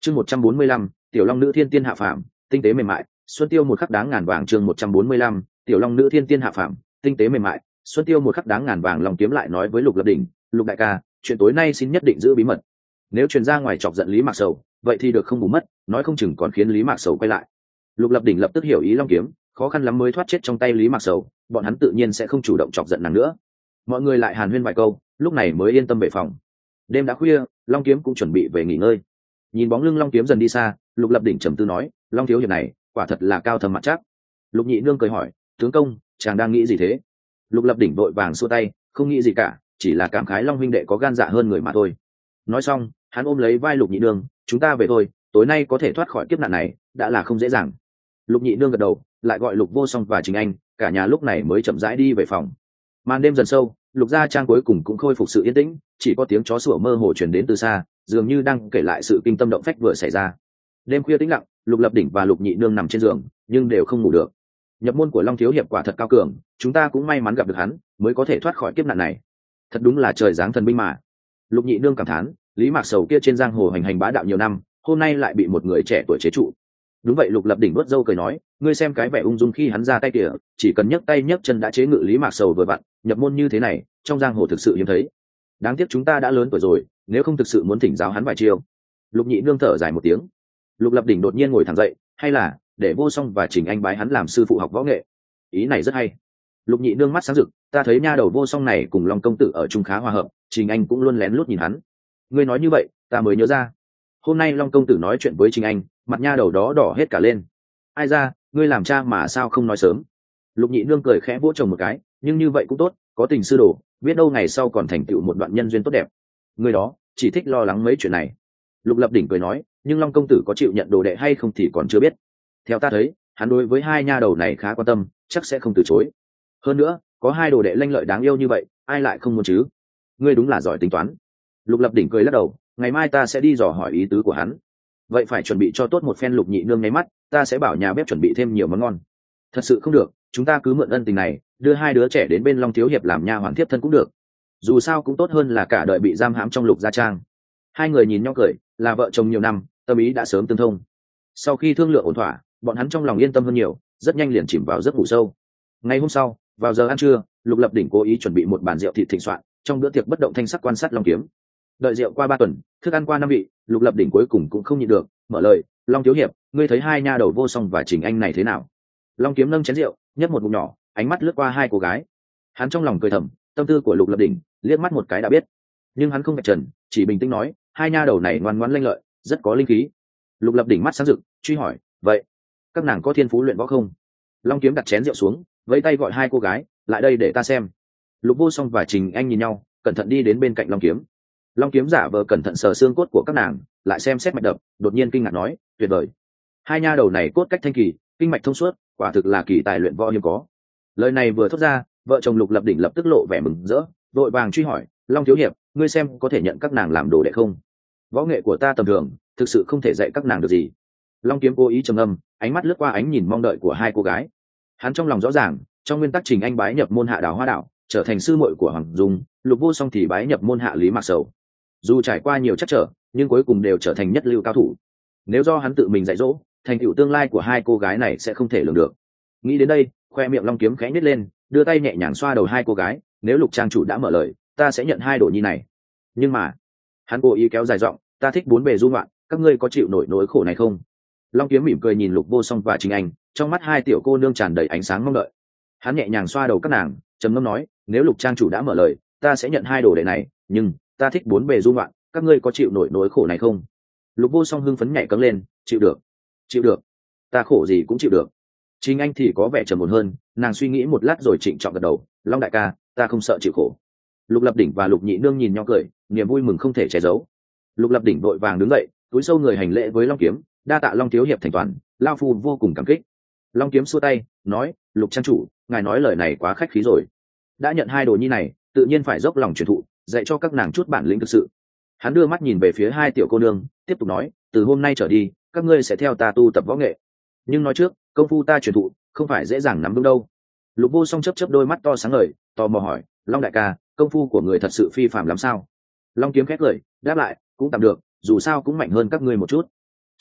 Chương 145, tiểu long nữ thiên tiên hạ phàm, tinh tế mềm mại, xuân tiêu một khắc đáng ngàn vàng. Chương 145, tiểu long nữ thiên tiên hạ phàm, tinh tế mềm mại, xuân tiêu một khắc đáng ngàn vàng. Long Kiếm lại nói với Lục Lập Đỉnh, Lục đại ca, chuyện tối nay xin nhất định giữ bí mật. Nếu truyền ra ngoài chọc giận Lý Mạc Sầu, vậy thì được không bù mất, nói không chừng còn khiến Lý Mạc Sầu quay lại. Lục Lập Đỉnh lập tức hiểu ý Long Kiếm, khó khăn lắm mới thoát chết trong tay Lý Mạc Sầu, bọn hắn tự nhiên sẽ không chủ động chọc giận nàng nữa. Mọi người lại hàn huyên vài câu, lúc này mới yên tâm về phòng. Đêm đã khuya, Long Kiếm cũng chuẩn bị về nghỉ ngơi. Nhìn bóng lưng Long Kiếm dần đi xa, Lục Lập Đỉnh trầm tư nói, Long thiếu hiệp này quả thật là cao thâm mặt chắc. Lục Nhị Nương cười hỏi, tướng công, chàng đang nghĩ gì thế? Lục Lập Đỉnh vội vàng xua tay, không nghĩ gì cả, chỉ là cảm khái Long huynh đệ có gan dạ hơn người mà thôi. Nói xong, hắn ôm lấy vai Lục Nhị Nương, chúng ta về thôi, tối nay có thể thoát khỏi kiếp nạn này đã là không dễ dàng. Lục Nhị Nương gật đầu, lại gọi Lục Vô Song và Trình Anh, cả nhà lúc này mới chậm rãi đi về phòng. Màn đêm dần sâu, Lục gia trang cuối cùng cũng khôi phục sự yên tĩnh, chỉ có tiếng chó sủa mơ hồ truyền đến từ xa, dường như đang kể lại sự kinh tâm động phách vừa xảy ra. Đêm khuya tĩnh lặng, Lục Lập Đỉnh và Lục Nhị Nương nằm trên giường, nhưng đều không ngủ được. Nhập môn của Long thiếu hiệp quả thật cao cường, chúng ta cũng may mắn gặp được hắn, mới có thể thoát khỏi kiếp nạn này. Thật đúng là trời giáng thần binh mà. Lục Nhị Nương cảm thán, Lý Mạc Sầu kia trên giang hồ hành hành bá đạo nhiều năm, hôm nay lại bị một người trẻ tuổi chế trụ. Đúng vậy, Lục Lập Đỉnh vớt râu cười nói, ngươi xem cái vẻ ung dung khi hắn ra tay kìa, chỉ cần nhấc tay nhấc chân đã chế ngự Lý Mạc Sầu vừa vặn, nhập môn như thế này, trong giang hồ thực sự hiếm thấy. Đáng tiếc chúng ta đã lớn tuổi rồi, nếu không thực sự muốn thỉnh giáo hắn vài chiêu. Lục Nhị Nương thở dài một tiếng. Lục Lập Đỉnh đột nhiên ngồi thẳng dậy, hay là để Vô Song và Trình Anh bái hắn làm sư phụ học võ nghệ. Ý này rất hay. Lục Nhị Nương mắt sáng rực, ta thấy nha đầu Vô Song này cùng Long công tử ở chung khá hòa hợp, Trình Anh cũng luôn lén lút nhìn hắn. Ngươi nói như vậy, ta mới nhớ ra. Hôm nay Long công tử nói chuyện với Trình Anh, mặt nha đầu đó đỏ hết cả lên. Ai ra, ngươi làm cha mà sao không nói sớm? Lục Nhị Nương cười khẽ vỗ chồng một cái, nhưng như vậy cũng tốt, có tình sư đồ, biết đâu ngày sau còn thành tựu một đoạn nhân duyên tốt đẹp. Ngươi đó chỉ thích lo lắng mấy chuyện này. Lục Lập Đỉnh cười nói, nhưng Long công tử có chịu nhận đồ đệ hay không thì còn chưa biết. Theo ta thấy, hắn đối với hai nha đầu này khá quan tâm, chắc sẽ không từ chối. Hơn nữa, có hai đồ đệ lanh lợi đáng yêu như vậy, ai lại không muốn chứ? Ngươi đúng là giỏi tính toán. Lục Lập Đỉnh cười lắc đầu, ngày mai ta sẽ đi dò hỏi ý tứ của hắn. Vậy phải chuẩn bị cho tốt một phen. Lục Nhị Nương nháy mắt, ta sẽ bảo nhà bếp chuẩn bị thêm nhiều món ngon. Thật sự không được, chúng ta cứ mượn ân tình này, đưa hai đứa trẻ đến bên Long thiếu hiệp làm nha hoàn tiếp thân cũng được. Dù sao cũng tốt hơn là cả đời bị giam hãm trong Lục gia trang. Hai người nhìn nhau cười, là vợ chồng nhiều năm, tâm ý đã sớm tương thông. Sau khi thương lượng ổn thỏa, bọn hắn trong lòng yên tâm hơn nhiều, rất nhanh liền chìm vào giấc ngủ sâu. Ngày hôm sau, vào giờ ăn trưa, Lục Lập Đỉnh cố ý chuẩn bị một bàn rượu thịt thịnh soạn, trong bữa tiệc bất động thanh sắc quan sát Long Kiếm. Đợi rượu qua 3 tuần, thức ăn qua 5 vị, Lục Lập Đỉnh cuối cùng cũng không nhịn được, mở lời, Long thiếu hiệp, ngươi thấy hai nha đầu Vô Song và Trình Anh này thế nào? Long Kiếm nâng chén rượu, nhấp một ngụm nhỏ, ánh mắt lướt qua hai cô gái. Hắn trong lòng cười thầm, tâm tư của Lục Lập Đỉnh, liếc mắt một cái đã biết. Nhưng hắn không vạch trần, chỉ bình tĩnh nói, hai nha đầu này ngoan ngoãn lanh lợi, rất có linh khí. Lục Lập Đỉnh mắt sáng rực, truy hỏi, vậy các nàng có thiên phú luyện võ không? Long Kiếm đặt chén rượu xuống, vẫy tay gọi hai cô gái, lại đây để ta xem. Lục Vô Song và Trình Anh nhìn nhau, cẩn thận đi đến bên cạnh Long Kiếm. Long Kiếm giả vờ cẩn thận sờ xương cốt của các nàng, lại xem xét mạch đập, đột nhiên kinh ngạc nói, tuyệt vời, hai nha đầu này cốt cách thanh kỳ, kinh mạch thông suốt, quả thực là kỳ tài luyện võ hiếm có. Lời này vừa thốt ra, vợ chồng Lục Lập Đỉnh lập tức lộ vẻ mừng rỡ, vội vàng truy hỏi, Long thiếu hiệp, ngươi xem có thể nhận các nàng làm đồ đệ không? Võ nghệ của ta tầm thường, thực sự không thể dạy các nàng được gì. Long Kiếm cố ý trầm ngâm, ánh mắt lướt qua ánh nhìn mong đợi của hai cô gái. Hắn trong lòng rõ ràng, trong nguyên tắc Trình Anh bái nhập môn hạ Đào Hoa Đạo, trở thành sư muội của Hoàng Dung, Lục Vô Song thì bái nhập môn hạ Lý Mạc Sầu. Dù trải qua nhiều trắc trở, nhưng cuối cùng đều trở thành nhất lưu cao thủ. Nếu do hắn tự mình dạy dỗ, thành tựu tương lai của hai cô gái này sẽ không thể lường được. Nghĩ đến đây, khoe miệng Long Kiếm khẽ nhếch lên, đưa tay nhẹ nhàng xoa đầu hai cô gái, nếu Lục trang chủ đã mở lời, ta sẽ nhận hai đồ nhi này. Nhưng mà, hắn cố ý kéo dài giọng, ta thích bốn bề du ngoạn, các ngươi có chịu nổi nỗi khổ này không? Long Kiếm mỉm cười nhìn Lục Vô Song và Trình Anh, trong mắt hai tiểu cô nương tràn đầy ánh sáng mong đợi. Hắn nhẹ nhàng xoa đầu các nàng, trầm ngâm nói, nếu Lục trang chủ đã mở lời, ta sẽ nhận hai đồ đệ này, nhưng ta thích bốn bề du ngoạn, các ngươi có chịu nổi nỗi khổ này không? Lục Vô Song hưng phấn nhảy cẫng lên, chịu được, chịu được, ta khổ gì cũng chịu được. Trình Anh thì có vẻ trầm ổn hơn, nàng suy nghĩ một lát rồi trịnh trọng gật đầu, Long đại ca, ta không sợ chịu khổ. Lục Lập Đỉnh và Lục Nhị Nương nhìn nhau cười, niềm vui mừng không thể che giấu. Lục Lập Đỉnh vội vàng đứng dậy, cúi sâu người hành lễ với Long Kiếm, đa tạ Long thiếu hiệp thành toàn, lao phu vô cùng cảm kích. Long Kiếm xua tay, nói, Lục trang chủ, ngài nói lời này quá khách khí rồi. Đã nhận hai đồ nhi này, tự nhiên phải dốc lòng truyền thụ, dạy cho các nàng chút bản lĩnh thực sự. Hắn đưa mắt nhìn về phía hai tiểu cô nương, tiếp tục nói, từ hôm nay trở đi, các ngươi sẽ theo ta tu tập võ nghệ. Nhưng nói trước, công phu ta truyền thụ, không phải dễ dàng nắm vững đâu. Lục Vô Song chớp chớp đôi mắt to sáng ngời, tò mò hỏi, Long đại ca, công phu của người thật sự phi phàm lắm sao? Long Kiếm khét cười, đáp lại, cũng tạm được, dù sao cũng mạnh hơn các ngươi một chút.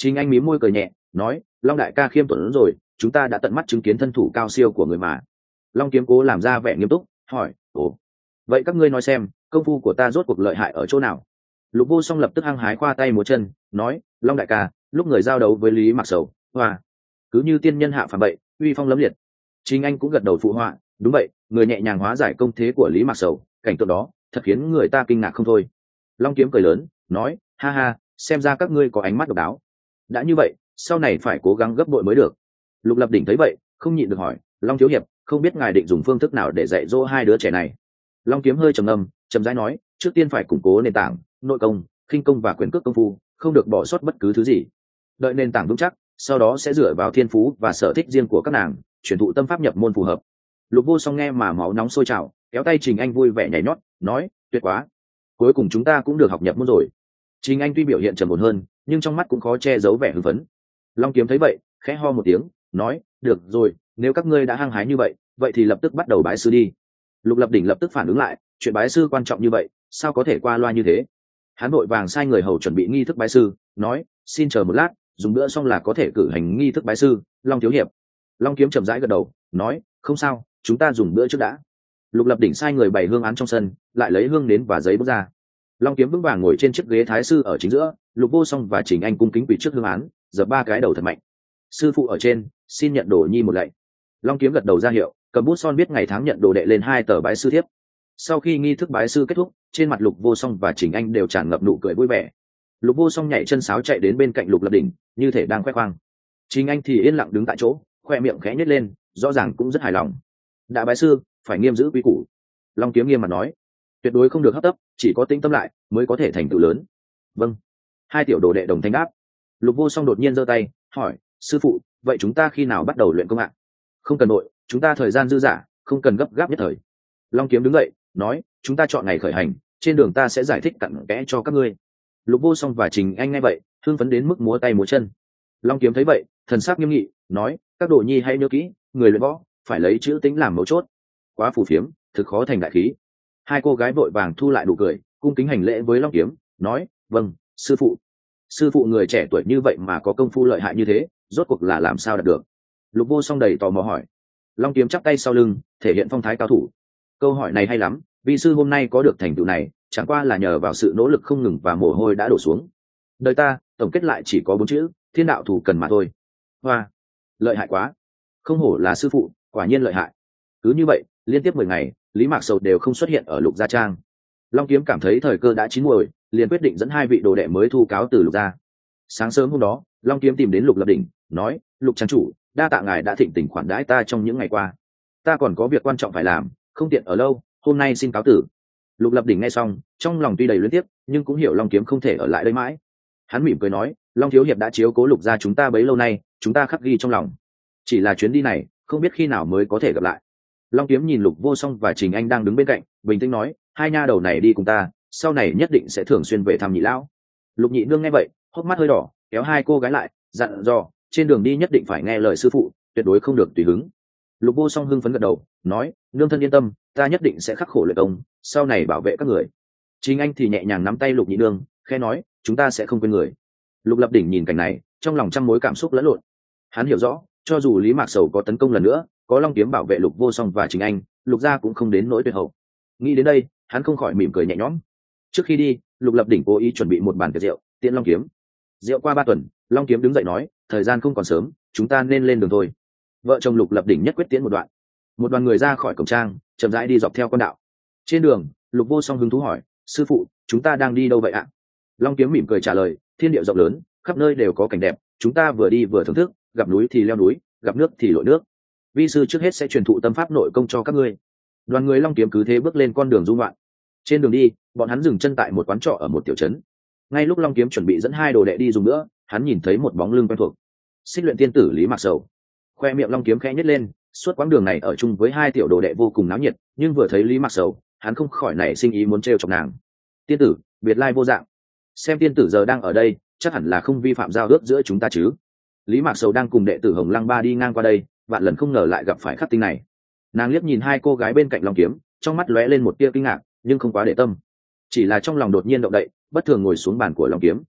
Trình Anh mím môi cười nhẹ nói, Long đại ca khiêm tốn rồi, chúng ta đã tận mắt chứng kiến thân thủ cao siêu của người mà. Long Kiếm cố làm ra vẻ nghiêm túc hỏi, ồ, vậy các ngươi nói xem công phu của ta rốt cuộc lợi hại ở chỗ nào? Lục Vô Song lập tức hăng hái khoa tay múa chân nói, Long đại ca, lúc người giao đấu với Lý Mạc Sầu, hoa, cứ như tiên nhân hạ phàm vậy, uy phong lẫm liệt. Trình Anh cũng gật đầu phụ họa, đúng vậy, người nhẹ nhàng hóa giải công thế của Lý Mạc Sầu, cảnh tượng đó thật khiến người ta kinh ngạc không thôi. Long Kiếm cười lớn nói, ha ha, xem ra các ngươi có ánh mắt độc đáo. Đã như vậy, sau này phải cố gắng gấp bội mới được. Lục Lập Đỉnh thấy vậy không nhịn được hỏi, Long thiếu hiệp, không biết ngài định dùng phương thức nào để dạy dỗ hai đứa trẻ này? Long Kiếm hơi trầm ngâm chậm rãi nói, trước tiên phải củng cố nền tảng nội công, khinh công và quyền cước công phu, không được bỏ sót bất cứ thứ gì. Đợi nền tảng vững chắc, sau đó sẽ dựa vào thiên phú và sở thích riêng của các nàng, truyền thụ tâm pháp nhập môn phù hợp. Lục Vô Song nghe mà máu nóng sôi trào, kéo tay Trình Anh vui vẻ nhảy nhót nói, tuyệt quá, cuối cùng chúng ta cũng được học nhập môn rồi. Trình Anh tuy biểu hiện trầm ổn hơn, nhưng trong mắt cũng khó che giấu vẻ hưng phấn. Long Kiếm thấy vậy khẽ ho một tiếng nói, được rồi, nếu các ngươi đã hăng hái như vậy, vậy thì lập tức bắt đầu bái sư đi. Lục Lập Đỉnh lập tức phản ứng lại, chuyện bái sư quan trọng như vậy, sao có thể qua loa như thế? Hắn vội vàng sai người hầu chuẩn bị nghi thức bái sư, nói, xin chờ một lát, dùng bữa xong là có thể cử hành nghi thức bái sư. Long thiếu hiệp. Long Kiếm chậm rãi gật đầu nói, không sao, chúng ta dùng bữa trước đã. Lục Lập Đỉnh sai người bày hương án trong sân, lại lấy hương nến và giấy bước ra. Long Kiếm vững vàng ngồi trên chiếc ghế thái sư ở chính giữa, Lục Vô Song và Trình Anh cung kính quỳ trước hương án, giở ba cái đầu thật mạnh. Sư phụ ở trên, xin nhận đồ nhi một lạy. Long Kiếm gật đầu ra hiệu, cầm bút son viết ngày tháng nhận đồ đệ lên hai tờ bái sư thiếp. Sau khi nghi thức bái sư kết thúc, trên mặt Lục Vô Song và Trình Anh đều tràn ngập nụ cười vui vẻ. Lục Vô Song nhảy chân sáo chạy đến bên cạnh Lục Lập Đỉnh, như thể đang khoe khoang. Trình Anh thì yên lặng đứng tại chỗ, khoe miệng khẽ nhếch lên, rõ ràng cũng rất hài lòng. Đã bái sư, phải nghiêm giữ quy củ. Long Kiếm nghiêm mặt nói, tuyệt đối không được hấp tấp, chỉ có tĩnh tâm lại mới có thể thành tựu lớn. Vâng. Hai tiểu đồ đệ đồng thanh đáp. Lục Vô Song đột nhiên giơ tay hỏi, sư phụ, vậy chúng ta khi nào bắt đầu luyện công ạ? Không cần nội, chúng ta thời gian dư dả, không cần gấp gáp nhất thời. Long Kiếm đứng dậy nói, chúng ta chọn ngày khởi hành, trên đường ta sẽ giải thích cặn kẽ cho các ngươi. Lục Vô Song và Trình Anh nghe vậy hưng phấn đến mức múa tay múa chân. Long Kiếm thấy vậy thần sắc nghiêm nghị nói, các đồ nhi hãy nhớ kỹ, người luyện võ phải lấy chữ tính làm mấu chốt. Quá phù phiếm, thực khó thành đại khí. Hai cô gái vội vàng thu lại nụ cười, cung kính hành lễ với Long Kiếm nói, vâng sư phụ. Sư phụ người trẻ tuổi như vậy mà có công phu lợi hại như thế, rốt cuộc là làm sao đạt được? Lục Vô Song đầy tò mò hỏi. Long Kiếm chắp tay sau lưng, thể hiện phong thái cao thủ. Câu hỏi này hay lắm, vi sư hôm nay có được thành tựu này chẳng qua là nhờ vào sự nỗ lực không ngừng và mồ hôi đã đổ xuống. Đời ta tổng kết lại chỉ có 4 chữ, thiên đạo thủ cần mà thôi. Hoa, lợi hại quá, không hổ là sư phụ, quả nhiên lợi hại. Cứ như vậy liên tiếp 10 ngày, Lý Mạc Sầu đều không xuất hiện ở Lục gia trang. Long Kiếm cảm thấy thời cơ đã chín muồi, liền quyết định dẫn hai vị đồ đệ mới thu cáo từ Lục gia. Sáng sớm hôm đó, Long Kiếm tìm đến Lục Lập Đỉnh nói, Lục trang chủ, đa tạ ngài đã thịnh tình khoản đãi ta trong những ngày qua, ta còn có việc quan trọng phải làm, không tiện ở lâu, hôm nay xin cáo tử. Lục Lập Đỉnh nghe xong trong lòng tuy đầy luyến tiếc, nhưng cũng hiểu Long Kiếm không thể ở lại đây mãi. Hắn mỉm cười nói, Long thiếu hiệp đã chiếu cố Lục gia chúng ta bấy lâu nay, chúng ta khắc ghi trong lòng. Chỉ là chuyến đi này không biết khi nào mới có thể gặp lại. Long Kiếm nhìn Lục Vô Song và Trình Anh đang đứng bên cạnh, bình tĩnh nói, hai nha đầu này đi cùng ta, sau này nhất định sẽ thường xuyên về thăm Nhị lão. Lục Nhị nương nghe vậy hốc mắt hơi đỏ, kéo hai cô gái lại dặn dò, trên đường đi nhất định phải nghe lời sư phụ, tuyệt đối không được tùy hứng. Lục Vô Song hưng phấn gật đầu nói, nương thân yên tâm, ta nhất định sẽ khắc khổ luyện công, sau này bảo vệ các người. Trình Anh thì nhẹ nhàng nắm tay Lục Nhị nương, khẽ nói, chúng ta sẽ không quên người. Lục Lập Đỉnh nhìn cảnh này trong lòng trăm mối cảm xúc lẫn lộn. Hắn hiểu rõ, cho dù Lý Mạc Sầu có tấn công lần nữa, có Long Kiếm bảo vệ Lục Vô Song và Trình Anh, Lục gia cũng không đến nỗi tuyệt hậu. Nghĩ đến đây hắn không khỏi mỉm cười nhẹ nhõm. Trước khi đi, Lục Lập Đỉnh cố ý chuẩn bị một bàn tiệc rượu tiễn Long Kiếm. Rượu qua 3 tuần, Long Kiếm đứng dậy nói, thời gian không còn sớm, chúng ta nên lên đường thôi. Vợ chồng Lục Lập Đỉnh nhất quyết tiễn một đoạn. Một đoàn người ra khỏi cổng trang, chậm rãi đi dọc theo con đạo. Trên đường, Lục Vô Song hứng thú hỏi, sư phụ, chúng ta đang đi đâu vậy ạ? Long Kiếm mỉm cười trả lời, thiên địa rộng lớn, khắp nơi đều có cảnh đẹp, chúng ta vừa đi vừa thưởng thức, gặp núi thì leo núi, gặp nước thì lội nước. Vi sư trước hết sẽ truyền thụ tâm pháp nội công cho các ngươi. Đoàn người Long Kiếm cứ thế bước lên con đường du ngoạn. Trên đường đi, bọn hắn dừng chân tại một quán trọ ở một tiểu trấn. Ngay lúc Long Kiếm chuẩn bị dẫn hai đồ đệ đi dùng nữa, hắn nhìn thấy một bóng lưng quen thuộc. Xích Luyện tiên tử Lý Mạc Sầu. Khoe miệng Long Kiếm khẽ nhếch lên, suốt quãng đường này ở chung với hai tiểu đồ đệ vô cùng náo nhiệt, nhưng vừa thấy Lý Mạc Sầu, hắn không khỏi nảy sinh ý muốn trêu chọc nàng. Tiên tử, biệt lai vô dạng. Xem tiên tử giờ đang ở đây, chắc hẳn là không vi phạm giao ước giữa chúng ta chứ? Lý Mạc Sầu đang cùng đệ tử Hồng Lăng Ba đi ngang qua đây, vạn lần không ngờ lại gặp phải khắc tinh này. Nàng liếc nhìn hai cô gái bên cạnh Long Kiếm, trong mắt lóe lên một tia kinh ngạc, nhưng không quá để tâm, chỉ là trong lòng đột nhiên động đậy, bất thường ngồi xuống bàn của Long Kiếm.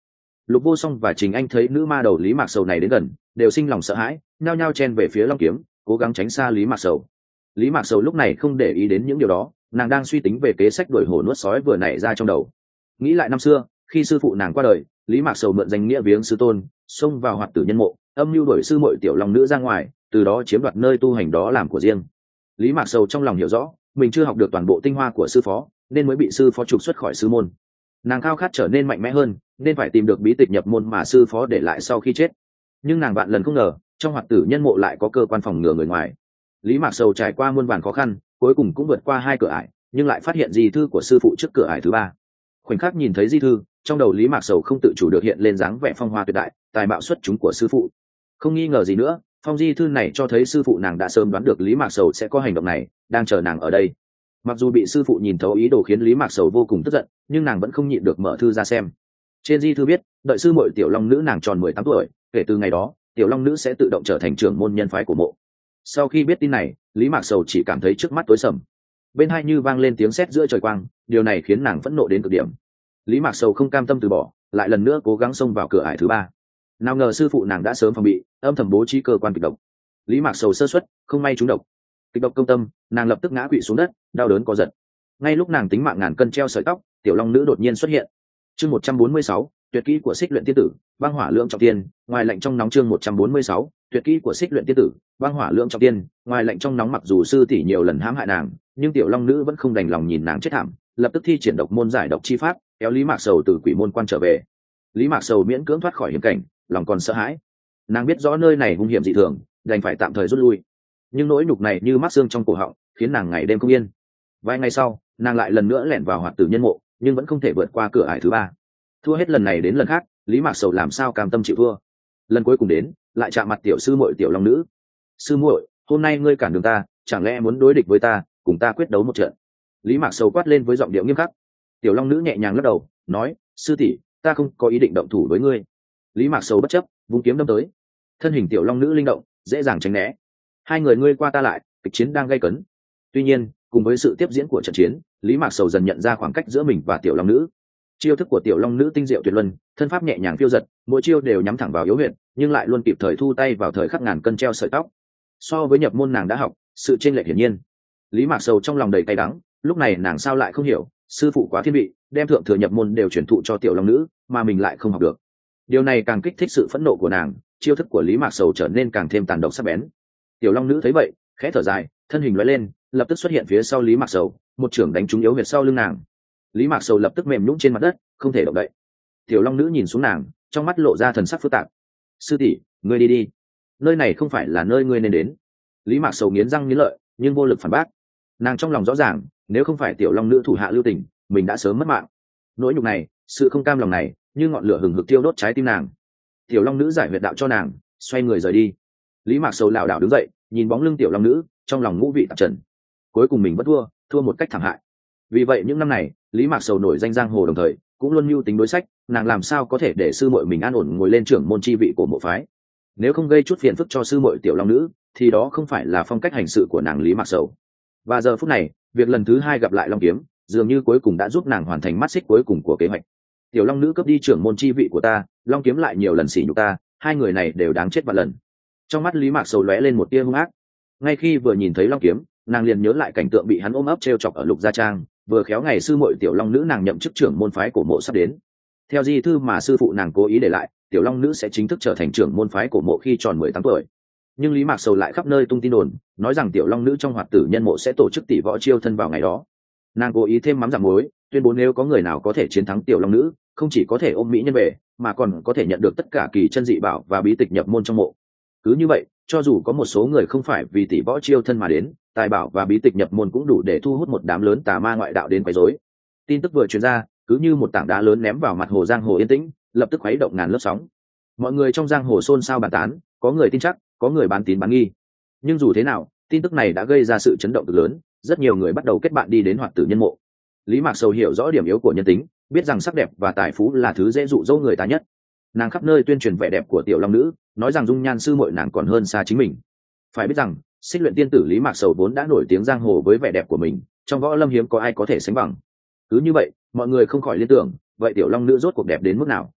Lục Vô Song và Trình Anh thấy nữ ma đầu Lý Mạc Sầu này đến gần, đều sinh lòng sợ hãi, nhao nhao chen về phía Long Kiếm, cố gắng tránh xa Lý Mạc Sầu. Lý Mạc Sầu lúc này không để ý đến những điều đó, nàng đang suy tính về kế sách đuổi hổ nuốt sói vừa nảy ra trong đầu. Nghĩ lại năm xưa, khi sư phụ nàng qua đời, Lý Mạc Sầu mượn danh nghĩa viếng sư tôn, xông vào Hoạt Tử Nhân Mộ, âm mưu đuổi sư muội Tiểu Long Nữ ra ngoài, từ đó chiếm đoạt nơi tu hành đó làm của riêng. Lý Mạc Sầu trong lòng hiểu rõ, mình chưa học được toàn bộ tinh hoa của sư phó, nên mới bị sư phó trục xuất khỏi sư môn. Nàng khao khát trở nên mạnh mẽ hơn, nên phải tìm được bí tịch nhập môn mà sư phó để lại sau khi chết. Nhưng nàng vạn lần không ngờ, trong Hoạt Tử Nhân Mộ lại có cơ quan phòng ngừa người ngoài. Lý Mạc Sầu trải qua muôn vàn khó khăn, cuối cùng cũng vượt qua 2 cửa ải, nhưng lại phát hiện di thư của sư phụ trước cửa ải thứ 3. Khoảnh khắc nhìn thấy di thư, trong đầu Lý Mạc Sầu không tự chủ được hiện lên dáng vẻ phong hoa tuyệt đại, tài mạo xuất chúng của sư phụ. Không nghi ngờ gì nữa, phong di thư này cho thấy sư phụ nàng đã sớm đoán được Lý Mạc Sầu sẽ có hành động này, đang chờ nàng ở đây. Mặc dù bị sư phụ nhìn thấu ý đồ khiến Lý Mạc Sầu vô cùng tức giận, nhưng nàng vẫn không nhịn được mở thư ra xem. Trên di thư viết, đợi sư muội Tiểu Long Nữ nàng tròn 18 tuổi, kể từ ngày đó, Tiểu Long Nữ sẽ tự động trở thành trưởng môn nhân phái của mộ. Sau khi biết tin này, Lý Mạc Sầu chỉ cảm thấy trước mắt tối sầm. Bên hai như vang lên tiếng sét giữa trời quang, điều này khiến nàng phẫn nộ đến cực điểm. Lý Mạc Sầu không cam tâm từ bỏ, lại lần nữa cố gắng xông vào cửa ải thứ 3. Nào ngờ sư phụ nàng đã sớm phòng bị, âm thầm bố trí cơ quan kịch độc. Lý Mạc Sầu sơ suất, không may trúng độc. Kịch độc công tâm, nàng lập tức ngã quỵ xuống đất, đau đớn co giật. Ngay lúc nàng tính mạng ngàn cân treo sợi tóc, Tiểu Long Nữ đột nhiên xuất hiện. Chương 146, tuyệt kỹ của Xích Luyện Tiên Tử, băng hỏa lượng trọng tiên, ngoài lạnh trong nóng. Chương 146, tuyệt kỹ của Xích Luyện Tiên Tử, băng hỏa lượng trọng tiên, ngoài lạnh trong nóng. Mặc dù sư tỷ nhiều lần hãm hại nàng, nhưng Tiểu Long Nữ vẫn không đành lòng nhìn nàng chết thảm, lập tức thi triển độc môn giải độc chi pháp, kéo Lý Mạc Sầu từ quỷ môn quan trở về. Lý Mạc Sầu miễn cưỡng thoát khỏi hiểm cảnh, lòng còn sợ hãi. Nàng biết rõ nơi này hung hiểm dị thường, đành phải tạm thời rút lui. Nhưng nỗi nhục này như mắc xương trong cổ họng, khiến nàng ngày đêm không yên. Vài ngày sau, nàng lại lần nữa lẻn vào Hoạt Tử Nhân Mộ, nhưng vẫn không thể vượt qua cửa ải thứ 3. Thua hết lần này đến lần khác, Lý Mạc Sầu làm sao cam tâm chịu thua. Lần cuối cùng đến, lại chạm mặt tiểu sư muội Tiểu Long Nữ. Sư muội, hôm nay ngươi cản đường ta, chẳng lẽ muốn đối địch với ta, cùng ta quyết đấu một trận? Lý Mạc Sầu quát lên với giọng điệu nghiêm khắc. Tiểu Long Nữ nhẹ nhàng lắc đầu, nói: sư tỷ, ta không có ý định động thủ với ngươi. Lý Mạc Sầu bất chấp, vung kiếm đâm tới. Thân hình Tiểu Long Nữ linh động, dễ dàng tránh né. Hai người ngươi qua ta lại, kịch chiến đang gay cấn. Tuy nhiên, cùng với sự tiếp diễn của trận chiến, Lý Mạc Sầu dần nhận ra khoảng cách giữa mình và Tiểu Long Nữ. Chiêu thức của Tiểu Long Nữ tinh diệu tuyệt luân, thân pháp nhẹ nhàng phiêu giật, mỗi chiêu đều nhắm thẳng vào yếu huyệt, nhưng lại luôn kịp thời thu tay vào thời khắc ngàn cân treo sợi tóc. So với nhập môn nàng đã học, sự chênh lệch hiển nhiên. Lý Mạc Sầu trong lòng đầy cay đắng, lúc này nàng sao lại không hiểu, sư phụ quá thiên vị, đem thượng thừa nhập môn đều truyền thụ cho Tiểu Long Nữ, mà mình lại không học được. Điều này càng kích thích sự phẫn nộ của nàng, chiêu thức của Lý Mạc Sầu trở nên càng thêm tàn độc sắc bén. Tiểu Long Nữ thấy vậy, khẽ thở dài, thân hình lóe lên, lập tức xuất hiện phía sau Lý Mạc Sầu, một chưởng đánh trúng yếu huyệt sau lưng nàng. Lý Mạc Sầu lập tức mềm nhũn trên mặt đất, không thể động đậy. Tiểu Long Nữ nhìn xuống nàng, trong mắt lộ ra thần sắc phức tạp. sư tỷ, ngươi đi đi, nơi này không phải là nơi ngươi nên đến. Lý Mạc Sầu nghiến răng nghiến lợi, nhưng vô lực phản bác. Nàng trong lòng rõ ràng, nếu không phải Tiểu Long Nữ thủ hạ lưu tình, mình đã sớm mất mạng. Nỗi nhục này, sự không cam lòng này, như ngọn lửa hừng hực thiêu đốt trái tim nàng. Tiểu Long Nữ giải huyệt đạo cho nàng, xoay người rời đi. Lý Mạc Sầu lảo đảo đứng dậy, nhìn bóng lưng Tiểu Long Nữ, trong lòng ngũ vị tạp trần. Cuối cùng mình vẫn thua một cách thảm hại. Vì vậy những năm này, Lý Mạc Sầu nổi danh giang hồ, đồng thời cũng luôn mưu tính đối sách, nàng làm sao có thể để sư muội mình an ổn ngồi lên trưởng môn chi vị của mộ phái. Nếu không gây chút phiền phức cho sư muội Tiểu Long Nữ, thì đó không phải là phong cách hành sự của nàng Lý Mạc Sầu. Và giờ phút này, việc lần thứ 2 gặp lại Long Kiếm, dường như cuối cùng đã giúp nàng hoàn thành mắt xích cuối cùng của kế hoạch. Tiểu Long Nữ cướp đi trưởng môn chi vị của ta, Long Kiếm lại nhiều lần sỉ nhục ta, hai người này đều đáng chết vạn lần. Trong mắt Lý Mạc Sầu lóe lên một tia hung ác. Ngay khi vừa nhìn thấy Long Kiếm, nàng liền nhớ lại cảnh tượng bị hắn ôm ấp trêu chọc ở Lục Gia Trang, vừa khéo ngày sư muội Tiểu Long Nữ nàng nhậm chức trưởng môn phái của mộ sắp đến. Theo di thư mà sư phụ nàng cố ý để lại, Tiểu Long Nữ sẽ chính thức trở thành trưởng môn phái của mộ khi tròn 18 tuổi. Nhưng Lý Mạc Sầu lại khắp nơi tung tin đồn, nói rằng Tiểu Long Nữ trong Hoạt Tử Nhân Mộ sẽ tổ chức tỷ võ chiêu thân vào ngày đó. Nàng cố ý thêm mắm giảm muối, tuyên bố nếu có người nào có thể chiến thắng Tiểu Long Nữ, không chỉ có thể ôm mỹ nhân về, mà còn có thể nhận được tất cả kỳ chân dị bảo và bí tịch nhập môn trong mộ. Cứ như vậy, cho dù có một số người không phải vì tỷ võ chiêu thân mà đến, tài bảo và bí tịch nhập môn cũng đủ để thu hút một đám lớn tà ma ngoại đạo đến quấy rối. Tin tức vừa truyền ra, cứ như một tảng đá lớn ném vào mặt hồ giang hồ yên tĩnh, lập tức khuấy động ngàn lớp sóng. Mọi người trong giang hồ xôn xao bàn tán, có người tin chắc, có người bán tín bán nghi. Nhưng dù thế nào, tin tức này đã gây ra sự chấn động cực lớn, rất nhiều người bắt đầu kết bạn đi đến Hoạt Tử Nhân Mộ. Lý Mạc Sầu hiểu rõ điểm yếu của nhân tính, biết rằng sắc đẹp và tài phú là thứ dễ dụ dỗ người ta nhất. Nàng khắp nơi tuyên truyền vẻ đẹp của Tiểu Long Nữ, nói rằng dung nhan sư muội nàng còn hơn xa chính mình. Phải biết rằng, Xích Luyện Tiên Tử Lý Mạc Sầu vốn đã nổi tiếng giang hồ với vẻ đẹp của mình, trong võ lâm hiếm có ai có thể sánh bằng. Cứ như vậy, mọi người không khỏi liên tưởng, vậy Tiểu Long Nữ rốt cuộc đẹp đến mức nào?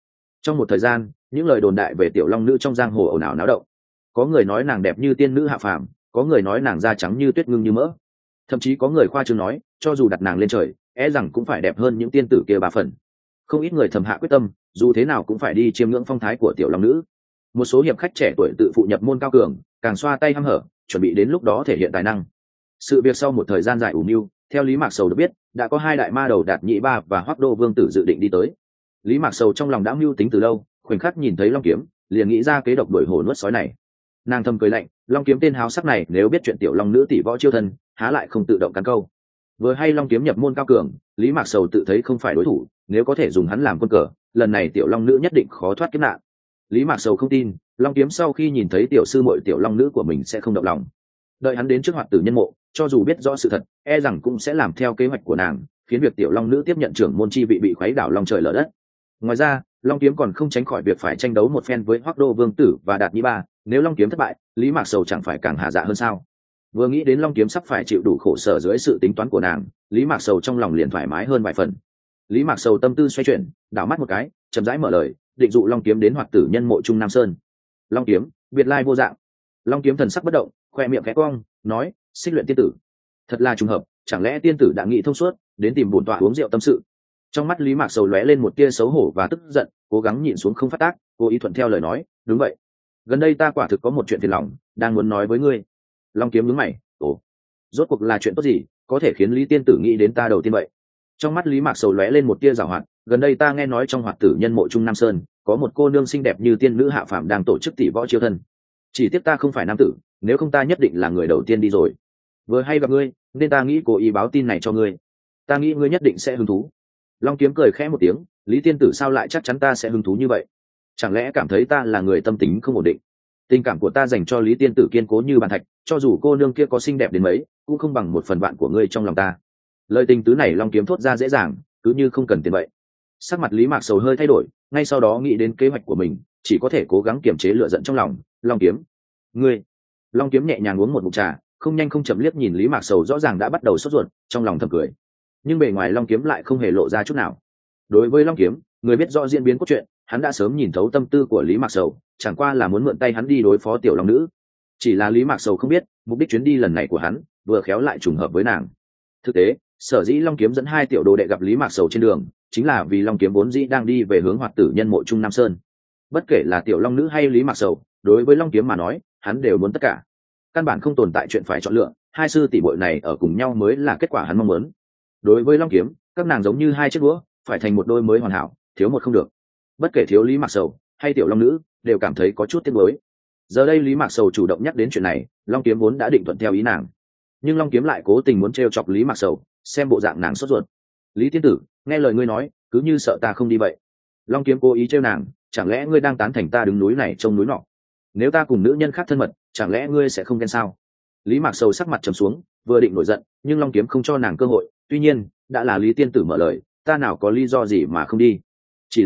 Trong một thời gian, những lời đồn đại về tiểu long nữ trong giang hồ ồn ào náo động. Có người nói nàng đẹp như tiên nữ hạ phàm, có người nói nàng da trắng như tuyết ngưng như mỡ, thậm chí có người khoa trương nói cho dù đặt nàng lên trời rằng cũng phải đẹp hơn những tiên tử kia 3 phần. Không ít người thầm hạ quyết tâm dù thế nào cũng phải đi chiêm ngưỡng phong thái của tiểu long nữ. Một số hiệp khách trẻ tuổi tự phụ nhập môn cao cường, càng xoa tay hăm hở chuẩn bị đến lúc đó thể hiện tài năng. Sự việc sau một thời gian dài ủ mưu, theo Lý Mạc Sầu được biết đã có 2 đại ma đầu Đạt Nhĩ Ba và Hoắc Đô Vương Tử dự định đi tới. Lý Mạc Sầu trong lòng đã mưu tính từ lâu, khoảnh khắc nhìn thấy long kiếm liền nghĩ ra kế độc đuổi hổ nuốt sói này. Nàng thầm cười lạnh, long kiếm tên háo sắc này nếu biết chuyện tiểu long nữ tỷ võ chiêu thân há lại không tự động cắn câu. Vừa hay long kiếm nhập môn cao cường, Lý Mạc Sầu tự thấy không phải đối thủ, nếu có thể dùng hắn làm quân cờ, lần này tiểu long nữ nhất định khó thoát kiếp nạn. Lý Mạc Sầu không tin long kiếm sau khi nhìn thấy tiểu sư muội tiểu long nữ của mình sẽ không động lòng. Đợi hắn đến trước Hoạt Tử Nhân Mộ, cho dù biết rõ sự thật rằng cũng sẽ làm theo kế hoạch của nàng, khiến việc tiểu long nữ tiếp nhận trưởng môn chi vị bị khuấy đảo long trời lở đất. Ngoài ra long kiếm còn không tránh khỏi việc phải tranh đấu một phen với Hoắc Đô Vương Tử và Đạt Nhĩ Ba. Nếu long kiếm thất bại, Lý Mạc Sầu chẳng phải càng hạ dạ hơn sao? Vừa nghĩ đến long kiếm sắp phải chịu đủ khổ sở dưới sự tính toán của nàng, Lý Mạc Sầu trong lòng liền thoải mái hơn vài phần. Lý Mạc Sầu tâm tư xoay chuyển, đảo mắt một cái, chậm rãi mở lời, định dụ long kiếm đến Hoạt Tử Nhân Mộ Trung Nam Sơn. Long kiếm biệt lai vô dạng. Long kiếm thần sắc bất động, khoe miệng khẽ cong, nói: Xích Luyện tiên tử, thật là trùng hợp, chẳng lẽ tiên tử đã nghĩ thông suốt, đến tìm bổn tọa uống rượu tâm sự? Trong mắt Lý Mạc Sầu lóe lên một tia xấu hổ và tức giận, cố gắng nhịn xuống không phát tác, cố ý thuận theo lời nói: đúng vậy, gần đây ta quả thực có một chuyện phiền lòng đang muốn nói với ngươi. Long kiếm nhướng mày: ồ, rốt cuộc là chuyện tốt gì có thể khiến Lý tiên tử nghĩ đến ta đầu tiên vậy? Trong mắt Lý Mạc Sầu lóe lên một tia giảo hoạt, gần đây ta nghe nói trong Hoạt Tử Nhân Mộ Trung Nam Sơn có một cô nương xinh đẹp như tiên nữ hạ phàm đang tổ chức tỷ võ chiêu thân. Chỉ tiếc ta không phải nam tử, nếu không ta nhất định là người đầu tiên đi rồi. Vừa hay gặp ngươi nên ta nghĩ cố ý báo tin này cho ngươi, ta nghĩ ngươi nhất định sẽ hứng thú. Long kiếm cười khẽ một tiếng: Lý tiên tử sao lại chắc chắn ta sẽ hứng thú như vậy? Chẳng lẽ cảm thấy ta là người tâm tính không ổn định? Tình cảm của ta dành cho Lý tiên tử kiên cố như bàn thạch, cho dù cô nương kia có xinh đẹp đến mấy cũng không bằng 1/1000 của ngươi trong lòng ta. Lời tình tứ này long kiếm thốt ra dễ dàng, cứ như không cần tiền vậy. Sắc mặt Lý Mạc Sầu hơi thay đổi, ngay sau đó nghĩ đến kế hoạch của mình, chỉ có thể cố gắng kiềm chế lửa giận trong lòng. Long kiếm, ngươi. Long kiếm nhẹ nhàng uống một ngụm trà, không nhanh không chậm liếc nhìn Lý Mạc Sầu rõ ràng đã bắt đầu sốt ruột, trong lòng thầm cười. Nhưng bề ngoài long kiếm lại không hề lộ ra chút nào. Đối với long kiếm, người biết rõ diễn biến cốt truyện, hắn đã sớm nhìn thấu tâm tư của Lý Mạc Sầu, chẳng qua là muốn mượn tay hắn đi đối phó tiểu long nữ. Chỉ là Lý Mạc Sầu không biết mục đích chuyến đi lần này của hắn vừa khéo lại trùng hợp với nàng. Thực tế, sở dĩ long kiếm dẫn 2 tiểu đồ đệ gặp Lý Mạc Sầu trên đường, chính là vì long kiếm vốn dĩ đang đi về hướng Hoạt Tử Nhân Mộ Trung Nam Sơn. Bất kể là tiểu long nữ hay Lý Mạc Sầu, đối với long kiếm mà nói, hắn đều muốn tất cả. Căn bản không tồn tại chuyện phải chọn lựa, 2 sư tỷ muội này ở cùng nhau mới là kết quả hắn mong muốn. Đối với long kiếm, các nàng giống như 2 chiếc đũa, phải thành một đôi mới hoàn hảo, thiếu một không được. Bất kể thiếu Lý Mạc Sầu hay tiểu long nữ, đều cảm thấy có chút tiếc nuối. Giờ đây Lý Mạc Sầu chủ động nhắc đến chuyện này, long kiếm vốn đã định thuận theo ý nàng, nhưng long kiếm lại cố tình muốn trêu chọc Lý Mạc Sầu, xem bộ dạng nàng sốt ruột. Lý tiên tử, nghe lời ngươi nói, cứ như sợ ta không đi vậy. Long kiếm cố ý trêu nàng: chẳng lẽ ngươi đang tán thành ta đứng núi này trông núi nọ? Nếu ta cùng nữ nhân khác thân mật, chẳng lẽ ngươi sẽ không ghen sao? Lý Mạc Sầu sắc mặt trầm xuống, vừa định nổi giận, nhưng long kiếm không cho nàng cơ hội. Tuy nhiên, đã là Lý tiên tử mở lời, ta nào có lý do gì mà không đi? Chỉ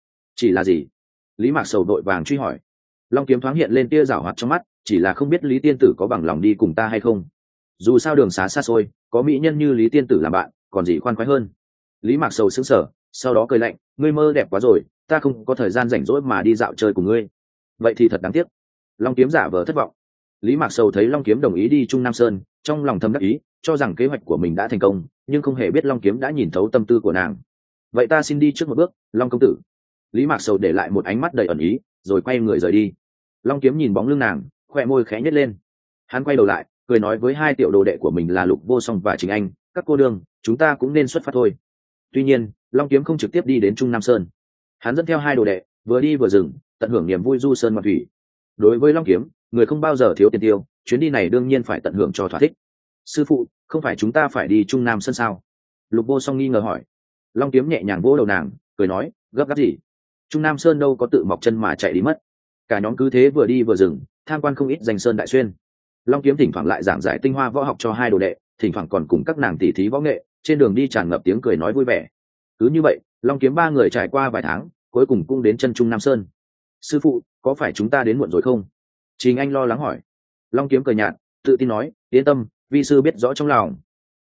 là gì? Lý Mạc Sầu đội vàng truy hỏi. Long kiếm thoáng hiện lên tia giảo hoạt trong mắt, chỉ là không biết Lý tiên tử có bằng lòng đi cùng ta hay không. Dù sao đường xá xa xôi, có mỹ nhân như Lý tiên tử làm bạn, còn gì khoan khoái hơn. Lý Mạc Sầu sững sờ, sau đó cười lạnh: ngươi mơ đẹp quá rồi, ta không có thời gian rảnh rỗi mà đi dạo chơi cùng ngươi. Vậy thì thật đáng tiếc. Long kiếm giả vờ thất vọng. Lý Mạc Sầu thấy long kiếm đồng ý đi Trung Nam Sơn, trong lòng thầm đắc ý, cho rằng kế hoạch của mình đã thành công, nhưng không hề biết long kiếm đã nhìn thấu tâm tư của nàng. Vậy ta xin đi trước một bước, Long công tử. Lý Mạc Sầu để lại một ánh mắt đầy ẩn ý, rồi quay người rời đi. Long kiếm nhìn bóng lưng nàng, khoe môi khẽ nhếch lên. Hắn quay đầu lại, cười nói với 2 tiểu đồ đệ của mình là Lục Vô Song và Chính Anh: các cô đương, chúng ta cũng nên xuất phát thôi. Tuy nhiên, long kiếm không trực tiếp đi đến Trung Nam Sơn. Hắn dẫn theo 2 đồ đệ, vừa đi vừa dừng, tận hưởng niềm vui du sơn ngoạn thủy. Đối với long kiếm, người không bao giờ thiếu tiền tiêu, chuyến đi này đương nhiên phải tận hưởng cho thỏa thích. Sư phụ, không phải chúng ta phải đi Trung Nam Sơn sao? Lục Vô Song nghi ngờ hỏi. Long kiếm nhẹ nhàng vỗ đầu nàng, cười nói: gấp gáp gì? Trung Nam Sơn đâu có tự mọc chân mà chạy đi mất. Cả nhóm cứ thế vừa đi vừa dừng, tham quan không ít danh sơn đại xuyên. Long kiếm thỉnh thoảng lại giảng giải tinh hoa võ học cho 2 đồ đệ, thỉnh thoảng còn cùng các nàng tỉ thí võ nghệ, trên đường đi tràn ngập tiếng cười nói vui vẻ. Cứ như vậy, long kiếm 3 người trải qua vài tháng, cuối cùng cũng đến chân Trung Nam Sơn. Sư phụ, có phải chúng ta đến muộn rồi không? Trình Anh lo lắng hỏi. Long kiếm cười nhạt, tự tin nói: yên tâm, vi sư biết rõ trong lòng.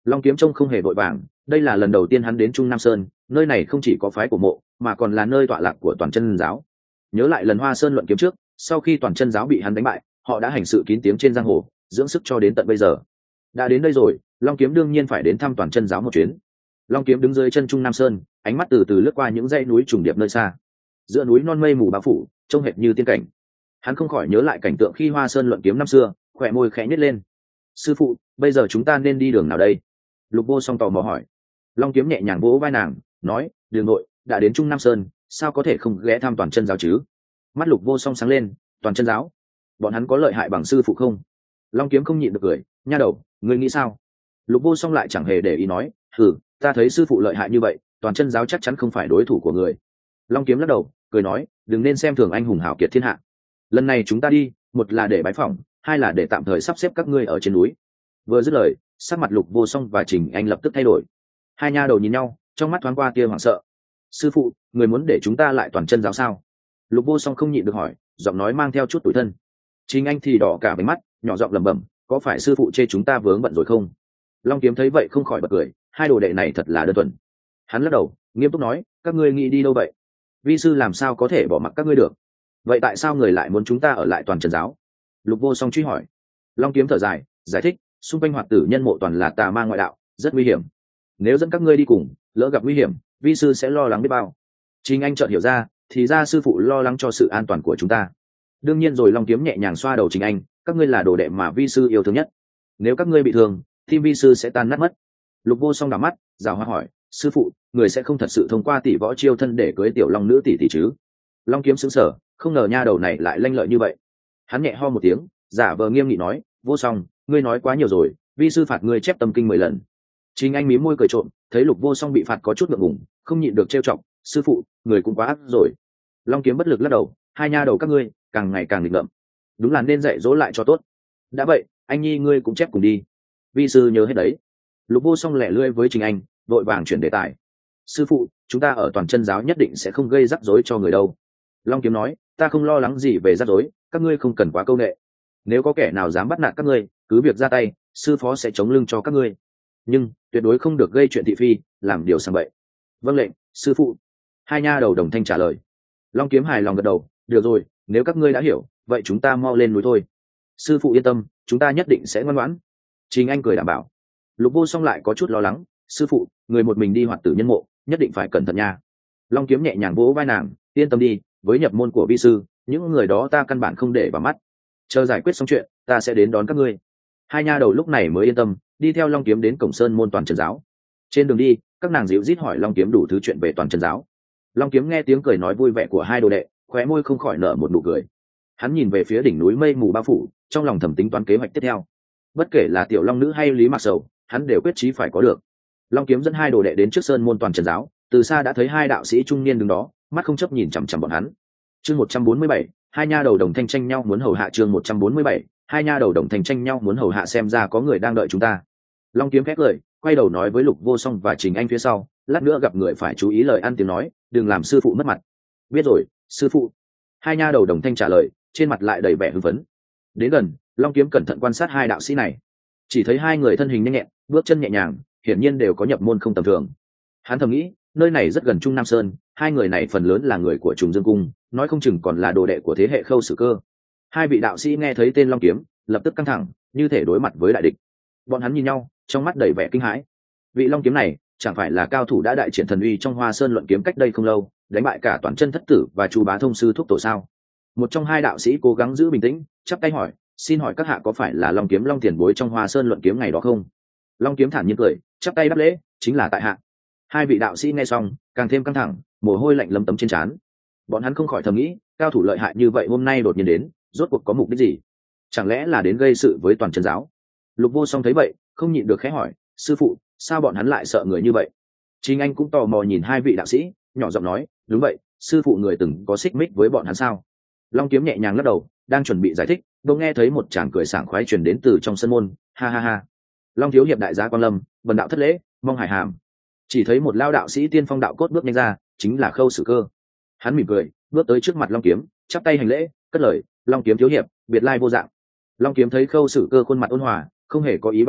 Long Kiếm trông không hề vội vàng, đây là lần đầu tiên hắn đến Trung Nam Sơn, nơi này không chỉ có phái của mộ mà còn là nơi tọa lạc của toàn chân giáo. Nhớ lại lần Hoa Sơn luận kiếm trước, sau khi toàn chân giáo bị hắn đánh bại, họ đã hành sự kín tiếng trên giang hồ, dưỡng sức cho đến tận bây giờ. Đã đến đây rồi, Long Kiếm đương nhiên phải đến thăm toàn chân giáo một chuyến. Long Kiếm đứng dưới chân Trung Nam Sơn, ánh mắt từ từ lướt qua những dãy núi trùng điệp nơi xa. Giữa núi non mây mù bao phủ, trông hệt như tiên cảnh. Hắn không khỏi nhớ lại cảnh tượng khi Hoa Sơn luận kiếm năm xưa, khỏe môi khẽ nhếch lên. Sư phụ, bây giờ chúng ta nên đi đường nào đây? Lục Vô Song tò mò hỏi. Long Kiếm nhẹ nhàng vỗ vai nàng, nói, đường nội, đã đến Trung Nam Sơn, sao có thể không ghé thăm toàn chân giáo chứ? Mắt Lục Vô Song sáng lên, toàn chân giáo, bọn hắn có lợi hại bằng sư phụ không? Long Kiếm không nhịn được cười, nha đầu, ngươi nghĩ sao? Lục Vô Song lại chẳng hề để ý nói, ta thấy sư phụ lợi hại như vậy, toàn chân giáo chắc chắn không phải đối thủ của người. Long Kiếm lắc đầu, cười nói, đừng nên xem thường anh hùng hảo kiệt thiên hạ. Lần này chúng ta đi, một là để bái phỏng, hai là để tạm thời sắp xếp các ngươi ở trên núi. Vừa dứt lời, sắc mặt Lục Vô Song và Trình Anh lập tức thay đổi. Hai nha đầu nhìn nhau, trong mắt thoáng qua tia hoảng sợ. Sư phụ, người muốn để chúng ta lại toàn chân giáo sao? Lục Vô Song không nhịn được hỏi, giọng nói mang theo chút tủi thân. Trình Anh thì đỏ cả váy mắt, nhỏ giọng lẩm bẩm, có phải sư phụ chê chúng ta vướng bận rồi không? Long Kiếm thấy vậy không khỏi bật cười, hai đồ đệ này thật là đơn thuần. Hắn lắc đầu, nghiêm túc nói, các ngươi nghĩ đi đâu vậy? Vi sư làm sao có thể bỏ mặc các ngươi được? Vậy tại sao người lại muốn chúng ta ở lại toàn chân giáo? Lục Vô Song truy hỏi. Long Kiếm thở dài, giải thích, xung quanh hoạt tử nhân mộ toàn là tà ma ngoại đạo, rất nguy hiểm. Nếu dẫn các ngươi đi cùng, lỡ gặp nguy hiểm, vi sư sẽ lo lắng biết bao. Trình Anh chợt hiểu ra, thì ra sư phụ lo lắng cho sự an toàn của chúng ta. Đương nhiên rồi. Long Kiếm nhẹ nhàng xoa đầu Trình Anh, các ngươi là đồ đệ mà vi sư yêu thương nhất. Nếu các ngươi bị thương, thì vi sư sẽ tan nát mất. Lục Vô Song đảo mắt, rào hoa hỏi, sư phụ, người sẽ không thật sự thông qua tỷ võ chiêu thân để cưới tiểu long nữ tỷ tỷ chứ? Long Kiếm sững sờ, không ngờ nha đầu này lại lanh lợi như vậy. Hắn nhẹ ho một tiếng, giả vờ nghiêm nghị nói, Vô Song, ngươi nói quá nhiều rồi, vi sư phạt ngươi chép tâm kinh 10 lần. Trình Anh mím môi cười trộm, thấy Lục Vô Song bị phạt có chút ngượng ngùng, không nhịn được trêu chọc, sư phụ, người cũng quá ác rồi. Long Kiếm bất lực lắc đầu, hai nha đầu các ngươi càng ngày càng nghịch ngợm, đúng là nên dạy dỗ lại cho tốt. Đã vậy, anh nhi ngươi cũng chép cùng đi, vi sư nhớ hết đấy. Lục Vô Song lẻ lươi với Trình Anh, vội vàng chuyển đề tài. Sư phụ, chúng ta ở toàn chân giáo nhất định sẽ không gây rắc rối cho người đâu. Long Kiếm nói, ta không lo lắng gì về rắc rối, các ngươi không cần quá câu nệ. Nếu có kẻ nào dám bắt nạt các ngươi, cứ việc ra tay, sư phó sẽ chống lưng cho các ngươi. Nhưng tuyệt đối không được gây chuyện thị phi, làm điều sang bậy. Vâng lệnh, sư phụ. Hai nha đầu đồng thanh trả lời. Long Kiếm hài lòng gật đầu, được rồi, nếu các ngươi đã hiểu, vậy chúng ta mau lên núi thôi. Sư phụ yên tâm, chúng ta nhất định sẽ ngoan ngoãn. Trình Anh cười đảm bảo. Lục Vô Song lại có chút lo lắng, sư phụ, người một mình đi hoạt tử nhân mộ, nhất định phải cẩn thận nha. Long Kiếm nhẹ nhàng vỗ vai nàng, yên tâm đi, với nhập môn của vi sư, những người đó ta căn bản không để vào mắt. Chờ giải quyết xong chuyện, ta sẽ đến đón các ngươi. Hai nha đầu lúc này mới yên tâm, đi theo Long Kiếm đến cổng sơn môn toàn chân giáo. Trên đường đi, các nàng dịu rít hỏi Long Kiếm đủ thứ chuyện về toàn chân giáo. Long Kiếm nghe tiếng cười nói vui vẻ của hai đồ đệ, khóe môi không khỏi nở một nụ cười. Hắn nhìn về phía đỉnh núi mây mù bao phủ, trong lòng thầm tính toán kế hoạch tiếp theo. Bất kể là tiểu long nữ hay Lý Mạc Sầu, hắn đều quyết chí phải có được. Long Kiếm dẫn hai đồ đệ đến trước sơn môn toàn chân giáo, từ xa đã thấy hai đạo sĩ trung niên đứng đó, mắt không chấp nhìn chằm chằm bọn hắn. Chương 147, hai nha đầu đồng thanh tranh nhau muốn hầu hạ. Chương 147, hai nha đầu đồng thanh tranh nhau muốn hầu hạ, xem ra có người đang đợi chúng ta. Long Kiếm khét lời, quay đầu nói với Lục Vô Song và Trình Anh phía sau, lát nữa gặp người phải chú ý lời ăn tiếng nói, đừng làm sư phụ mất mặt. Biết rồi, sư phụ. Hai nha đầu đồng thanh trả lời, trên mặt lại đầy vẻ hưng phấn. Đến gần, Long Kiếm cẩn thận quan sát hai đạo sĩ này, chỉ thấy hai người thân hình nhanh nhẹn, bước chân nhẹ nhàng, hiển nhiên đều có nhập môn không tầm thường. Hắn thầm nghĩ, nơi này rất gần Trung Nam Sơn, hai người này phần lớn là người của Trùng Dương Cung, nói không chừng còn là đồ đệ của thế hệ Khâu Sử Cơ. Hai vị đạo sĩ nghe thấy tên Long Kiếm, lập tức căng thẳng, như thể đối mặt với đại địch. Bọn hắn nhìn nhau, trong mắt đầy vẻ kinh hãi. Vị Long Kiếm này, chẳng phải là cao thủ đã đại triển thần uy trong Hoa Sơn luận kiếm cách đây không lâu, đánh bại cả Toàn Chân Thất Tử và Chu Bá Thông sư thúc tổ sao? Một trong hai đạo sĩ cố gắng giữ bình tĩnh, chắp tay hỏi, xin hỏi các hạ có phải là Long Kiếm Long tiền bối trong Hoa Sơn luận kiếm ngày đó không? Long Kiếm thản nhiên cười, chắp tay đáp lễ, chính là tại hạ. Hai vị đạo sĩ nghe xong, càng thêm căng thẳng, mồ hôi lạnh lấm tấm trên trán. Bọn hắn không khỏi thầm nghĩ, cao thủ lợi hại như vậy hôm nay đột nhiên đến, rốt cuộc có mục đích gì? Chẳng lẽ là đến gây sự với toàn chân giáo? Lục Vô Song thấy vậy, không nhịn được khẽ hỏi, sư phụ, sao bọn hắn lại sợ người như vậy? Trình Anh cũng tò mò nhìn hai vị đạo sĩ, nhỏ giọng nói, đúng vậy, sư phụ người từng có xích mích với bọn hắn sao? Long Kiếm nhẹ nhàng lắc đầu, đang chuẩn bị giải thích, bỗng nghe thấy một tràng cười sảng khoái truyền đến từ trong sân môn, ha ha ha. Long thiếu hiệp đại gia quan lâm, vần đạo thất lễ, mong hải hàm. Chỉ thấy một lao đạo sĩ tiên phong đạo cốt bước nhanh ra, chính là Khâu Sử Cơ. Hắn mỉm cười, bước tới trước mặt Long Kiếm, chắp tay hành lễ, cất lời, Long Kiếm thiếu hiệp, biệt lai vô dạng. Long Kiếm thấy Khâu Sử Cơ khuôn mặt ôn hòa, không hề có ý bài xích,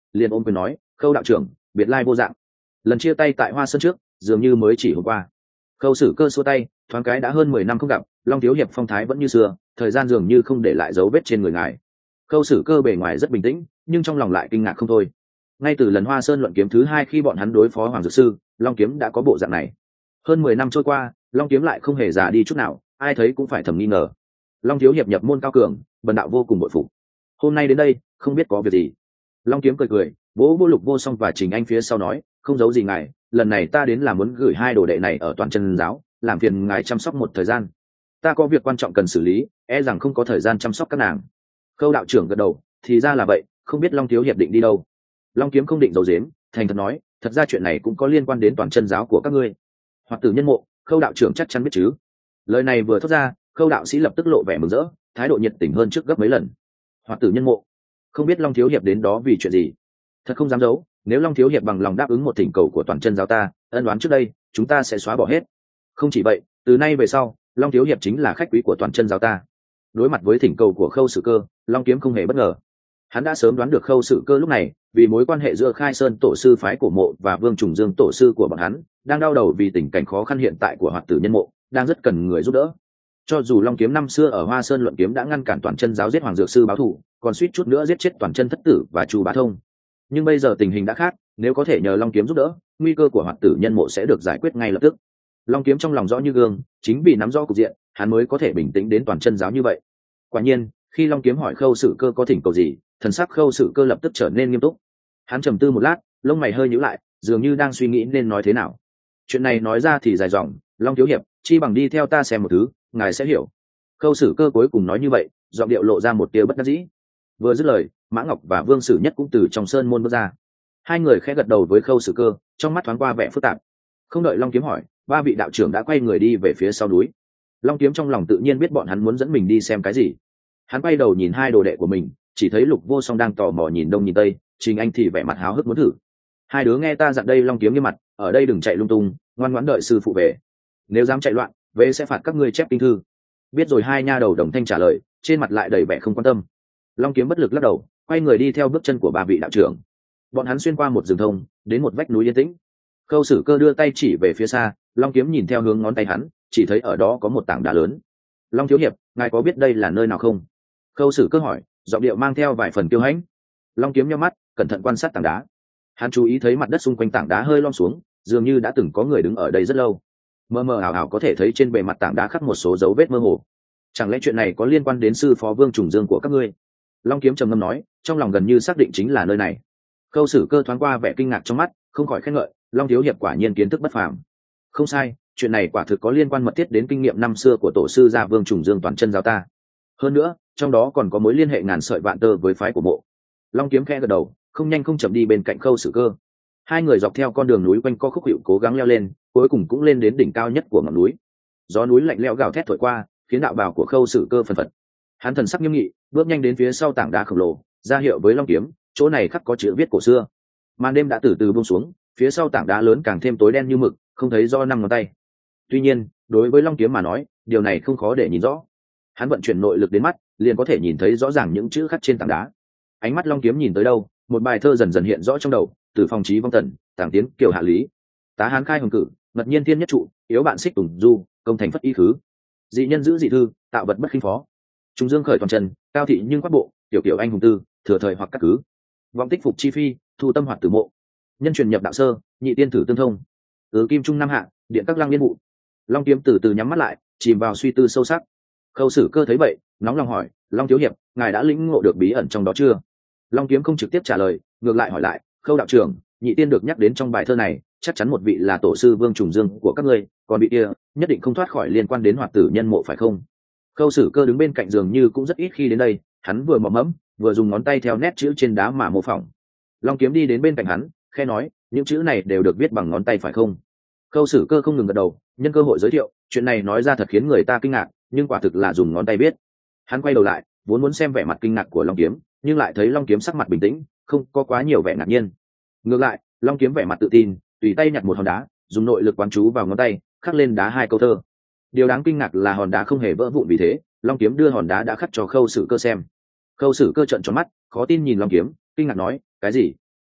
liền ôm quyền nói, Khâu đạo trưởng, biệt lai vô dạng. Lần chia tay tại Hoa Sơn trước, dường như mới chỉ hôm qua. Khâu Sử Cơ xua tay, thoáng cái đã hơn 10 năm không gặp, Long thiếu hiệp phong thái vẫn như xưa, thời gian dường như không để lại dấu vết trên người ngài. Khâu Sử Cơ bề ngoài rất bình tĩnh, nhưng trong lòng lại kinh ngạc không thôi. Ngay từ lần Hoa Sơn luận kiếm thứ 2 khi bọn hắn đối phó Hoàng Dược Sư, Long kiếm đã có bộ dạng này. Hơn 10 năm trôi qua, Long kiếm lại không hề già đi chút nào, ai thấy cũng phải thầm nghi ngờ. Long thiếu hiệp nhập môn cao cường, bần đạo vô cùng bội phục. Hôm nay đến đây, không biết có việc gì. Long kiếm cười cười, vỗ vỗ Lục Vô Song và Trình Anh phía sau nói, không giấu gì ngài, lần này ta đến là muốn gửi 2 đồ đệ này ở Toàn Chân giáo, làm phiền ngài chăm sóc một thời gian. Ta có việc quan trọng cần xử lý, e rằng không có thời gian chăm sóc các nàng. Khâu đạo trưởng gật đầu, thì ra là vậy, không biết Long thiếu hiệp định đi đâu. Long kiếm không định giấu giếm, thành thật nói, thật ra chuyện này cũng có liên quan đến Toàn Chân giáo của các ngươi. Hoặc Tử Nhân Mộ, Khâu đạo trưởng chắc chắn biết chứ. Lời này vừa thốt ra, Khâu đạo sĩ lập tức lộ vẻ mừng rỡ, thái độ nhiệt tình hơn trước gấp mấy lần. Hoặc Tử Nhân Mộ, không biết Long thiếu hiệp đến đó vì chuyện gì. Thật không dám giấu, nếu Long thiếu hiệp bằng lòng đáp ứng một thỉnh cầu của Toàn Chân giáo ta, ân oán trước đây chúng ta sẽ xóa bỏ hết. Không chỉ vậy, từ nay về sau, Long thiếu hiệp chính là khách quý của Toàn Chân giáo ta. Đối mặt với thỉnh cầu của Khâu Sử Cơ, Long kiếm không hề bất ngờ. Hắn đã sớm đoán được Khâu Sử Cơ lúc này, vì mối quan hệ giữa Khai Sơn tổ sư phái của mộ và Vương Trùng Dương tổ sư của bọn hắn, đang đau đầu vì tình cảnh khó khăn hiện tại của Hoạt Tử Nhân Mộ, đang rất cần người giúp đỡ. Cho dù Long kiếm năm xưa ở Hoa Sơn luận kiếm đã ngăn cản Toàn Chân giáo giết Hoàng Dược sư báo thù, còn suýt chút nữa giết chết Toàn Chân thất tử và Chu Bá Thông, nhưng bây giờ tình hình đã khác, nếu có thể nhờ Long kiếm giúp đỡ, nguy cơ của Hoạt Tử Nhân Mộ sẽ được giải quyết ngay lập tức. Long kiếm trong lòng rõ như gương, chính vì nắm rõ cục diện, hắn mới có thể bình tĩnh đến Toàn Chân giáo như vậy. Quả nhiên, khi Long kiếm hỏi Khâu Sử Cơ có thỉnh cầu gì, thần sắc Khâu Sử Cơ lập tức trở nên nghiêm túc. Hắn trầm tư một lát, lông mày hơi nhíu lại, dường như đang suy nghĩ nên nói thế nào. Chuyện này nói ra thì dài dòng, Long thiếu hiệp, chi bằng đi theo ta xem một thứ, ngài sẽ hiểu. Khâu Sử Cơ cuối cùng nói như vậy, giọng điệu lộ ra một tia bất đắc dĩ. Vừa dứt lời, Mã Ngọc và Vương Sử Nhất cũng từ trong sơn môn bước ra. Hai người khẽ gật đầu với Khâu Sử Cơ, trong mắt thoáng qua vẻ phức tạp. Không đợi Long kiếm hỏi, 3 vị đạo trưởng đã quay người đi về phía sau núi. Long kiếm trong lòng tự nhiên biết bọn hắn muốn dẫn mình đi xem cái gì. Hắn quay đầu nhìn 2 đồ đệ của mình, chỉ thấy Lục Vô Song đang tò mò nhìn đông nhìn tây, Trình Anh thì vẻ mặt háo hức muốn thử. Hai đứa nghe ta dặn đây, Long kiếm nghiêm mặt, ở đây đừng chạy lung tung, ngoan ngoãn đợi sư phụ về. Nếu dám chạy loạn, về sẽ phạt các ngươi chép kinh thư. Biết rồi. 2 nha đầu đồng thanh trả lời, trên mặt lại đầy vẻ không quan tâm. Long kiếm bất lực lắc đầu, quay người đi theo bước chân của 3 vị đạo trưởng. Bọn hắn xuyên qua một rừng thông, đến một vách núi yên tĩnh. Khâu Sử Cơ đưa tay chỉ về phía xa, Long kiếm nhìn theo hướng ngón tay hắn, chỉ thấy ở đó có một tảng đá lớn. Long thiếu hiệp, ngài có biết đây là nơi nào không? Khâu Sử Cơ hỏi, giọng điệu mang theo vài phần kiêu hãnh. Long kiếm nhíu mắt, cẩn thận quan sát tảng đá. Hắn chú ý thấy mặt đất xung quanh tảng đá hơi lom xuống, dường như đã từng có người đứng ở đây rất lâu. Mơ mơ ảo ảo có thể thấy trên bề mặt tảng đá khắc một số dấu vết mơ hồ. Chẳng lẽ chuyện này có liên quan đến sư phó Vương Trùng Dương của các ngươi? Long kiếm trầm ngâm nói, trong lòng gần như xác định chính là nơi này. Khâu Sử Cơ thoáng qua vẻ kinh ngạc trong mắt, không khỏi khen ngợi, Long thiếu hiệp quả nhiên kiến thức bất phàm. Không sai, chuyện này quả thực có liên quan mật thiết đến kinh nghiệm năm xưa của tổ sư gia Vương Trùng Dương Toàn Chân giáo ta. Hơn nữa, trong đó còn có mối liên hệ ngàn sợi vạn tơ với phái của mộ. Long kiếm khẽ gật đầu, không nhanh không chậm đi bên cạnh Khâu Sử Cơ. Hai người dọc theo con đường núi quanh co khúc hiệu cố gắng leo lên, cuối cùng cũng lên đến đỉnh cao nhất của ngọn núi. Gió núi lạnh lẽo gào thét thổi qua, khiến đạo bào của Khâu Sử Cơ phần phật. Hắn thần sắc nghiêm nghị, bước nhanh đến phía sau tảng đá khổng lồ, ra hiệu với Long kiếm, chỗ này khắc có chữ viết cổ xưa. Màn đêm đã từ từ buông xuống, phía sau tảng đá lớn càng thêm tối đen như mực, không thấy do 5 ngón tay. Tuy nhiên, đối với Long kiếm mà nói, điều này không khó để nhìn rõ. Hắn vận chuyển nội lực đến mắt, liền có thể nhìn thấy rõ ràng những chữ khắc trên tảng đá. Ánh mắt Long kiếm nhìn tới đâu, một bài thơ dần dần hiện rõ trong đầu, từ phòng trí vong tần, tàng tiến kiều hạ lý, tá hán khai hồng cử, ngật nhiên thiên nhất trụ, yếu bạn xích tùng du, công thành phất y khứ, dị nhân giữ dị thư, tạo vật bất khinh phó, trung dương khởi toàn trần, cao thị nhưng quát bộ, tiểu kiểu anh hùng tư, thừa thời hoặc cắt cứ, vọng tích phục chi phi, thu tâm hoạt tử mộ, nhân truyền nhập đạo sơ, nhị tiên thử tương thông, kim trung nam hạ, điện các lang liên vụ. Long kiếm từ từ nhắm mắt lại, chìm vào suy tư sâu sắc. Khâu Sử Cơ thấy vậy, nóng lòng hỏi, Long thiếu hiệp, ngài đã lĩnh ngộ được bí ẩn trong đó chưa? Long kiếm không trực tiếp trả lời, ngược lại hỏi lại, Khâu đạo trưởng, nhị tiên được nhắc đến trong bài thơ này, chắc chắn một vị là tổ sư Vương Trùng Dương của các ngươi, còn vị kia nhất định không thoát khỏi liên quan đến Hoạt Tử Nhân Mộ phải không? Khâu Sử Cơ đứng bên cạnh giường như cũng rất ít khi đến đây, hắn vừa mò mẫm, vừa dùng ngón tay theo nét chữ trên đá mà mô phỏng. Long kiếm đi đến bên cạnh hắn, khẽ nói, những chữ này đều được viết bằng ngón tay phải không? Khâu Sử Cơ không ngừng gật đầu, nhân cơ hội giới thiệu, chuyện này nói ra thật khiến người ta kinh ngạc, nhưng quả thực là dùng ngón tay viết. Hắn quay đầu lại, vốn muốn xem vẻ mặt kinh ngạc của Long kiếm, nhưng lại thấy Long kiếm sắc mặt bình tĩnh, không có quá nhiều vẻ ngạc nhiên. Ngược lại, Long kiếm vẻ mặt tự tin, tùy tay nhặt một hòn đá, dùng nội lực quán chú vào ngón tay, khắc lên đá 2 câu thơ. Điều đáng kinh ngạc là hòn đá không hề vỡ vụn, vì thế Long kiếm đưa hòn đá đã khắc cho Khâu Sử Cơ xem. Khâu Sử Cơ trợn tròn mắt, khó tin nhìn Long kiếm, kinh ngạc nói, cái gì?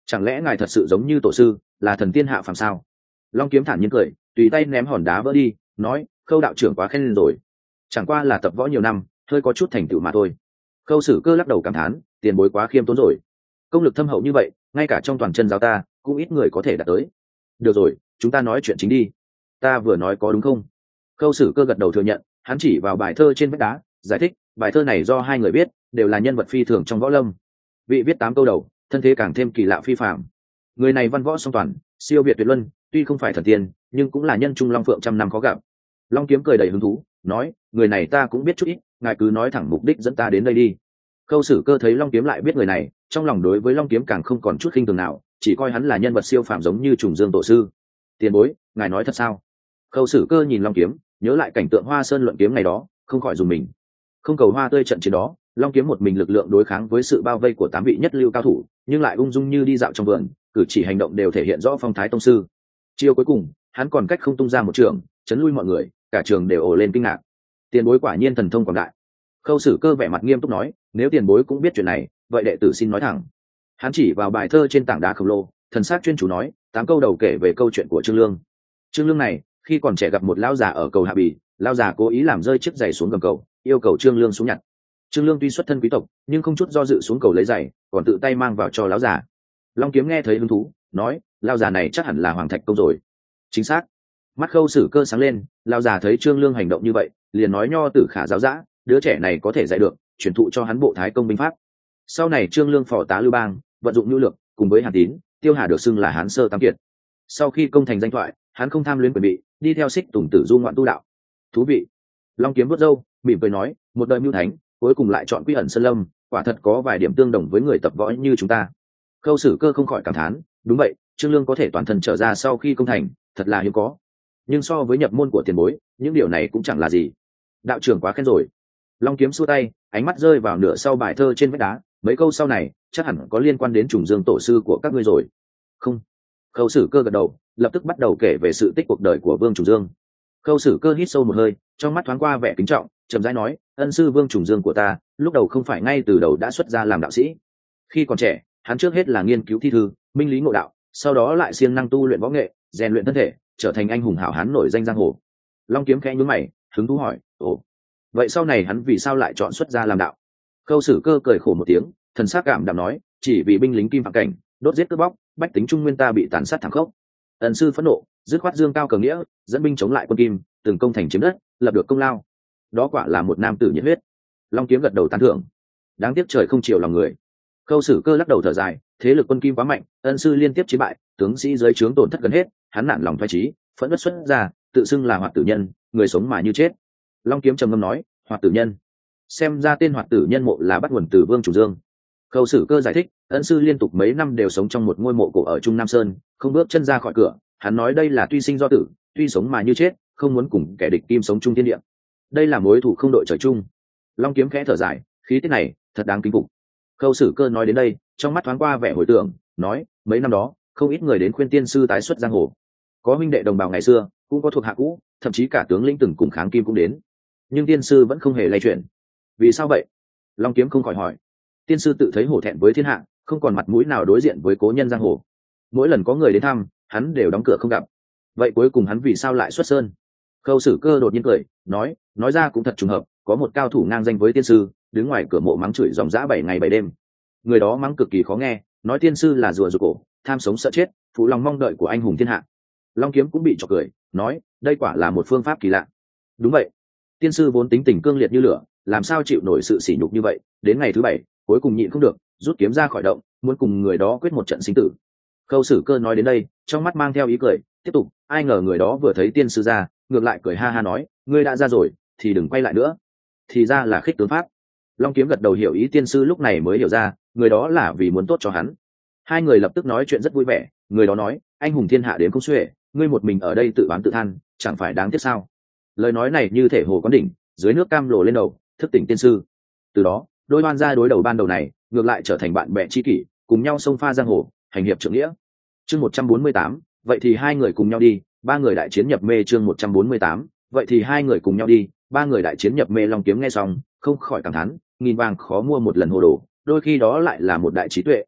chẳng lẽ ngài thật sự giống như tổ sư là thần tiên hạ phàm sao? Long Kiếm thản nhiên cười, tùy tay ném hòn đá vỡ đi, nói: Khâu đạo trưởng quá khen lên rồi, chẳng qua là tập võ nhiều năm, hơi có chút thành tựu mà thôi. Khâu Sử Cơ lắc đầu cảm thán, tiền bối quá khiêm tốn rồi, công lực thâm hậu như vậy, ngay cả trong toàn chân giáo ta cũng ít người có thể đạt tới. Được rồi, chúng ta nói chuyện chính đi. Ta vừa nói có đúng không? Khâu Sử Cơ gật đầu thừa nhận, hắn chỉ vào bài thơ trên vách đá, giải thích, bài thơ này do hai người viết, đều là nhân vật phi thường trong võ lâm. Vị viết 8 câu đầu, thân thế càng thêm kỳ lạ phi phàm. Người này văn võ song toàn, siêu việt tuyệt luân, tuy không phải thần tiên, nhưng cũng là nhân trung long phượng trăm năm khó gặp. Long Kiếm cười đầy hứng thú, nói: người này ta cũng biết chút ít, ngài cứ nói thẳng mục đích dẫn ta đến đây đi. Khâu Sử Cơ thấy Long Kiếm lại biết người này, trong lòng đối với Long Kiếm càng không còn chút khinh thường nào, chỉ coi hắn là nhân vật siêu phàm giống như Trùng Dương tổ sư. Tiền bối, ngài nói thật sao? Khâu Sử Cơ nhìn Long Kiếm, nhớ lại cảnh tượng Hoa Sơn luận kiếm ngày đó, không khỏi dùng mình. Không cầu hoa tươi trận chiến đó, Long Kiếm một mình lực lượng đối kháng với sự bao vây của 8 vị nhất lưu cao thủ, nhưng lại ung dung như đi dạo trong vườn, cử chỉ hành động đều thể hiện rõ phong thái tông sư. Chiêu cuối cùng, hắn còn cách không tung ra một trường, chấn lui mọi người, cả trường đều ồ lên kinh ngạc. Tiền bối quả nhiên thần thông quảng đại. Khâu Sử Cơ vẻ mặt nghiêm túc nói: nếu tiền bối cũng biết chuyện này, vậy đệ tử xin nói thẳng. Hắn chỉ vào bài thơ trên tảng đá khổng lồ, thần sắc chuyên chủ nói: 8 câu đầu kể về câu chuyện của Trương Lương. Trương Lương này, khi còn trẻ gặp một lão già ở cầu Hạ Bì, lão già cố ý làm rơi chiếc giày xuống gầm cầu, yêu cầu Trương Lương xuống nhặt. Trương Lương tuy xuất thân quý tộc, nhưng không chút do dự xuống cầu lấy giày, còn tự tay mang vào cho lão già. Long Kiếm nghe thấy hứng thú, nói: lão già này chắc hẳn là Hoàng Thạch Công rồi. Chính xác. Mắt Khâu Sử Cơ sáng lên, lão già thấy Trương Lương hành động như vậy, liền nói: nho tử khả giáo dã, đứa trẻ này có thể dạy được, truyền thụ cho hắn bộ Thái Công binh pháp. Sau này Trương Lương phò tá Lưu Bang, vận dụng nhu lược, cùng với Hàn Tín, Tiêu Hà được xưng là Hán Sơ Tam Kiệt. Sau khi công thành danh thoại, hắn không tham luyến quyền bị, đi theo Xích Tùng Tử du ngoạn tu đạo. Thú vị. Long Kiếm vuốt râu, mỉm cười nói: một đời mưu thánh, cuối cùng lại chọn Quy Ẩn Sơn Lâm, quả thật có vài điểm tương đồng với người tập võ như chúng ta. Khâu Sử Cơ không khỏi cảm thán: đúng vậy, Trương Lương có thể toàn thân trở ra sau khi công thành, thật là hiếm có. Nhưng so với nhập môn của tiền bối, những điều này cũng chẳng là gì. Đạo trưởng quá khen rồi. Long Kiếm xua tay, ánh mắt rơi vào nửa sau bài thơ trên vách đá, mấy câu sau này chắc hẳn có liên quan đến Trùng Dương tổ sư của các ngươi rồi. Không. Khâu Sử Cơ gật đầu, lập tức bắt đầu kể về sự tích cuộc đời của Vương Trùng Dương. Khâu Sử Cơ hít sâu một hơi, trong mắt thoáng qua vẻ kính trọng, chậm rãi nói: ân sư Vương Trùng Dương của ta, lúc đầu không phải ngay từ đầu đã xuất ra làm đạo sĩ. Khi còn trẻ, hắn trước hết là nghiên cứu thi thư, minh lý ngộ đạo, sau đó lại siêng năng tu luyện võ nghệ, rèn luyện thân thể, trở thành anh hùng hảo hán nổi danh giang hồ. Long Kiếm khẽ nhướng mày, hứng thú hỏi: ồ, vậy sau này hắn vì sao lại chọn xuất gia làm đạo? Khâu Sử Cơ cười khổ một tiếng, thần sắc cảm đạm nói: chỉ vì binh lính Kim Phạm Cảnh đốt giết cướp bóc, bách tính Trung Nguyên ta bị tàn sát thảm khốc. Ân sư phẫn nộ, dứt khoát dương cao cờ nghĩa, dẫn binh chống lại quân Kim, từng công thành chiếm đất, lập được công lao. Đó quả là một nam tử nhiệt huyết. Long Kiếm gật đầu tán thưởng. Đáng tiếc trời không chiều lòng người. Khâu Sử Cơ lắc đầu thở dài, thế lực quân Kim quá mạnh, ân sư liên tiếp chiến bại, tướng sĩ dưới trướng tổn thất gần hết, hắn nản lòng phái trí, phẫn uất xuất ra, tự xưng là Hoạt Tử Nhân, người sống mà như chết. Long Kiếm trầm ngâm nói: Hoạt Tử Nhân, xem ra tên Hoạt Tử Nhân mộ là bắt nguồn từ Vương Trùng Dương. Khâu Sử Cơ giải thích: ân sư liên tục mấy năm đều sống trong một ngôi mộ cổ ở Trung Nam Sơn, không bước chân ra khỏi cửa. Hắn nói đây là tuy sinh do tử, tuy sống mà như chết, không muốn cùng kẻ địch Kim sống chung thiên địa. Đây là mối thù không đội trời chung. Long Kiếm khẽ thở dài, khí tiết này thật đáng kính phục. Khâu Sử Cơ nói đến đây, trong mắt thoáng qua vẻ hồi tưởng, nói: mấy năm đó không ít người đến khuyên tiên sư tái xuất giang hồ, có huynh đệ đồng bào ngày xưa, cũng có thuộc hạ cũ, thậm chí cả tướng lĩnh từng cùng kháng Kim cũng đến, nhưng tiên sư vẫn không hề lay chuyển. Vì sao vậy? Long Kiếm không khỏi hỏi. Tiên sư tự thấy hổ thẹn với thiên hạ, không còn mặt mũi nào đối diện với cố nhân giang hồ. Mỗi lần có người đến thăm, hắn đều đóng cửa không gặp. Vậy cuối cùng hắn vì sao lại xuất sơn? Khâu Sử Cơ đột nhiên cười, nói ra cũng thật trùng hợp, có một cao thủ ngang danh với tiên sư, đứng ngoài cửa mộ mắng chửi ròng rã 7 ngày 7 đêm. Người đó mắng cực kỳ khó nghe, nói tiên sư là rùa rụt cổ, tham sống sợ chết, phụ lòng mong đợi của anh hùng thiên hạ. Long Kiếm cũng bị chọc cười, nói: đây quả là một phương pháp kỳ lạ. Đúng vậy, tiên sư vốn tính tình cương liệt như lửa, làm sao chịu nổi sự sỉ nhục như vậy, đến ngày thứ 7, cuối cùng nhịn không được, rút kiếm ra khỏi động, muốn cùng người đó quyết một trận sinh tử. Khâu Sử Cơ nói đến đây, trong mắt mang theo ý cười, tiếp tục: ai ngờ người đó vừa thấy tiên sư ra, ngược lại cười ha ha nói: ngươi đã ra rồi thì đừng quay lại nữa. Thì ra là khích tướng pháp. Long Kiếm gật đầu hiểu ý, tiên sư lúc này mới hiểu ra, người đó là vì muốn tốt cho hắn. Hai người lập tức nói chuyện rất vui vẻ. Người đó nói: anh hùng thiên hạ đến không xuể, ngươi một mình ở đây tự oán tự than, chẳng phải đáng tiếc sao? Lời nói này như thể hồ quán đỉnh, dưới nước cam lồ lên đầu, thức tỉnh tiên sư. Từ đó, đôi oan gia đối đầu ban đầu này ngược lại trở thành bạn bè tri kỷ, cùng nhau xông pha giang hồ, hành hiệp trượng nghĩa. Chương 148, vậy thì hai người cùng nhau đi, ba người đại chiến nhập mê. Chương 148, vậy thì hai người cùng nhau đi, ba người đại chiến nhập mê. Long Kiếm nghe xong, không khỏi cảm thán, nghìn vàng khó mua một lần hồ đồ, đôi khi đó lại là một đại trí tuệ.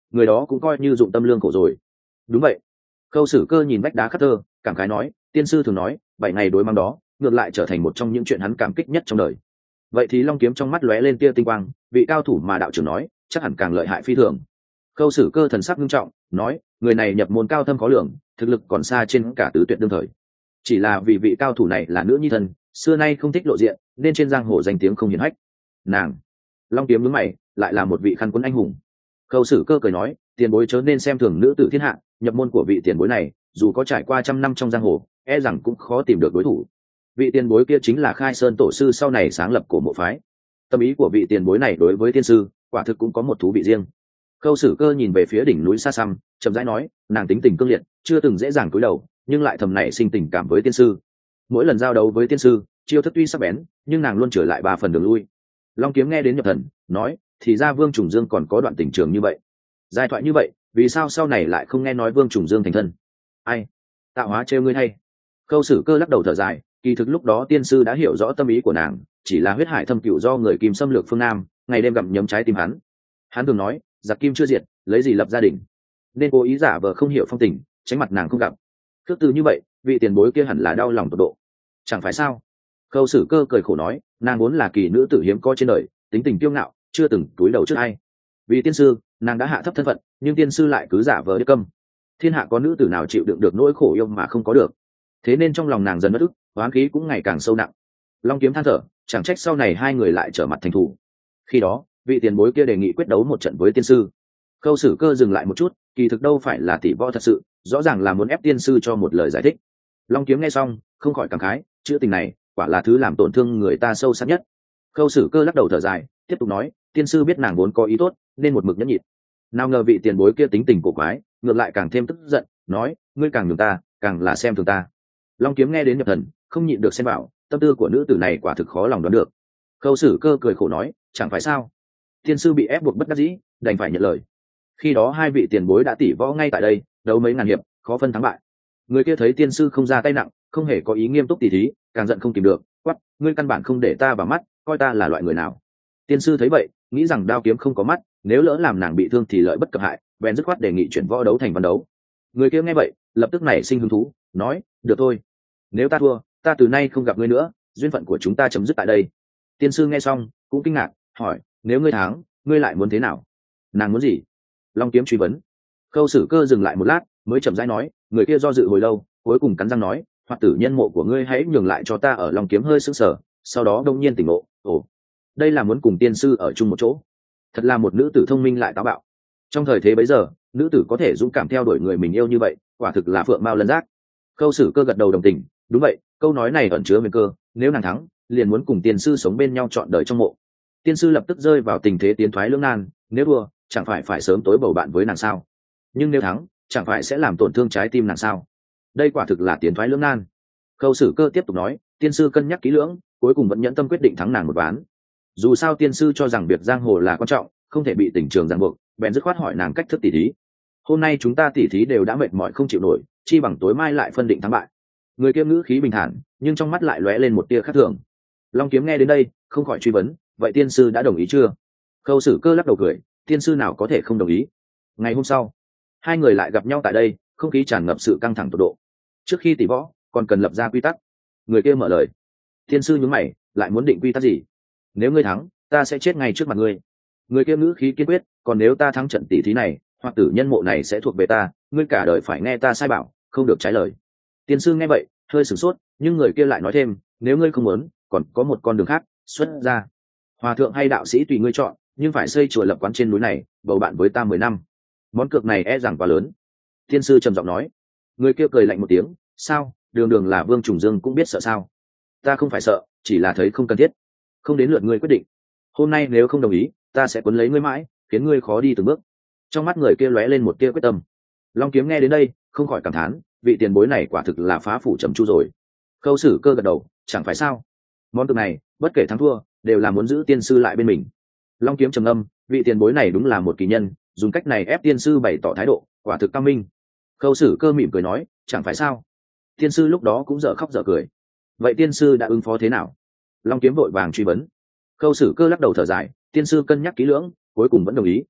người đó cũng coi như dụng tâm lương khổ rồi. Đúng vậy. Khâu Sử Cơ nhìn vách đá khắc thơ, cảm khái nói, tiên sư thường nói 7 ngày đối mang đó ngược lại trở thành một trong những chuyện hắn cảm kích nhất trong đời. Vậy thì long kiếm trong mắt lóe lên tia tinh quang, vị cao thủ mà đạo trưởng nói chắc hẳn càng lợi hại phi thường. Khâu Sử Cơ thần sắc nghiêm trọng nói, người này nhập môn cao thâm khó lường, thực lực còn xa trên cả tứ tuyệt đương thời. Chỉ là vì vị cao thủ này là nữ nhi thân, xưa nay không thích lộ diện, nên trên giang hồ danh tiếng không hiển hách. Nàng, long kiếm nhướng mày, lại là một vị khăn quân anh hùng. Khâu Sử Cơ cười nói, tiền bối chớ nên xem thường nữ tử thiên hạ, nhập môn của vị tiền bối này dù có trải qua 100 năm trong giang hồ, e rằng cũng khó tìm được đối thủ. Vị tiền bối kia chính là Khai Sơn tổ sư sau này sáng lập cổ mộ phái. Tâm ý của vị tiền bối này đối với tiên sư quả thực cũng có một thú vị riêng. Khâu Sử Cơ nhìn về phía đỉnh núi xa xăm, chậm rãi nói, nàng tính tình cương liệt, chưa từng dễ dàng cúi đầu, nhưng lại thầm nảy sinh tình cảm với tiên sư. Mỗi lần giao đấu với tiên sư, chiêu thức tuy sắc bén, nhưng nàng luôn trở lại 3 phần đường lui. Long kiếm nghe đến nhập thần, nói, thì ra Vương Trùng Dương còn có đoạn tình trường như vậy. Giai thoại như vậy, vì sao sau này lại không nghe nói Vương Trùng Dương thành thân? Ai? Tạo hóa trêu ngươi hay? Khâu Sử Cơ lắc đầu thở dài, kỳ thực lúc đó tiên sư đã hiểu rõ tâm ý của nàng, chỉ là huyết hải thâm cửu do người Kim xâm lược phương Nam, ngày đêm gặm nhấm trái tim hắn. Hắn thường nói, giặc Kim chưa diệt, lấy gì lập gia đình, nên cố ý giả vờ không hiểu phong tình, tránh mặt nàng không gặp. Khước từ như vậy, vị tiền bối kia hẳn là đau lòng tột độ. Chẳng phải sao? Khâu Sử Cơ cười khổ nói, nàng vốn là kỳ nữ tử hiếm có trên đời, tính tình kiêu ngạo, chưa từng cúi đầu trước ai. Vì tiên sư, nàng đã hạ thấp thân phận, nhưng tiên sư lại cứ giả vờ đế câm. Thiên hạ có nữ tử nào chịu đựng được nỗi khổ yêu mà không có được. Thế nên trong lòng nàng dần bất ức, oán khí cũng ngày càng sâu nặng. Long kiếm than thở, chẳng trách sau này hai người lại trở mặt thành thù. Khi đó, vị tiền bối kia đề nghị quyết đấu một trận với tiên sư. Khâu Sử Cơ dừng lại một chút, kỳ thực đâu phải là tỷ võ thật sự, rõ ràng là muốn ép tiên sư cho một lời giải thích. Long kiếm nghe xong, không khỏi cảm khái, chữ tình này quả là thứ làm tổn thương người ta sâu sắc nhất. Khâu Sử Cơ lắc đầu thở dài, tiếp tục nói, tiên sư biết nàng vốn có ý tốt, nên một mực nhẫn nhịn. Nào ngờ vị tiền bối kia tính tình cổ quái, ngược lại càng thêm tức giận, nói, ngươi càng nhường ta, càng là xem thường ta. Long kiếm nghe đến nhập thần, không nhịn được xem bảo, tâm tư của nữ tử này quả thực khó lòng đoán được. Khâu Sử Cơ cười khổ nói, chẳng phải sao? Tiên sư bị ép buộc bất đắc dĩ, đành phải nhận lời. Khi đó hai vị tiền bối đã tỉ võ ngay tại đây, đấu mấy ngàn hiệp, khó phân thắng bại. Người kia thấy tiên sư không ra tay nặng, không hề có ý nghiêm túc tỉ thí, càng giận không kìm được, quát, ngươi căn bản không để ta vào mắt, coi ta là loại người nào? Tiên sư thấy vậy, nghĩ rằng đao kiếm không có mắt, nếu lỡ làm nàng bị thương thì lợi bất cập hại, bèn dứt khoát đề nghị chuyển võ đấu thành văn đấu. Người kia nghe vậy, lập tức nảy sinh hứng thú, nói, được thôi, nếu ta thua, ta từ nay không gặp ngươi nữa, duyên phận của chúng ta chấm dứt tại đây. Tiên sư nghe xong, cũng kinh ngạc, hỏi, nếu ngươi thắng, ngươi lại muốn thế nào? Nàng muốn gì? Long kiếm truy vấn. Khâu Sử Cơ dừng lại một lát, mới chậm rãi nói, người kia do dự hồi lâu, cuối cùng cắn răng nói, hoặc tử nhân mộ của ngươi hãy nhường lại cho ta. Ở Long kiếm hơi sững sờ, sau đó đông nhiên tỉnh ngộ, ồ, đây là muốn cùng tiên sư ở chung một chỗ. Thật là một nữ tử thông minh lại táo bạo. Trong thời thế bấy giờ, nữ tử có thể dũng cảm theo đuổi người mình yêu như vậy, quả thực là phượng mao lân giác. Khâu Sử Cơ gật đầu đồng tình, đúng vậy, câu nói này ẩn chứa nguy cơ, nếu nàng thắng, liền muốn cùng tiên sư sống bên nhau trọn đời trong mộ. Tiên sư lập tức rơi vào tình thế tiến thoái lưỡng nan, nếu đua, chẳng phải sớm tối bầu bạn với nàng sao? Nhưng nếu thắng, chẳng phải sẽ làm tổn thương trái tim nàng sao? Đây quả thực là tiến thoái lưỡng nan. Khâu Sử Cơ tiếp tục nói, tiên sư cân nhắc kỹ lưỡng, cuối cùng vẫn nhẫn tâm quyết định thắng nàng một ván. Dù sao tiên sư cho rằng việc giang hồ là quan trọng, không thể bị tình trường ràng buộc, bèn dứt khoát hỏi nàng cách thức tỉ thí. Hôm nay chúng ta tỉ thí đều đã mệt mỏi không chịu nổi, chi bằng tối mai lại phân định thắng bại. Người kia ngữ khí bình thản, nhưng trong mắt lại lóe lên một tia khác thường. Long kiếm nghe đến đây, không khỏi truy vấn, vậy tiên sư đã đồng ý chưa? Khâu Sử Cơ lắc đầu cười, tiên sư nào có thể không đồng ý. Ngày hôm sau, hai người lại gặp nhau tại đây, không khí tràn ngập sự căng thẳng tột độ. Trước khi tỉ võ, còn cần lập ra quy tắc. Người kia mở lời. Tiên sư nhướng mày, lại muốn định quy tắc gì? Nếu ngươi thắng, ta sẽ chết ngay trước mặt ngươi. Người kia ngữ khí kiên quyết, còn nếu ta thắng trận tỉ thí này, hoặc tử nhân mộ này sẽ thuộc về ta, ngươi cả đời phải nghe ta sai bảo, không được trái lời. Tiên sư nghe vậy, hơi sửng sốt, nhưng người kia lại nói thêm, nếu ngươi không muốn, còn có một con đường khác, xuất ra. Hòa thượng hay đạo sĩ tùy ngươi chọn, nhưng phải xây chùa lập quán trên núi này, bầu bạn với ta 10 năm. Món cược này e rằng quá lớn. Tiên sư trầm giọng nói. Người kia cười lạnh một tiếng, sao, đường đường là Vương Trùng Dương cũng biết sợ sao? Ta không phải sợ, chỉ là thấy không cần thiết. Không đến lượt ngươi quyết định. Hôm nay nếu không đồng ý, ta sẽ quấn lấy ngươi mãi, khiến ngươi khó đi từng bước. Trong mắt người kia lóe lên một tia quyết tâm. Long kiếm nghe đến đây, không khỏi cảm thán, vị tiền bối này quả thực là phá phủ trầm chu rồi. Khâu Sử Cơ gật đầu, chẳng phải sao? Món cược này, bất kể thắng thua, đều là muốn giữ tiên sư lại bên mình. Long kiếm trầm ngâm, vị tiền bối này đúng là một kỳ nhân, dùng cách này ép tiên sư bày tỏ thái độ, quả thực cao minh. Khâu Sử Cơ mỉm cười nói, chẳng phải sao? Tiên sư lúc đó cũng dở khóc dở cười. Vậy tiên sư đã ứng phó thế nào? Long kiếm vội vàng truy vấn. Khâu Sử Cơ lắc đầu thở dài, tiên sư cân nhắc kỹ lưỡng, cuối cùng vẫn đồng ý.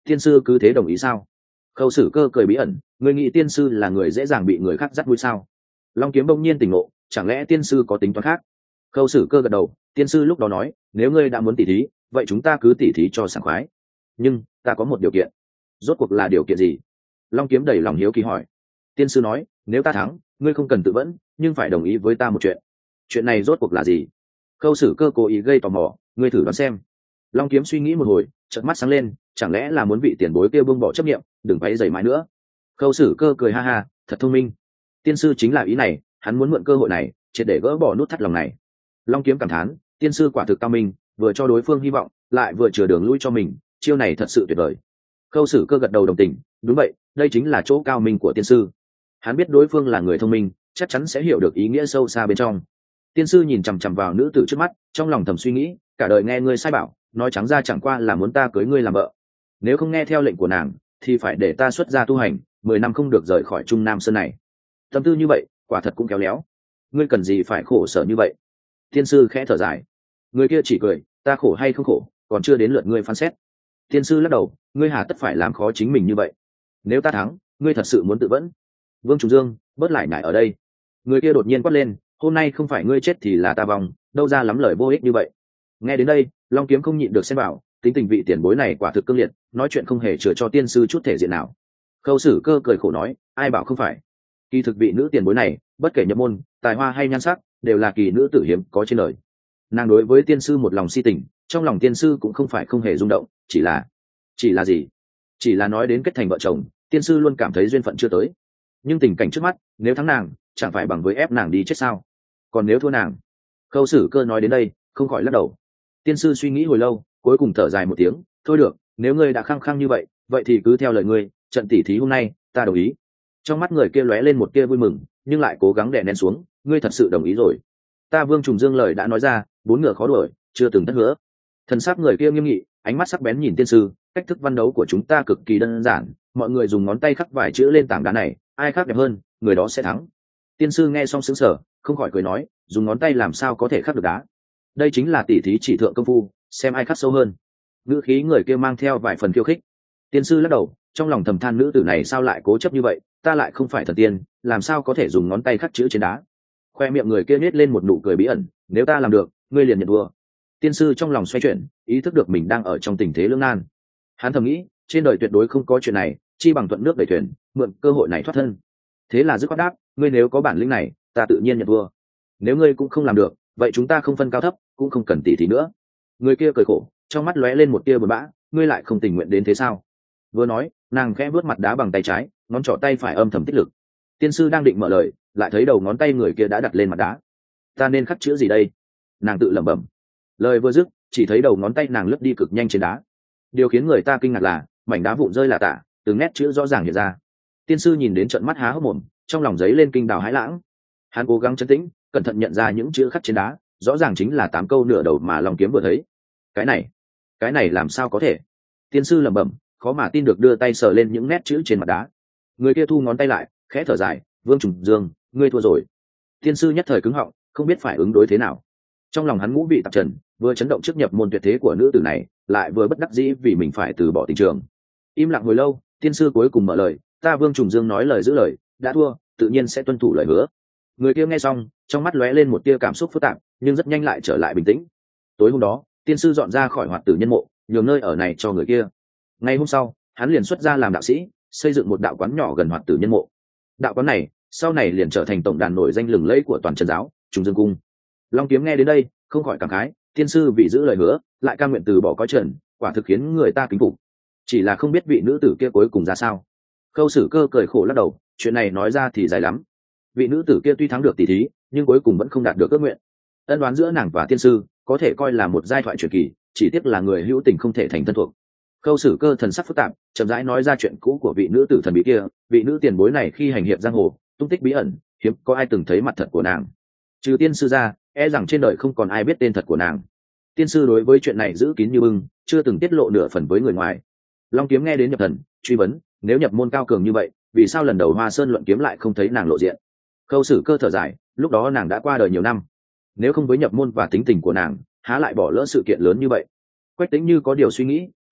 tiên sư cứ thế đồng ý sao? Khâu Sử Cơ cười bí ẩn, ngươi nghĩ tiên sư là người dễ dàng bị người khác dắt mũi sao? Long Kiếm bỗng nhiên tỉnh ngộ, chẳng lẽ tiên sư có tính toán khác? Khâu Sử Cơ gật đầu, tiên sư lúc đó nói, nếu ngươi đã muốn tỉ thí, vậy chúng ta cứ tỉ thí cho sảng khoái. Nhưng ta có một điều kiện. Rốt cuộc là điều kiện gì? Long Kiếm đầy lòng hiếu kỳ hỏi. Tiên sư nói, nếu ta thắng, ngươi không cần tự vẫn, nhưng phải đồng ý với ta một chuyện. Chuyện này rốt cuộc là gì? Khâu Sử Cơ cố ý gây tò mò, ngươi thử đoán xem. Long Kiếm suy nghĩ một hồi, chợt mắt sáng lên, chẳng lẽ là muốn vị tiền bối kia buông bỏ chấp niệm, đừng váy dày mãi nữa. Khâu Sử Cơ cười ha ha, thật thông minh. Tiên sư chính là ý này, hắn muốn mượn cơ hội này, triệt để gỡ bỏ nút thắt lòng này. Long Kiếm cảm thán, tiên sư quả thực cao minh, vừa cho đối phương hy vọng, lại vừa chừa đường lui cho mình, chiêu này thật sự tuyệt vời. Khâu Sử Cơ gật đầu đồng tình, đúng vậy, đây chính là chỗ cao minh của tiên sư. Hắn biết đối phương là người thông minh, chắc chắn sẽ hiểu được ý nghĩa sâu xa bên trong. Tiên sư nhìn chằm chằm vào nữ tử trước mắt, trong lòng thầm suy nghĩ, cả đời nghe ngươi sai bảo, nói trắng ra chẳng qua là muốn ta cưới ngươi làm vợ. Nếu không nghe theo lệnh của nàng, thì phải để ta xuất gia tu hành, 10 năm không được rời khỏi Trung Nam Sơn này. Tâm tư như vậy, quả thật cũng khéo léo. Ngươi cần gì phải khổ sở như vậy? Tiên sư khẽ thở dài. Người kia chỉ cười, ta khổ hay không khổ, còn chưa đến lượt ngươi phán xét. Tiên sư lắc đầu, ngươi hà tất phải làm khó chính mình như vậy? Nếu ta thắng, ngươi thật sự muốn tự vẫn? Vương Trùng Dương, bớt lại nhải ở đây. Người kia đột nhiên quát lên, hôm nay không phải ngươi chết thì là ta vong, đâu ra lắm lời vô ích như vậy. Nghe đến đây, Long Kiếm không nhịn được xen vào, tính tình vị tiền bối này quả thực cương liệt, nói chuyện không hề chừa cho tiên sư chút thể diện nào. Khâu Sử Cơ cười khổ nói, ai bảo không phải? Kỳ thực vị nữ tiền bối này, bất kể nhập môn, tài hoa hay nhan sắc, đều là kỳ nữ tử hiếm có trên đời. Nàng đối với tiên sư một lòng si tình, trong lòng tiên sư cũng không phải không hề rung động, chỉ là gì? Chỉ là nói đến kết thành vợ chồng, tiên sư luôn cảm thấy duyên phận chưa tới. Nhưng tình cảnh trước mắt, nếu thắng nàng, chẳng phải bằng với ép nàng đi chết sao? Còn nếu thua nàng? Khâu Sử Cơ nói đến đây, không khỏi lắc đầu. Tiên sư suy nghĩ hồi lâu, cuối cùng thở dài một tiếng, thôi được, nếu ngươi đã khăng khăng như vậy, vậy thì cứ theo lời ngươi, trận tỉ thí hôm nay, ta đồng ý. Trong mắt người kia lóe lên một tia vui mừng, nhưng lại cố gắng đè nén xuống, ngươi thật sự đồng ý rồi? Ta Vương Trùng Dương lời đã nói ra, bốn ngựa khó đuổi, chưa từng thất hứa. Thần sắc người kia nghiêm nghị, ánh mắt sắc bén nhìn tiên sư, cách thức văn đấu của chúng ta cực kỳ đơn giản, mọi người dùng ngón tay khắc vài chữ lên tảng đá này, ai khắc đẹp hơn, người đó sẽ thắng. Tiên sư nghe xong sững sờ, không khỏi cười nói, dùng ngón tay làm sao có thể khắc được đá? Đây chính là tỉ thí chỉ thượng công phu, xem ai khắc sâu hơn. Ngữ khí người kia mang theo vài phần khiêu khích. Tiên sư lắc đầu, trong lòng thầm than nữ tử này sao lại cố chấp như vậy, ta lại không phải thần tiên, làm sao có thể dùng ngón tay khắc chữ trên đá. Khoe miệng người kia nhếch lên một nụ cười bí ẩn, nếu ta làm được, ngươi liền nhận thua. Tiên sư trong lòng xoay chuyển, ý thức được mình đang ở trong tình thế lưỡng nan. Hắn thầm nghĩ, trên đời tuyệt đối không có chuyện này, chi bằng thuận nước đẩy thuyền, mượn cơ hội này thoát thân. Thế là dứt khoát đáp, ngươi nếu có bản lĩnh này, ta tự nhiên nhận thua. Nếu ngươi cũng không làm được, vậy chúng ta không phân cao thấp, cũng không cần tỉ thí nữa. Người kia cười khổ, trong mắt lóe lên một tia buồn bã, ngươi lại không tình nguyện đến thế sao? Vừa nói, nàng khẽ vớt mặt đá bằng tay trái, ngón trỏ tay phải âm thầm tích lực. Tiên sư đang định mở lời, lại thấy đầu ngón tay người kia đã đặt lên mặt đá. Ta nên khắc chữ gì đây? Nàng tự lẩm bẩm. Lời vừa dứt, chỉ thấy đầu ngón tay nàng lướt đi cực nhanh trên đá. Điều khiến người ta kinh ngạc là, mảnh đá vụn rơi lả tả, từng nét chữ rõ ràng hiện ra. Tiên sư nhìn đến trợn mắt há hốc mồm, trong lòng giấy lên kinh đào hãi lãng. Hắn cố gắng trấn tĩnh, cẩn thận nhận ra những chữ khắc trên đá, rõ ràng chính là 8 câu nửa đầu mà Long Kiếm vừa thấy. Cái này làm sao có thể? Tiên sư lẩm bẩm, khó mà tin được đưa tay sờ lên những nét chữ trên mặt đá. Người kia thu ngón tay lại, khẽ thở dài, Vương Trùng Dương, ngươi thua rồi. Tiên sư nhất thời cứng họng, không biết phải ứng đối thế nào. Trong lòng hắn ngũ vị tạp trần, vừa chấn động trước nhập môn tuyệt thế của nữ tử này, lại vừa bất đắc dĩ vì mình phải từ bỏ tình trường. Im lặng hồi lâu, tiên sư cuối cùng mở lời, ta Vương Trùng Dương nói lời giữ lời, đã thua, tự nhiên sẽ tuân thủ lời hứa. Người kia nghe xong, trong mắt lóe lên một tia cảm xúc phức tạp, nhưng rất nhanh lại trở lại bình tĩnh. Tối hôm đó, tiên sư dọn ra khỏi hoạt tử nhân mộ, nhường nơi ở này cho người kia. Ngày hôm sau, hắn liền xuất ra làm đạo sĩ, xây dựng một đạo quán nhỏ gần hoạt tử nhân mộ. Đạo quán này, sau này liền trở thành tổng đàn nổi danh lừng lẫy của toàn Trần giáo, Trùng Dương cung. Long Kiếm nghe đến đây, không khỏi cảm khái, tiên sư vì giữ lời hứa, lại cam nguyện từ bỏ cõi trần, quả thực khiến người ta kính phục. Chỉ là không biết vị nữ tử kia cuối cùng ra sao. Khâu Sử Cơ cười khổ lắc đầu, chuyện này nói ra thì dài lắm. Vị nữ tử kia tuy thắng được tỷ thí, nhưng cuối cùng vẫn không đạt được ước nguyện. Ân đoán giữa nàng và tiên sư có thể coi là một giai thoại truyền kỳ, chỉ tiếc là người hữu tình không thể thành thân thuộc. Khâu Sử Cơ thần sắc phức tạp, chậm rãi nói ra chuyện cũ của vị nữ tử thần bí kia. Vị nữ tiền bối này khi hành hiệp giang hồ, tung tích bí ẩn, hiếm có ai từng thấy mặt thật của nàng. Trừ tiên sư ra, e rằng trên đời không còn ai biết tên thật của nàng. Tiên sư đối với chuyện này giữ kín như bưng, chưa từng tiết lộ nửa phần với người ngoài. Long Kiếm nghe đến nhập thần, truy vấn, nếu nhập môn cao cường như vậy, vì sao lần đầu Hoa Sơn luận kiếm lại không thấy nàng lộ diện? Khâu Sử Cơ thở dài, lúc đó nàng đã qua đời nhiều năm, nếu không với nhập môn và tính tình của nàng, há lại bỏ lỡ sự kiện lớn như vậy. Quách Tĩnh như có điều suy nghĩ, hỏi,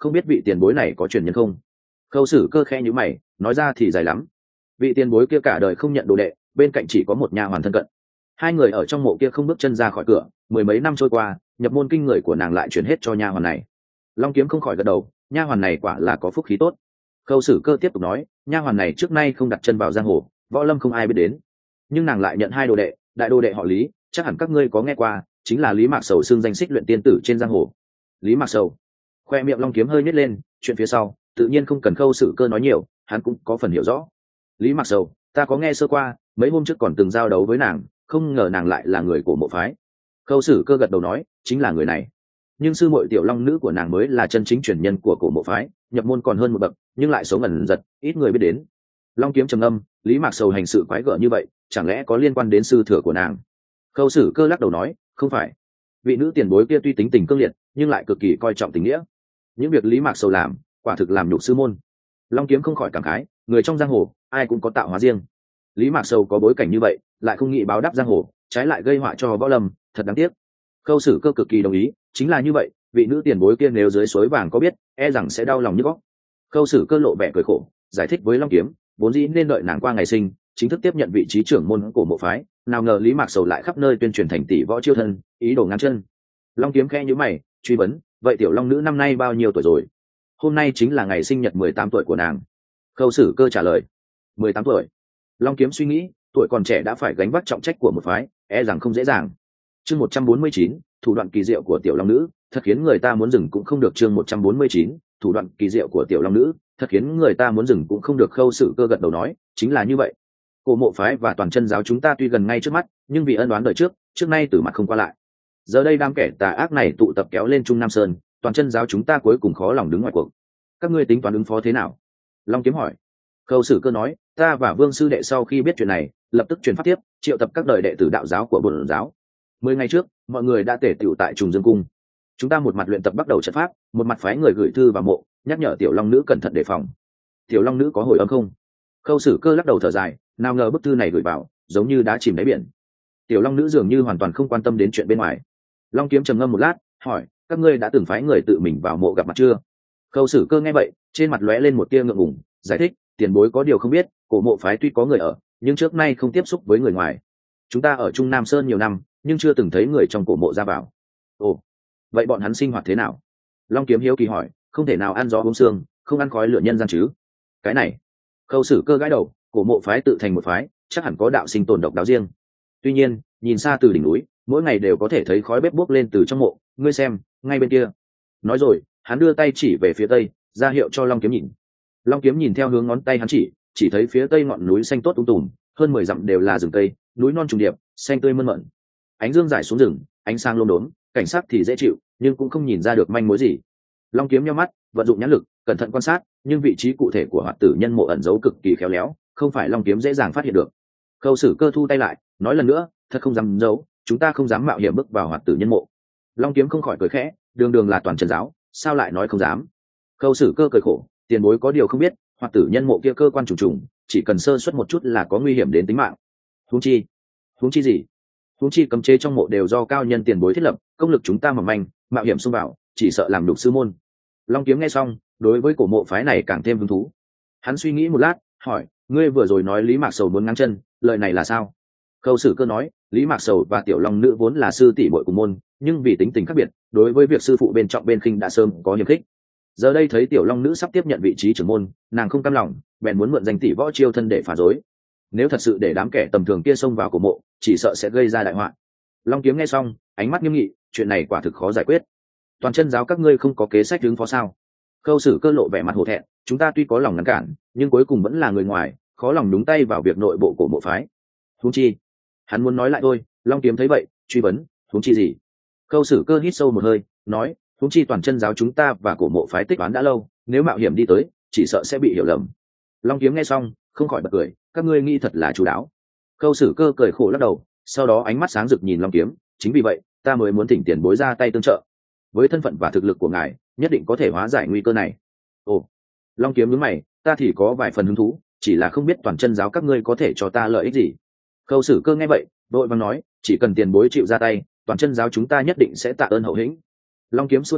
không biết vị tiền bối này có truyền nhân không? Khâu Sử Cơ khẽ nhíu mày, nói ra thì dài lắm. Vị tiền bối kia cả đời không nhận đồ đệ, bên cạnh chỉ có một nha hoàn thân cận. Hai người ở trong mộ kia không bước chân ra khỏi cửa, mười mấy năm trôi qua, nhập môn kinh người của nàng lại chuyển hết cho nha hoàn này. Long Kiếm không khỏi gật đầu, nha hoàn này quả là có phúc khí tốt. Khâu Sử Cơ tiếp tục nói, nha hoàn này trước nay không đặt chân vào giang hồ, võ lâm không ai biết đến, nhưng nàng lại nhận hai đồ đệ, đại đồ đệ họ Lý, chắc hẳn các ngươi có nghe qua, chính là Lý Mạc Sầu xưng danh xích luyện tiên tử trên giang hồ. Lý Mạc Sầu. Khoe miệng Long Kiếm hơi nhếch lên, chuyện phía sau tự nhiên không cần Khâu Sử Cơ nói nhiều, hắn cũng có phần hiểu rõ. Lý Mạc Sầu, ta có nghe sơ qua, mấy hôm trước còn từng giao đấu với nàng, không ngờ nàng lại là người của mộ phái. Khâu Sử Cơ gật đầu nói, chính là người này. Nhưng sư muội Tiểu Long nữ của nàng mới là chân chính truyền nhân của cổ mộ phái, nhập môn còn hơn một bậc, nhưng lại sống ẩn giật, ít người biết đến. Long Kiếm trầm ngâm, Lý Mạc Sầu hành sự quái gở như vậy, chẳng lẽ có liên quan đến sư thừa của nàng? Khâu Sử Cơ lắc đầu nói, không phải. Vị nữ tiền bối kia tuy tính tình cương liệt, nhưng lại cực kỳ coi trọng tình nghĩa. Những việc Lý Mạc Sầu làm, quả thực làm nhục sư môn. Long Kiếm không khỏi cảm khái, người trong giang hồ, ai cũng có tạo hóa riêng. Lý Mạc Sầu có bối cảnh như vậy, lại không nghĩ báo đáp giang hồ, trái lại gây họa cho võ lâm, thật đáng tiếc. Khâu Sử Cơ cực kỳ đồng ý, chính là như vậy, vị nữ tiền bối kia nếu dưới suối vàng có biết, e rằng sẽ đau lòng như góc. Khâu Sử Cơ lộ vẻ cười khổ, giải thích với Long Kiếm, vốn dĩ nên đợi nàng qua ngày sinh, chính thức tiếp nhận vị trí trưởng môn của mộ phái, nào ngờ Lý Mạc Sầu lại khắp nơi tuyên truyền thành tỷ võ chiêu thân, ý đồ ngăn chân. Long Kiếm khẽ nhíu mày, truy vấn, vậy Tiểu Long nữ năm nay bao nhiêu tuổi rồi? Hôm nay chính là ngày sinh nhật 18 tuổi của nàng. Khâu Sử Cơ trả lời, 18 tuổi. Long Kiếm suy nghĩ, tuổi còn trẻ đã phải gánh vác trọng trách của một phái, e rằng không dễ dàng. Chương 149, thủ đoạn kỳ diệu của Tiểu Long nữ, thật khiến người ta muốn dừng cũng không được. Chương 149, thủ đoạn kỳ diệu của Tiểu Long nữ, thật khiến người ta muốn dừng cũng không được. Khâu Sử Cơ gật đầu nói, chính là như vậy. Cổ mộ phái và toàn chân giáo chúng ta tuy gần ngay trước mắt, nhưng vì ân oán đời trước nay từ mặt không qua lại. Giờ đây đám kẻ tà ác này tụ tập kéo lên Trung Nam Sơn, toàn chân giáo chúng ta cuối cùng khó lòng đứng ngoài cuộc. Các ngươi tính toán ứng phó thế nào? Long Kiếm hỏi. Khâu Sử Cơ nói, ta và Vương sư đệ sau khi biết chuyện này, lập tức truyền pháp tiếp, triệu tập các đời đệ tử đạo giáo của bổn giáo. 10 ngày trước, mọi người đã tề tựu tại Trùng Dương cung. Chúng ta một mặt luyện tập bắt đầu trận pháp, một mặt phái người gửi thư vào mộ, nhắc nhở Tiểu Long nữ cẩn thận đề phòng. Tiểu Long nữ có hồi âm không? Khâu Sử Cơ lắc đầu thở dài, nào ngờ bức thư này gửi vào, giống như đá chìm đáy biển. Tiểu Long nữ dường như hoàn toàn không quan tâm đến chuyện bên ngoài. Long Kiếm trầm ngâm một lát, hỏi, các ngươi đã từng phái người tự mình vào mộ gặp mặt chưa? Khâu Sử Cơ nghe vậy, trên mặt lóe lên một tia ngượng ngùng, giải thích, tiền bối có điều không biết, cổ mộ phái tuy có người ở, nhưng trước nay không tiếp xúc với người ngoài. Chúng ta ở Trung Nam Sơn nhiều năm, nhưng chưa từng thấy người trong cổ mộ ra vào. Ồ, vậy bọn hắn sinh hoạt thế nào? Long Kiếm hiếu kỳ hỏi, không thể nào ăn gió uống sương, không ăn khói lửa nhân gian chứ? Cái này, Khâu Sử Cơ gãi đầu, cổ mộ phái tự thành một phái, chắc hẳn có đạo sinh tồn độc đáo riêng. Tuy nhiên, nhìn xa từ đỉnh núi, mỗi ngày đều có thể thấy khói bếp bốc lên từ trong mộ, ngươi xem, ngay bên kia. Nói rồi, hắn đưa tay chỉ về phía tây, ra hiệu cho Long Kiếm nhìn. Long Kiếm nhìn theo hướng ngón tay hắn chỉ thấy phía tây ngọn núi xanh tốt tùm, hơn 10 dặm đều là rừng cây, núi non trùng điệp, xanh tươi mơn mởn. Ánh dương rải xuống rừng, ánh sáng lốm đốm, cảnh sắc thì dễ chịu, nhưng cũng không nhìn ra được manh mối gì. Long Kiếm nhắm mắt, vận dụng nhãn lực, cẩn thận quan sát, nhưng vị trí cụ thể của hoạt tử nhân mộ ẩn giấu cực kỳ khéo léo, không phải Long Kiếm dễ dàng phát hiện được. Khâu Sử Cơ thu tay lại, nói lần nữa, thật không dám giấu, chúng ta không dám mạo hiểm bước vào hoạt tử nhân mộ. Long Kiếm không khỏi cười khẽ, đường đường là toàn chân giáo, sao lại nói không dám? Khâu Sử Cơ cười khổ, tiền bối có điều không biết, hoạt tử nhân mộ kia cơ quan trùng trùng, chỉ cần sơ suất một chút là có nguy hiểm đến tính mạng. Huống chi gì? Huống chi cấm chế trong mộ đều do cao nhân tiền bối thiết lập, công lực chúng ta mỏng manh, mạo hiểm xông vào, chỉ sợ làm nhục sư môn. Long Kiếm nghe xong, đối với cổ mộ phái này càng thêm hứng thú. Hắn suy nghĩ một lát, hỏi, ngươi vừa rồi nói Lý Mạc Sầu muốn ngáng chân, lời này là sao? Khâu Sử Cơ nói, Lý Mạc Sầu và Tiểu Long nữ vốn là sư tỷ muội cùng môn, nhưng vì tính tình khác biệt, đối với việc sư phụ bên trọng bên khinh đã sớm có hiềm khích. Giờ đây thấy Tiểu Long nữ sắp tiếp nhận vị trí trưởng môn, nàng không cam lòng, bèn muốn mượn danh tỷ võ chiêu thân để phá rối. Nếu thật sự để đám kẻ tầm thường kia xông vào cổ mộ, chỉ sợ sẽ gây ra đại họa. Long Kiếm nghe xong, ánh mắt nghiêm nghị, chuyện này quả thực khó giải quyết. Toàn chân giáo các ngươi không có kế sách ứng phó sao? Khâu Sử Cơ lộ vẻ mặt hổ thẹn, chúng ta tuy có lòng ngăn cản, nhưng cuối cùng vẫn là người ngoài, khó lòng đúng tay vào việc nội bộ của mộ phái. Huống chi, hắn muốn nói lại thôi. Long Kiếm thấy vậy, truy vấn, huống chi gì? Khâu Sử Cơ hít sâu một hơi, nói, huống chi toàn chân giáo chúng ta và cổ mộ phái tích toán đã lâu, nếu mạo hiểm đi tới, chỉ sợ sẽ bị hiểu lầm. Long Kiếm nghe xong, không khỏi bật cười, các ngươi nghĩ thật là chú đáo. Khâu Sử Cơ cười khổ lắc đầu, sau đó ánh mắt sáng rực nhìn Long Kiếm, chính vì vậy, ta mới muốn thỉnh tiền bối ra tay tương trợ. Với thân phận và thực lực của ngài, nhất định có thể hóa giải nguy cơ này. Ồ, Long Kiếm nhướng mày, ta thì có vài phần hứng thú, chỉ là không biết toàn chân giáo các ngươi có thể cho ta lợi ích gì. Khâu Sử Cơ nghe vậy, đội vàng nói, chỉ cần tiền bối chịu ra tay, toàn chân giáo chúng ta nhất định sẽ tạ ơn hậu hĩnh. Long Kiếm xua tay,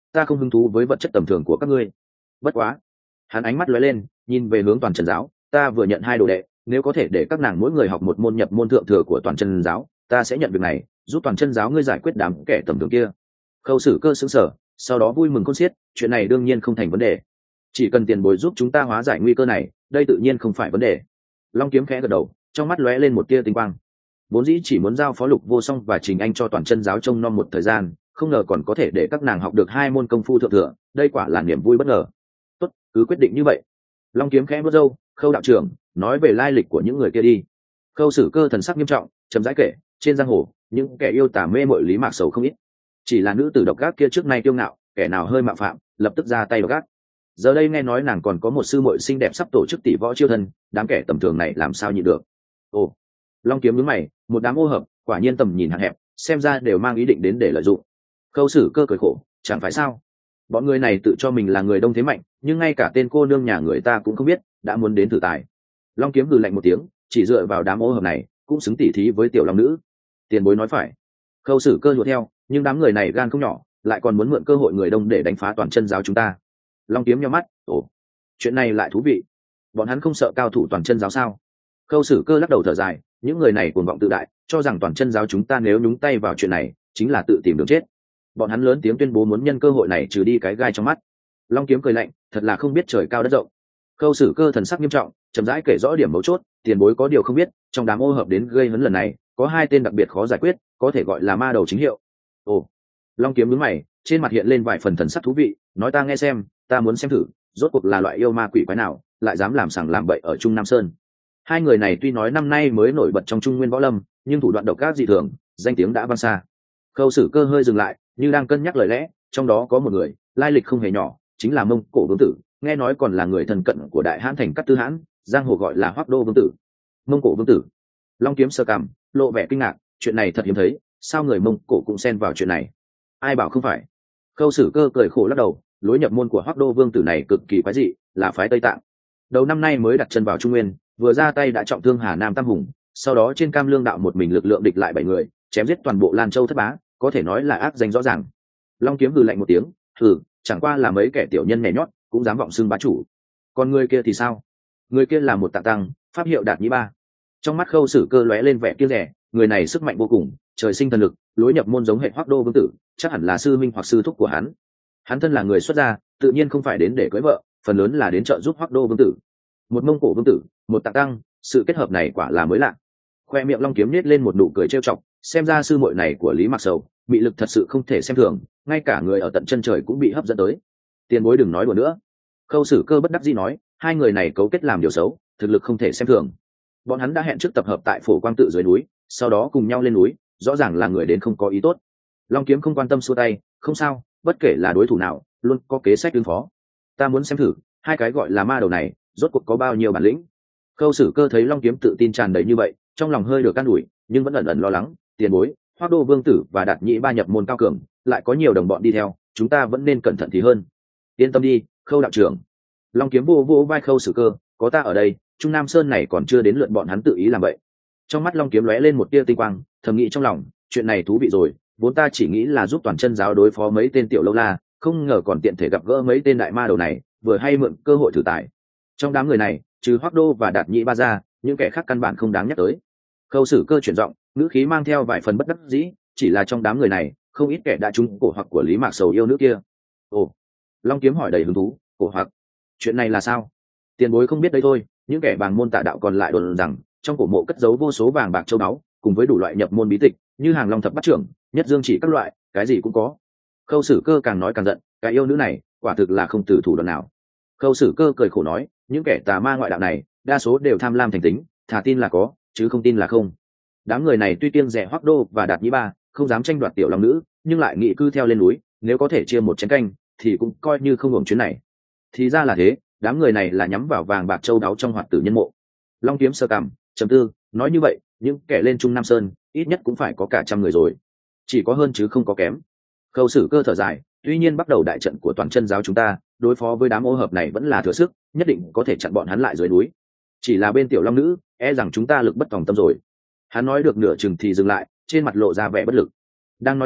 ta không hứng thú với vật chất tầm thường của các ngươi. Bất quá, hắn ánh mắt lóe lên, nhìn về hướng toàn chân giáo, ta vừa nhận 2 đồ đệ, nếu có thể để các nàng mỗi người học một môn nhập môn thượng thừa của toàn chân giáo, ta sẽ nhận việc này, giúp toàn chân giáo ngươi giải quyết đám kẻ tầm thường kia. Khâu Sử Cơ sững sờ, sau đó vui mừng khôn xiết, chuyện này đương nhiên không thành vấn đề, chỉ cần tiền bối giúp chúng ta hóa giải nguy cơ này, đây tự nhiên không phải vấn đề. Long Kiếm khẽ gật đầu, trong mắt lóe lên một tia tinh quang. Vốn dĩ chỉ muốn giao phó Lục Vô Song và Trình Anh cho toàn chân giáo trông nom một thời gian, không ngờ còn có thể để các nàng học được 2 môn công phu thượng thừa, đây quả là niềm vui bất ngờ. Tốt, cứ quyết định như vậy. Long Kiếm khẽ vuốt râu, Khâu đạo trưởng, nói về lai lịch của những người kia đi. Khâu Sử Cơ thần sắc nghiêm trọng, chậm rãi kể, trên giang hồ, những kẻ yêu tà mê mội Lý Mạc Sầu không ít, chỉ là nữ tử độc ác kia trước nay kiêu ngạo, kẻ nào hơi mạo phạm, lập tức ra tay độc ác. Giờ đây nghe nói nàng còn có một sư muội xinh đẹp sắp tổ chức tỷ võ chiêu thân, đám kẻ tầm thường này làm sao nhịn được. Ồ, Long Kiếm nhướng mày, một đám ô hợp, quả nhiên tầm nhìn hạn hẹp, xem ra đều mang ý định đến để lợi dụng. Khâu Sử Cơ cười khổ, chẳng phải sao? Bọn người này tự cho mình là người đông thế mạnh, nhưng ngay cả tên cô nương nhà người ta cũng không biết, đã muốn đến thử tài. Long Kiếm hừ lạnh một tiếng, chỉ dựa vào đám ô hợp này, cũng xứng tỉ thí với tiểu long nữ. Tiền bối nói phải. Khâu Sử Cơ lùa theo, nhưng đám người này gan không nhỏ, lại còn muốn mượn cơ hội người đông để đánh phá toàn chân giáo chúng ta. Long Kiếm nhíu mắt, ồ, chuyện này lại thú vị. Bọn hắn không sợ cao thủ toàn chân giáo sao? Khâu Sử Cơ lắc đầu thở dài, những người này cuồng vọng tự đại, cho rằng toàn chân giáo chúng ta nếu nhúng tay vào chuyện này, chính là tự tìm đường chết. Bọn hắn lớn tiếng tuyên bố muốn nhân cơ hội này trừ đi cái gai trong mắt. Long Kiếm cười lạnh, thật là không biết trời cao đất rộng. Khâu Sử Cơ thần sắc nghiêm trọng, chậm rãi kể rõ điểm mấu chốt, tiền bối có điều không biết, trong đám ô hợp đến gây hấn lần này, có 2 tên đặc biệt khó giải quyết, có thể gọi là ma đầu chính hiệu. Ồ, Long Kiếm nhướng mày, trên mặt hiện lên vài phần thần sắc thú vị, nói ta nghe xem, ta muốn xem thử, rốt cuộc là loại yêu ma quỷ quái nào, lại dám làm sằng làm bậy ở Trung Nam Sơn. 2 người này tuy nói năm nay mới nổi bật trong Trung Nguyên võ lâm, nhưng thủ đoạn độc ác dị thường, danh tiếng đã vang xa. Khâu Sử Cơ hơi dừng lại, như đang cân nhắc lời lẽ, trong đó có một người, lai lịch không hề nhỏ, chính là Mông Cổ Vương tử, nghe nói còn là người thân cận của Đại Hãn thành Cát Tư Hãn, giang hồ gọi là Hoắc Đô Vương tử. Mông Cổ Vương tử? Long Kiếm sơ cằm, lộ vẻ kinh ngạc, chuyện này thật hiếm thấy, sao người Mông Cổ cũng xen vào chuyện này? Ai bảo không phải? Khâu Sử Cơ cười khổ lắc đầu, lối nhập môn của Hoắc Đô Vương tử này cực kỳ quái dị, là phái Tây Tạng. Đầu năm nay mới đặt chân vào Trung Nguyên, vừa ra tay đã trọng thương Hà Nam Tam Hùng, sau đó trên Cam Lương đạo một mình lực lượng địch lại 7 người, chém giết toàn bộ Lan Châu thất bá, có thể nói là ác danh rõ ràng. Long Kiếm hừ lạnh một tiếng, hừ, chẳng qua là mấy kẻ tiểu nhân nhẹ nhót, cũng dám vọng xưng bá chủ. Còn người kia thì sao? Người kia là một Tạng tăng, pháp hiệu Đạt Nhĩ Ba. Trong mắt Khâu Sử Cơ lóe lên vẻ kiêng dè, người này sức mạnh vô cùng, trời sinh thần lực, lối nhập môn giống hệ Hoắc Đô Vương tử, chắc hẳn là sư minh hoặc sư thúc của hắn. Hắn thân là người xuất gia, tự nhiên không phải đến để cưới vợ, phần lớn là đến trợ giúp Hoắc Đô Vương tử. Một Mông Cổ Vương tử, một Tạng tăng, sự kết hợp này quả là mới lạ. Khoe miệng Long Kiếm nết lên một nụ cười trêu chọc, xem ra sư muội này của Lý Mạc Sầu, bị lực thật sự không thể xem thường, ngay cả người ở tận chân trời cũng bị hấp dẫn tới. Tiền bối đừng nói đùa nữa. Khâu Sử Cơ bất đắc dĩ nói, 2 người này cấu kết làm điều xấu, thực lực không thể xem thường. Bọn hắn đã hẹn trước tập hợp tại Phổ Quang tự dưới núi, sau đó cùng nhau lên núi, rõ ràng là người đến không có ý tốt. Long Kiếm không quan tâm xua tay, không sao, bất kể là đối thủ nào, luôn có kế sách ứng phó. Ta muốn xem thử, 2 cái gọi là ma đầu này, rốt cuộc có bao nhiêu bản lĩnh. Khâu Sử Cơ thấy Long Kiếm tự tin tràn đầy như vậy, trong lòng hơi được can ủi, nhưng vẫn ẩn ẩn lo lắng, tiền bối, Hoắc Đô Vương tử và Đạt Nhĩ Ba nhập môn cao cường, lại có nhiều đồng bọn đi theo, chúng ta vẫn nên cẩn thận thì hơn. Yên tâm đi, Khâu đạo trưởng. Long Kiếm vô vô vai Khâu Sử Cơ, có ta ở đây, Trung Nam Sơn này còn chưa đến lượt bọn hắn tự ý làm vậy. Trong mắt Long Kiếm lóe lên một tia tinh quang, thầm nghĩ trong lòng, chuyện này thú vị rồi, vốn ta chỉ nghĩ là giúp toàn chân giáo đối phó mấy tên tiểu lâu la, không ngờ còn tiện thể gặp gỡ mấy tên đại ma đầu này, vừa hay mượn cơ hội thử tài. Trong đám người này, trừ Hoắc Đô và Đạt Nhĩ Ba ra, những kẻ khác căn bản không đáng nhắc tới. Khâu Sử Cơ chuyển giọng, ngữ khí mang theo vài phần bất đắc dĩ, chỉ là trong đám người này, không ít kẻ đã trúng cổ hoặc của Lý Mạc Sầu yêu nữ kia. Ồ, Long Kiếm hỏi đầy hứng thú, cổ hoặc, chuyện này là sao? Tiền bối không biết đấy thôi, những kẻ bàng môn tà đạo còn lại đồn rằng trong cổ mộ cất giấu vô số vàng bạc châu báu, cùng với đủ loại nhập môn bí tịch, như hàng long thập bát trưởng, nhất dương chỉ các loại, cái gì cũng có. Khâu Sử Cơ càng nói càng giận, cái yêu nữ này, quả thực là không từ thủ đoạn nào. Khâu Sử Cơ cười khổ nói, những kẻ tà ma ngoại đạo này, đa số đều tham lam thành tính, thà tin là có, chứ không tin là không. Đám người này tuy kiêng rẻ Hoắc Đô và Đạt Nhĩ Ba, không dám tranh đoạt tiểu long nữ, nhưng lại nghĩ cư theo lên núi, nếu có thể chia một chén canh, thì cũng coi như không hưởng chuyến này. Thì ra là thế, đám người này là nhắm vào vàng bạc châu đáo trong hoạt tử nhân mộ. Long Kiếm sơ cằm, trầm tư, nói như vậy, những kẻ lên Trung Nam Sơn, ít nhất cũng phải có cả 100 người rồi. Chỉ có hơn chứ không có kém. Khâu Sử Cơ thở dài, tuy nhiên bắt đầu đại trận của toàn chân giáo chúng ta, đối phó với đám ô hợp này vẫn là thừa sức, nhất định có thể chặn bọn hắn lại dưới núi. Chỉ là bên tiểu long nữ, e rằng chúng ta lực bất tòng tâm rồi. Hắn nói được nửa chừng thì dừng lại, trên mặt lộ ra vẻ bất lực. Đang nói chuyện,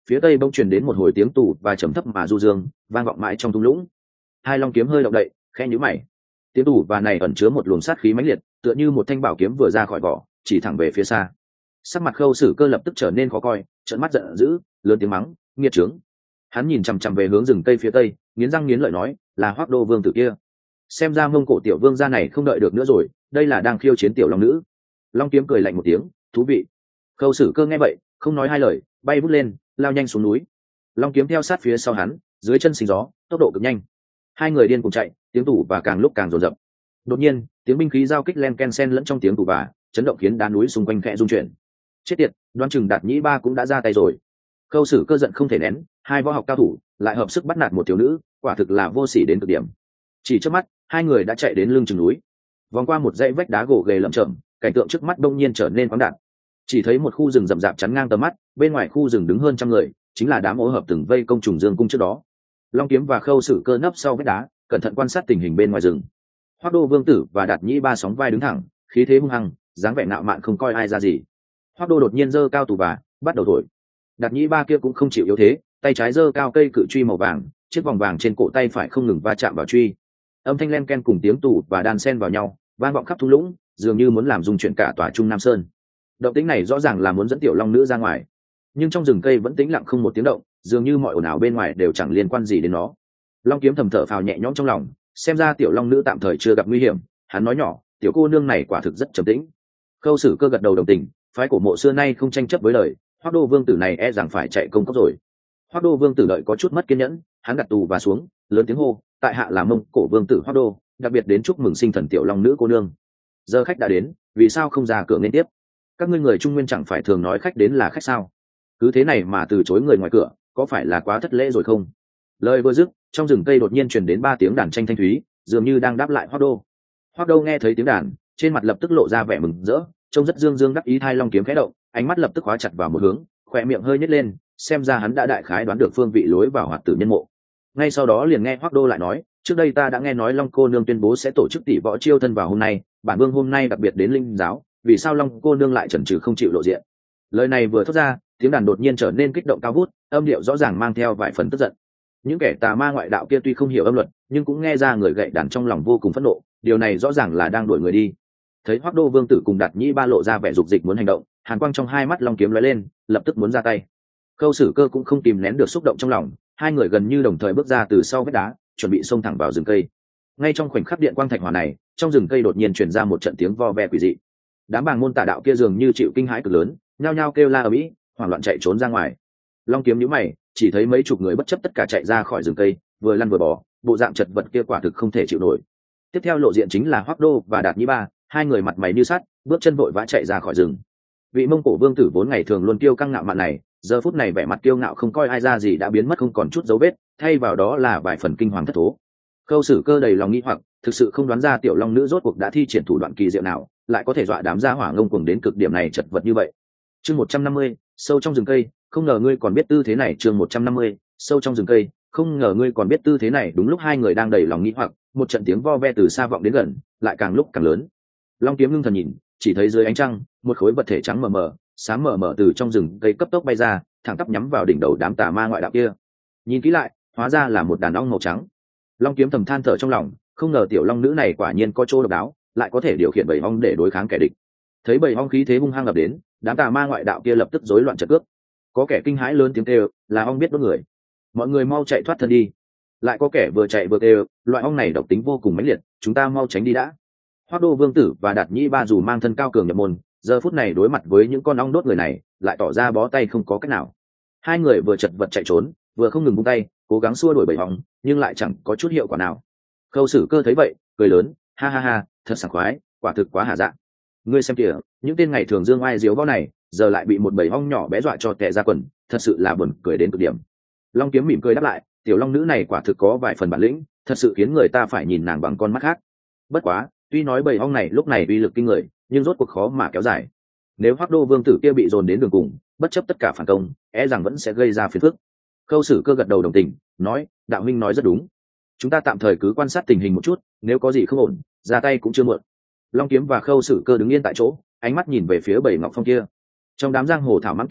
phía tây bỗng truyền đến một hồi tiếng tù và trầm thấp mà du dương vang vọng mãi trong thung lũng. Hai long kiếm hơi động đậy, khẽ nhíu mày. Tiếng tù và này ẩn chứa một luồng sát khí mãnh liệt, tựa như một thanh bảo kiếm vừa ra khỏi vỏ, chỉ thẳng về phía xa. Sắc mặt Khâu Sử Cơ lập tức trở nên khó coi, trợn mắt giận dữ, lớn tiếng mắng, nghiệt trướng. Hắn nhìn chằm chằm về hướng rừng cây phía tây, nghiến răng nghiến lợi nói, là Hoắc Đô vương tử kia. Xem ra Mông Cổ tiểu vương gia này không đợi được nữa rồi, đây là đang khiêu chiến tiểu long nữ. Long kiếm cười lạnh một tiếng, thú vị. Khâu Sử Cơ nghe vậy, không nói hai lời, bay vút lên, lao nhanh xuống núi. Long kiếm theo sát phía sau hắn, dưới chân xình gió, tốc độ cực nhanh. Hai người điên cùng chạy, tiếng tù và càng lúc càng rồn rập. Đột nhiên, tiếng binh khí giao kích len ken sen lẫn trong tiếng tù và chấn động khiến đá núi xung quanh khẽ rung chuyển. Chết tiệt, đoán chừng Đạt Nhĩ Ba cũng đã ra tay rồi. Khâu Sử Cơ giận không thể nén, hai võ học cao thủ lại hợp sức bắt nạt một thiếu nữ, quả thực là vô sỉ đến cực điểm. Chỉ trước mắt, hai người đã chạy đến lưng chừng núi, vòng qua một dãy vách đá gồ ghề lởm chởm, cảnh tượng trước mắt đông nhiên trở nên khoáng đạt. Chỉ thấy một khu rừng rậm rạp chắn ngang tầm mắt, bên ngoài khu rừng đứng hơn trăm người, chính là đám ô hợp từng vây công trùng dương cung trước đó. Long kiếm và Khâu Sử Cơ nấp sau vách đá, cẩn thận quan sát tình hình bên ngoài rừng. Hoắc Đô vương tử và Đạt Nhĩ Ba sóng vai đứng thẳng, khí thế hung hăng, dáng vẻ ngạo mạn không coi ai ra gì. Hoắc Đô đột nhiên giơ cao tù và bắt đầu thổi. Đạt Nhĩ Ba kia cũng không chịu yếu thế, tay trái giơ cao cây cự truy màu vàng, chiếc vòng vàng trên cổ tay phải không ngừng va chạm vào truy. Âm thanh len ken cùng tiếng tù và đan sen vào nhau, vang vọng khắp thung lũng, dường như muốn làm rung chuyển cả tòa Trung Nam Sơn. Động tĩnh này rõ ràng là muốn dẫn tiểu long nữ ra ngoài, nhưng trong rừng cây vẫn tĩnh lặng không một tiếng động, dường như mọi ồn ào bên ngoài đều chẳng liên quan gì đến nó. Long kiếm thầm thở phào nhẹ nhõm trong lòng, xem ra tiểu long nữ tạm thời chưa gặp nguy hiểm. Hắn nói nhỏ, tiểu cô nương này quả thực rất trầm tĩnh. Khâu Sử Cơ gật đầu đồng tình, phái cổ mộ xưa nay không tranh chấp với lời, Hoắc Đô vương tử này e rằng phải chạy công cốc rồi. Hoắc Đô vương tử đợi có chút mất kiên nhẫn, hắn đặt tù và xuống, lớn tiếng hô, tại hạ là Mông Cổ vương tử Hoắc Đô, đặc biệt đến chúc mừng sinh thần tiểu long nữ cô nương. Giờ khách đã đến, vì sao không ra cửa nên tiếp? Các ngươi người Trung Nguyên chẳng phải thường nói khách đến là khách sao? Cứ thế này mà từ chối người ngoài cửa, có phải là quá thất lễ rồi không? Lời vừa dứt, trong rừng cây đột nhiên truyền đến 3 tiếng đàn tranh thanh thúy, dường như đang đáp lại Hoắc Đô. Hoắc Đô nghe thấy tiếng đàn, trên mặt lập tức lộ ra vẻ mừng rỡ, trông rất dương dương đắc ý. Thai long kiếm khẽ động, ánh mắt lập tức khóa chặt vào một hướng, khỏe miệng hơi nhếch lên, xem ra hắn đã đại khái đoán được phương vị lối vào Hoạt Tử Nhân Mộ. Ngay sau đó liền nghe Hoắc Đô lại nói, trước đây ta đã nghe nói Long cô nương tuyên bố sẽ tổ chức tỷ võ chiêu thân vào hôm nay, bản vương hôm nay đặc biệt đến linh giáo, vì sao Long cô nương lại chần chừ không chịu lộ diện? Lời này vừa thốt ra, tiếng đàn đột nhiên trở nên kích động cao vút, âm điệu rõ ràng mang theo vài phần tức giận. Những kẻ tà ma ngoại đạo kia tuy không hiểu âm luật, nhưng cũng nghe ra người gậy đàn trong lòng vô cùng phẫn nộ, điều này rõ ràng là đang đuổi người đi. Thấy Hoắc Đô vương tử cùng Đạt Nhĩ Ba lộ ra vẻ dục dịch muốn hành động, hàn quang trong hai mắt long kiếm lóe lên, lập tức muốn ra tay. Khâu Sử Cơ cũng không kìm nén được xúc động trong lòng, hai người gần như đồng thời bước ra từ sau vách đá, chuẩn bị xông thẳng vào rừng cây. Ngay trong khoảnh khắc điện quang thạch hỏa này, trong rừng cây đột nhiên truyền ra một trận tiếng vo ve quỷ dị. Đám bàng môn tà đạo kia dường như chịu kinh hãi cực lớn, nhao nhao kêu la ầm ĩ, hoảng loạn chạy trốn ra ngoài. Long kiếm nhíu mày, chỉ thấy mấy chục người bất chấp tất cả chạy ra khỏi rừng cây, vừa lăn vừa bò, bộ dạng chật vật kia quả thực không thể chịu nổi. Tiếp theo lộ diện chính là Hoắc Đô và Đạt Nhĩ Ba, hai người mặt mày như sắt, bước chân vội vã chạy ra khỏi rừng. Vị Mông Cổ vương tử vốn ngày thường luôn kiêu căng ngạo mạn này, giờ phút này vẻ mặt kiêu ngạo không coi ai ra gì đã biến mất không còn chút dấu vết, thay vào đó là vài phần kinh hoàng thất thố. Khâu Sử Cơ đầy lòng nghi hoặc, thực sự không đoán ra tiểu long nữ rốt cuộc đã thi triển thủ đoạn kỳ diệu nào, lại có thể dọa đám gia hỏa ngông cuồng đến cực điểm này chật vật như vậy. Chương 150, sâu trong rừng cây, không ngờ ngươi còn biết tư thế này. Chương 150, sâu trong rừng cây, không ngờ ngươi còn biết tư thế này. Đúng lúc hai người đang đầy lòng nghi hoặc, một trận tiếng vo ve từ xa vọng đến gần, lại càng lúc càng lớn. Long kiếm ngưng thần nhìn, chỉ thấy dưới ánh trăng, một khối vật thể trắng mờ mờ, sáng mờ mờ từ trong rừng cây cấp tốc bay ra, thẳng tắp nhắm vào đỉnh đầu đám tà ma ngoại đạo kia. Nhìn kỹ lại, hóa ra là một đàn ong màu trắng. Long kiếm thầm than thở trong lòng, không ngờ tiểu long nữ này quả nhiên có chỗ độc đáo, lại có thể điều khiển bầy ong để đối kháng kẻ địch. Thấy bầy ong khí thế hung hăng ập đến, đám tà ma ngoại đạo kia lập tức rối loạn trận cước. Có kẻ kinh hãi lớn tiếng kêu, là ong biết đốt người, mọi người mau chạy thoát thân đi. Lại có kẻ vừa chạy vừa kêu, loại ong này độc tính vô cùng mãnh liệt, chúng ta mau tránh đi đã. Hoắc Đô vương tử và Đạt Nhĩ Ba dù mang thân cao cường nhập môn, giờ phút này đối mặt với những con ong đốt người này, lại tỏ ra bó tay không có cách nào. Hai người vừa chật vật chạy trốn, vừa không ngừng vung tay, cố gắng xua đuổi bầy ong, nhưng lại chẳng có chút hiệu quả nào. Khâu Sử Cơ thấy vậy, cười lớn, ha ha ha, thật sảng khoái, quả thực quá hà dạ. Ngươi xem kìa, những tên ngày thường dương oai diếu võ này, giờ lại bị một bầy ong nhỏ bé dọa cho tè ra quần, thật sự là buồn cười đến cực điểm. Long kiếm mỉm cười đáp lại, tiểu long nữ này quả thực có vài phần bản lĩnh, thật sự khiến người ta phải nhìn nàng bằng con mắt khác. Bất quá, tuy nói bầy ong này lúc này uy lực kinh người, nhưng rốt cuộc khó mà kéo dài. Nếu Hoắc Đô vương tử kia bị dồn đến đường cùng, bất chấp tất cả phản công, e rằng vẫn sẽ gây ra phiền phức. Khâu Sử Cơ gật đầu đồng tình, nói, đạo huynh nói rất đúng, chúng ta tạm thời cứ quan sát tình hình một chút, nếu có gì không ổn, ra tay cũng chưa muộn. Long kiếm và Khâu Sử Cơ đứng yên tại chỗ, ánh mắt nhìn về phía bầy ngọc phong kia. Trong đám giang hồ thảo mãng kia,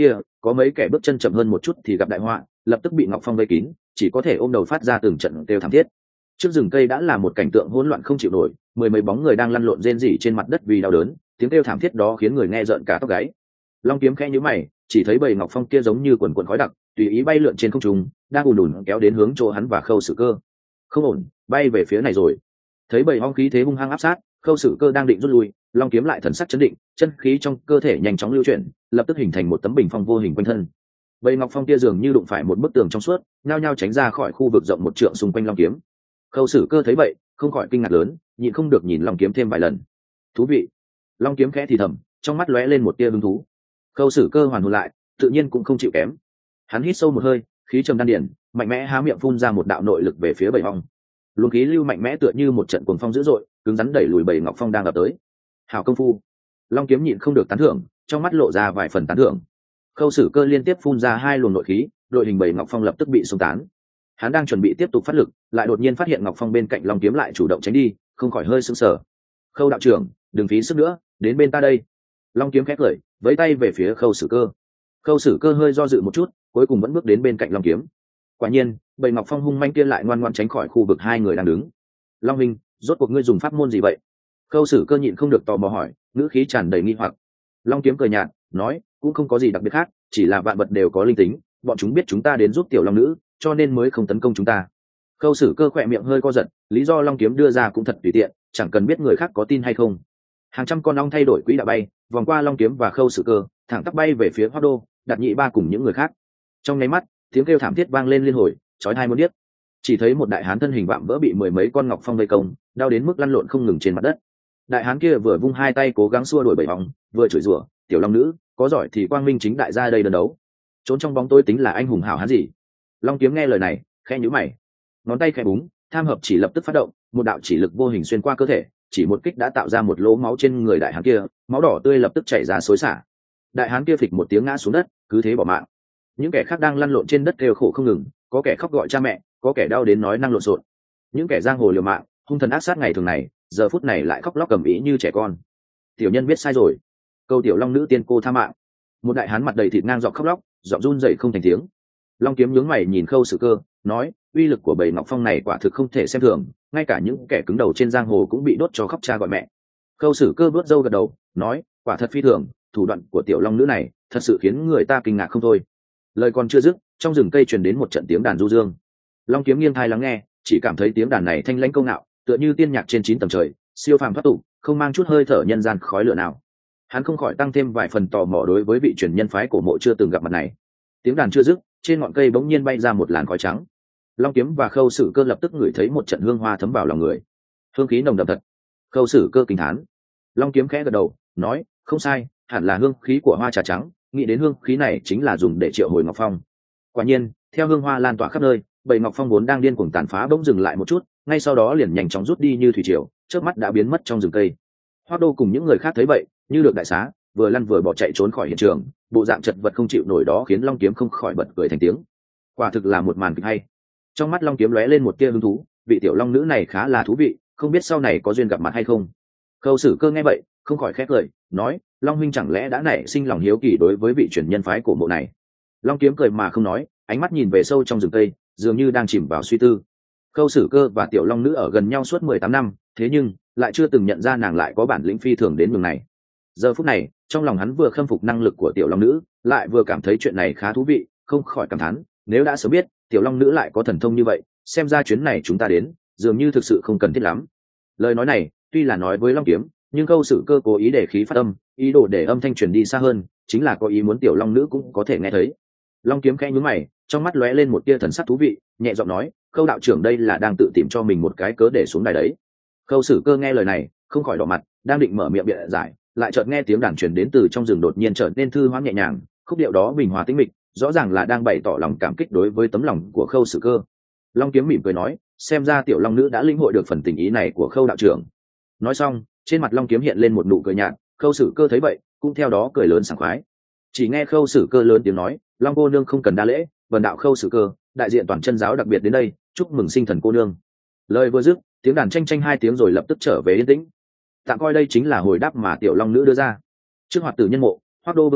có mấy kẻ bước chân chậm hơn một chút thì gặp đại họa, lập tức bị Ngọc Phong vây kín, chỉ có thể ôm đầu phát ra từng trận kêu thảm thiết. Trước rừng cây đã là một cảnh tượng hỗn loạn không chịu nổi, mười mấy bóng người đang lăn lộn rên rỉ trên mặt đất vì đau đớn, tiếng kêu thảm thiết đó khiến người nghe rợn cả tóc gáy. Long Kiếm khẽ nhíu mày, chỉ thấy bầy Ngọc Phong kia giống như quần quần khói đặc, tùy ý bay lượn trên không trung, đang ùn ùn kéo đến hướng chỗ hắn và Khâu Sử Cơ. Không ổn, bay về phía này rồi. Thấy bầy ong khí thế hung hăng áp sát, Khâu Sử Cơ đang định rút lui, Long Kiếm lại thần sắc chấn định, chân khí trong cơ thể nhanh chóng lưu chuyển, lập tức hình thành một tấm bình phong vô hình quanh thân. Bầy Ngọc Phong kia dường như đụng phải một bức tường trong suốt, nhao nhao tránh ra khỏi khu vực rộng một trượng xung quanh Long Kiếm. Khâu Sử Cơ thấy vậy, không khỏi kinh ngạc lớn, nhịn không được nhìn Long Kiếm thêm vài lần. Thú vị. Long Kiếm khẽ thì thầm, trong mắt lóe lên một tia hứng thú. Khâu Sử Cơ hoàn hồn lại, tự nhiên cũng không chịu kém. Hắn hít sâu một hơi, khí trầm đan điển, mạnh mẽ há miệng phun ra một đạo nội lực về phía bầy ong. Luồng khí lưu mạnh mẽ tựa như một trận cuồng phong dữ dội, cứng rắn đẩy lùi bầy Ngọc Phong đang ập tới. Hảo công phu. Long Kiếm nhịn không được tán thưởng, trong mắt lộ ra vài phần tán thưởng. Khâu Sử Cơ liên tiếp phun ra hai luồng nội khí, đội hình bầy Ngọc Phong lập tức bị xung tán. Hắn đang chuẩn bị tiếp tục phát lực, lại đột nhiên phát hiện Ngọc Phong bên cạnh Long Kiếm lại chủ động tránh đi, không khỏi hơi sững sờ. Khâu đạo trưởng, đừng phí sức nữa, đến bên ta đây. Long Kiếm khẽ cười, vẫy tay về phía Khâu Sử Cơ. Khâu Sử Cơ hơi do dự một chút, cuối cùng vẫn bước đến bên cạnh Long Kiếm. Quả nhiên, bầy Ngọc Phong hung manh kia lại ngoan ngoãn tránh khỏi khu vực hai người đang đứng. Long Minh, rốt cuộc ngươi dùng pháp môn gì vậy? Khâu Sử Cơ nhịn không được tò mò hỏi, ngữ khí tràn đầy nghi hoặc. Long Kiếm cười nhạt, nói, cũng không có gì đặc biệt khác, chỉ là vạn vật đều có linh tính, bọn chúng biết chúng ta đến giúp tiểu long nữ, cho nên mới không tấn công chúng ta. Khâu Sử Cơ khỏe miệng hơi co giật, lý do Long Kiếm đưa ra cũng thật tùy tiện, chẳng cần biết người khác có tin hay không. Hàng trăm con ong thay đổi quỹ đạo bay, vòng qua Long Kiếm và Khâu Sử Cơ, thẳng tắp bay về phía Hoắc Đô, Đạt Nhị Ba cùng những người khác. Trong nháy mắt, tiếng kêu thảm thiết vang lên liên hồi, chói tai muốn điếc. Chỉ thấy một đại hán thân hình vạm vỡ bị mười mấy con Ngọc Phong vây công, đau đến mức lăn lộn không ngừng trên mặt đất. Đại hán kia vừa vung hai tay cố gắng xua đuổi bầy ong, vừa chửi rủa, tiểu long nữ, có giỏi thì quang minh chính đại ra đây đơn đấu. Trốn trong bóng tối tính là anh hùng hảo hán gì? Long Kiếm nghe lời này, khẽ nhíu mày, ngón tay khẽ búng, tham hợp chỉ lập tức phát động, một đạo chỉ lực vô hình xuyên qua cơ thể, chỉ một kích đã tạo ra một lỗ máu trên người đại hán kia, máu đỏ tươi lập tức chảy ra xối xả. Đại hán kia phịch một tiếng ngã xuống đất, cứ thế bỏ mạng. Những kẻ khác đang lăn lộn trên đất kêu khổ không ngừng, có kẻ khóc gọi cha mẹ, có kẻ đau đến nói năng lộn xộn. Những kẻ giang hồ liều mạng, hung thần ác sát ngày thường này, giờ phút này lại khóc lóc cầm ý như trẻ con. Tiểu nhân biết sai rồi, câu tiểu long nữ tiên cô tha mạng. Một đại hán mặt đầy thịt ngang giọng khóc lóc, giọng run rẩy không thành tiếng. Long Kiếm nhướng mày nhìn Khâu Sử Cơ, nói, uy lực của bầy Ngọc Phong này quả thực không thể xem thường, ngay cả những kẻ cứng đầu trên giang hồ cũng bị đốt cho khóc cha gọi mẹ. Khâu Sử Cơ bước râu gật đầu, nói, quả thật phi thường, thủ đoạn của tiểu long nữ này thật sự khiến người ta kinh ngạc không thôi. Lời còn chưa dứt, trong rừng cây truyền đến một trận tiếng đàn du dương. Long Kiếm nghiêng tai lắng nghe, chỉ cảm thấy tiếng đàn này thanh lãnh câu ngạo, tựa như tiên nhạc trên 9 tầng trời, siêu phàm thoát tục, không mang chút hơi thở nhân gian khói lửa nào. Hắn không khỏi tăng thêm vài phần tò mò đối với vị truyền nhân phái cổ mộ chưa từng gặp mặt này. Tiếng đàn chưa dứt, trên ngọn cây bỗng nhiên bay ra một làn khói trắng. Long Kiếm và Khâu Sử Cơ lập tức ngửi thấy một trận hương hoa thấm vào lòng người. Hương khí nồng đậm thật. Khâu Sử Cơ kinh thán. Long Kiếm khẽ gật đầu, nói, không sai, hẳn là hương khí của hoa trà trắng, nghĩ đến hương khí này chính là dùng để triệu hồi Ngọc Phong. Quả nhiên, theo hương hoa lan tỏa khắp nơi, bầy Ngọc Phong vốn đang điên cuồng tàn phá bỗng dừng lại một chút, ngay sau đó liền nhanh chóng rút đi như thủy triều, chớp mắt đã biến mất trong rừng cây. Hoắc Đô cùng những người khác thấy vậy, như được đại xá, vừa lăn vừa bỏ chạy trốn khỏi hiện trường, bộ dạng chật vật không chịu nổi đó khiến Long Kiếm không khỏi bật cười thành tiếng. Quả thực là một màn kịch hay. Trong mắt Long Kiếm lóe lên một tia hứng thú, vị tiểu long nữ này khá là thú vị, không biết sau này có duyên gặp mặt hay không. Khâu Sử Cơ nghe vậy, không khỏi khẽ cười, nói, Long huynh chẳng lẽ đã nảy sinh lòng hiếu kỳ đối với vị truyền nhân phái cổ mộ này? Long Kiếm cười mà không nói, ánh mắt nhìn về sâu trong rừng cây, dường như đang chìm vào suy tư. Khâu Sử Cơ và tiểu long nữ ở gần nhau suốt 18 năm, thế nhưng lại chưa từng nhận ra nàng lại có bản lĩnh phi thường đến nhường này. Giờ phút này, trong lòng hắn vừa khâm phục năng lực của tiểu long nữ, lại vừa cảm thấy chuyện này khá thú vị, không khỏi cảm thán, nếu đã sớm biết tiểu long nữ lại có thần thông như vậy, xem ra chuyến này chúng ta đến dường như thực sự không cần thiết lắm. Lời nói này tuy là nói với Long Kiếm, nhưng Khâu Sử Cơ cố ý để khí phát âm, ý đồ để âm thanh truyền đi xa hơn, chính là có ý muốn tiểu long nữ cũng có thể nghe thấy. Long Kiếm khẽ nhướng mày, trong mắt lóe lên một tia thần sắc thú vị, nhẹ giọng nói, Khâu đạo trưởng đây là đang tự tìm cho mình một cái cớ để xuống đài đấy. Khâu Sử Cơ nghe lời này, không khỏi đỏ mặt, đang định mở miệng biện giải, lại chợt nghe tiếng đàn truyền đến từ trong rừng đột nhiên trở nên thư hoãn nhẹ nhàng, khúc điệu đó bình hòa tĩnh mịch, rõ ràng là đang bày tỏ lòng cảm kích đối với tấm lòng của Khâu Sử Cơ. Long Kiếm mỉm cười nói, xem ra tiểu long nữ đã lĩnh hội được phần tình ý này của Khâu đạo trưởng. Nói xong, trên mặt Long Kiếm hiện lên một nụ cười nhạt, Khâu Sử Cơ thấy vậy, cũng theo đó cười lớn sảng khoái. Chỉ nghe Khâu Sử Cơ lớn tiếng nói, Long cô nương không cần đa lễ, vần đạo Khâu Sử Cơ, đại diện toàn chân giáo đặc biệt đến đây, chúc mừng sinh thần cô nương. Lời vừa dứt, tiếng đàn tranh tranh hai tiếng rồi lập tức trở về yên tĩnh. Tạm coi đây chính là hồi đáp mà tiểu long nữ đưa ra. Trước hoạt tử nhân mộ, Hoắc Đô vương tử,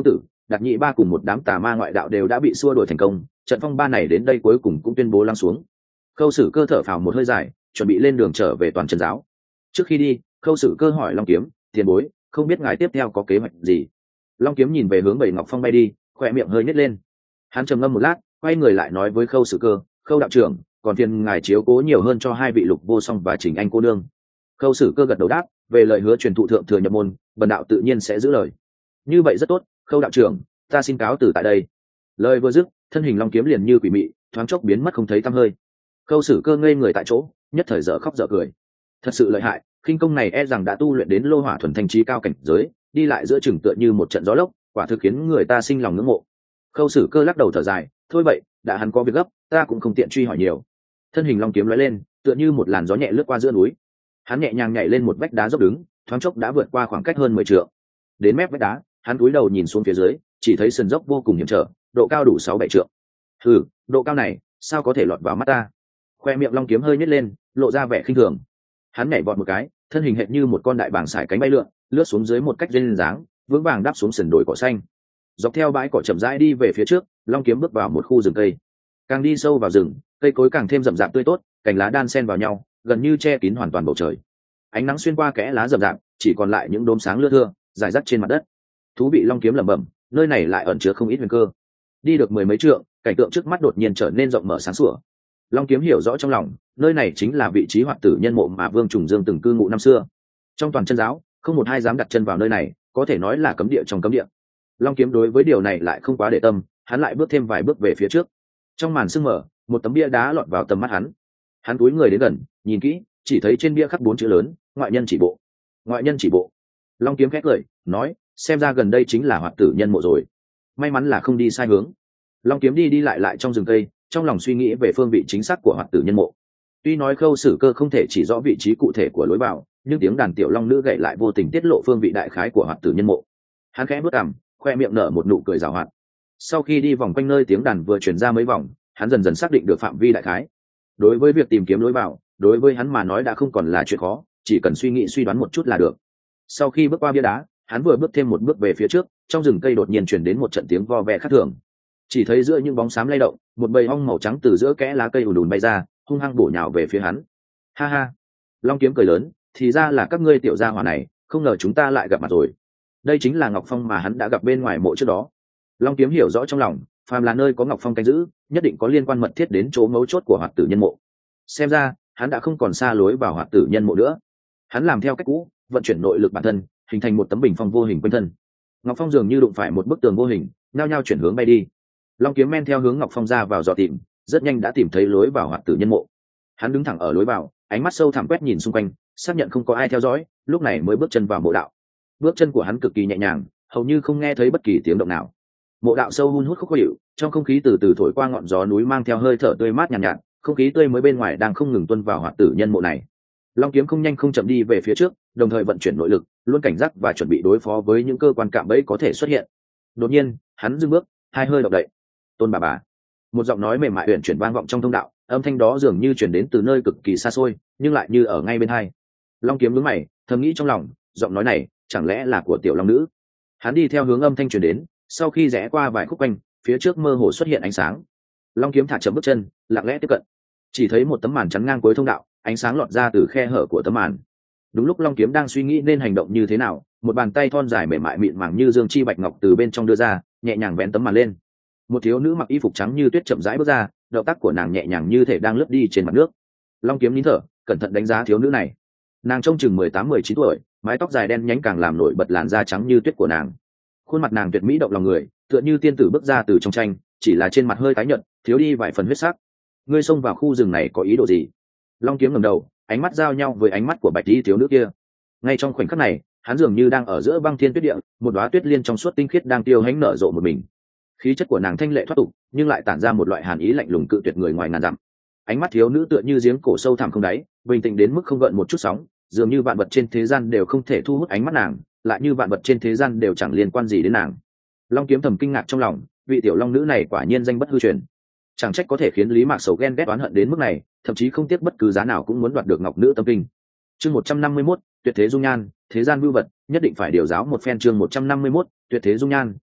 Đạt Nhị Ba cùng một đám tà ma ngoại đạo đều đã bị xua đuổi thành công, trận phong ba này đến đây cuối cùng cũng tuyên bố lắng xuống. Khâu Sử Cơ thở phào một hơi dài, chuẩn bị lên đường trở về Toàn Chân giáo. Trước khi đi, Khâu Sử Cơ hỏi Long Kiếm, tiền bối, không biết ngài tiếp theo có kế hoạch gì? Long Kiếm nhìn về hướng Bảy Ngọc Phong bay đi, khỏe miệng hơi nhếch lên. Hắn trầm ngâm một lát, quay người lại nói với Khâu Sử Cơ, Khâu đạo trưởng, còn phiền ngài chiếu cố nhiều hơn cho hai vị Lục Vô Song và Trình Anh cô nương. Khâu Sử Cơ gật đầu đáp, về lời hứa truyền thụ thượng thừa nhập môn, bần đạo tự nhiên sẽ giữ lời. Như vậy rất tốt, Khâu đạo trưởng, ta xin cáo từ tại đây. Lời vừa dứt, thân hình Long Kiếm liền như quỷ mị, thoáng chốc biến mất không thấy tăm hơi. Khâu Sử Cơ ngây người tại chỗ, nhất thời dở khóc dở cười. Thật sự lợi hại, khinh công này e rằng đã tu luyện đến lô hỏa thuần thanh trí cao cảnh giới, đi lại giữa chừng tựa như một trận gió lốc, quả thực khiến người ta sinh lòng ngưỡng mộ. Khâu Sử Cơ lắc đầu thở dài, thôi vậy, đã hắn có việc gấp, ta cũng không tiện truy hỏi nhiều. Thân hình Long Kiếm lóe lên, tựa như một làn gió nhẹ lướt qua giữa núi. Hắn nhẹ nhàng nhảy lên một vách đá dốc đứng, thoáng chốc đã vượt qua khoảng cách hơn 10 trượng. Đến mép vách đá, hắn cúi đầu nhìn xuống phía dưới, chỉ thấy sườn dốc vô cùng hiểm trở, độ cao đủ 6-7 trượng. Hừ, độ cao này, sao có thể lọt vào mắt ta? Khoe miệng Long Kiếm hơi nhếch lên, lộ ra vẻ khinh thường. Hắn nhảy vọt một cái, thân hình hệt như một con đại bàng sải cánh bay lượn, lướt xuống dưới một cách duyên dáng, vững vàng đáp xuống sườn đồi cỏ xanh. Dọc theo bãi cỏ chậm rãi đi về phía trước, Long Kiếm bước vào một khu rừng cây. Càng đi sâu vào rừng, cây cối càng thêm rậm rạp tươi tốt, cành lá đan xen vào nhau, gần như che kín hoàn toàn bầu trời. Ánh nắng xuyên qua kẽ lá rậm rạp, chỉ còn lại những đốm sáng lưa thưa, rải rác trên mặt đất. Thú vị, Long Kiếm lẩm bẩm, nơi này lại ẩn chứa không ít huyền cơ. Đi được 10 mấy trượng, cảnh tượng trước mắt đột nhiên trở nên rộng mở sáng sủa. Long Kiếm hiểu rõ trong lòng, nơi này chính là vị trí Hoạt Tử Nhân mộ mà Vương Trùng Dương từng cư ngụ năm xưa. Trong Toàn Chân giáo, không một ai dám đặt chân vào nơi này, có thể nói là cấm địa trong cấm địa. Long Kiếm đối với điều này lại không quá để tâm, hắn lại bước thêm vài bước về phía trước. Trong màn sương mờ, một tấm bia đá lọt vào tầm mắt hắn. Hắn cúi người đến gần, nhìn kỹ, chỉ thấy trên bia khắc 4 chữ lớn: ngoại nhân chỉ bộ. Ngoại nhân chỉ bộ. Long Kiếm khẽ cười, nói, xem ra gần đây chính là Hoạt Tử Nhân mộ rồi. May mắn là không đi sai hướng. Long Kiếm đi đi lại lại trong rừng cây, trong lòng suy nghĩ về phương vị chính xác của Hoạt Tử Nhân mộ. Tuy nói Khâu Sử Cơ không thể chỉ rõ vị trí cụ thể của lối vào, nhưng tiếng đàn tiểu long nữ gậy lại vô tình tiết lộ phương vị đại khái của Hoạt Tử Nhân mộ. Hắn khẽ bước cằm, khoe miệng nở một nụ cười giảo hoạt. Sau khi đi vòng quanh nơi tiếng đàn vừa truyền ra mấy vòng, hắn dần dần xác định được phạm vi đại khái. Đối với việc tìm kiếm lối vào, đối với hắn mà nói đã không còn là chuyện khó, chỉ cần suy nghĩ suy đoán một chút là được. Sau khi bước qua bia đá, hắn vừa bước thêm một bước về phía trước, trong rừng cây đột nhiên truyền đến một trận tiếng vo ve khác thường. Chỉ thấy giữa những bóng xám lay động, một bầy ong màu trắng từ giữa kẽ lá cây ùn ùn bay ra, hung hăng bổ nhào về phía hắn. Ha ha! Long Kiếm cười lớn, thì ra là các ngươi tiểu gia hỏa này, không ngờ chúng ta lại gặp mặt rồi. Đây chính là Ngọc Phong mà hắn đã gặp bên ngoài mộ trước đó. Long Kiếm hiểu rõ trong lòng, phàm là nơi có Ngọc Phong canh giữ, nhất định có liên quan mật thiết đến chỗ mấu chốt của Hoạt Tử Nhân mộ. Xem ra, hắn đã không còn xa lối vào Hoạt Tử Nhân mộ nữa. Hắn làm theo cách cũ, vận chuyển nội lực bản thân, hình thành một tấm bình phong vô hình quanh thân. Ngọc Phong dường như đụng phải một bức tường vô hình, nhao nhao chuyển hướng bay đi. Long Kiếm men theo hướng Ngọc Phong ra vào dò tìm, rất nhanh đã tìm thấy lối vào Hoạt Tử Nhân mộ. Hắn đứng thẳng ở lối vào, ánh mắt sâu thẳm quét nhìn xung quanh, xác nhận không có ai theo dõi, lúc này mới bước chân vào mộ đạo. Bước chân của hắn cực kỳ nhẹ nhàng, hầu như không nghe thấy bất kỳ tiếng động nào. Mộ đạo sâu hun hút khúc khuỷu, trong không khí từ từ thổi qua ngọn gió núi mang theo hơi thở tươi mát nhàn nhạt, nhạt, không khí tươi mới bên ngoài đang không ngừng tuôn vào Hoạt Tử Nhân mộ này. Long Kiếm không nhanh không chậm đi về phía trước, đồng thời vận chuyển nội lực, luôn cảnh giác và chuẩn bị đối phó với những cơ quan cạm bẫy có thể xuất hiện. Đột nhiên, hắn dừng bước, hai hơi động đậy. Tôn bà. Một giọng nói mềm mại uyển chuyển vang vọng trong thông đạo, âm thanh đó dường như chuyển đến từ nơi cực kỳ xa xôi, nhưng lại như ở ngay bên tai. Long Kiếm nhướng mày, thầm nghĩ trong lòng, giọng nói này chẳng lẽ là của tiểu long nữ. Hắn đi theo hướng âm thanh truyền đến, sau khi rẽ qua vài khúc quanh, phía trước mơ hồ xuất hiện ánh sáng. Long Kiếm thả chậm bước chân, lặng lẽ tiếp cận. Chỉ thấy một tấm màn chắn ngang cuối thông đạo, ánh sáng lọt ra từ khe hở của tấm màn. Đúng lúc Long Kiếm đang suy nghĩ nên hành động như thế nào, một bàn tay thon dài mềm mại mịn màng như dương chi bạch ngọc từ bên trong đưa ra, nhẹ nhàng vén tấm màn lên. Một thiếu nữ mặc y phục trắng như tuyết chậm rãi bước ra, động tác của nàng nhẹ nhàng như thể đang lướt đi trên mặt nước. Long Kiếm nín thở, cẩn thận đánh giá thiếu nữ này. Nàng trông chừng 18-19 tuổi, mái tóc dài đen nhánh càng làm nổi bật làn da trắng như tuyết của nàng. Khuôn mặt nàng tuyệt mỹ động lòng người, tựa như tiên tử bước ra từ trong tranh, chỉ là trên mặt hơi tái nhợt, thiếu đi vài phần huyết sắc. Ngươi xông vào khu rừng này có ý đồ gì? Long Kiếm ngẩng đầu, ánh mắt giao nhau với ánh mắt của bạch y thiếu nữ kia. Ngay trong khoảnh khắc này, hắn dường như đang ở giữa băng thiên tuyết địa, một đóa tuyết liên trong suốt tinh khiết đang tiêu hãnh nở rộ một mình. Khí chất của nàng thanh lệ thoát tục, nhưng lại tản ra một loại hàn ý lạnh lùng cự tuyệt người ngoài ngàn dặm. Ánh mắt thiếu nữ tựa như giếng cổ sâu thẳm không đáy, bình tĩnh đến mức không gợn một chút sóng, dường như vạn vật trên thế gian đều không thể thu hút ánh mắt nàng, lại như vạn vật trên thế gian đều chẳng liên quan gì đến nàng. Long Kiếm thầm kinh ngạc trong lòng, vị tiểu long nữ này quả nhiên danh bất hư truyền. Chẳng trách có thể khiến Lý Mạc Sầu ghen ghét oán hận đến mức này, thậm chí không tiếc bất cứ giá nào cũng muốn đoạt được ngọc nữ tâm kinh. Chương 151, tuyệt thế dung nhan, thế gian vưu vật, nhất định phải điều giáo một phen. Chương 151, tuyệt thế dung nhan,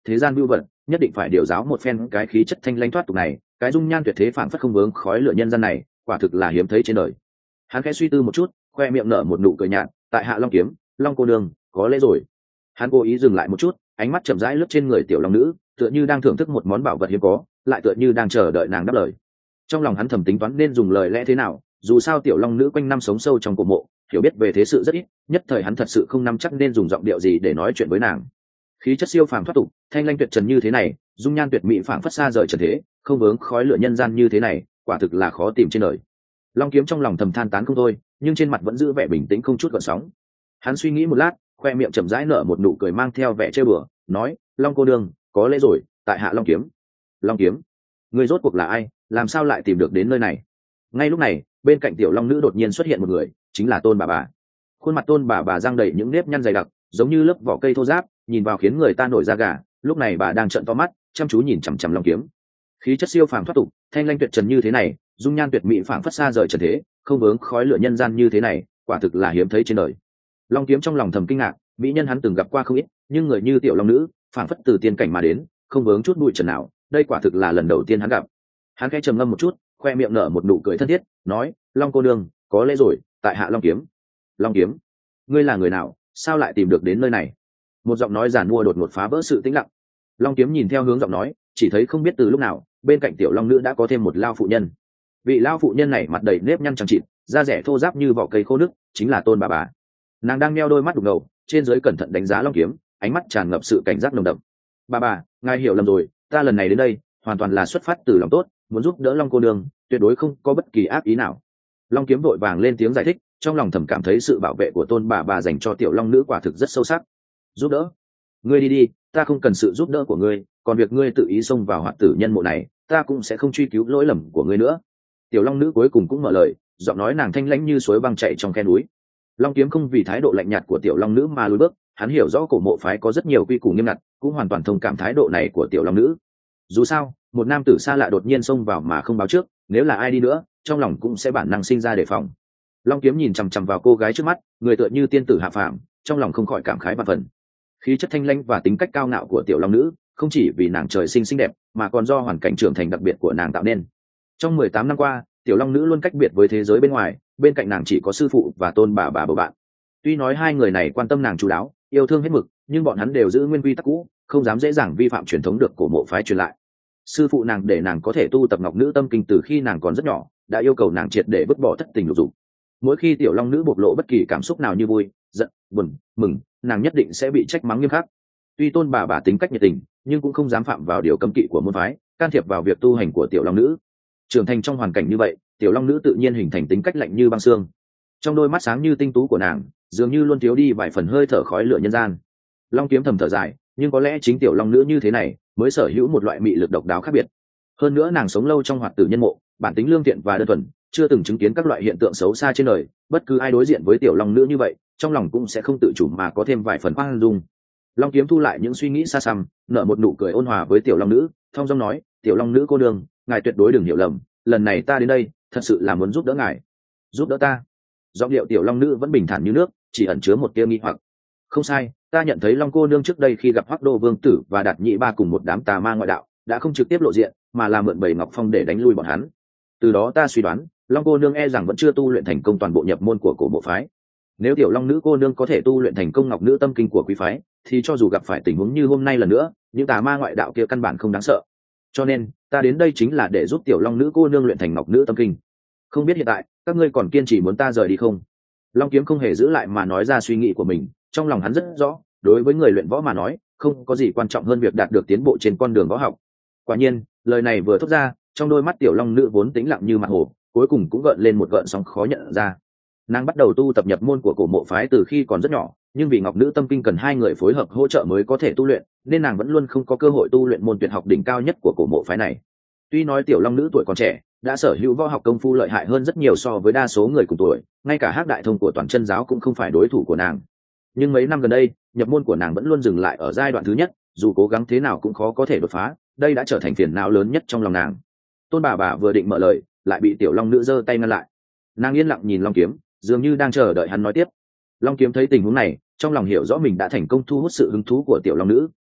thế gian vưu vật nhất định phải điều giáo một phen cái khí chất thanh lãnh thoát tục này, cái dung nhan tuyệt thế phảng phất không vướng khói lửa nhân gian này, quả thực là hiếm thấy trên đời. Hắn khẽ suy tư một chút, khoe miệng nở một nụ cười nhạt, tại hạ Long Kiếm, Long cô nương, có lẽ rồi. Hắn cố ý dừng lại một chút, ánh mắt chậm rãi lướt trên người tiểu long nữ, tựa như đang thưởng thức một món bảo vật hiếm có, lại tựa như đang chờ đợi nàng đáp lời. Trong lòng hắn thầm tính toán nên dùng lời lẽ thế nào, dù sao tiểu long nữ quanh năm sống sâu trong cổ mộ, hiểu biết về thế sự rất ít, nhất thời hắn thật sự không nắm chắc nên dùng giọng điệu gì để nói chuyện với nàng. Khí chất siêu phàm thoát tục, thanh lanh tuyệt trần như thế này, dung nhan tuyệt mỹ phảng phất xa rời trần thế, không vướng khói lửa nhân gian như thế này, quả thực là khó tìm trên đời. Long Kiếm trong lòng thầm than tán không thôi, nhưng trên mặt vẫn giữ vẻ bình tĩnh không chút gợn sóng. Hắn suy nghĩ một lát, khoe miệng chậm rãi nở một nụ cười mang theo vẻ trêu bừa, nói: Long cô đương, có lẽ rồi, tại hạ Long Kiếm. Long Kiếm, ngươi rốt cuộc là ai, làm sao lại tìm được đến nơi này? Ngay lúc này, bên cạnh tiểu long nữ đột nhiên xuất hiện một người, chính là Tôn bà bà. Khuôn mặt Tôn bà bà răng đầy những nếp nhăn dày đặc, giống như lớp vỏ cây thô ráp, nhìn vào khiến người ta nổi da gà. Lúc này bà đang trợn to mắt, chăm chú nhìn chằm chằm Long Kiếm. Khí chất siêu phàm thoát tục, thanh lanh tuyệt trần như thế này, dung nhan tuyệt mỹ phảng phất xa rời trần thế, không vướng khói lửa nhân gian như thế này, quả thực là hiếm thấy trên đời. Long Kiếm trong lòng thầm kinh ngạc, mỹ nhân hắn từng gặp qua không ít, nhưng người như tiểu long nữ, phảng phất từ tiên cảnh mà đến, không vướng chút bụi trần nào, đây quả thực là lần đầu tiên hắn gặp. Hắn khẽ trầm ngâm một chút, khoe miệng nở một nụ cười thân thiết, nói: Long cô nương, có lẽ rồi, tại hạ Long Kiếm. Long Kiếm, ngươi là người nào, sao lại tìm được đến nơi này? Một giọng nói giản mua đột ngột phá vỡ sự tĩnh lặng. Long Kiếm nhìn theo hướng giọng nói, chỉ thấy không biết từ lúc nào, bên cạnh tiểu long nữ đã có thêm một lao phụ nhân. Vị lao phụ nhân này mặt đầy nếp nhăn trắng trịt, da rẻ thô ráp như vỏ cây khô nứt, chính là Tôn bà bà. Nàng đang meo đôi mắt đục ngầu, trên dưới cẩn thận đánh giá Long Kiếm, ánh mắt tràn ngập sự cảnh giác nồng đậm. Bà, ngài hiểu lầm rồi, ta lần này đến đây hoàn toàn là xuất phát từ lòng tốt, muốn giúp đỡ Long cô nương, tuyệt đối không có bất kỳ ác ý nào. Long Kiếm vội vàng lên tiếng giải thích, trong lòng thầm cảm thấy sự bảo vệ của Tôn bà dành cho tiểu long nữ quả thực rất sâu sắc. Giúp đỡ? Ngươi đi, ta không cần sự giúp đỡ của ngươi, còn việc ngươi tự ý xông vào hoạt tử nhân mộ này, ta cũng sẽ không truy cứu lỗi lầm của ngươi nữa. Tiểu long nữ cuối cùng cũng mở lời, giọng nói nàng thanh lãnh như suối băng chảy trong khe núi. Long Kiếm không vì thái độ lạnh nhạt của tiểu long nữ mà lùi bước, hắn hiểu rõ cổ mộ phái có rất nhiều quy củ nghiêm ngặt, cũng hoàn toàn thông cảm thái độ này của tiểu long nữ. Dù sao, một nam tử xa lạ đột nhiên xông vào mà không báo trước, nếu là ai đi nữa, trong lòng cũng sẽ bản năng sinh ra đề phòng. Long Kiếm nhìn chằm chằm vào cô gái trước mắt, người tựa như tiên tử hạ phàm, trong lòng không khỏi cảm khái vạn phần. Khí chất thanh lãnh và tính cách cao ngạo của tiểu long nữ, không chỉ vì nàng trời sinh xinh đẹp, mà còn do hoàn cảnh trưởng thành đặc biệt của nàng tạo nên. Trong 18 năm qua, tiểu long nữ luôn cách biệt với thế giới bên ngoài, bên cạnh nàng chỉ có sư phụ và Tôn bà bầu bạn. Tuy nói hai người này quan tâm nàng chu đáo, yêu thương hết mực, nhưng bọn hắn đều giữ nguyên quy tắc cũ, không dám dễ dàng vi phạm truyền thống được cổ mộ phái truyền lại. Sư phụ nàng để nàng có thể tu tập ngọc nữ tâm kinh từ khi nàng còn rất nhỏ, đã yêu cầu nàng triệt để vứt bỏ thất tình lục dục. Mỗi khi tiểu long nữ bộc lộ bất kỳ cảm xúc nào như vui, giận, buồn, mừng, nàng nhất định sẽ bị trách mắng nghiêm khắc. Tuy Tôn bà tính cách nhiệt tình, nhưng cũng không dám phạm vào điều cấm kỵ của môn phái, can thiệp vào việc tu hành của tiểu long nữ. Trưởng thành trong hoàn cảnh như vậy, tiểu long nữ tự nhiên hình thành tính cách lạnh như băng xương. Trong đôi mắt sáng như tinh tú của nàng, dường như luôn thiếu đi vài phần hơi thở khói lửa nhân gian. Long Kiếm thầm thở dài, nhưng có lẽ chính tiểu long nữ như thế này mới sở hữu một loại mị lực độc đáo khác biệt. Hơn nữa nàng sống lâu trong hoạt tử nhân mộ, bản tính lương thiện và đơn thuần, chưa từng chứng kiến các loại hiện tượng xấu xa trên đời, bất cứ ai đối diện với tiểu long nữ như vậy, trong lòng cũng sẽ không tự chủ mà có thêm vài phần khoan dung. Long Kiếm thu lại những suy nghĩ xa xăm, nở một nụ cười ôn hòa với tiểu long nữ, thong dong nói: tiểu long nữ cô đương, ngài tuyệt đối đừng hiểu lầm, lần này ta đến đây thật sự là muốn giúp đỡ ngài. Giúp đỡ ta? Giọng điệu tiểu long nữ vẫn bình thản như nước, chỉ ẩn chứa một tia nghi hoặc. Không sai, ta nhận thấy Long cô nương trước đây khi gặp Hoắc Đô vương tử và Đạt Nhị ba cùng một đám tà ma ngoại đạo, đã không trực tiếp lộ diện, mà là mượn bầy ngọc phong để đánh lui bọn hắn. Từ đó ta suy đoán, Long cô nương e rằng vẫn chưa tu luyện thành công toàn bộ nhập môn của cổ mộ phái. Nếu tiểu long nữ cô nương có thể tu luyện thành công ngọc nữ tâm kinh của quý phái, thì cho dù gặp phải tình huống như hôm nay lần nữa, những tà ma ngoại đạo kia căn bản không đáng sợ. Cho nên, ta đến đây chính là để giúp tiểu long nữ cô nương luyện thành ngọc nữ tâm kinh. Không biết hiện tại các ngươi còn kiên trì muốn ta rời đi không? Long Kiếm không hề giữ lại mà nói ra suy nghĩ của mình, trong lòng hắn rất rõ, đối với người luyện võ mà nói, không có gì quan trọng hơn việc đạt được tiến bộ trên con đường võ học. Quả nhiên, lời này vừa thốt ra, trong đôi mắt tiểu long nữ vốn tĩnh lặng như mặt hồ, cuối cùng cũng gợn lên một gợn sóng khó nhận ra. Nàng bắt đầu tu tập nhập môn của cổ mộ phái từ khi còn rất nhỏ, nhưng vì ngọc nữ tâm kinh cần hai người phối hợp hỗ trợ mới có thể tu luyện, nên nàng vẫn luôn không có cơ hội tu luyện môn tuyệt học đỉnh cao nhất của cổ mộ phái này. Tuy nói tiểu long nữ tuổi còn trẻ, đã sở hữu võ học công phu lợi hại hơn rất nhiều so với đa số người cùng tuổi, ngay cả Hắc Đại Thông của Toàn Chân giáo cũng không phải đối thủ của nàng. Nhưng mấy năm gần đây, nhập môn của nàng vẫn luôn dừng lại ở giai đoạn thứ nhất, dù cố gắng thế nào cũng khó có thể đột phá, đây đã trở thành phiền não lớn nhất trong lòng nàng. Tôn bà vừa định mở lời, lại bị tiểu long nữ giơ tay ngăn lại. Nàng yên lặng nhìn Long Kiếm, dường như đang chờ đợi hắn nói tiếp. Long Kiếm thấy tình huống này, trong lòng hiểu rõ mình đã thành công thu hút sự hứng thú của tiểu long nữ,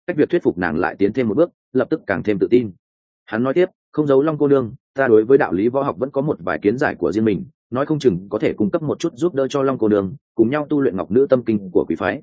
cách việc thuyết phục nàng lại tiến thêm một bước lập tức càng thêm tự tin. Hắn nói tiếp, không giấu Long cô nương, ta đối với đạo lý võ học vẫn có một vài kiến giải của riêng mình, nói không chừng có thể cung cấp một chút giúp đỡ cho Long cô nương cùng nhau tu luyện ngọc nữ tâm kinh của quý phái.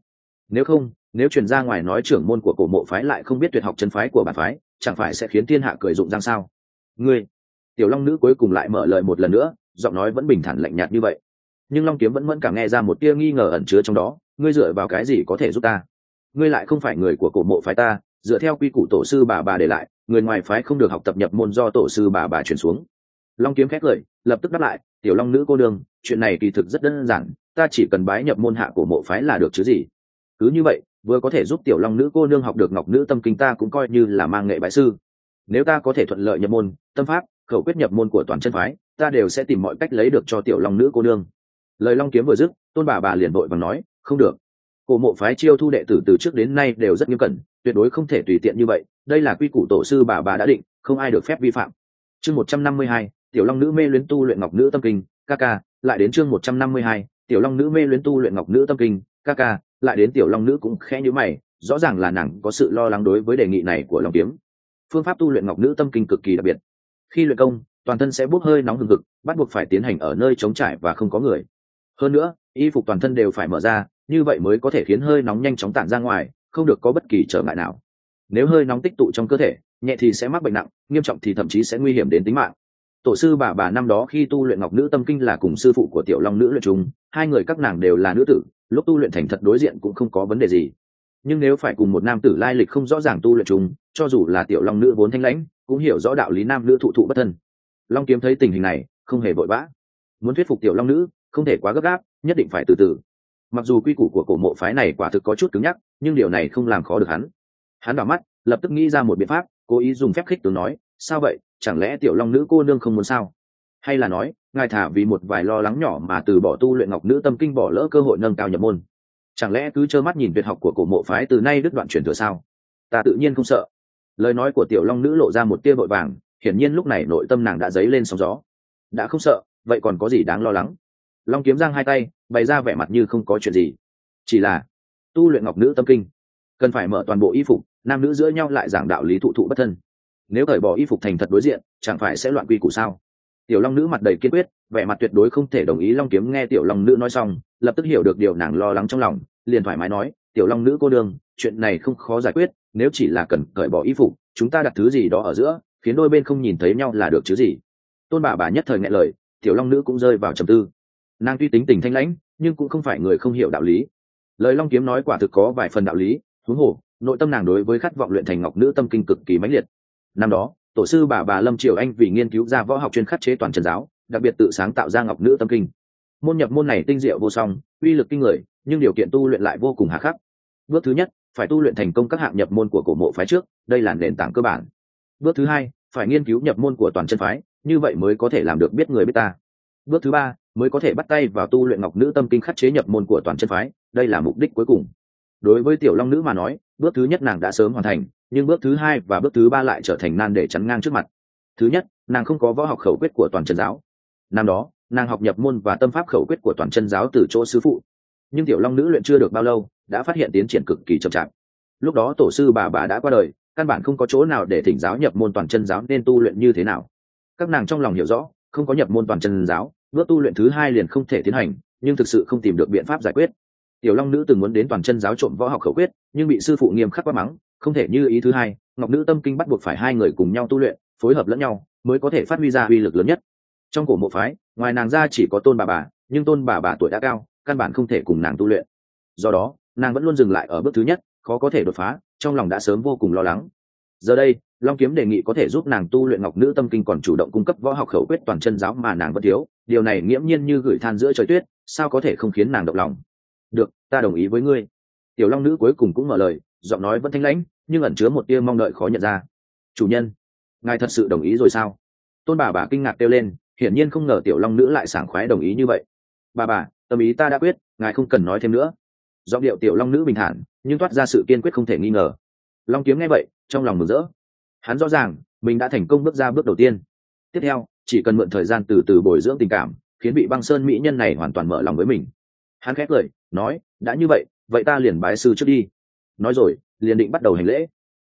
Nếu truyền ra ngoài nói trưởng môn của cổ mộ phái lại không biết tuyệt học chân phái của bản phái, chẳng phải sẽ khiến thiên hạ cười rụng răng sao? Ngươi, tiểu long nữ cuối cùng lại mở lời một lần nữa, giọng nói vẫn bình thản lạnh nhạt như vậy, nhưng Long Kiếm vẫn cảm nghe ra một tia nghi ngờ ẩn chứa trong đó. Ngươi dựa vào cái gì có thể giúp ta? Ngươi lại không phải người của cổ mộ phái ta, dựa theo quy củ tổ sư bà để lại, người ngoài phái không được học tập nhập môn do tổ sư bà truyền xuống. Long Kiếm khét lời, lập tức đáp lại, tiểu long nữ cô đương, chuyện này kỳ thực rất đơn giản, ta chỉ cần bái nhập môn hạ cổ mộ phái là được chứ gì. Cứ như vậy, vừa có thể giúp tiểu long nữ cô nương học được ngọc nữ tâm kinh, ta cũng coi như là mang nghệ bái sư. Nếu ta có thể thuận lợi nhập môn, tâm pháp, khẩu quyết nhập môn của toàn chân phái, ta đều sẽ tìm mọi cách lấy được cho tiểu long nữ cô nương. Lời Long Kiếm vừa dứt, tôn bà liền vội vàng nói, không được, cổ mộ phái chiêu thu đệ tử từ trước đến nay đều rất nghiêm cẩn, tuyệt đối không thể tùy tiện như vậy, đây là quy củ tổ sư bà đã định, không ai được phép vi phạm. Chương 152, tiểu long nữ mê luyến tu luyện ngọc nữ tâm kinh, ca lại đến chương 152, tiểu long nữ mê luyến tu luyện ngọc nữ tâm kinh, ca lại đến. Tiểu long nữ cũng khẽ nhíu mày, rõ ràng là nàng có sự lo lắng đối với đề nghị này của Long Kiếm. Phương pháp tu luyện ngọc nữ tâm kinh cực kỳ đặc biệt, khi luyện công toàn thân sẽ bốc hơi nóng hừng hực, bắt buộc phải tiến hành ở nơi trống trải và không có người. Hơn nữa, y phục toàn thân đều phải mở ra, như vậy mới có thể khiến hơi nóng nhanh chóng tản ra ngoài, không được có bất kỳ trở ngại nào. Nếu hơi nóng tích tụ trong cơ thể, nhẹ thì sẽ mắc bệnh nặng, nghiêm trọng thì thậm chí sẽ nguy hiểm đến tính mạng. Tổ sư bà năm đó khi tu luyện ngọc nữ tâm kinh là cùng sư phụ của tiểu long nữ luyện chung, hai người các nàng đều là nữ tử, lúc tu luyện thành thật đối diện cũng không có vấn đề gì. Nhưng nếu phải cùng một nam tử lai lịch không rõ ràng tu luyện chung, cho dù là tiểu long nữ vốn thanh lãnh, cũng hiểu rõ đạo lý nam nữ thụ thụ bất thân. Long Kiếm thấy tình hình này, không hề vội vã, muốn thuyết phục tiểu long nữ không thể quá gấp gáp, nhất định phải từ từ. Mặc dù quy củ của cổ mộ phái này quả thực có chút cứng nhắc, nhưng điều này không làm khó được hắn. Hắn đảo mắt, lập tức nghĩ ra một biện pháp, cố ý dùng phép khích tướng nói, sao vậy, chẳng lẽ tiểu long nữ cô nương không muốn sao? Hay là nói, ngài thả vì một vài lo lắng nhỏ mà từ bỏ tu luyện ngọc nữ tâm kinh, bỏ lỡ cơ hội nâng cao nhập môn? Chẳng lẽ cứ trơ mắt nhìn tuyệt học của cổ mộ phái từ nay đứt đoạn truyền thừa sao? Ta tự nhiên không sợ. Lời nói của tiểu long nữ lộ ra một tia vội vàng, hiển nhiên lúc này nội tâm nàng đã dấy lên sóng gió. Đã không sợ, vậy còn có gì đáng lo lắng? Long Kiếm giang hai tay, bày ra vẻ mặt như không có chuyện gì. Chỉ là tu luyện ngọc nữ tâm kinh cần phải mở toàn bộ y phục, nam nữ giữa nhau lại giảng đạo lý thụ thụ bất thân, nếu cởi bỏ y phục thành thật đối diện, chẳng phải sẽ loạn quy củ sao? Tiểu long nữ mặt đầy kiên quyết, vẻ mặt tuyệt đối không thể đồng ý. Long Kiếm nghe tiểu long nữ nói xong, lập tức hiểu được điều nàng lo lắng trong lòng, liền thoải mái nói, tiểu long nữ cô đương, chuyện này không khó giải quyết, nếu chỉ là cần cởi bỏ y phục, chúng ta đặt thứ gì đó ở giữa, khiến đôi bên không nhìn thấy nhau là được chứ gì. Tôn bà nhất thời nghẹn lời, tiểu long nữ cũng rơi vào trầm tư. Nàng tuy tính tình thanh lãnh, nhưng cũng không phải người không hiểu đạo lý. Lời Long Kiếm nói quả thực có vài phần đạo lý, huống hồ nội tâm nàng đối với khát vọng luyện thành ngọc nữ tâm kinh cực kỳ mãnh liệt. Năm đó tổ sư bà Lâm Triều Anh vì nghiên cứu ra võ học chuyên khắc chế toàn chân giáo, đặc biệt tự sáng tạo ra ngọc nữ tâm kinh. Môn nhập môn này tinh diệu vô song, uy lực kinh người, nhưng điều kiện tu luyện lại vô cùng hà khắc. Bước thứ nhất, phải tu luyện thành công các hạng nhập môn của cổ mộ phái trước, đây là nền tảng cơ bản. Bước thứ hai, phải nghiên cứu nhập môn của toàn chân phái, như vậy mới có thể làm được biết người biết ta. Bước thứ ba, mới có thể bắt tay vào tu luyện ngọc nữ tâm kinh khắc chế nhập môn của toàn chân phái, đây là mục đích cuối cùng. Đối với tiểu long nữ mà nói, bước thứ nhất nàng đã sớm hoàn thành, nhưng bước thứ hai và bước thứ ba lại trở thành nan để chắn ngang trước mặt. Thứ nhất, nàng không có võ học khẩu quyết của toàn chân giáo. Năm đó nàng học nhập môn và tâm pháp khẩu quyết của toàn chân giáo từ chỗ sư phụ, nhưng tiểu long nữ luyện chưa được bao lâu đã phát hiện tiến triển cực kỳ chậm chạp. Lúc đó tổ sư bà đã qua đời, căn bản không có chỗ nào để thỉnh giáo nhập môn toàn chân giáo nên tu luyện như thế nào. Các nàng trong lòng hiểu rõ, không có nhập môn toàn chân giáo, bước tu luyện thứ hai liền không thể tiến hành, nhưng thực sự không tìm được biện pháp giải quyết. Tiểu long nữ từng muốn đến toàn chân giáo trộm võ học khẩu quyết, nhưng bị sư phụ nghiêm khắc quát mắng, không thể như ý thứ hai. Ngọc nữ tâm kinh bắt buộc phải hai người cùng nhau tu luyện, phối hợp lẫn nhau mới có thể phát huy ra uy lực lớn nhất. Trong cổ mộ phái, ngoài nàng ra chỉ có tôn bà, nhưng tôn bà tuổi đã cao, căn bản không thể cùng nàng tu luyện. Do đó nàng vẫn luôn dừng lại ở bước thứ nhất, khó có thể đột phá, trong lòng đã sớm vô cùng lo lắng. Giờ đây Long Kiếm đề nghị có thể giúp nàng tu luyện ngọc nữ tâm kinh, còn chủ động cung cấp võ học khẩu quyết toàn chân giáo mà nàng vẫn thiếu, điều này nghiễm nhiên như gửi than giữa trời tuyết, sao có thể không khiến nàng động lòng. Được, ta đồng ý với ngươi. Tiểu long nữ cuối cùng cũng mở lời, giọng nói vẫn thanh lãnh, nhưng ẩn chứa một tia mong đợi khó nhận ra. Chủ nhân, ngài thật sự đồng ý rồi sao? Tôn bà kinh ngạc kêu lên, hiển nhiên không ngờ tiểu long nữ lại sảng khoái đồng ý như vậy. Bà, tâm ý ta đã quyết, ngài không cần nói thêm nữa. Giọng điệu tiểu long nữ bình thản, nhưng toát ra sự kiên quyết không thể nghi ngờ. Long Kiếm nghe vậy, trong lòng mừng rỡ. Hắn rõ ràng mình đã thành công bước ra bước đầu tiên, tiếp theo chỉ cần mượn thời gian từ từ bồi dưỡng tình cảm, khiến vị băng sơn mỹ nhân này hoàn toàn mở lòng với mình. Hắn khẽ cười nói, đã như vậy, vậy ta liền bái sư trước đi. Nói rồi liền định bắt đầu hành lễ.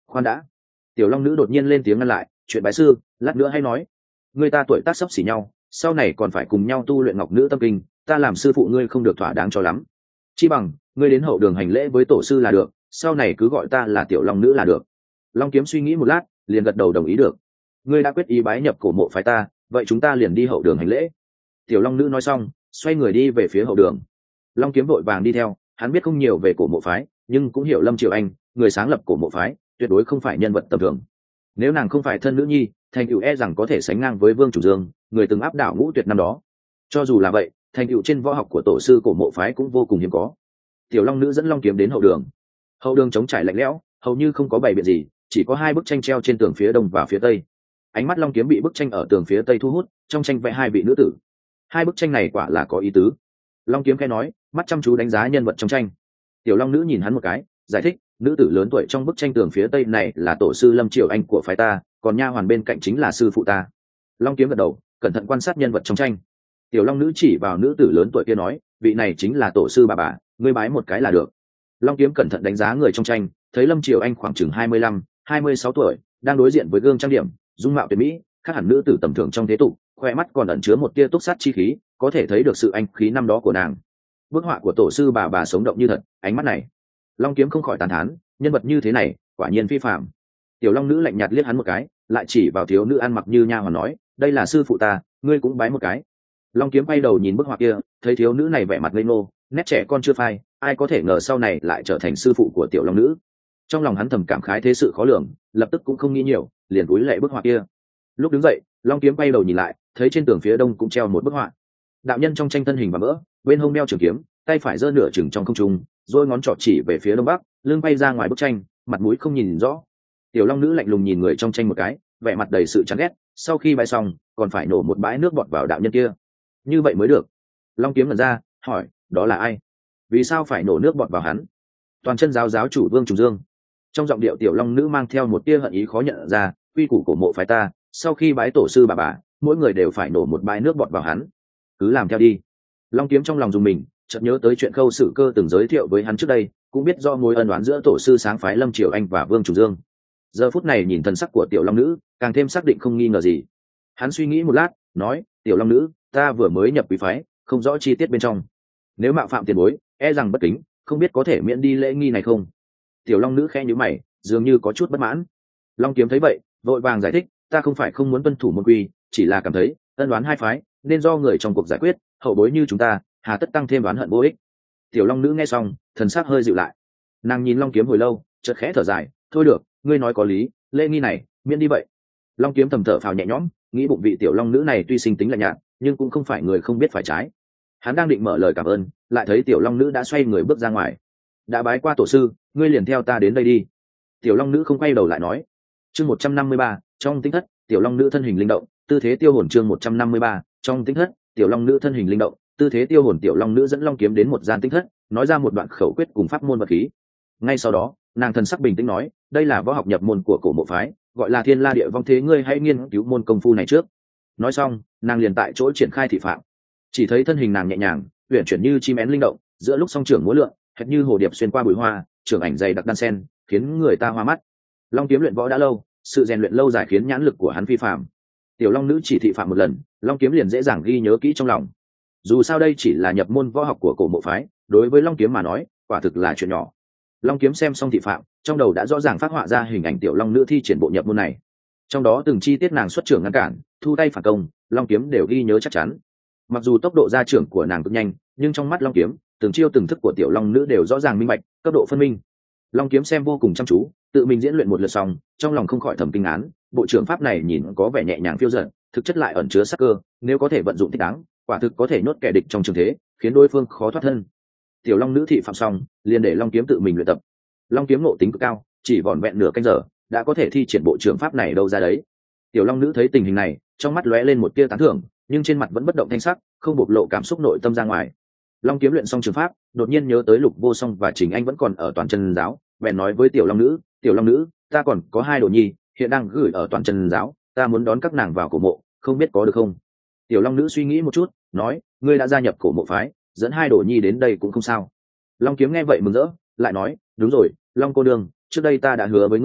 Khoan đã. Tiểu long nữ đột nhiên lên tiếng ngăn lại, chuyện bái sư lát nữa hay nói. Người ta tuổi tác sắp xỉ nhau, sau này còn phải cùng nhau tu luyện ngọc nữ tâm kinh, ta làm sư phụ ngươi không được thỏa đáng cho lắm. Chi bằng ngươi đến hậu đường hành lễ với tổ sư là được, sau này cứ gọi ta là tiểu long nữ là được. Long kiếm suy nghĩ một lát, liền gật đầu đồng ý được. Ngươi đã quyết ý bái nhập cổ mộ phái ta, vậy chúng ta liền đi hậu đường hành lễ. Tiểu long nữ nói xong, xoay người đi về phía hậu đường. Long kiếm vội vàng đi theo, hắn biết không nhiều về cổ mộ phái, nhưng cũng hiểu Lâm Triều Anh, người sáng lập cổ mộ phái, tuyệt đối không phải nhân vật tầm thường. Nếu nàng không phải thân nữ nhi, thành tựu e rằng có thể sánh ngang với Vương Chủ Dương, người từng áp đảo Ngũ Tuyệt năm đó. Cho dù là vậy, thành tựu trên võ học của tổ sư cổ mộ phái cũng vô cùng hiếm có. Tiểu long nữ dẫn long kiếm đến hậu đường. Hậu đường trống trải lạnh lẽo, hầu như không có bày biện gì, chỉ có hai bức tranh treo trên tường phía đông và phía tây. Ánh mắt long kiếm bị bức tranh ở tường phía tây thu hút, trong tranh vẽ hai vị nữ tử. Hai bức tranh này quả là có ý tứ. Long kiếm khẽ nói, mắt chăm chú đánh giá nhân vật trong tranh. Tiểu long nữ nhìn hắn một cái, giải thích, nữ tử lớn tuổi trong bức tranh tường phía tây này là tổ sư Lâm Triều Anh của phái ta, còn nha hoàn bên cạnh chính là sư phụ ta. Long kiếm gật đầu, cẩn thận quan sát nhân vật trong tranh. Tiểu long nữ chỉ vào nữ tử lớn tuổi kia nói, vị này chính là tổ sư bà, ngươi bái một cái là được. Long kiếm cẩn thận đánh giá người trong tranh, thấy Lâm Triều Anh khoảng chừng 25, 26 tuổi, đang đối diện với gương trang điểm, dung mạo tuyệt mỹ, khác hẳn nữ tử tầm thường trong thế tục, khoe mắt còn ẩn chứa một tia túc sát chi khí, có thể thấy được sự anh khí năm đó của nàng. Bức họa của tổ sư bà sống động như thật, ánh mắt này. Long kiếm không khỏi tán thán, nhân vật như thế này, quả nhiên phi phàm. Tiểu long nữ lạnh nhạt liếc hắn một cái, lại chỉ vào thiếu nữ ăn mặc như nha hoàn nói, đây là sư phụ ta, ngươi cũng bái một cái. Long kiếm quay đầu nhìn bức họa kia, thấy thiếu nữ này vẻ mặt ngây ngô, nét trẻ con chưa phai, ai có thể ngờ sau này lại trở thành sư phụ của tiểu long nữ. Trong lòng hắn thầm cảm khái thế sự khó lường, lập tức cũng không nghĩ nhiều, liền cúi lạy bức họa kia. Lúc đứng dậy, long kiếm quay đầu nhìn lại, thấy trên tường phía đông cũng treo một bức họa. Đạo nhân trong tranh thân hình và mỡ, bên hông đeo trường kiếm, tay phải giơ nửa chừng trong không trung, rồi ngón trỏ chỉ về phía đông bắc, lưng bay ra ngoài bức tranh, mặt mũi không nhìn rõ. Tiểu long nữ lạnh lùng nhìn người trong tranh một cái, vẻ mặt đầy sự chán ghét, sau khi bái xong còn phải nổ một bãi nước bọt vào đạo nhân kia, như vậy mới được. Long kiếm ngẩn ra, hỏi, đó là ai? Vì sao phải nổ nước bọt vào hắn? Toàn chân giáo giáo chủ Vương Trùng Dương. Trong giọng điệu tiểu long nữ mang theo một tia hận ý khó nhận ra, quy củ của mộ phái ta, sau khi bái tổ sư bà, mỗi người đều phải nổ một bãi nước bọt vào hắn. Cứ làm theo đi. Long kiếm trong lòng dùng mình, chợt nhớ tới chuyện Khâu Sử Cơ từng giới thiệu với hắn trước đây, cũng biết do mối ân oán giữa tổ sư sáng phái Lâm Triều Anh và Vương Trùng Dương. Giờ phút này nhìn thần sắc của tiểu long nữ, càng thêm xác định không nghi ngờ gì. Hắn suy nghĩ một lát, nói, tiểu long nữ, ta vừa mới nhập quý phái, không rõ chi tiết bên trong, nếu mạo phạm tiền bối, e rằng bất kính, không biết có thể miễn đi lễ nghi này không? Tiểu long nữ khẽ nhíu mày, dường như có chút bất mãn. Long kiếm thấy vậy, vội vàng giải thích, ta không phải không muốn tuân thủ môn quy, chỉ là cảm thấy ân oán hai phái nên do người trong cuộc giải quyết, hậu bối như chúng ta hà tất tăng thêm oán hận vô ích. Tiểu long nữ nghe xong, thần sắc hơi dịu lại. Nàng nhìn long kiếm hồi lâu, chợt khẽ thở dài, thôi được, ngươi nói có lý, lễ nghi này miễn đi vậy. Long kiếm thầm thở phào nhẹ nhõm, nghĩ bụng vị tiểu long nữ này tuy sinh tính lạnh nhạt, nhưng cũng không phải người không biết phải trái. Hắn đang định mở lời cảm ơn, lại thấy tiểu long nữ đã xoay người bước ra ngoài. Đã bái qua tổ sư, ngươi liền theo ta đến đây đi. Tiểu long nữ không quay đầu lại nói. Chương 153, trong tinh thất, tiểu long nữ thân hình linh động, tư thế tiêu hồn. Chương 153, trong tinh thất, tiểu long nữ thân hình linh động, tư thế tiêu hồn. Tiểu long nữ dẫn long kiếm đến một gian tinh thất, nói ra một đoạn khẩu quyết cùng pháp môn vật khí. Ngay sau đó, nàng thần sắc bình tĩnh nói, đây là võ học nhập môn của cổ mộ phái, gọi là Thiên La Địa Vong Thế, ngươi hãy nghiên cứu môn công phu này trước. Nói xong, nàng liền tại chỗ triển khai thị phạm. Chỉ thấy thân hình nàng nhẹ nhàng, uyển chuyển như chim én linh động, giữa lúc song trưởng múa lượn, hệt như hồ điệp xuyên qua bụi hoa, trưởng ảnh dày đặc đan sen, khiến người ta hoa mắt. Long kiếm luyện võ đã lâu, sự rèn luyện lâu dài khiến nhãn lực của hắn phi phàm. Tiểu long nữ chỉ thị phạm một lần, long kiếm liền dễ dàng ghi nhớ kỹ trong lòng. Dù sao đây chỉ là nhập môn võ học của cổ mộ phái, đối với long kiếm mà nói, quả thực là chuyện nhỏ. Long kiếm xem xong thị phạm, trong đầu đã rõ ràng phát họa ra hình ảnh tiểu long nữ thi triển bộ nhập môn này. Trong đó từng chi tiết nàng xuất trưởng ngăn cản, thu tay phản công, long kiếm đều ghi nhớ chắc chắn. Mặc dù tốc độ gia trưởng của nàng cực nhanh, nhưng trong mắt long kiếm, từng chiêu từng thức của tiểu long nữ đều rõ ràng minh bạch, cấp độ phân minh. Long kiếm xem vô cùng chăm chú, tự mình diễn luyện một lượt xong, trong lòng không khỏi thầm kinh án, bộ trưởng pháp này nhìn có vẻ nhẹ nhàng phiêu dật, thực chất lại ẩn chứa sắc cơ, nếu có thể vận dụng thích đáng, quả thực có thể nhốt kẻ địch trong trường thế, khiến đối phương khó thoát thân. Tiểu long nữ thị phạm xong, liền để long kiếm tự mình luyện tập. Long kiếm ngộ tính cực cao, chỉ vỏn vẹn nửa canh giờ đã có thể thi triển bộ trưởng pháp này đâu ra đấy. Tiểu long nữ thấy tình hình này, trong mắt lóe lên một tia tán thưởng, nhưng trên mặt vẫn bất động thanh sắc, không bộc lộ cảm xúc nội tâm ra ngoài. Long kiếm luyện xong trường pháp, đột nhiên nhớ tới Lục Vô Song và Trình Anh vẫn còn ở Toàn Chân giáo, bèn nói với tiểu long nữ, ta còn có hai đồ nhi hiện đang gửi ở Toàn Chân giáo, ta muốn đón các nàng vào cổ mộ, không biết có được không? Tiểu long nữ suy nghĩ một chút, nói, ngươi đã gia nhập cổ mộ phái, dẫn hai đồ nhi đến đây cũng không sao. Long kiếm nghe vậy mừng rỡ, lại nói, đúng rồi, Long cô đương, trước đây ta đã hứa với ngươi,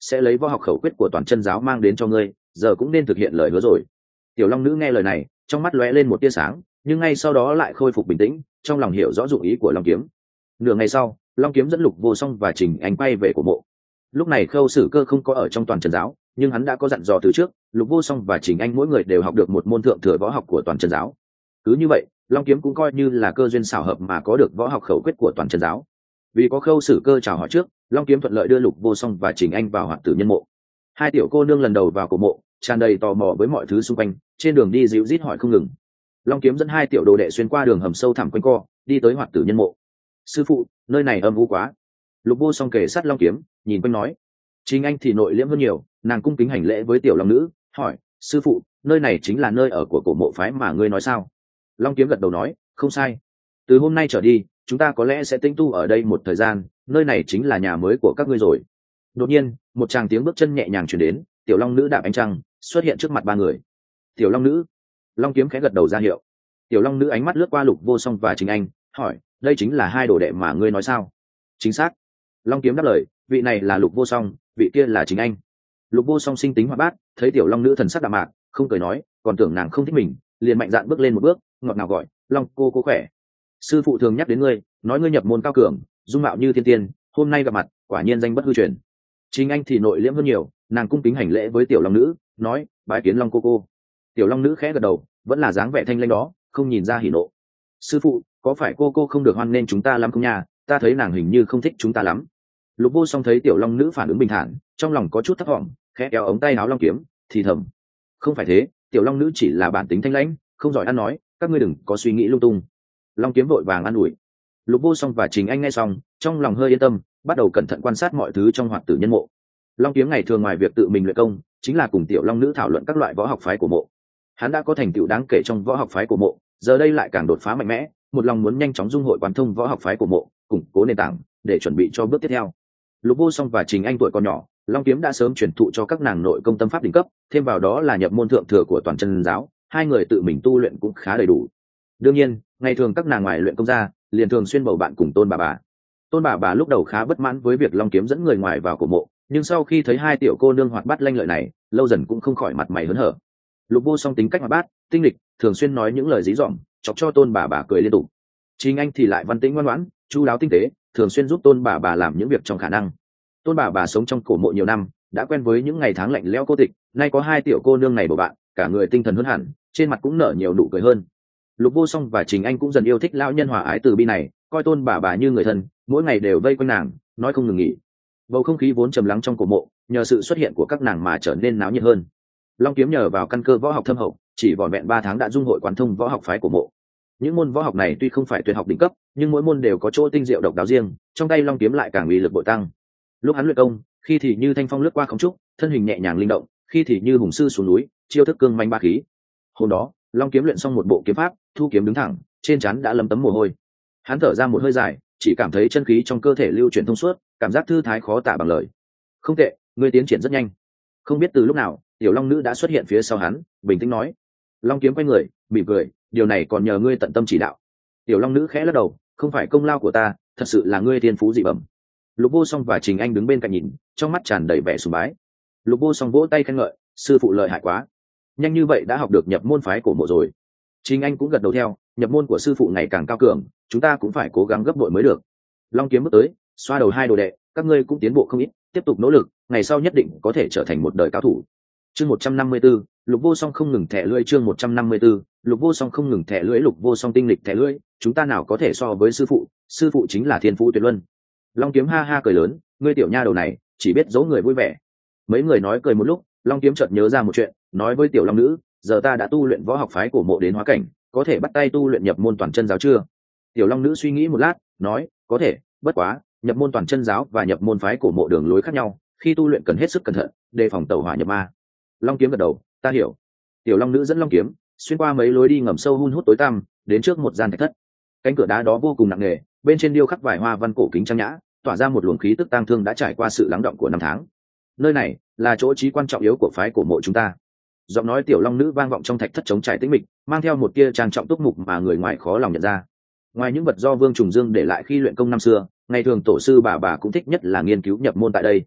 sẽ lấy võ học khẩu quyết của toàn chân giáo mang đến cho ngươi, giờ cũng nên thực hiện lời hứa rồi. Tiểu long nữ nghe lời này, trong mắt lóe lên một tia sáng, nhưng ngay sau đó lại khôi phục bình tĩnh, trong lòng hiểu rõ dụng ý của long kiếm. Nửa ngày sau, long kiếm dẫn Lục Vô Song và Trình Anh quay về cổ mộ. Lúc này Khâu Sử Cơ không có ở trong toàn chân giáo, nhưng hắn đã có dặn dò từ trước, Lục Vô Song và Trình Anh mỗi người đều học được một môn thượng thừa võ học của toàn chân giáo. Cứ như vậy, long kiếm cũng coi như là cơ duyên xảo hợp mà có được võ học khẩu quyết của toàn chân giáo. Vì có Khâu Sử Cơ chào hỏi trước, long kiếm thuận lợi đưa Lục Vô Song và Trình Anh vào Hoạt Tử Nhân mộ. Hai tiểu cô nương lần đầu vào cổ mộ, tràn đầy tò mò với mọi thứ xung quanh, trên đường đi dịu rít hỏi không ngừng. Long kiếm dẫn hai tiểu đồ đệ xuyên qua đường hầm sâu thẳm quanh co, đi tới Hoạt Tử Nhân mộ. Sư phụ, nơi này âm u quá. Lục Vô Song kề sát long kiếm, nhìn quanh nói. Trình Anh thì nội liễm hơn nhiều, nàng cung kính hành lễ với tiểu long nữ, hỏi: sư phụ, nơi này chính là nơi ở của cổ mộ phái mà ngươi nói sao? Long kiếm gật đầu nói: không sai. Từ hôm nay trở đi, chúng ta có lẽ sẽ tĩnh tu ở đây một thời gian, nơi này chính là nhà mới của các ngươi rồi. Đột nhiên, một tràng tiếng bước chân nhẹ nhàng truyền đến, tiểu long nữ đạp ánh trăng xuất hiện trước mặt ba người. Tiểu long nữ. Long kiếm khẽ gật đầu ra hiệu. Tiểu long nữ ánh mắt lướt qua Lục Vô Song và Trình Anh, hỏi: đây chính là hai đồ đệ mà ngươi nói sao? Chính xác. Long kiếm đáp lời, vị này là Lục Vô Song, vị kia là Trình Anh. Lục Vô Song sinh tính hoạt bát, thấy tiểu long nữ thần sắc đạm mạc, không cười nói, còn tưởng nàng không thích mình, liền mạnh dạn bước lên một bước, ngọt ngào gọi: long cô khỏe. Sư phụ thường nhắc đến ngươi, nói ngươi nhập môn cao cường, dung mạo như thiên tiên, hôm nay gặp mặt, quả nhiên danh bất hư truyền. Trình Anh thì nội liễm hơn nhiều, nàng cung kính hành lễ với tiểu long nữ, nói: bái kiến long cô. Tiểu long nữ khẽ gật đầu, vẫn là dáng vẻ thanh lãnh đó, không nhìn ra hỉ nộ. Sư phụ, có phải cô không được hoan nên chúng ta lắm không nha? Ta thấy nàng hình như không thích chúng ta lắm. Lục Vô Song thấy tiểu long nữ phản ứng bình thản, trong lòng có chút thất vọng, khẽ kéo ống tay áo long kiếm, thì thầm: không phải thế, tiểu long nữ chỉ là bản tính thanh lãnh, không giỏi ăn nói, các ngươi đừng có suy nghĩ lung tung. Long kiếm vội vàng an ủi. Lục Vô Song và Trình Anh nghe xong, trong lòng hơi yên tâm, bắt đầu cẩn thận quan sát mọi thứ trong Hoạt Tử Nhân mộ. Long kiếm ngày thường ngoài việc tự mình luyện công, chính là cùng tiểu long nữ thảo luận các loại võ học phái của mộ. Hắn đã có thành tựu đáng kể trong võ học phái của mộ, giờ đây lại càng đột phá mạnh mẽ, một lòng muốn nhanh chóng dung hội quán thông võ học phái của mộ, củng cố nền tảng để chuẩn bị cho bước tiếp theo. Lục Vô Song và Trình Anh tuổi còn nhỏ, long kiếm đã sớm truyền thụ cho các nàng nội công tâm pháp đỉnh cấp, thêm vào đó là nhập môn thượng thừa của toàn chân giáo, hai người tự mình tu luyện cũng khá đầy đủ. Đương nhiên, ngày thường các nàng ngoài luyện công ra, liền thường xuyên bầu bạn cùng Tôn bà. Tôn bà lúc đầu khá bất mãn với việc long kiếm dẫn người ngoài vào cổ mộ, nhưng sau khi thấy hai tiểu cô nương hoạt bát lanh lợi này, lâu dần cũng không khỏi mặt mày hớn hở. Lục Vô Song tính cách hoạt bát, tinh lịch, thường xuyên nói những lời dí dỏm, chọc cho Tôn bà cười liên tục. Trình Anh thì lại văn tĩnh ngoan ngoãn, chu đáo tinh tế, thường xuyên giúp Tôn bà làm những việc trong khả năng. Tôn bà sống trong cổ mộ nhiều năm, đã quen với những ngày tháng lạnh lẽo cô tịch, nay có hai tiểu cô nương này bầu bạn, cả người tinh thần hơn hẳn, trên mặt cũng nở nhiều nụ cười hơn. Lục Vô Song và Trình Anh cũng dần yêu thích lão nhân hòa ái từ bi này, coi Tôn bà như người thân, mỗi ngày đều vây quanh nàng, nói không ngừng nghỉ. Bầu không khí vốn trầm lắng trong cổ mộ, nhờ sự xuất hiện của các nàng mà trở nên náo nhiệt hơn. Long kiếm nhờ vào căn cơ võ học thâm hậu, chỉ vỏn vẹn 3 tháng đã dung hội quán thông võ học phái của mộ. Những môn võ học này tuy không phải tuyệt học đỉnh cấp, nhưng mỗi môn đều có chỗ tinh diệu độc đáo riêng, trong tay long kiếm lại càng uy lực bội tăng. Lúc hắn luyện công, khi thì như thanh phong lướt qua không trúc, thân hình nhẹ nhàng linh động, khi thì như hùng sư xuống núi, chiêu thức cương manh ba khí. Hôm đó, long kiếm luyện xong một bộ kiếm pháp, thu kiếm đứng thẳng, trên trán đã lấm tấm mồ hôi. Hắn thở ra một hơi dài, chỉ cảm thấy chân khí trong cơ thể lưu chuyển thông suốt, cảm giác thư thái khó tả bằng lời. Không tệ, ngươi tiến triển rất nhanh. Không biết từ lúc nào, tiểu long nữ đã xuất hiện phía sau hắn, bình tĩnh nói. Long kiếm quay người, mỉm cười, điều này còn nhờ ngươi tận tâm chỉ đạo. Tiểu long nữ khẽ lắc đầu, không phải công lao của ta, thật sự là ngươi thiên phú dị bẩm. Lục Vô Song và Trình Anh đứng bên cạnh nhìn, trong mắt tràn đầy vẻ sùng bái. Lục Vô Song vỗ tay khen ngợi, sư phụ lợi hại quá, nhanh như vậy đã học được nhập môn phái của mộ rồi. Trình Anh cũng gật đầu theo, nhập môn của sư phụ ngày càng cao cường, chúng ta cũng phải cố gắng gấp bội mới được. Long kiếm bước tới, xoa đầu hai đồ đệ, các ngươi cũng tiến bộ không ít, tiếp tục nỗ lực, ngày sau nhất định có thể trở thành một đời cao thủ. Chương 154, Lục Vô Song không ngừng thẻ lưỡi. Chương 154, Lục Vô Song không ngừng thẻ lưỡi. Lục Vô Song tinh lịch thẻ lưỡi, chúng ta nào có thể so với sư phụ chính là thiên phú tuyệt luân. Long kiếm ha ha cười lớn, ngươi tiểu nha đầu này chỉ biết giấu người vui vẻ. Mấy người nói cười một lúc, Long kiếm chợt nhớ ra một chuyện, nói với tiểu long nữ, giờ ta đã tu luyện võ học phái của mộ đến hóa cảnh, có thể bắt tay tu luyện nhập môn toàn chân giáo chưa? Tiểu long nữ suy nghĩ một lát, nói, có thể, bất quá nhập môn toàn chân giáo và nhập môn phái của mộ đường lối khác nhau, khi tu luyện cần hết sức cẩn thận, đề phòng tẩu hỏa nhập ma. Long kiếm gật đầu, ta hiểu. Tiểu long nữ dẫn long kiếm xuyên qua mấy lối đi ngầm sâu hun hút tối tăm, đến trước một gian thạch thất. Cánh cửa đá đó vô cùng nặng nề, bên trên điêu khắc vài hoa văn cổ kính trang nhã, tỏa ra một luồng khí tức tang thương đã trải qua sự lắng động của năm tháng. Nơi này là chỗ trí quan trọng yếu của phái cổ mộ chúng ta. Giọng nói tiểu long nữ vang vọng trong thạch thất trống trải tĩnh mịch, mang theo một tia trang trọng túc mục mà người ngoài khó lòng nhận ra. Ngoài những vật do Vương Trùng Dương để lại khi luyện công năm xưa, ngày thường tổ sư bà cũng thích nhất là nghiên cứu nhập môn tại đây.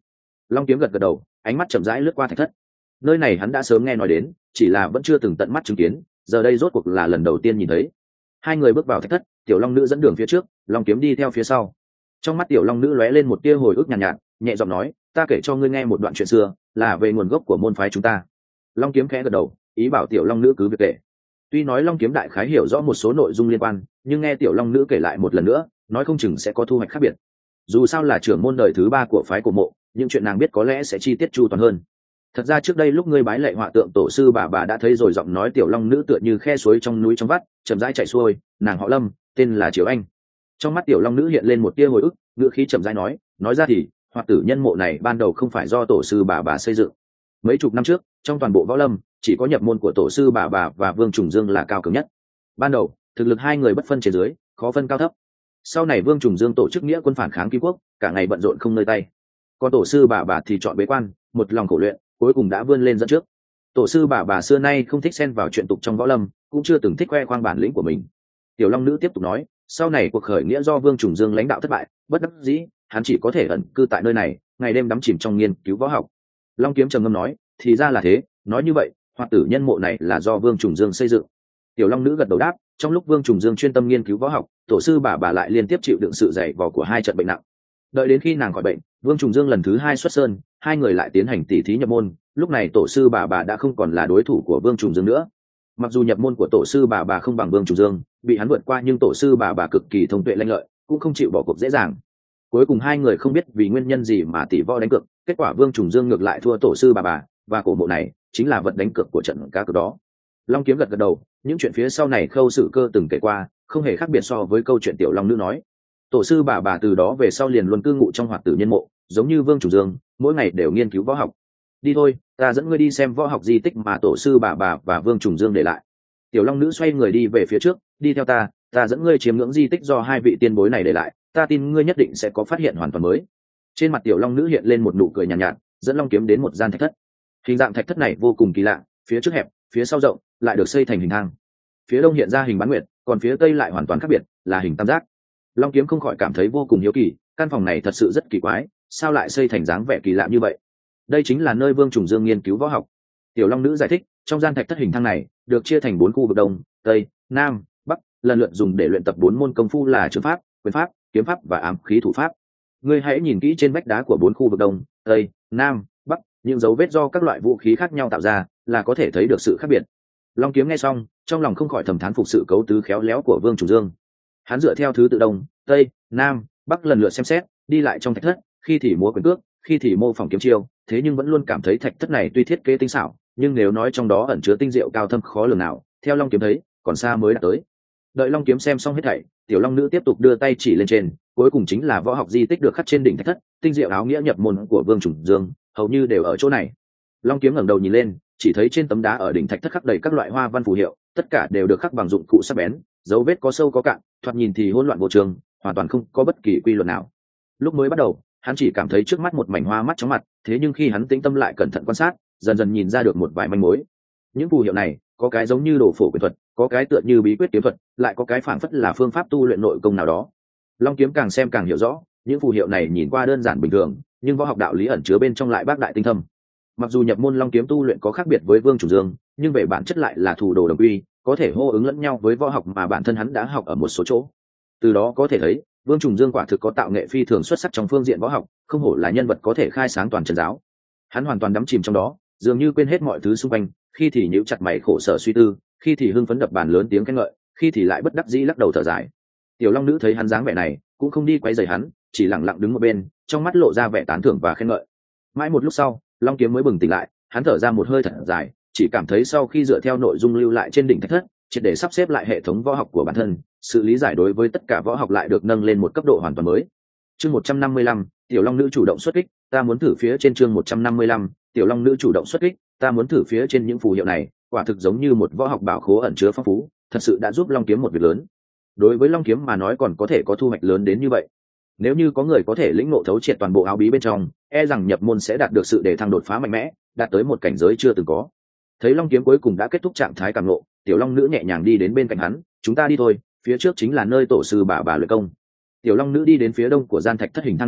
Long Kiếm gật gật đầu, ánh mắt chậm rãi lướt qua thạch thất. Nơi này hắn đã sớm nghe nói đến, chỉ là vẫn chưa từng tận mắt chứng kiến, giờ đây rốt cuộc là lần đầu tiên nhìn thấy. Hai người bước vào thạch thất, Tiểu Long nữ dẫn đường phía trước, Long Kiếm đi theo phía sau. Trong mắt Tiểu Long nữ lóe lên một tia hồi ức nhàn nhạt, nhẹ giọng nói, ta kể cho ngươi nghe một đoạn chuyện xưa, là về nguồn gốc của môn phái chúng ta. Long Kiếm khẽ gật đầu, ý bảo Tiểu Long nữ cứ việc kể. Tuy nói Long Kiếm đại khái hiểu rõ một số nội dung liên quan, nhưng nghe Tiểu Long nữ kể lại một lần nữa, nói không chừng sẽ có thu hoạch khác biệt. Dù sao là trưởng môn đời thứ 3 của phái Cổ Mộ, những chuyện nàng biết có lẽ sẽ chi tiết chu toàn hơn. Thật ra trước đây lúc ngươi bái lệ họa tượng tổ sư bà đã thấy rồi, giọng nói Tiểu Long nữ tựa như khe suối trong núi trong vắt, chậm rãi chảy xuôi, nàng họ Lâm, tên là Triều Anh. Trong mắt Tiểu Long nữ hiện lên một tia hồi ức, ngữ khí chậm rãi nói ra thì Hoạt Tử nhân mộ này ban đầu không phải do tổ sư bà xây dựng. Mấy chục năm trước, trong toàn bộ võ lâm, chỉ có nhập môn của tổ sư bà và Vương Trùng Dương là cao cường nhất. Ban đầu, thực lực hai người bất phân trên dưới, khó phân cao thấp. Sau này Vương Trùng Dương tổ chức nghĩa quân phản kháng Kim Quốc, cả ngày bận rộn không nơi tay. Còn tổ sư bà thì chọn bế quan, một lòng khổ luyện, cuối cùng đã vươn lên dẫn trước. Tổ sư bà xưa nay không thích xen vào chuyện tục trong võ lâm, cũng chưa từng thích khoe khoang bản lĩnh của mình. Tiểu Long nữ tiếp tục nói, sau này cuộc khởi nghĩa do Vương Trùng Dương lãnh đạo thất bại, bất đắc dĩ, hắn chỉ có thể ẩn cư tại nơi này, ngày đêm đắm chìm trong nghiên cứu võ học. Long Kiếm trầm ngâm nói, thì ra là thế, nói như vậy, Hoạt Tử nhân mộ này là do Vương Trùng Dương xây dựng. Tiểu Long nữ gật đầu đáp, trong lúc Vương Trùng Dương chuyên tâm nghiên cứu võ học, tổ sư bà lại liên tiếp chịu đựng sự dày vò của hai trận bệnh nặng. Đợi đến khi nàng khỏi bệnh, Vương Trùng Dương lần thứ 2 xuất sơn, hai người lại tiến hành tỉ thí nhập môn. Lúc này tổ sư bà đã không còn là đối thủ của Vương Trùng Dương nữa. Mặc dù nhập môn của tổ sư bà không bằng Vương Trùng Dương, bị hắn vượt qua, nhưng tổ sư bà cực kỳ thông tuệ lanh lợi, cũng không chịu bỏ cuộc dễ dàng. Cuối cùng hai người không biết vì nguyên nhân gì mà tỷ võ đánh cược, kết quả Vương Trùng Dương ngược lại thua tổ sư bà và cổ mộ này chính là vật đánh cược của trận cá cược đó. Long Kiếm gật gật đầu, những chuyện phía sau này Khâu Sử Cơ từng kể qua, không hề khác biệt so với câu chuyện Tiểu Long nữ nói. Tổ sư bà từ đó về sau liền luôn cư ngụ trong Hoạt Tử nhân mộ, giống như Vương Trùng Dương, mỗi ngày đều nghiên cứu võ học. Đi thôi, ta dẫn ngươi đi xem võ học di tích mà tổ sư bà và Vương Trùng Dương để lại. Tiểu Long nữ xoay người đi về phía trước, đi theo ta dẫn ngươi chiêm ngưỡng di tích do hai vị tiên bối này để lại, ta tin ngươi nhất định sẽ có phát hiện hoàn toàn mới. Trên mặt Tiểu Long nữ hiện lên một nụ cười nhàn nhạt, dẫn Long Kiếm đến một gian thạch thất. Hình dạng thạch thất này vô cùng kỳ lạ, phía trước hẹp, phía sau rộng, lại được xây thành hình thang. Phía đông hiện ra hình bán nguyệt, còn phía tây lại hoàn toàn khác biệt, là hình tam giác. Long Kiếm không khỏi cảm thấy vô cùng hiếu kỳ, căn phòng này thật sự rất kỳ quái, sao lại xây thành dáng vẻ kỳ lạ như vậy? Đây chính là nơi Vương Trùng Dương nghiên cứu võ học. Tiểu Long nữ giải thích, trong gian thạch thất hình thang này được chia thành 4 khu vực đông, tây, nam, bắc, lần lượt dùng để luyện tập 4 môn công phu là trường pháp, quyền pháp, kiếm pháp và ám khí thủ pháp. Ngươi hãy nhìn kỹ trên vách đá của 4 khu vực đông, tây, nam, bắc, những dấu vết do các loại vũ khí khác nhau tạo ra, là có thể thấy được sự khác biệt. Long Kiếm nghe xong, trong lòng không khỏi thầm thán phục sự cấu tứ khéo léo của Vương Trùng Dương. Hắn dựa theo thứ tự đông, tây, nam, bắc lần lượt xem xét, đi lại trong thạch thất, khi thì múa quyền cước, khi thì mô phỏng kiếm chiêu, thế nhưng vẫn luôn cảm thấy thạch thất này tuy thiết kế tinh xảo, nhưng nếu nói trong đó ẩn chứa tinh diệu cao thâm khó lường nào, theo Long Kiếm thấy, còn xa mới đạt tới. Đợi Long Kiếm xem xong hết thảy, Tiểu Long nữ tiếp tục đưa tay chỉ lên trên, cuối cùng chính là võ học di tích được khắc trên đỉnh thạch thất, tinh diệu áo nghĩa nhập môn của Vương Trùng Dương, hầu như đều ở chỗ này. Long Kiếm ngẩng đầu nhìn lên, chỉ thấy trên tấm đá ở đỉnh thạch thất khắc đầy các loại hoa văn phù hiệu, tất cả đều được khắc bằng dụng cụ sắc bén, dấu vết có sâu có cạn, thoạt nhìn thì hỗn loạn vô trường, hoàn toàn không có bất kỳ quy luật nào. Lúc mới bắt đầu, hắn chỉ cảm thấy trước mắt một mảnh hoa mắt chóng mặt, thế nhưng khi hắn tĩnh tâm lại cẩn thận quan sát, dần dần nhìn ra được một vài manh mối. Những phù hiệu này, có cái giống như đồ phổ quyền thuật, có cái tựa như bí quyết kiếm thuật, lại có cái phảng phất là phương pháp tu luyện nội công nào đó. Long Kiếm càng xem càng hiểu rõ, những phù hiệu này nhìn qua đơn giản bình thường, nhưng võ học đạo lý ẩn chứa bên trong lại bác đại tinh thâm. Mặc dù nhập môn Long Kiếm tu luyện có khác biệt với Vương Trùng Dương, nhưng về bản chất lại là thủ đồ đồng quy, có thể hô ứng lẫn nhau với võ học mà bản thân hắn đã học ở một số chỗ. Từ đó có thể thấy, Vương Trùng Dương quả thực có tạo nghệ phi thường xuất sắc trong phương diện võ học, không hổ là nhân vật có thể khai sáng toàn trần giáo. Hắn hoàn toàn đắm chìm trong đó, dường như quên hết mọi thứ xung quanh, khi thì nhíu chặt mày khổ sở suy tư, khi thì hưng phấn đập bàn lớn tiếng khen ngợi, khi thì lại bất đắc dĩ lắc đầu thở dài. Tiểu Long nữ thấy hắn dáng vẻ này, cũng không đi quấy rầy hắn, chỉ lặng lặng đứng một bên, trong mắt lộ ra vẻ tán thưởng và khen ngợi. Mãi một lúc sau, Long Kiếm mới bừng tỉnh lại, hắn thở ra một hơi thật dài, chỉ cảm thấy sau khi dựa theo nội dung lưu lại trên đỉnh thạch thất, triệt để sắp xếp lại hệ thống võ học của bản thân, sự lý giải đối với tất cả võ học lại được nâng lên một cấp độ hoàn toàn mới. Chương 155, Tiểu Long nữ chủ động xuất kích, ta muốn thử phía trên. Chương 155, Tiểu Long nữ chủ động xuất kích, ta muốn thử phía trên. Những phù hiệu này, quả thực giống như một võ học bảo khố ẩn chứa phong phú, thật sự đã giúp Long Kiếm một việc lớn. Đối với Long Kiếm mà nói còn có thể có thu hoạch lớn đến như vậy. Nếu như có người có thể lĩnh ngộ thấu triệt toàn bộ áo bí bên trong, e rằng nhập môn sẽ đạt được sự đề thăng đột phá mạnh mẽ, đạt tới một cảnh giới chưa từng có. Thấy Long Kiếm cuối cùng đã kết thúc trạng thái cảm ngộ, Tiểu Long nữ nhẹ nhàng đi đến bên cạnh hắn, chúng ta đi thôi, phía trước chính là nơi tổ sư bà luyện công. Tiểu Long nữ đi đến phía đông của gian thạch thất hình thang này,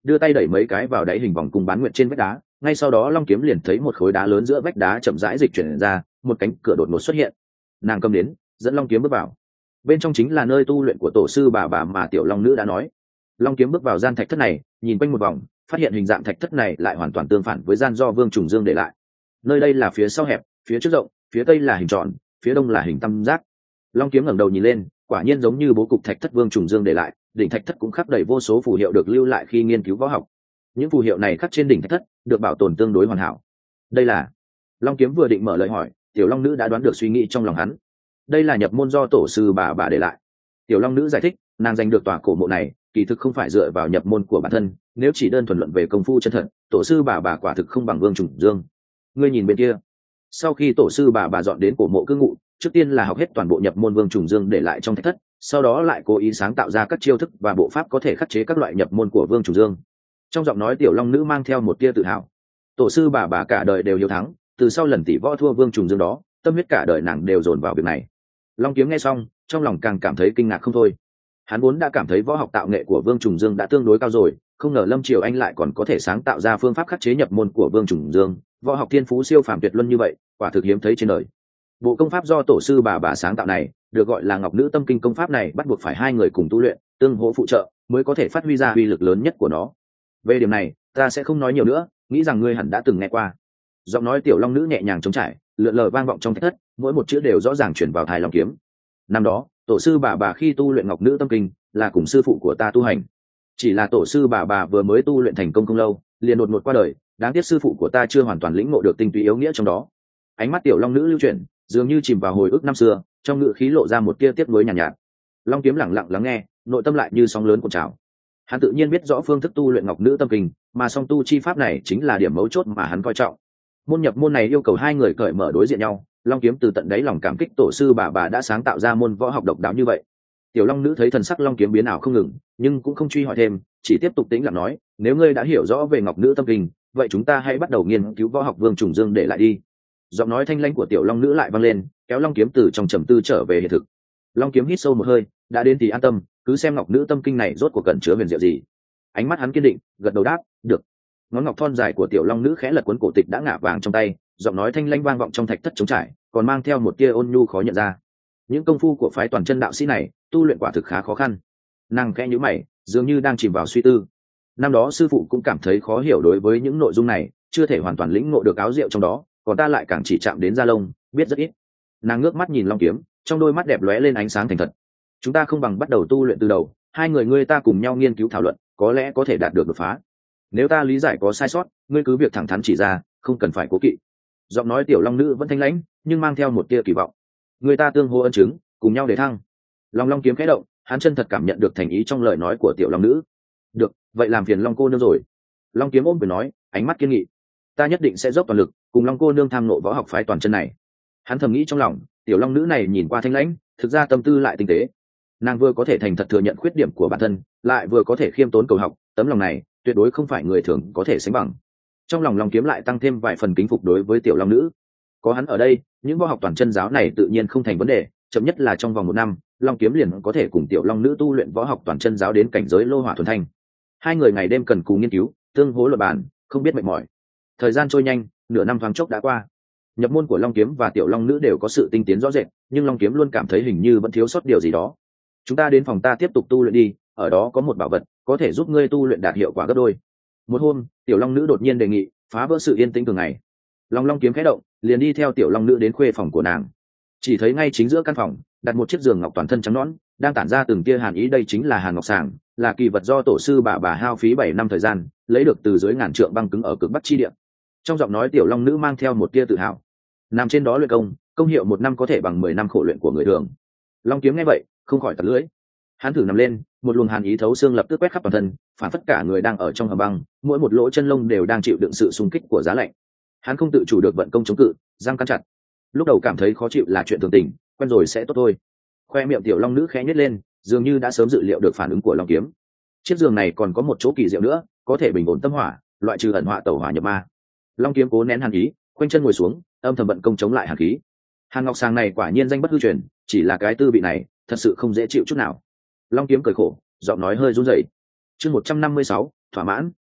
đưa tay đẩy mấy cái vào đáy hình vòng cung bán nguyệt trên vách đá, ngay sau đó long kiếm liền thấy một khối đá lớn giữa vách đá chậm rãi dịch chuyển ra, một cánh cửa đột ngột xuất hiện. Nàng cầm đến, dẫn long kiếm bước vào. Bên trong chính là nơi tu luyện của tổ sư bà mà tiểu long nữ đã nói. Long kiếm bước vào gian thạch thất này, nhìn quanh một vòng, phát hiện hình dạng thạch thất này lại hoàn toàn tương phản với gian do Vương Trùng Dương để lại. Nơi đây là phía sau hẹp, phía trước rộng, phía tây là hình tròn, phía đông là hình tam giác. Long kiếm ngẩng đầu nhìn lên, quả nhiên giống như bố cục thạch thất Vương Trùng Dương để lại, đỉnh thạch thất cũng khắc đầy vô số phù hiệu được lưu lại khi nghiên cứu võ học. Những phù hiệu này khắc trên đỉnh thạch thất, được bảo tồn tương đối hoàn hảo. Đây là... Long kiếm vừa định mở lời hỏi, tiểu long nữ đã đoán được suy nghĩ trong lòng hắn. Đây là nhập môn do tổ sư bà để lại. Tiểu long nữ giải thích, nàng giành được tòa cổ mộ này kỳ thực không phải dựa vào nhập môn của bản thân, nếu chỉ đơn thuần luận về công phu chân thật, tổ sư bà quả thực không bằng Vương Trùng Dương. Ngươi nhìn bên kia. Sau khi tổ sư bà dọn đến cổ mộ cư ngụ, trước tiên là học hết toàn bộ nhập môn Vương Trùng Dương để lại trong thạch thất, sau đó lại cố ý sáng tạo ra các chiêu thức và bộ pháp có thể khắc chế các loại nhập môn của Vương Trùng Dương. Trong giọng nói tiểu long nữ mang theo một tia tự hào. Tổ sư bà cả đời đều hiếu thắng, từ sau lần tỷ võ thua Vương Trùng Dương đó, tâm huyết cả đời nàng đều dồn vào việc này. Long kiếm nghe xong, trong lòng càng cảm thấy kinh ngạc không thôi. Hắn vốn đã cảm thấy võ học tạo nghệ của Vương Trùng Dương đã tương đối cao rồi, không ngờ Lâm Triều Anh lại còn có thể sáng tạo ra phương pháp khắc chế nhập môn của Vương Trùng Dương. Võ học thiên phú siêu phàm tuyệt luân như vậy, quả thực hiếm thấy trên đời. Bộ công pháp do tổ sư bà sáng tạo này, được gọi là Ngọc Nữ Tâm Kinh công pháp này, bắt buộc phải hai người cùng tu luyện, tương hỗ phụ trợ, mới có thể phát huy ra uy lực lớn nhất của nó. Về điểm này, ta sẽ không nói nhiều nữa, nghĩ rằng ngươi hẳn đã từng nghe qua. Giọng nói tiểu long nữ nhẹ nhàng trống trải, lượn lờ vang vọng trong thạch thất, mỗi một chữ đều rõ ràng truyền vào tai long kiếm. Năm đó, tổ sư bà khi tu luyện Ngọc Nữ Tâm Kinh, là cùng sư phụ của ta tu hành. Chỉ là tổ sư bà vừa mới tu luyện thành công không lâu, liền đột ngột qua đời, đáng tiếc sư phụ của ta chưa hoàn toàn lĩnh ngộ được tinh túy yếu nghĩa trong đó. Ánh mắt tiểu long nữ lưu chuyển, dường như chìm vào hồi ức năm xưa, trong ngữ khí lộ ra một tia tiếc nuối nhàn nhạt. Long kiếm lặng lặng lắng nghe, nội tâm lại như sóng lớn cuộn trào. Hắn tự nhiên biết rõ phương thức tu luyện Ngọc Nữ Tâm Kinh, mà song tu chi pháp này chính là điểm mấu chốt mà hắn coi trọng. Môn nhập môn này yêu cầu hai người cởi mở đối diện nhau. Long kiếm từ tận đáy lòng cảm kích tổ sư bà đã sáng tạo ra môn võ học độc đáo như vậy. Tiểu long nữ thấy thần sắc long kiếm biến ảo không ngừng, nhưng cũng không truy hỏi thêm, chỉ tiếp tục tĩnh lặng nói, nếu ngươi đã hiểu rõ về Ngọc Nữ Tâm Kinh, vậy chúng ta hãy bắt đầu nghiên cứu võ học Vương Trùng Dương để lại đi. Giọng nói thanh lãnh của tiểu long nữ lại vang lên, kéo long kiếm từ trong trầm tư trở về hiện thực. Long kiếm hít sâu một hơi, đã đến thì an tâm, cứ xem Ngọc Nữ Tâm Kinh này rốt cuộc cần chứa huyền diệu gì. Ánh mắt hắn kiên định, gật đầu đáp, được. Ngón ngọc thon dài của tiểu long nữ khẽ lật cuốn cổ tịch đã ngả vàng trong tay, giọng nói thanh lãnh vang vọng trong thạch thất trống trải, còn mang theo một tia ôn nhu khó nhận ra. Những công phu của phái toàn chân đạo sĩ này, tu luyện quả thực khá khó khăn. Nàng khẽ nhíu mày, dường như đang chìm vào suy tư. Năm đó sư phụ cũng cảm thấy khó hiểu đối với những nội dung này, chưa thể hoàn toàn lĩnh ngộ được áo diệu trong đó, còn ta lại càng chỉ chạm đến da lông, biết rất ít. Nàng ngước mắt nhìn long kiếm, trong đôi mắt đẹp lóe lên ánh sáng thành thật. Chúng ta không bằng bắt đầu tu luyện từ đầu, hai người ngươi ta cùng nhau nghiên cứu thảo luận, có lẽ có thể đạt được đột phá. Nếu ta lý giải có sai sót, ngươi cứ việc thẳng thắn chỉ ra, không cần phải cố kỵ. Giọng nói tiểu long nữ vẫn thanh lãnh, nhưng mang theo một tia kỳ vọng. Người ta tương hô ân chứng, cùng nhau để thăng. Long kiếm khẽ động, hắn chân thật cảm nhận được thành ý trong lời nói của tiểu long nữ. Được, vậy làm phiền long cô nương rồi. Long kiếm ôm vừa nói, ánh mắt kiên nghị. Ta nhất định sẽ dốc toàn lực, cùng long cô nương tham nộ võ học phái toàn chân này. Hắn thầm nghĩ trong lòng, tiểu long nữ này nhìn qua thanh lãnh, thực ra tâm tư lại tinh tế. Nàng vừa có thể thành thật thừa nhận khuyết điểm của bản thân, lại vừa có thể khiêm tốn cầu học, tấm lòng này tuyệt đối không phải người thường có thể sánh bằng. Trong lòng long kiếm lại tăng thêm vài phần kính phục đối với tiểu long nữ. Có hắn ở đây, những võ học toàn chân giáo này tự nhiên không thành vấn đề, chậm nhất là trong vòng 1 năm, long kiếm liền có thể cùng tiểu long nữ tu luyện võ học toàn chân giáo đến cảnh giới lô hỏa thuần thanh. Hai người ngày đêm cần cù nghiên cứu, tương hỗ luận bàn, không biết mệt mỏi. Thời gian trôi nhanh, nửa năm thoáng chốc đã qua. Nhập môn của long kiếm và tiểu long nữ đều có sự tinh tiến rõ rệt, nhưng long kiếm luôn cảm thấy hình như vẫn thiếu sót điều gì đó. Chúng ta đến phòng ta tiếp tục tu luyện đi, ở đó có một bảo vật có thể giúp ngươi tu luyện đạt hiệu quả gấp đôi. Một hôm, tiểu long nữ đột nhiên đề nghị, phá vỡ sự yên tĩnh thường ngày. Long kiếm khẽ động, liền đi theo tiểu long nữ đến khuê phòng của nàng. Chỉ thấy ngay chính giữa căn phòng đặt một chiếc giường ngọc toàn thân trắng nõn, đang tản ra từng tia hàn ý. Đây chính là hàn ngọc sàng, là kỳ vật do tổ sư bà hao phí 7 năm thời gian lấy được từ dưới ngàn trượng băng cứng ở cực bắc chi địa. Trong giọng nói tiểu long nữ mang theo một tia tự hào. Nằm trên đó luyện công hiệu 1 năm có thể bằng 10 năm khổ luyện của người thường. Long kiếm nghe vậy không khỏi tặc lưỡi. Hắn thử nằm lên, một luồng hàn ý thấu xương lập tức quét khắp toàn thân, phản phất cả người đang ở trong hầm băng, mỗi một lỗ chân lông đều đang chịu đựng sự xung kích của giá lạnh. Hắn không tự chủ được vận công chống cự, răng cắn chặt. Lúc đầu cảm thấy khó chịu là chuyện thường tình, quen rồi sẽ tốt thôi. Khoe miệng tiểu long nữ khẽ nhếch lên, dường như đã sớm dự liệu được phản ứng của long kiếm. Chiếc giường này còn có một chỗ kỳ diệu nữa, có thể bình ổn tâm hỏa, loại trừ ẩn họa tẩu hỏa nhập ma. Long kiếm cố nén hàn ý, khoanh chân ngồi xuống, âm thầm vận công chống lại hàn khí. Hàn ngọc sàng này quả nhiên danh bất hư truyền, chỉ là cái tư vị này thật sự không dễ chịu chút nào. Long kiếm cười khổ, giọng nói hơi run rẩy. Chương 156, thỏa mãn.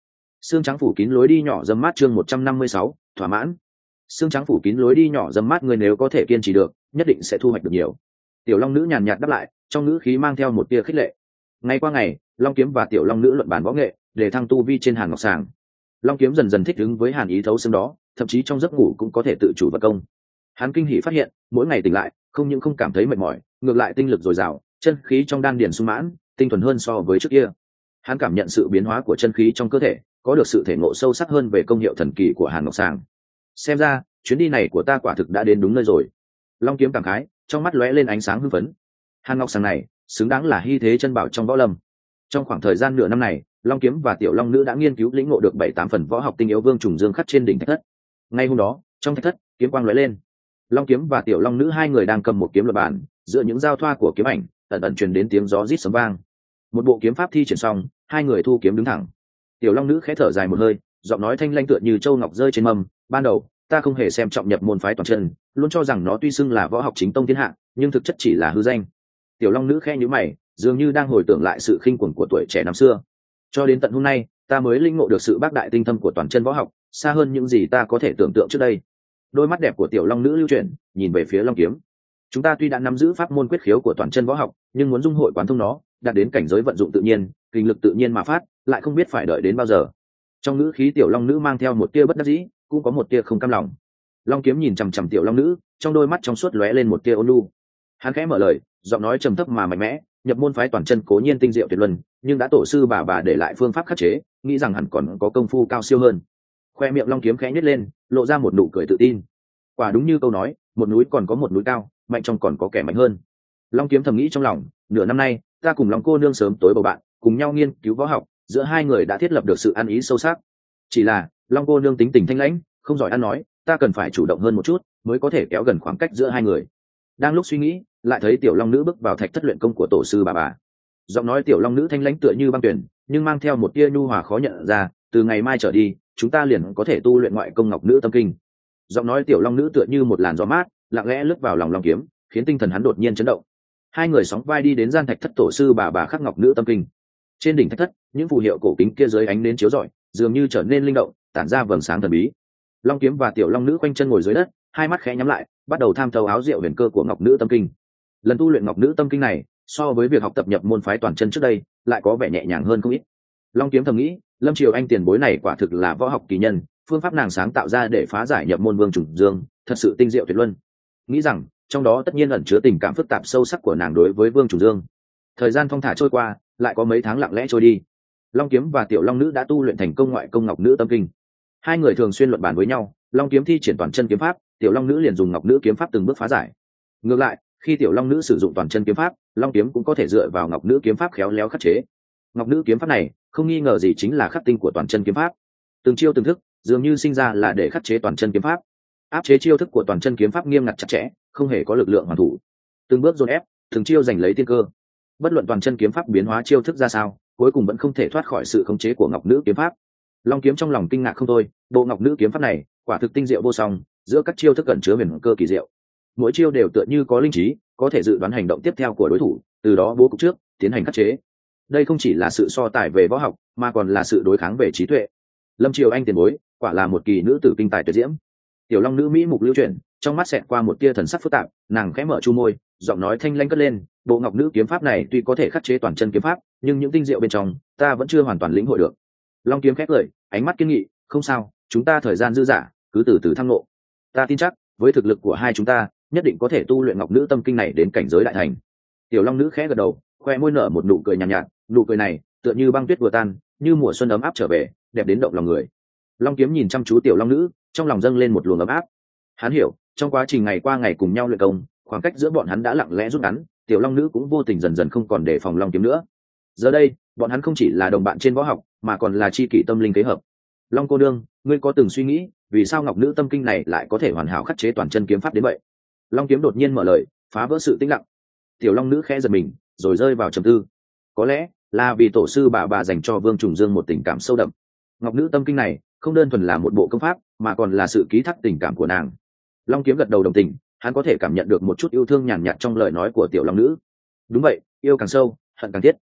xương trắng phủ kín lối đi nhỏ dâm mát chương 156, thỏa mãn. Xương trắng phủ kín lối đi nhỏ dâm mát, người nếu có thể kiên trì được nhất định sẽ thu hoạch được nhiều. Tiểu long nữ nhàn nhạt đáp lại, trong ngữ khí mang theo một tia khích lệ. Ngày qua ngày, long kiếm và tiểu long nữ luận bàn võ nghệ để thăng tu vi trên Hàn Ngọc Sàng. Long kiếm dần dần thích ứng với hàn ý thấu xương đó, thậm chí trong giấc ngủ cũng có thể tự chủ vật công. Hắn kinh hỉ phát hiện mỗi ngày tỉnh lại không những không cảm thấy mệt mỏi, ngược lại tinh lực dồi dào, chân khí trong đan điền sung mãn, tinh thuần hơn so với trước kia. Hắn cảm nhận sự biến hóa của chân khí trong cơ thể, có được sự thể ngộ sâu sắc hơn về công hiệu thần kỳ của Hàn Ngọc Sàng. Xem ra chuyến đi này của ta quả thực đã đến đúng nơi rồi. Long kiếm cảm khái, trong mắt lóe lên ánh sáng hưng phấn. Hàn Ngọc Sàng này xứng đáng là hy thế chân bảo trong võ lâm. Trong khoảng thời gian nửa năm này, long kiếm và tiểu long nữ đã nghiên cứu lĩnh ngộ được 7-8 phần võ học tinh yếu vương trùng dương khắc trên đỉnh thạch thất. Ngay hôm đó, trong thạch thất, kiếm quang lóe lên. Long kiếm và tiểu long nữ hai người đang cầm một kiếm luật bản, giữa những giao thoa của kiếm ảnh ẩn ẩn truyền đến tiếng gió rít sấm vang. Một bộ kiếm pháp thi triển xong, hai người thu kiếm đứng thẳng. Tiểu long nữ khẽ thở dài một hơi, giọng nói thanh lanh tựa như châu ngọc rơi trên mâm. Ban đầu ta không hề xem trọng nhập môn phái toàn chân, luôn cho rằng nó tuy xưng là võ học chính tông thiên hạ, nhưng thực chất chỉ là hư danh. Tiểu long nữ khẽ nhíu mày, dường như đang hồi tưởng lại sự khinh cuồng của tuổi trẻ năm xưa. Cho đến tận hôm nay, ta mới linh ngộ được sự bác đại tinh thâm của toàn chân võ học, xa hơn những gì ta có thể tưởng tượng trước đây. Đôi mắt đẹp của tiểu long nữ lưu chuyển, nhìn về phía long kiếm. Chúng ta tuy đã nắm giữ pháp môn quyết khiếu của toàn chân võ học, nhưng muốn dung hội quán thông nó, đạt đến cảnh giới vận dụng tự nhiên, kinh lực tự nhiên mà phát, lại không biết phải đợi đến bao giờ. Trong ngữ khí tiểu long nữ mang theo một tia bất đắc dĩ, cũng có một tia không cam lòng. Long kiếm nhìn chằm chằm tiểu long nữ, trong đôi mắt trong suốt lóe lên một tia ôn nhu. Hắn khẽ mở lời, giọng nói trầm thấp mà mạnh mẽ, nhập môn phái toàn chân cố nhiên tinh diệu tuyệt luân, nhưng đã tổ sư bà để lại phương pháp khắc chế, nghĩ rằng hẳn còn có công phu cao siêu hơn. Khoe miệng long kiếm khẽ nhếch lên, lộ ra một nụ cười tự tin. Quả đúng như câu nói, một núi còn có một núi cao, mạnh trong còn có kẻ mạnh hơn. Long kiếm thầm nghĩ trong lòng, nửa năm nay ta cùng long cô nương sớm tối bầu bạn, cùng nhau nghiên cứu võ học, giữa hai người đã thiết lập được sự ăn ý sâu sắc. Chỉ là long cô nương tính tình thanh lãnh, không giỏi ăn nói, ta cần phải chủ động hơn một chút mới có thể kéo gần khoảng cách giữa hai người. Đang lúc suy nghĩ, lại thấy tiểu long nữ bước vào thạch thất luyện công của tổ sư bà. Giọng nói tiểu long nữ thanh lãnh tựa như băng tuyển, nhưng mang theo một tia nhu hòa khó nhận ra. Từ ngày mai trở đi, chúng ta liền có thể tu luyện ngoại công ngọc nữ tâm kinh. Giọng nói tiểu long nữ tựa như một làn gió mát, lặng lẽ lướt vào lòng long kiếm, khiến tinh thần hắn đột nhiên chấn động. Hai người sóng vai đi đến gian thạch thất tổ sư bà khắc ngọc nữ tâm kinh. Trên đỉnh thạch thất, những phù hiệu cổ kính kia dưới ánh nến chiếu rọi, dường như trở nên linh động, tản ra vầng sáng thần bí. Long kiếm và tiểu long nữ quanh chân ngồi dưới đất, hai mắt khẽ nhắm lại, bắt đầu tham thấu áo diệu huyền cơ của ngọc nữ tâm kinh. Lần tu luyện ngọc nữ tâm kinh này, so với việc học tập nhập môn phái toàn chân trước đây, lại có vẻ nhẹ nhàng hơn không ít. Long kiếm thầm nghĩ, Lâm Triều Anh tiền bối này quả thực là võ học kỳ nhân, phương pháp nàng sáng tạo ra để phá giải nhập môn vương trùng dương, thật sự tinh diệu tuyệt luân. Nghĩ rằng trong đó tất nhiên ẩn chứa tình cảm phức tạp sâu sắc của nàng đối với vương trùng dương. Thời gian thong thả trôi qua, lại có mấy tháng lặng lẽ trôi đi. Long kiếm và tiểu long nữ đã tu luyện thành công ngoại công ngọc nữ tâm kinh. Hai người thường xuyên luận bàn với nhau, long kiếm thi triển toàn chân kiếm pháp, tiểu long nữ liền dùng ngọc nữ kiếm pháp từng bước phá giải. Ngược lại, khi tiểu long nữ sử dụng toàn chân kiếm pháp, long kiếm cũng có thể dựa vào ngọc nữ kiếm pháp khéo léo khắc chế. Ngọc nữ kiếm pháp này không nghi ngờ gì chính là khắc tinh của toàn chân kiếm pháp. Từng chiêu từng thức dường như sinh ra là để khắc chế toàn chân kiếm pháp. Áp chế chiêu thức của toàn chân kiếm pháp nghiêm ngặt chặt chẽ, không hề có lực lượng hoàn thủ. Từng bước dồn ép, từng chiêu giành lấy tiên cơ. Bất luận toàn chân kiếm pháp biến hóa chiêu thức ra sao, cuối cùng vẫn không thể thoát khỏi sự khống chế của ngọc nữ kiếm pháp. Long kiếm trong lòng kinh ngạc không thôi, bộ ngọc nữ kiếm pháp này quả thực tinh diệu vô song, giữa các chiêu thức ẩn chứa huyền cơ kỳ diệu. Mỗi chiêu đều tựa như có linh trí, có thể dự đoán hành động tiếp theo của đối thủ, từ đó bố cục trước, tiến hành khắc chế. Đây không chỉ là sự so tài về võ học, mà còn là sự đối kháng về trí tuệ. Lâm Triều Anh tiền bối, quả là một kỳ nữ tử kinh tài tuyệt diễm. Tiểu long nữ mỹ mục lưu chuyển, trong mắt xẹt qua một tia thần sắc phức tạp, nàng khẽ mở chu môi, giọng nói thanh lanh cất lên, bộ ngọc nữ kiếm pháp này tuy có thể khắc chế toàn chân kiếm pháp, nhưng những tinh diệu bên trong, ta vẫn chưa hoàn toàn lĩnh hội được. Long kiếm khép lời, ánh mắt kiên nghị, không sao, chúng ta thời gian dư dả, cứ từ từ thăng ngộ. Ta tin chắc, với thực lực của hai chúng ta, nhất định có thể tu luyện ngọc nữ tâm kinh này đến cảnh giới đại thành. Tiểu long nữ khẽ gật đầu, khoe môi nở một nụ cười nhàn nhạt, nụ cười này tựa như băng tuyết vừa tan, như mùa xuân ấm áp trở về, đẹp đến động lòng người. Long kiếm nhìn chăm chú tiểu long nữ, trong lòng dâng lên một luồng ấm áp. Hắn hiểu, trong quá trình ngày qua ngày cùng nhau luyện công, khoảng cách giữa bọn hắn đã lặng lẽ rút ngắn, tiểu long nữ cũng vô tình dần dần không còn đề phòng long kiếm nữa. Giờ đây, bọn hắn không chỉ là đồng bạn trên võ học, mà còn là tri kỷ tâm linh kế hợp. Long cô đương, ngươi có từng suy nghĩ, vì sao ngọc nữ tâm kinh này lại có thể hoàn hảo khắc chế toàn chân kiếm pháp đến vậy? Long kiếm đột nhiên mở lời, phá vỡ sự tĩnh lặng. Tiểu long nữ khẽ giật mình, rồi rơi vào trầm tư. Có lẽ là vì tổ sư bà dành cho vương trùng dương một tình cảm sâu đậm. Ngọc nữ tâm kinh này không đơn thuần là một bộ công pháp, mà còn là sự ký thác tình cảm của nàng. Long kiếm gật đầu đồng tình, hắn có thể cảm nhận được một chút yêu thương nhàn nhạt trong lời nói của tiểu long nữ. Đúng vậy, yêu càng sâu, hận càng thiết.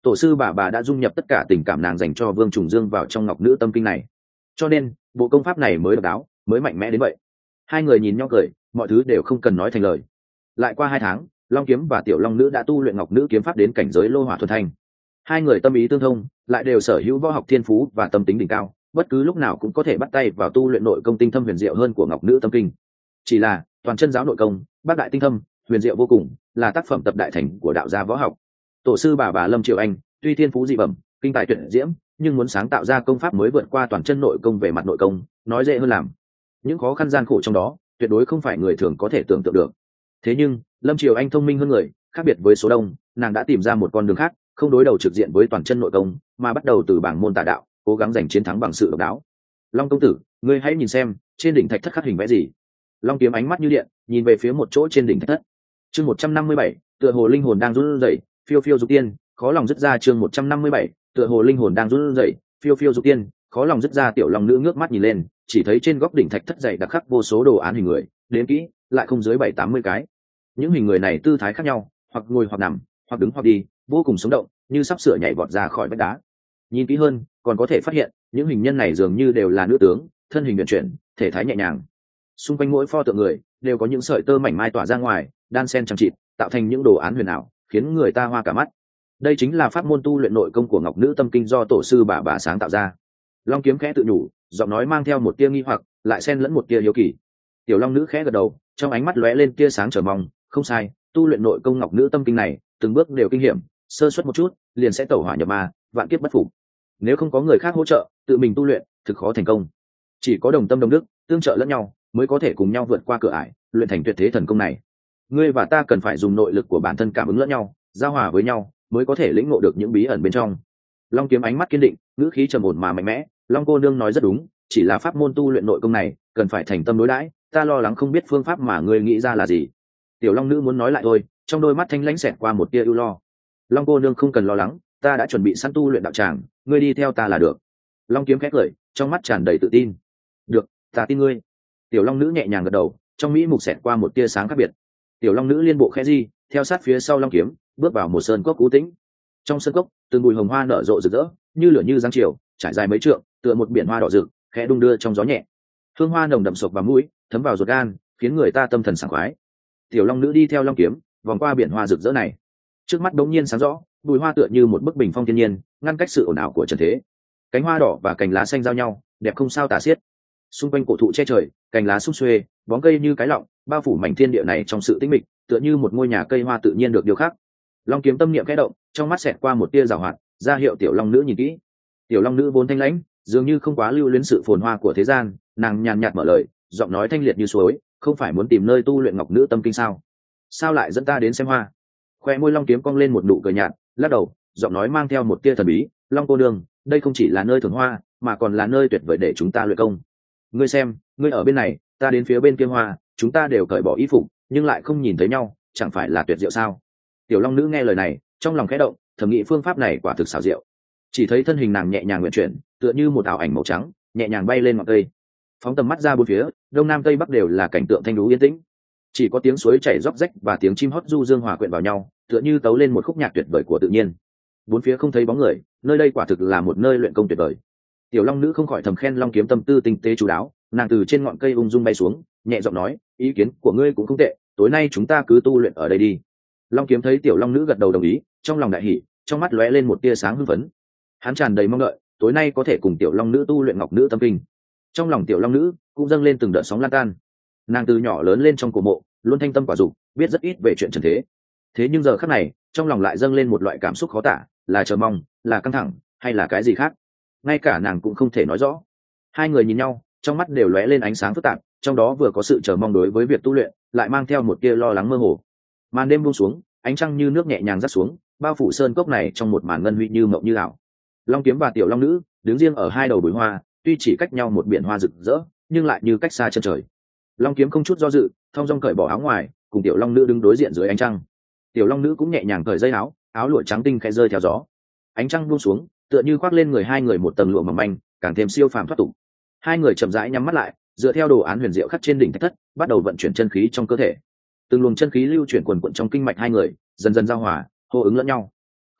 tổ sư bà đã dung nhập tất cả tình cảm nàng dành cho Vương Trùng Dương vào trong ngọc nữ tâm kinh này, cho nên bộ công pháp này mới độc đáo, mới mạnh mẽ đến vậy. Hai người nhìn nhau cười, mọi thứ đều không cần nói thành lời. Lại qua 2 tháng, Long Kiếm và Tiểu Long Nữ đã tu luyện ngọc nữ kiếm pháp đến cảnh giới lô hỏa thuần thanh. Hai người tâm ý tương thông, lại đều sở hữu võ học thiên phú và tâm tính đỉnh cao, bất cứ lúc nào cũng có thể bắt tay vào tu luyện nội công tinh thâm huyền diệu hơn của ngọc nữ tâm kinh. Chỉ là toàn chân giáo nội công, bác đại tinh thâm, huyền diệu vô cùng, là tác phẩm tập đại thành của đạo gia võ học. Tổ sư bà Lâm Triệu Anh tuy thiên phú dị bẩm, kinh tài tuyệt diễm, nhưng muốn sáng tạo ra công pháp mới vượt qua toàn chân nội công về mặt nội công, nói dễ hơn làm. Những khó khăn gian khổ trong đó, tuyệt đối không phải người thường có thể tưởng tượng được. Thế nhưng Lâm Triều Anh thông minh hơn người, khác biệt với số đông, nàng đã tìm ra một con đường khác, không đối đầu trực diện với toàn chân nội công, mà bắt đầu từ bảng môn tà đạo, cố gắng giành chiến thắng bằng sự độc đáo. Long công tử, ngươi hãy nhìn xem, trên đỉnh thạch thất khắc hình vẽ gì? Long Kiếm ánh mắt như điện, nhìn về phía một chỗ trên đỉnh thạch thất. Chương 157, tựa hồ linh hồn đang run rẩy, phiêu phiêu dục tiên, khó lòng dứt ra. Chương 157, tựa hồ linh hồn đang run rẩy, phiêu phiêu dục tiên, khó lòng dứt ra. Tiểu Long Nữ ngước mắt nhìn lên, chỉ thấy trên góc đỉnh thạch thất dày đặc khắc vô số đồ án hình người, đến kỹ lại không dưới 70-80 cái. Những hình người này tư thái khác nhau, hoặc ngồi hoặc nằm, hoặc đứng hoặc đi, vô cùng sống động, như sắp sửa nhảy vọt ra khỏi vách đá. Nhìn kỹ hơn, còn có thể phát hiện những hình nhân này dường như đều là nữ tướng, thân hình uyển chuyển, thể thái nhẹ nhàng. Xung quanh mỗi pho tượng người đều có những sợi tơ mảnh mai tỏa ra ngoài, đan xen chằng chịt, tạo thành những đồ án huyền ảo, khiến người ta hoa cả mắt. Đây chính là pháp môn tu luyện nội công của ngọc nữ tâm kinh do tổ sư bà sáng tạo ra. Long Kiếm khẽ tự nhủ, giọng nói mang theo một tia nghi hoặc, lại xen lẫn một tia hiếu kỳ. Tiểu Long Nữ khẽ gật đầu, trong ánh mắt lóe lên tia sáng chờ mong. Không sai, tu luyện nội công ngọc nữ tâm kinh này từng bước đều kinh hiểm, sơ suất một chút liền sẽ tẩu hỏa nhập ma, vạn kiếp bất phục. Nếu không có người khác hỗ trợ, tự mình tu luyện thực khó thành công. Chỉ có đồng tâm đồng đức, tương trợ lẫn nhau, mới có thể cùng nhau vượt qua cửa ải, luyện thành tuyệt thế thần công này. Ngươi và ta cần phải dùng nội lực của bản thân cảm ứng lẫn nhau, giao hòa với nhau, mới có thể lĩnh ngộ được những bí ẩn bên trong. Long Kiếm ánh mắt kiên định, ngữ khí trầm ổn mà mạnh mẽ. Long cô nương nói rất đúng, chỉ là pháp môn tu luyện nội công này cần phải thành tâm đối đãi, ta lo lắng không biết phương pháp mà ngươi nghĩ ra là gì. Tiểu Long Nữ muốn nói lại thôi, trong đôi mắt thanh lãnh xẹt qua một tia ưu lo. Long cô nương không cần lo lắng, ta đã chuẩn bị sẵn tu luyện đạo tràng, ngươi đi theo ta là được. Long Kiếm khẽ cười, trong mắt tràn đầy tự tin. Được, ta tin ngươi. Tiểu Long Nữ nhẹ nhàng gật đầu, trong mỹ mục xẹt qua một tia sáng khác biệt. Tiểu Long Nữ liên bộ khẽ di, theo sát phía sau Long Kiếm, bước vào một sơn cốc u tĩnh. Trong sơn cốc, từng bụi hồng hoa nở rộ rực rỡ, như lửa như giáng chiều, trải dài mấy trượng, tựa một biển hoa đỏ rực, khẽ đung đưa trong gió nhẹ. Hương hoa nồng đậm sộc vào mũi, thấm vào ruột gan, khiến người ta tâm thần sảng khoái. Tiểu Long Nữ đi theo Long Kiếm, vòng qua biển hoa rực rỡ này. Trước mắt đống nhiên sáng rõ, bụi hoa tựa như một bức bình phong thiên nhiên, ngăn cách sự ồn ào của trần thế. Cánh hoa đỏ và cành lá xanh giao nhau, đẹp không sao tả xiết. Xung quanh cổ thụ che trời, cành lá sum xuê, bóng cây như cái lọng, bao phủ mảnh thiên địa này trong sự tĩnh mịch, tựa như một ngôi nhà cây hoa tự nhiên được điêu khắc. Long Kiếm tâm niệm khẽ động, trong mắt xẹt qua một tia giảo hoạt, ra hiệu Tiểu Long Nữ nhìn kỹ. Tiểu Long Nữ vốn thanh lãnh, dường như không quá lưu luyến sự phồn hoa của thế gian, nàng nhàn nhạt mở lời, giọng nói thanh liệt như suối, không phải muốn tìm nơi tu luyện ngọc nữ tâm kinh sao? Sao lại dẫn ta đến xem hoa? Khoe môi Long Kiếm cong lên một nụ cười nhạt, lắc đầu, giọng nói mang theo một tia thần bí, Long cô nương, đây không chỉ là nơi thưởng hoa, mà còn là nơi tuyệt vời để chúng ta luyện công. Ngươi xem, ngươi ở bên này, ta đến phía bên kia hoa, chúng ta đều cởi bỏ y phục, nhưng lại không nhìn thấy nhau, chẳng phải là tuyệt diệu sao? Tiểu Long Nữ nghe lời này, trong lòng khẽ động, thầm nghĩ phương pháp này quả thực xảo diệu. Chỉ thấy thân hình nàng nhẹ nhàng nguyện chuyển, tựa như một ảo ảnh màu trắng, nhẹ nhàng bay lên ngọn cây. Phóng tầm mắt ra bốn phía, đông nam tây bắc đều là cảnh tượng thanh đú yên tĩnh, chỉ có tiếng suối chảy róc rách và tiếng chim hót du dương hòa quyện vào nhau, tựa như tấu lên một khúc nhạc tuyệt vời của tự nhiên. Bốn phía không thấy bóng người, nơi đây quả thực là một nơi luyện công tuyệt vời. Tiểu Long Nữ không khỏi thầm khen Long Kiếm tâm tư tinh tế chú đáo, nàng từ trên ngọn cây ung dung bay xuống, nhẹ giọng nói, ý kiến của ngươi cũng không tệ, tối nay chúng ta cứ tu luyện ở đây đi. Long Kiếm thấy Tiểu Long Nữ gật đầu đồng ý, trong lòng đại hỉ, trong mắt lóe lên một tia sáng hưng phấn. Hắn tràn đầy mong đợi, tối nay có thể cùng Tiểu Long Nữ tu luyện ngọc nữ tâm kinh. Trong lòng Tiểu Long Nữ cũng dâng lên từng đợt sóng lan tan. Nàng từ nhỏ lớn lên trong cổ mộ, luôn thanh tâm quả dục, biết rất ít về chuyện trần thế. Thế nhưng giờ khắc này, trong lòng lại dâng lên một loại cảm xúc khó tả, là chờ mong, là căng thẳng, hay là cái gì khác. Ngay cả nàng cũng không thể nói rõ. Hai người nhìn nhau, trong mắt đều lóe lên ánh sáng phức tạp, trong đó vừa có sự chờ mong đối với việc tu luyện, lại mang theo một tia lo lắng mơ hồ. Màn đêm buông xuống, ánh trăng như nước nhẹ nhàng rắt xuống, bao phủ sơn cốc này trong một màn ngân huy như mộng như ảo. Long Kiếm và Tiểu Long Nữ đứng riêng ở hai đầu bụi hoa, tuy chỉ cách nhau một biển hoa rực rỡ, nhưng lại như cách xa chân trời. Long Kiếm không chút do dự, thong dong cởi bỏ áo ngoài, cùng Tiểu Long Nữ đứng đối diện dưới ánh trăng. Tiểu Long Nữ cũng nhẹ nhàng cởi dây áo, áo lụa trắng tinh khẽ rơi theo gió. Ánh trăng buông xuống, tựa như khoác lên người hai người một tầng lụa mỏng manh, càng thêm siêu phàm thoát tục. Hai người chậm rãi nhắm mắt lại, dựa theo đồ án huyền diệu khắc trên đỉnh thạch thất, bắt đầu vận chuyển chân khí trong cơ thể. Từng luồng chân khí lưu chuyển quần quần trong kinh mạch hai người, dần dần giao hòa, hô ứng lẫn nhau.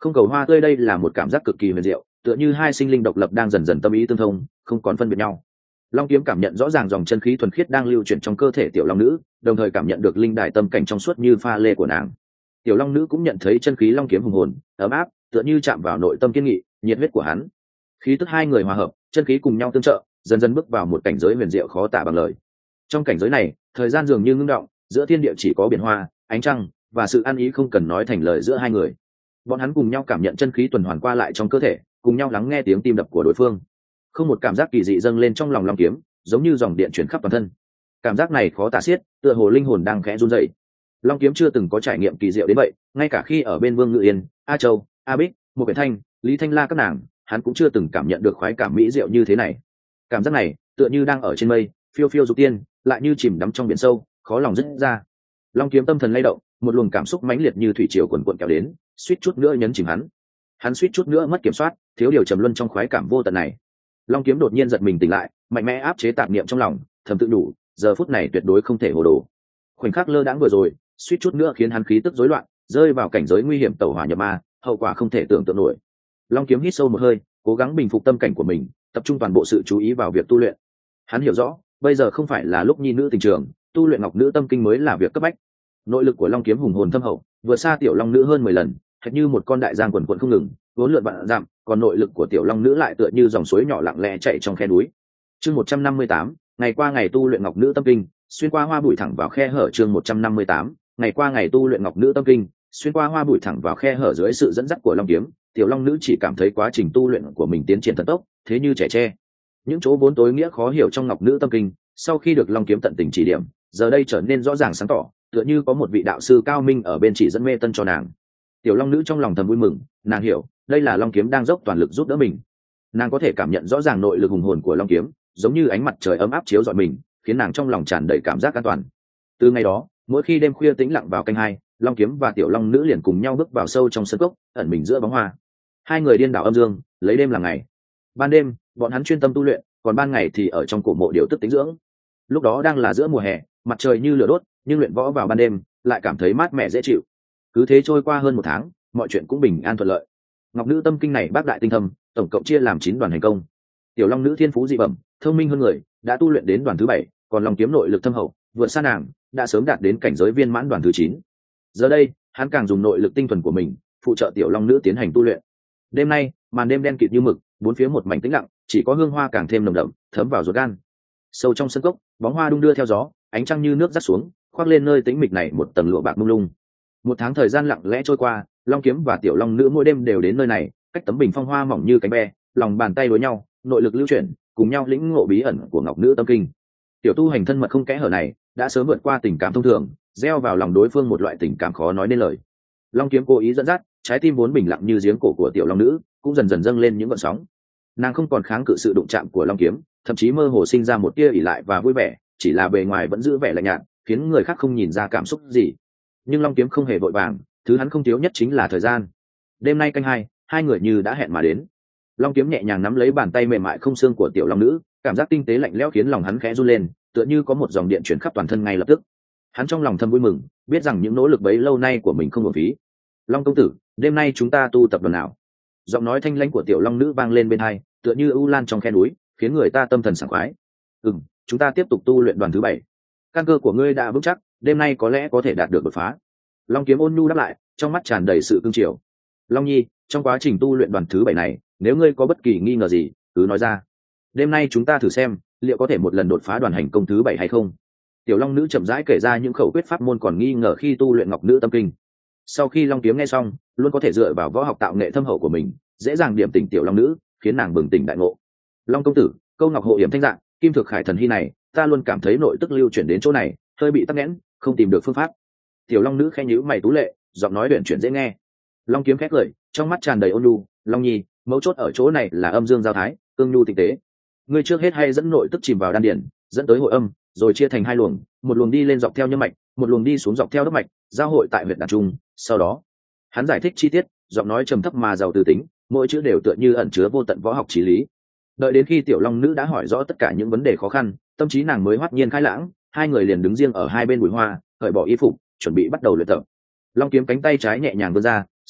Không cầu hoa tươi đây là một cảm giác cực kỳ huyền diệu, tựa như hai sinh linh độc lập đang dần dần tâm ý tương thông, không còn phân biệt nhau. Long kiếm cảm nhận rõ ràng dòng chân khí thuần khiết đang lưu chuyển trong cơ thể tiểu long nữ, đồng thời cảm nhận được linh đài tâm cảnh trong suốt như pha lê của nàng. Tiểu long nữ cũng nhận thấy chân khí long kiếm hùng hồn, ấm áp, tựa như chạm vào nội tâm kiên nghị, nhiệt huyết của hắn. Khí tức hai người hòa hợp, chân khí cùng nhau tương trợ, dần dần bước vào một cảnh giới huyền diệu khó tả bằng lời. Trong cảnh giới này, thời gian dường như ngưng động, giữa thiên địa chỉ có biển hoa, ánh trăng và sự ăn ý không cần nói thành lời giữa hai người. Bọn hắn cùng nhau cảm nhận chân khí tuần hoàn qua lại trong cơ thể, cùng nhau lắng nghe tiếng tim đập của đối phương. Không một cảm giác kỳ dị dâng lên trong lòng long kiếm, giống như dòng điện chuyển khắp toàn thân. Cảm giác này khó tả xiết, tựa hồ linh hồn đang khẽ run rẩy. Long kiếm chưa từng có trải nghiệm kỳ diệu đến vậy, ngay cả khi ở bên Vương Ngự Yên, A Châu, A Bích, Một Biển Thanh, Lý Thanh La các nàng, hắn cũng chưa từng cảm nhận được khoái cảm mỹ diệu như thế này. Cảm giác này, tựa như đang ở trên mây, phiêu phiêu dục tiên, lại như chìm đắm trong biển sâu, khó lòng dứt ra. Long kiếm tâm thần lay động, một luồng cảm xúc mãnh liệt như thủy triều cuồn cuộn kéo đến, suýt chút nữa nhấn chìm hắn. Hắn suýt chút nữa mất kiểm soát, thiếu điều trầm luân trong khoái cảm vô tận này. Long kiếm đột nhiên giật mình tỉnh lại, mạnh mẽ áp chế tạp niệm trong lòng, thầm tự đủ, giờ phút này tuyệt đối không thể hồ đồ. Khoảnh khắc lơ đãng vừa rồi, suýt chút nữa khiến hắn khí tức rối loạn, rơi vào cảnh giới nguy hiểm tẩu hỏa nhập ma, hậu quả không thể tưởng tượng nổi. Long kiếm hít sâu một hơi, cố gắng bình phục tâm cảnh của mình, tập trung toàn bộ sự chú ý vào việc tu luyện. Hắn hiểu rõ, bây giờ không phải là lúc nhi nữ tình trường, tu luyện ngọc nữ tâm kinh mới là việc cấp bách. Nội lực của long kiếm hùng hồn thâm hậu, vượt xa tiểu long nữ hơn 10 lần, hệt như một con đại giang quần quần không ngừng, vốn lượn vạn dặm, còn nội lực của tiểu long nữ lại tựa như dòng suối nhỏ lặng lẽ chảy trong khe núi. Chương 158, ngày qua ngày tu luyện ngọc nữ tâm kinh, xuyên qua hoa bụi thẳng vào khe hở. Chương 158, ngày qua ngày tu luyện ngọc nữ tâm kinh, xuyên qua hoa bụi thẳng vào khe hở. Dưới sự dẫn dắt của long kiếm, tiểu long nữ chỉ cảm thấy quá trình tu luyện của mình tiến triển thần tốc, thế như trẻ tre. Những chỗ vốn tối nghĩa khó hiểu trong ngọc nữ tâm kinh, sau khi được long kiếm tận tình chỉ điểm, giờ đây trở nên rõ ràng sáng tỏ, tựa như có một vị đạo sư cao minh ở bên chỉ dẫn mê tân cho nàng. Tiểu long nữ trong lòng thầm vui mừng, nàng hiểu đây là long kiếm đang dốc toàn lực giúp đỡ mình. Nàng có thể cảm nhận rõ ràng nội lực hùng hồn của long kiếm, giống như ánh mặt trời ấm áp chiếu rọi mình, khiến nàng trong lòng tràn đầy cảm giác an toàn. Từ ngày đó, mỗi khi đêm khuya tĩnh lặng vào canh hai, long kiếm và tiểu long nữ liền cùng nhau bước vào sâu trong sân cốc, ẩn mình giữa bóng hoa. Hai người điên đảo âm dương, lấy đêm làm ngày. Ban đêm, bọn hắn chuyên tâm tu luyện, còn ban ngày thì ở trong cổ mộ điều tức tĩnh dưỡng. Lúc đó đang là giữa mùa hè, mặt trời như lửa đốt, nhưng luyện võ vào ban đêm lại cảm thấy mát mẻ dễ chịu. Cứ thế trôi qua hơn 1 tháng, mọi chuyện cũng bình an thuận lợi. Ngọc nữ tâm kinh này bác đại tinh thâm, tổng cộng chia làm 9 đoàn hành công. Tiểu long nữ thiên phú dị bẩm, thông minh hơn người, đã tu luyện đến đoàn thứ 7, còn long kiếm nội lực thâm hậu, vượt xa nàng, đã sớm đạt đến cảnh giới viên mãn đoàn thứ 9. Giờ đây, hắn càng dùng nội lực tinh thuần của mình, phụ trợ tiểu long nữ tiến hành tu luyện. Đêm nay, màn đêm đen kịt như mực, bốn phía một mảnh tĩnh lặng, chỉ có hương hoa càng thêm nồng đậm, thấm vào ruột gan. Sâu trong sân cốc, bóng hoa đung đưa theo gió, ánh trăng như nước rắc xuống, khoác lên nơi tĩnh mịch này một tầng lụa bạc mông lung. 1 tháng thời gian lặng lẽ trôi qua, long kiếm và tiểu long nữ mỗi đêm đều đến nơi này, cách tấm bình phong hoa mỏng như cánh be, lòng bàn tay đối nhau, nội lực lưu chuyển, cùng nhau lĩnh ngộ bí ẩn của ngọc nữ tâm kinh. Tiểu tu hành thân mật không kẽ hở này đã sớm vượt qua tình cảm thông thường, gieo vào lòng đối phương một loại tình cảm khó nói nên lời. Long kiếm cố ý dẫn dắt, trái tim vốn bình lặng như giếng cổ của tiểu long nữ cũng dần dần dâng lên những gợn sóng. Nàng không còn kháng cự sự đụng chạm của long kiếm, thậm chí mơ hồ sinh ra một tia ỉ lại và vui vẻ, chỉ là bề ngoài vẫn giữ vẻ lạnh nhạt, khiến người khác không nhìn ra cảm xúc gì. Nhưng long kiếm không hề vội vàng, thứ hắn không thiếu nhất chính là thời gian. Đêm nay canh hai, hai người như đã hẹn mà đến. Long kiếm nhẹ nhàng nắm lấy bàn tay mềm mại không xương của tiểu long nữ, cảm giác tinh tế lạnh lẽo khiến lòng hắn khẽ run lên, tựa như có một dòng điện chuyển khắp toàn thân ngay lập tức. Hắn trong lòng thầm vui mừng, biết rằng những nỗ lực bấy lâu nay của mình không uổng phí. Long công tử, đêm nay chúng ta tu tập đoàn nào? Giọng nói thanh lãnh của tiểu long nữ vang lên bên tai, tựa như ưu lan trong khe núi, khiến người ta tâm thần sảng khoái. Chúng ta tiếp tục tu luyện đoàn thứ 7. Căn cơ của ngươi đã vững chắc, đêm nay có lẽ có thể đạt được đột phá. Long kiếm ôn nhu đáp lại, trong mắt tràn đầy sự cương triều. Long nhi, trong quá trình tu luyện đoàn thứ 7 này, nếu ngươi có bất kỳ nghi ngờ gì, cứ nói ra. Đêm nay chúng ta thử xem, liệu có thể một lần đột phá đoàn hành công thứ 7 hay không? Tiểu long nữ chậm rãi kể ra những khẩu quyết pháp môn còn nghi ngờ khi tu luyện ngọc nữ tâm kinh. Sau khi long kiếm nghe xong, luôn có thể dựa vào võ học tạo nghệ thâm hậu của mình, dễ dàng điểm tỉnh tiểu long nữ, khiến nàng bừng tỉnh đại ngộ. Long công tử, câu ngọc hộ hiểm thanh dạng, kim thực khải thần hy này, ta luôn cảm thấy nội tức lưu chuyển đến chỗ này hơi bị tắc nghẽn, không tìm được phương pháp. Tiểu long nữ khẽ nhíu mày tú lệ, giọng nói uyển chuyển dễ nghe. Long kiếm khét cười, trong mắt tràn đầy ôn nhu. Long nhi, mấu chốt ở chỗ này là âm dương giao thái, cương nhu tinh tế. Ngươi trước hết hay dẫn nội tức chìm vào đan điển, dẫn tới hội âm, rồi chia thành 2 luồng, một luồng đi lên dọc theo nhân mạch, một luồng đi xuống dọc theo đốc mạch, giao hội tại huyệt đàn trung. Sau đó, hắn giải thích chi tiết, giọng nói trầm thấp mà giàu từ tính, mỗi chữ đều tựa như ẩn chứa vô tận võ học chí lý. Đợi đến khi tiểu long nữ đã hỏi rõ tất cả những vấn đề khó khăn, tâm trí nàng mới hoát nhiên khai lãng, hai người liền đứng riêng ở hai bên bụi hoa, cởi bỏ y phục, chuẩn bị bắt đầu luyện tập. Long kiếm cánh tay trái nhẹ nhàng vươn ra,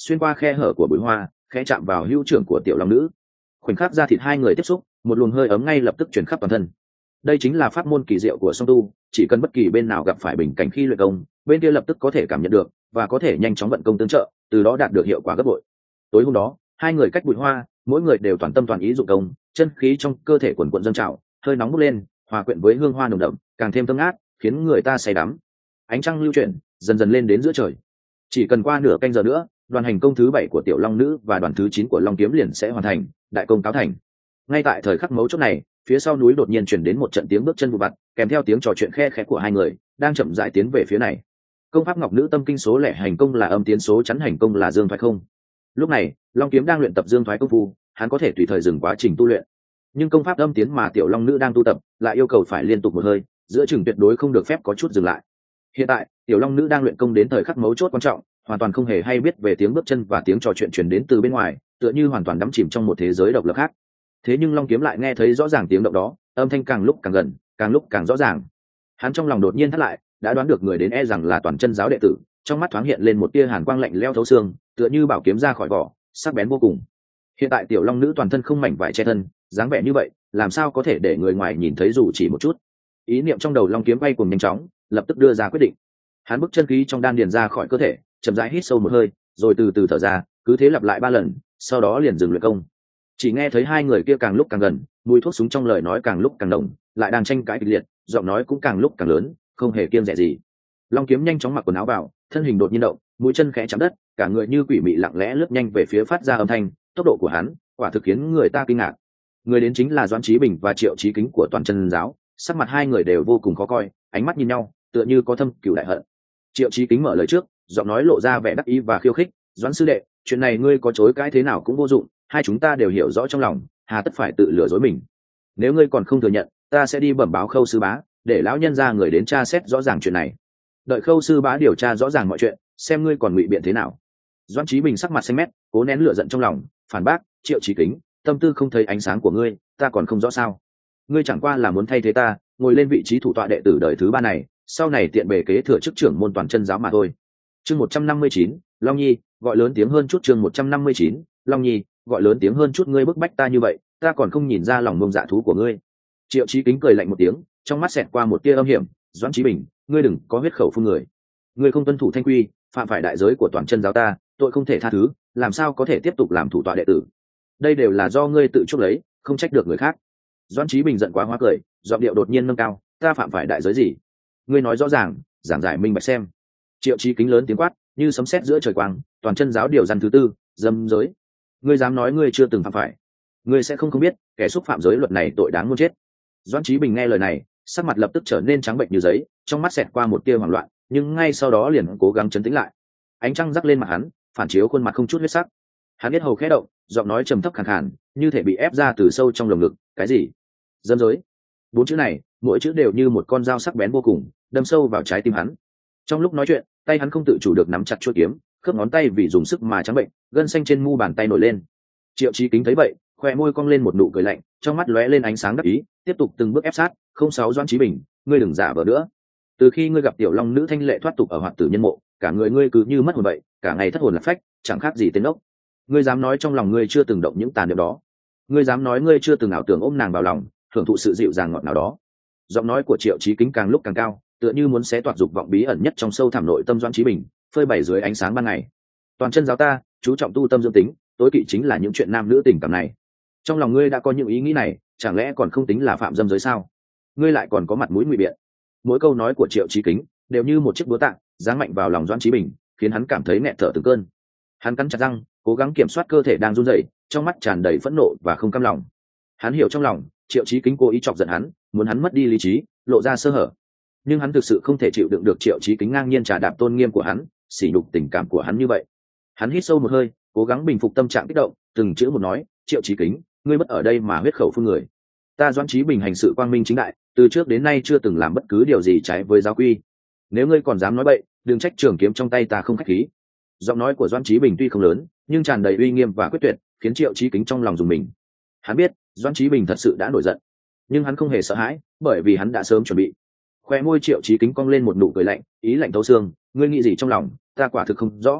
xuyên qua khe hở của bụi hoa, khẽ chạm vào hữu trưởng của tiểu long nữ. Khoảnh khắc da thịt hai người tiếp xúc, một luồng hơi ấm ngay lập tức truyền khắp toàn thân. Đây chính là pháp môn kỳ diệu của song tu, chỉ cần bất kỳ bên nào gặp phải bình cảnh khi luyện công, bên kia lập tức có thể cảm nhận được và có thể nhanh chóng vận công tương trợ, từ đó đạt được hiệu quả gấp bội. Tối hôm đó, hai người cách bụi hoa, mỗi người đều toàn tâm toàn ý dụng công, chân khí trong cơ thể quần quần dâng trào, hơi nóng bốc lên, hòa quyện với hương hoa nồng đậm, càng thêm thơm ngát, khiến người ta say đắm. Ánh trăng lưu chuyển, dần dần lên đến giữa trời. Chỉ cần qua nửa canh giờ nữa, đoàn hành công thứ 7 của tiểu long nữ và đoàn thứ 9 của long kiếm liền sẽ hoàn thành, đại công cáo thành. Ngay tại thời khắc mấu chốt này, phía sau núi đột nhiên chuyển đến một trận tiếng bước chân vụ vặt, kèm theo tiếng trò chuyện khe khẽ của hai người đang chậm rãi tiến về phía này. Công pháp ngọc nữ tâm kinh số lẻ hành công là âm tiến số chắn hành công là dương thoái không. Lúc này long kiếm đang luyện tập dương thoái công phu, hắn có thể tùy thời dừng quá trình tu luyện, nhưng công pháp âm tiến mà tiểu long nữ đang tu tập lại yêu cầu phải liên tục một hơi, giữa chừng tuyệt đối không được phép có chút dừng lại. Hiện tại tiểu long nữ đang luyện công đến thời khắc mấu chốt quan trọng, hoàn toàn không hề hay biết về tiếng bước chân và tiếng trò chuyện truyền đến từ bên ngoài, tựa như hoàn toàn đắm chìm trong một thế giới độc lập khác. Thế nhưng long kiếm lại nghe thấy rõ ràng tiếng động đó, âm thanh càng lúc càng gần, càng lúc càng rõ ràng. Hắn trong lòng đột nhiên thắt lại, đã đoán được người đến e rằng là toàn chân giáo đệ tử, trong mắt thoáng hiện lên một tia hàn quang lạnh lẽo thấu xương, tựa như bảo kiếm ra khỏi vỏ, sắc bén vô cùng. Hiện tại tiểu long nữ toàn thân không mảnh vải che thân, dáng vẻ như vậy làm sao có thể để người ngoài nhìn thấy dù chỉ một chút. Ý niệm trong đầu long kiếm bay cùng nhanh chóng, lập tức đưa ra quyết định. Hắn bức chân khí trong đan điền ra khỏi cơ thể, chậm rãi hít sâu một hơi, rồi từ từ thở ra, cứ thế lặp lại 3 lần, sau đó liền dừng luyện công. Chỉ nghe thấy hai người kia càng lúc càng gần, mùi thuốc súng trong lời nói càng lúc càng nồng, lại đang tranh cãi kịch liệt, giọng nói cũng càng lúc càng lớn, không hề kiêng dè gì. Long kiếm nhanh chóng mặc quần áo vào, thân hình đột nhiên động, mũi chân khẽ chạm đất, cả người như quỷ mị lặng lẽ lướt nhanh về phía phát ra âm thanh. Tốc độ của hắn quả thực khiến người ta kinh ngạc. Người đến chính là Doãn Chí Bình và Triệu Chí Kính của toàn chân giáo. Sắc mặt hai người đều vô cùng khó coi, ánh mắt nhìn nhau tựa như có thâm cừu đại hận. Triệu Chí Kính mở lời trước, giọng nói lộ ra vẻ đắc ý và khiêu khích. Doãn sư đệ, chuyện này ngươi có chối cãi thế nào cũng vô dụng, hai chúng ta đều hiểu rõ trong lòng, hà tất phải tự lừa dối mình. Nếu ngươi còn không thừa nhận, ta sẽ đi bẩm báo Khâu sư bá, để lão nhân ra người đến tra xét rõ ràng chuyện này. Đợi Khâu sư bá điều tra rõ ràng mọi chuyện, xem ngươi còn ngụy biện thế nào. Doãn Chí Bình sắc mặt xanh mét, cố nén lửa giận trong lòng, phản bác. Triệu Chí Kính, tâm tư không thấy ánh sáng của ngươi, ta còn không rõ sao? Ngươi chẳng qua là muốn thay thế ta ngồi lên vị trí thủ tọa đệ tử đời thứ 3 này, sau này tiện bề kế thừa chức trưởng môn toàn chân giáo mà thôi. Chương 159, Long Nhi, gọi lớn tiếng hơn chút. Chương 159, Long Nhi, gọi lớn tiếng hơn chút. Ngươi bức bách ta như vậy, ta còn không nhìn ra lòng ngông dạ thú của ngươi. Triệu Chí Kính cười lạnh một tiếng, trong mắt xẹt qua một tia âm hiểm. Doãn Chí Bình, ngươi đừng có huyết khẩu phun người. Ngươi không tuân thủ thanh quy, phạm phải đại giới của toàn chân giáo ta, tội không thể tha thứ, làm sao có thể tiếp tục làm thủ tọa đệ tử? Đây đều là do ngươi tự chuốc lấy, không trách được người khác. Doãn Chí Bình giận quá hóa cười, giọng điệu đột nhiên nâng cao. Ta phạm phải đại giới gì? Ngươi nói rõ ràng, giảng giải minh bạch xem. Triệu Chí Kính lớn tiếng quát, như sấm sét giữa trời quang. Toàn chân giáo điều răn thứ 4, dâm giới. Ngươi dám nói ngươi chưa từng phạm phải? Ngươi sẽ không biết, kẻ xúc phạm giới luật này tội đáng muôn chết. Doãn Chí Bình nghe lời này, sắc mặt lập tức trở nên trắng bệnh như giấy, trong mắt xẹt qua một tia hoảng loạn, nhưng ngay sau đó liền cố gắng trấn tĩnh lại. Ánh trăng rắc lên mặt hắn, phản chiếu khuôn mặt không chút huyết sắc. Hắn biết hầu khẽ động, giọng nói trầm thấp khàn khàn, như thể bị ép ra từ sâu trong lồng ngực. Cái gì? Dâm giới? 4 chữ này, mỗi chữ đều như một con dao sắc bén vô cùng, đâm sâu vào trái tim hắn. Trong lúc nói chuyện, tay hắn không tự chủ được nắm chặt chuôi kiếm, khớp ngón tay vì dùng sức mà trắng bệnh, gân xanh trên mu bàn tay nổi lên. Triệu Chí Kính thấy vậy, khoe môi cong lên một nụ cười lạnh, trong mắt lóe lên ánh sáng đắc ý, tiếp tục từng bước ép sát. 06 Doãn Chí Bình, ngươi đừng giả vờ nữa. Từ khi ngươi gặp tiểu long nữ thanh lệ thoát tục ở Hoạt Tử Nhân Mộ, cả người ngươi cứ như mất hồn vậy, cả ngày thất hồn lạc phách, chẳng khác gì tên ốc. Ngươi dám nói trong lòng ngươi chưa từng động những tàn niệm đó? Ngươi dám nói ngươi chưa từng ảo tưởng ôm nàng vào lòng, hưởng thụ sự dịu dàng ngọt ngào đó? Giọng nói của Triệu Chí Kính càng lúc càng cao, tựa như muốn xé toạc dục vọng bí ẩn nhất trong sâu thẳm nội tâm Doãn Chí Bình, phơi bày dưới ánh sáng ban ngày. Toàn chân giáo ta chú trọng tu tâm dưỡng tính, tối kỵ chính là những chuyện nam nữ tình cảm này. Trong lòng ngươi đã có những ý nghĩ này, chẳng lẽ còn không tính là phạm dâm giới sao? Ngươi lại còn có mặt mũi ngụy biện. Mỗi câu nói của Triệu Chí Kính đều như một chiếc búa tạ giáng mạnh vào lòng Doãn Chí Bình, khiến hắn cảm thấy nghẹt thở từng cơn. Hắn cắn chặt răng, cố gắng kiểm soát cơ thể đang run rẩy, trong mắt tràn đầy phẫn nộ và không cam lòng. Hắn hiểu trong lòng, Triệu Chí Kính cố ý chọc giận hắn, muốn hắn mất đi lý trí, lộ ra sơ hở. Nhưng hắn thực sự không thể chịu đựng được Triệu Chí Kính ngang nhiên trà đạp tôn nghiêm của hắn, sỉ nhục tình cảm của hắn như vậy. Hắn hít sâu một hơi, cố gắng bình phục tâm trạng kích động, từng chữ một nói. Triệu Chí Kính, ngươi mất ở đây mà huyết khẩu phun người. Ta Doãn Chí Bình hành sự quang minh chính đại, từ trước đến nay chưa từng làm bất cứ điều gì trái với giáo quy. Nếu ngươi còn dám nói bậy, đừng trách trường kiếm trong tay ta không khách khí. Giọng nói của Doãn Chí Bình tuy không lớn, nhưng tràn đầy uy nghiêm và quyết tuyệt, khiến Triệu Chí Kính trong lòng rùng mình. Hắn biết Doãn Chí Bình thật sự đã nổi giận, nhưng hắn không hề sợ hãi, bởi vì hắn đã sớm chuẩn bị. Khoe môi Triệu Chí Kính cong lên một nụ cười lạnh, ý lạnh thấu xương. Ngươi nghĩ gì trong lòng, ta quả thực không rõ.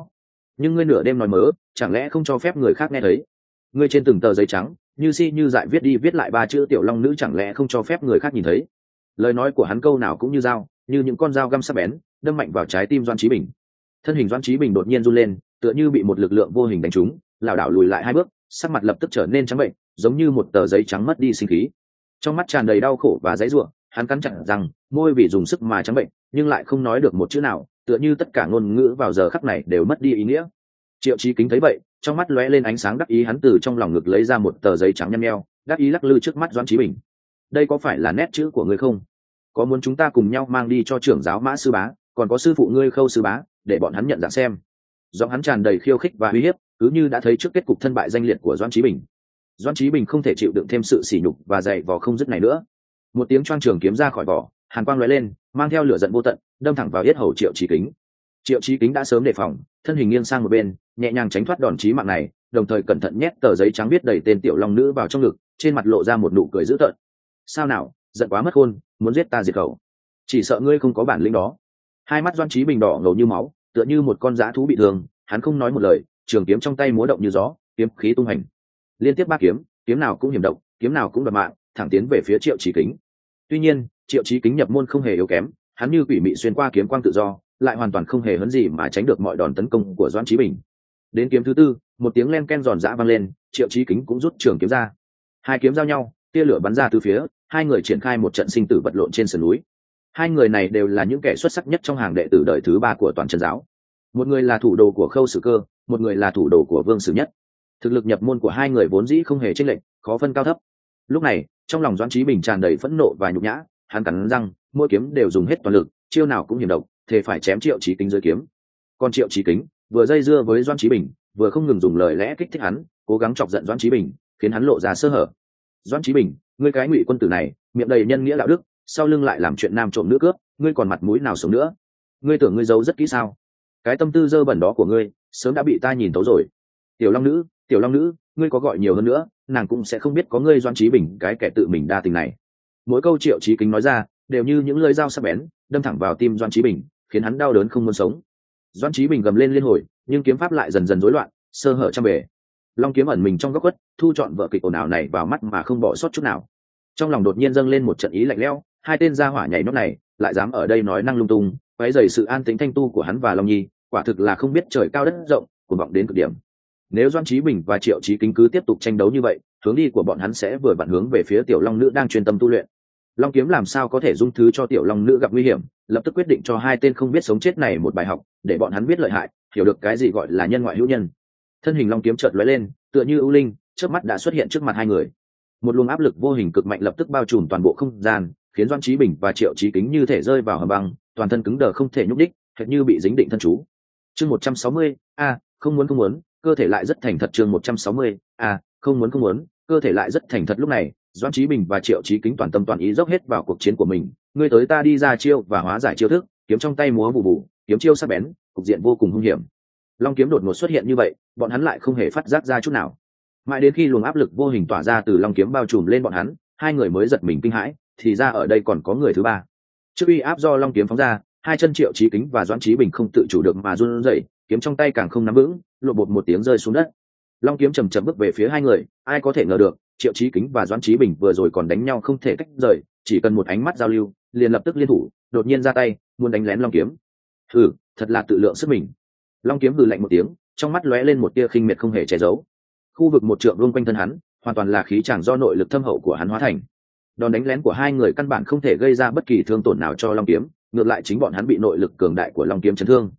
nhưng ngươi nửa đêm nói mớ, chẳng lẽ không cho phép người khác nghe thấy? Ngươi trên từng tờ giấy trắng như si như dại viết đi viết lại ba chữ tiểu long nữ, chẳng lẽ không cho phép người khác nhìn thấy? Lời nói của hắn câu nào cũng như dao, như những con dao găm sắc bén, đâm mạnh vào trái tim Doãn Chí Bình. Thân hình Doãn Chí Bình đột nhiên run lên, tựa như bị một lực lượng vô hình đánh trúng, lảo đảo lùi lại 2 bước, sắc mặt lập tức trở nên trắng bệnh, giống như một tờ giấy trắng mất đi sinh khí. Trong mắt tràn đầy đau khổ và dãy rủa, hắn cắn chặt răng, môi vì dùng sức mà trắng bệnh, nhưng lại không nói được một chữ nào, tựa như tất cả ngôn ngữ vào giờ khắc này đều mất đi ý nghĩa. Triệu Chí Kính thấy vậy, trong mắt lóe lên ánh sáng đắc ý, hắn từ trong lòng ngực lấy ra một tờ giấy trắng nhăn nheo, đắc ý lắc lư trước mắt Doãn Chí Bình. Đây có phải là nét chữ của ngươi không? Có muốn chúng ta cùng nhau mang đi cho trưởng giáo Mã sư bá, còn có sư phụ ngươi Khâu sư bá, để bọn hắn nhận dạng xem. Giọng hắn tràn đầy khiêu khích và uy hiếp, cứ như đã thấy trước kết cục thân bại danh liệt của Doãn Chí Bình. Doãn Chí Bình không thể chịu đựng thêm sự sỉ nhục và dày vò không dứt này nữa. Một tiếng choang trường kiếm ra khỏi vỏ, hàn quang lóe lên, mang theo lửa giận vô tận, đâm thẳng vào yết hầu Triệu Chí Kính. Triệu Chí Kính đã sớm đề phòng, thân hình nghiêng sang một bên, nhẹ nhàng tránh thoát đòn chí mạng này, đồng thời cẩn thận nhét tờ giấy trắng viết đầy tên tiểu long nữ vào trong ngực, trên mặt lộ ra một nụ cười dữ tợn. Sao nào, giận quá mất khôn, muốn giết ta diệt khẩu? Chỉ sợ ngươi không có bản lĩnh đó. Hai mắt Doãn Chí Bình đỏ ngầu như máu, tựa như một con dã thú bị thương, hắn không nói một lời, trường kiếm trong tay múa động như gió, kiếm khí tung hành. Liên tiếp 3 kiếm, kiếm nào cũng hiểm độc, kiếm nào cũng đoạt mạng, thẳng tiến về phía Triệu Chí Kính. Tuy nhiên, Triệu Chí Kính nhập môn không hề yếu kém, hắn như quỷ mị xuyên qua kiếm quang tự do, lại hoàn toàn không hề hấn gì mà tránh được mọi đòn tấn công của Doãn Chí Bình. Đến kiếm thứ 4, một tiếng len ken giòn giã vang lên, Triệu Chí Kính cũng rút trường kiếm ra. 2 kiếm giao nhau, tia lửa bắn ra từ phía, hai người triển khai một trận sinh tử vật lộn trên sườn núi. Hai người này đều là những kẻ xuất sắc nhất trong hàng đệ tử đời thứ 3 của toàn chân giáo. Một người là thủ đồ của Khâu Sử Cơ, một người là thủ đồ của Vương Sử Nhất. Thực lực nhập môn của hai người vốn dĩ không hề chênh lệch, khó phân cao thấp. Lúc này, trong lòng Doãn Chí Bình tràn đầy phẫn nộ và nhục nhã, hắn cắn răng, mỗi kiếm đều dùng hết toàn lực, chiêu nào cũng hiểm độc, thề phải chém Triệu Chí Kính dưới kiếm. Còn Triệu Chí Kính vừa dây dưa với Doãn Chí Bình, vừa không ngừng dùng lời lẽ kích thích hắn, cố gắng chọc giận Doãn Chí Bình, khiến hắn lộ ra sơ hở. Doãn Chí Bình, ngươi cái ngụy quân tử này, miệng đầy nhân nghĩa đạo đức, sau lưng lại làm chuyện nam trộm nữ cướp, ngươi còn mặt mũi nào sống nữa? Ngươi tưởng ngươi giấu rất kỹ sao? Cái tâm tư dơ bẩn đó của ngươi sớm đã bị ta nhìn thấu rồi. Tiểu long nữ, ngươi có gọi nhiều hơn nữa, nàng cũng sẽ không biết có ngươi Doãn Chí Bình cái kẻ tự mình đa tình này. Mỗi câu Triệu Chí Kính nói ra đều như những lưỡi dao sắc bén, đâm thẳng vào tim Doãn Chí Bình, khiến hắn đau đớn không muốn sống. Doãn Chí Bình gầm lên liên hồi, nhưng kiếm pháp lại dần dần rối loạn, sơ hở trăm bề. Long kiếm ẩn mình trong góc khuất, thu trọn vở kịch ồn ào này vào mắt mà không bỏ sót chút nào. Trong lòng đột nhiên dâng lên một trận ý lạnh lẽo, hai tên gia hỏa nhảy nhót này lại dám ở đây nói năng lung tung, quấy rầy sự an tĩnh thanh tu của hắn và Long Nhi, quả thực là không biết trời cao đất rộng, cuồng vọng đến cực điểm. Nếu Doãn Chí Bình và Triệu Chí Kính cứ tiếp tục tranh đấu như vậy, hướng đi của bọn hắn sẽ vừa vặn hướng về phía tiểu long nữ đang chuyên tâm tu luyện. Long kiếm làm sao có thể dung thứ cho tiểu long nữ gặp nguy hiểm, lập tức quyết định cho hai tên không biết sống chết này một bài học, để bọn hắn biết lợi hại, hiểu được cái gì gọi là nhân ngoại hữu nhân. Thân hình long kiếm chợt lóe lên, tựa như ưu linh, chớp mắt đã xuất hiện trước mặt hai người. Một luồng áp lực vô hình cực mạnh lập tức bao trùm toàn bộ không gian, khiến Doãn Chí Bình và Triệu Chí Kính như thể rơi vào hầm băng, toàn thân cứng đờ không thể nhúc đích, hệt như bị dính định thân chú. Chương 160, không muốn, cơ thể lại rất thành thật. Chương 160, không muốn, cơ thể lại rất thành thật. Lúc này, Doãn Chí Bình và Triệu Chí Kính toàn tâm toàn ý dốc hết vào cuộc chiến của mình, ngươi tới ta đi ra chiêu và hóa giải chiêu thức, kiếm trong tay múa bù bù, kiếm chiêu sắc bén, cục diện vô cùng hung hiểm. Long kiếm đột ngột xuất hiện như vậy, bọn hắn lại không hề phát giác ra chút nào. Mãi đến khi luồng áp lực vô hình tỏa ra từ long kiếm bao trùm lên bọn hắn, hai người mới giật mình kinh hãi, thì ra ở đây còn có người thứ ba. Trước uy áp do long kiếm phóng ra, hai chân Triệu Chí Kính và Doãn Chí Bình không tự chủ được mà run rẩy, kiếm trong tay càng không nắm vững, lộ bột một tiếng rơi xuống đất. Long kiếm chầm chậm bước về phía hai người, ai có thể ngờ được, Triệu Chí Kính và Doãn Chí Bình vừa rồi còn đánh nhau không thể tách rời, chỉ cần một ánh mắt giao lưu, liền lập tức liên thủ, đột nhiên ra tay, muốn đánh lén long kiếm. Hừ, thật là tự lượng sức mình. Long kiếm hừ lạnh một tiếng, trong mắt lóe lên một tia khinh miệt không hề che giấu. Khu vực một trượng luôn quanh thân hắn, hoàn toàn là khí tràng do nội lực thâm hậu của hắn hóa thành. Đòn đánh lén của hai người căn bản không thể gây ra bất kỳ thương tổn nào cho long kiếm, ngược lại chính bọn hắn bị nội lực cường đại của long kiếm chấn thương.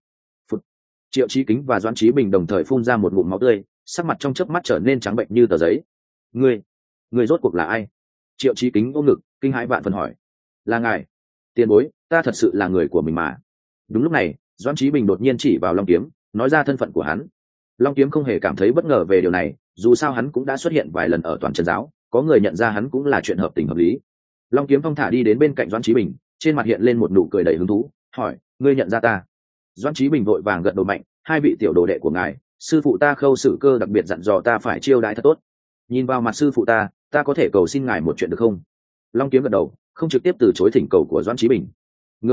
Triệu Chí Kính và Doãn Chí Bình đồng thời phun ra một ngụm máu tươi, sắc mặt trong chớp mắt trở nên trắng bệnh như tờ giấy. Ngươi rốt cuộc là ai? Triệu Chí Kính ôm ngực, kinh hãi vạn phần hỏi. Là ngài, tiền bối, ta thật sự là người của mình mà. Đúng lúc này, Doãn Chí Bình đột nhiên chỉ vào long kiếm, nói ra thân phận của hắn. Long kiếm không hề cảm thấy bất ngờ về điều này, dù sao hắn cũng đã xuất hiện vài lần ở toàn chân giáo, có người nhận ra hắn cũng là chuyện hợp tình hợp lý. Long kiếm thong thả đi đến bên cạnh Doãn Chí Bình, trên mặt hiện lên một nụ cười đầy hứng thú, hỏi, ngươi nhận ra ta? Doãn Chí Bình vội vàng gật đầu mạnh, hai vị tiểu đồ đệ của ngài, sư phụ ta Khâu Sử Cơ đặc biệt dặn dò ta phải chiêu đãi thật tốt. Nhìn vào mặt sư phụ ta có thể cầu xin ngài một chuyện được không? Long kiếm gật đầu, không trực tiếp từ chối thỉnh cầu của Doãn Chí Bình. Ngược lại,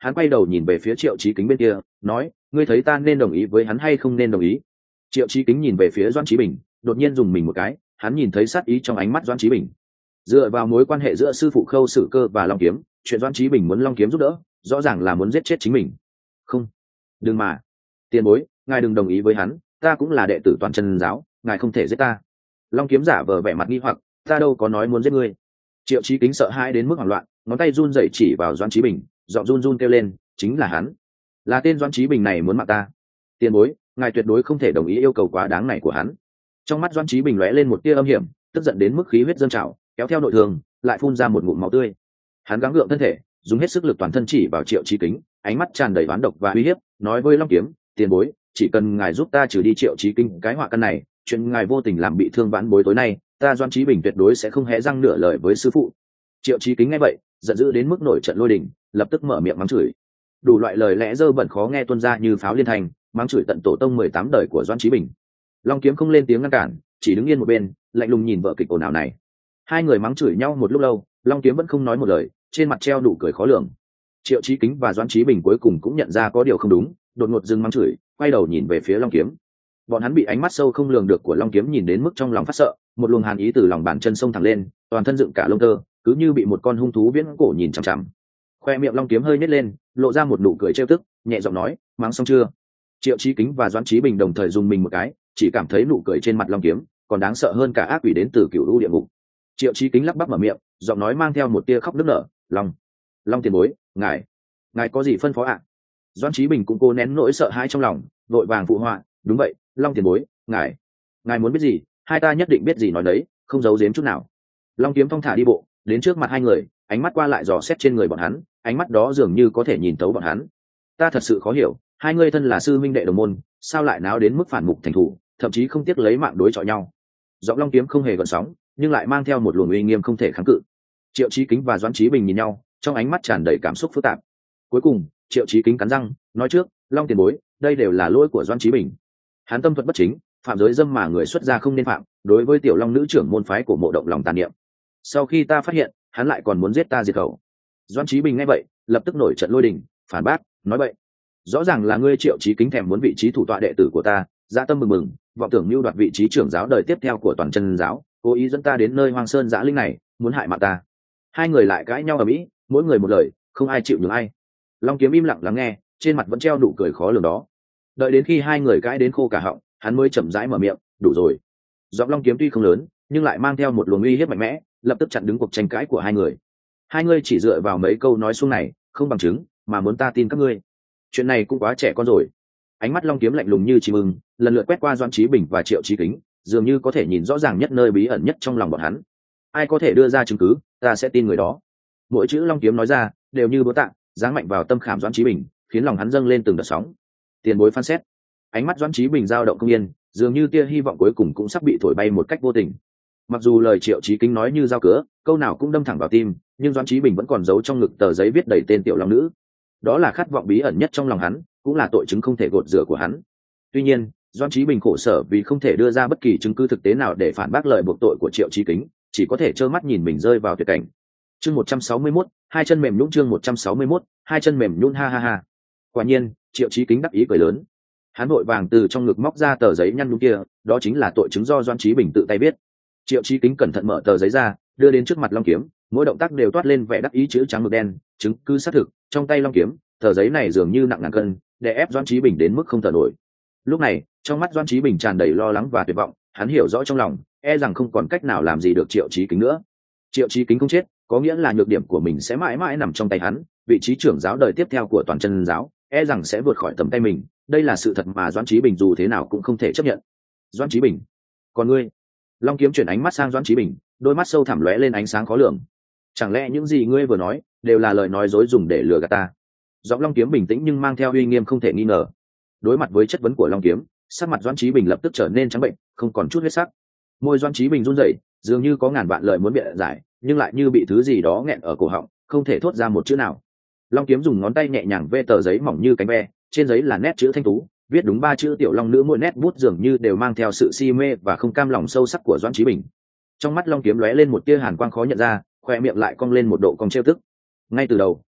hắn quay đầu nhìn về phía Triệu Chí Kính bên kia, nói, ngươi thấy ta nên đồng ý với hắn hay không nên đồng ý? Triệu Chí Kính nhìn về phía Doãn Chí Bình, đột nhiên dùng mình một cái, hắn nhìn thấy sát ý trong ánh mắt Doãn Chí Bình. Dựa vào mối quan hệ giữa sư phụ Khâu Sử Cơ và Long Kiếm, chuyện Doãn Chí Bình muốn Long Kiếm giúp đỡ, rõ ràng là muốn giết chết chính mình. Không, đừng mà, tiền bối, ngài đừng đồng ý với hắn, ta cũng là đệ tử Toàn Chân giáo, ngài không thể giết ta. Long Kiếm giả vờ vẻ mặt nghi hoặc, ta đâu có nói muốn giết ngươi. Triệu Chí Kính sợ hãi đến mức hoảng loạn, ngón tay run rẩy chỉ vào Doãn Chí Bình, giọng run run kêu lên, chính là hắn, là tên Doãn Chí Bình này muốn mạng ta. Tiền bối, ngài tuyệt đối không thể đồng ý yêu cầu quá đáng này của hắn. Trong mắt Doãn Chí Bình lóe lên một tia âm hiểm, tức giận đến mức khí huyết dâng trào, kéo theo nội thương, lại phun ra một ngụm máu tươi. Hắn gắng gượng thân thể, dùng hết sức lực toàn thân chỉ vào Triệu Chí Kính, ánh mắt tràn đầy oán độc và uy hiếp, nói với Long Kiếm, tiền bối, chỉ cần ngài giúp ta trừ đi Triệu Chí Kính cái họa căn này, chuyện ngài vô tình làm bị thương vãn bối tối nay, ta Doãn Chí Bình tuyệt đối sẽ không hé răng nửa lời với sư phụ. Triệu Chí Kính nghe vậy, giận dữ đến mức nổi trận lôi đình, lập tức mở miệng mắng chửi. Đủ loại lời lẽ dơ bẩn khó nghe tuôn ra như pháo liên thành, mắng chửi tận tổ tông 18 đời của Doãn Chí Bình. Long Kiếm không lên tiếng ngăn cản, chỉ đứng yên một bên, lạnh lùng nhìn vở kịch ồn ào này. Hai người mắng chửi nhau một lúc lâu, Long Kiếm vẫn không nói một lời, trên mặt treo nụ cười khó lường. Triệu Chí Kính và Doãn Chí Bình cuối cùng cũng nhận ra có điều không đúng, đột ngột dừng mắng chửi, quay đầu nhìn về phía Long Kiếm. Bọn hắn bị ánh mắt sâu không lường được của Long Kiếm nhìn đến mức trong lòng phát sợ, một luồng hàn ý từ lòng bàn chân sông thẳng lên, toàn thân dựng cả lông tơ, cứ như bị một con hung thú viễn cổ nhìn chằm chằm. Khoe miệng Long Kiếm hơi nhếch lên, lộ ra một nụ cười trêu tức, nhẹ giọng nói, mắng xong chưa? Triệu Chí Kính và Doãn Chí Bình đồng thời dùng mình một cái, chỉ cảm thấy nụ cười trên mặt Long Kiếm còn đáng sợ hơn cả ác quỷ đến từ cựu u địa ngục. Triệu Chí Kính lắp bắp mở miệng, giọng nói mang theo một tia khóc nức nở, Long tiền bối, ngài có gì phân phó ạ? Doãn Chí Bình cũng cố nén nỗi sợ hãi trong lòng, vội vàng phụ họa, đúng vậy, Long tiền bối, ngài muốn biết gì, hai ta nhất định biết gì nói đấy, không giấu giếm chút nào. Long Kiếm thong thả đi bộ đến trước mặt hai người, ánh mắt qua lại dò xét trên người bọn hắn, ánh mắt đó dường như có thể nhìn thấu bọn hắn. Ta thật sự khó hiểu, hai người thân là sư minh đệ đồng môn, sao lại náo đến mức phản mục thành thủ, thậm chí không tiếc lấy mạng đối chọi nhau. Giọng Long Kiếm không hề gợn sóng, nhưng lại mang theo một luồng uy nghiêm không thể kháng cự. Triệu Chí Kính và Doãn Chí Bình nhìn nhau, trong ánh mắt tràn đầy cảm xúc phức tạp. Cuối cùng, Triệu Chí Kính cắn răng, nói trước, Long tiền bối, đây đều là lỗi của Doãn Chí Bình. Hắn tâm thuật bất chính, phạm giới dâm mà người xuất gia không nên phạm, đối với tiểu long nữ trưởng môn phái của Mộ Động lòng tàn niệm. Sau khi ta phát hiện, hắn lại còn muốn giết ta diệt khẩu. Doãn Chí Bình nghe vậy, lập tức nổi trận lôi đình, phản bác, nói bậy. Rõ ràng là ngươi Triệu Chí Kính thèm muốn vị trí thủ tọa đệ tử của ta, dạ tâm mừng mừng, vọng tưởng mưu đoạt vị trí trưởng giáo đời tiếp theo của Toàn Chân giáo, cố ý dẫn ta đến nơi hoang sơn dã linh này, muốn hại mạng ta. Hai người lại cãi nhau ở mỹ, mỗi người một lời, không ai chịu nhường ai. Long Kiếm im lặng lắng nghe, trên mặt vẫn treo nụ cười khó lường đó. Đợi đến khi hai người cãi đến khô cả họng, hắn mới chậm rãi mở miệng, đủ rồi. Giọng Long Kiếm tuy không lớn, nhưng lại mang theo một luồng uy hiếp mạnh mẽ, lập tức chặn đứng cuộc tranh cãi của hai người. Hai người chỉ dựa vào mấy câu nói xuông này, không bằng chứng, mà muốn ta tin các ngươi. Chuyện này cũng quá trẻ con rồi. Ánh mắt Long Kiếm lạnh lùng như chim ưng, lần lượt quét qua Doãn Chí Bình và Triệu Chí Kính, dường như có thể nhìn rõ ràng nhất nơi bí ẩn nhất trong lòng bọn hắn. Ai có thể đưa ra chứng cứ, ta sẽ tin người đó. Mỗi chữ Long Kiếm nói ra, đều như búa tạ, giáng mạnh vào tâm khảm Doãn Chí Bình, khiến lòng hắn dâng lên từng đợt sóng. Tiền bối phán xét. Ánh mắt Doãn Chí Bình dao động không yên, dường như tia hy vọng cuối cùng cũng sắp bị thổi bay một cách vô tình. Mặc dù lời Triệu Chí Kính nói như dao cứa, câu nào cũng đâm thẳng vào tim, nhưng Doãn Chí Bình vẫn còn giấu trong ngực tờ giấy viết đầy tên tiểu long nữ. Đó là khát vọng bí ẩn nhất trong lòng hắn, cũng là tội chứng không thể gột rửa của hắn. Tuy nhiên, Doãn Chí Bình khổ sở vì không thể đưa ra bất kỳ chứng cứ thực tế nào để phản bác lời buộc tội của Triệu Chí Kính, chỉ có thể trơ mắt nhìn mình rơi vào tuyệt cảnh. Chương 161, hai chân mềm nhũn, chương 161, hai chân mềm nhũn, ha ha ha. Quả nhiên, Triệu Chí Kính đắc ý cười lớn. Hắn vội vàng từ trong ngực móc ra tờ giấy nhăn nhúm kia, đó chính là tội chứng do Doãn Chí Bình tự tay viết. Triệu Chí Kính cẩn thận mở tờ giấy ra, đưa đến trước mặt Long Kiếm, mỗi động tác đều toát lên vẻ đắc ý, chữ trắng mực đen, chứng cứ xác thực, trong tay Long Kiếm, tờ giấy này dường như nặng ngàn cân, đè ép Doãn Chí Bình đến mức không thở nổi. Lúc này, trong mắt Doãn Chí Bình tràn đầy lo lắng và tuyệt vọng, hắn hiểu rõ trong lòng, e rằng không còn cách nào làm gì được Triệu Chí Kính nữa. Triệu Chí Kính không chết, có nghĩa là nhược điểm của mình sẽ mãi mãi nằm trong tay hắn, vị trí trưởng giáo đời tiếp theo của Toàn Chân giáo, e rằng sẽ vượt khỏi tầm tay mình, đây là sự thật mà Doãn Chí Bình dù thế nào cũng không thể chấp nhận. Doãn Chí Bình, còn ngươi? Long Kiếm chuyển ánh mắt sang Doãn Chí Bình, đôi mắt sâu thẳm lóe lên ánh sáng khó lường. Chẳng lẽ những gì ngươi vừa nói đều là lời nói dối dùng để lừa gạt ta? Giọng Long Kiếm bình tĩnh nhưng mang theo uy nghiêm không thể nghi ngờ. Đối mặt với chất vấn của Long Kiếm, sắc mặt Doãn Chí Bình lập tức trở nên trắng bệnh, không còn chút huyết sắc. Môi Doãn Chí Bình run rẩy, dường như có ngàn vạn lời muốn biện giải, nhưng lại như bị thứ gì đó nghẹn ở cổ họng, không thể thốt ra một chữ nào. Long Kiếm dùng ngón tay nhẹ nhàng vê tờ giấy mỏng như cánh ve, trên giấy là nét chữ thanh tú, viết đúng 3 chữ tiểu long nữ, mỗi nét bút dường như đều mang theo sự si mê và không cam lòng sâu sắc của Doãn Chí Bình. Trong mắt Long Kiếm lóe lên một tia hàn quang khó nhận ra, khoe miệng lại cong lên một độ cong trêu tức. Ngay từ đầu,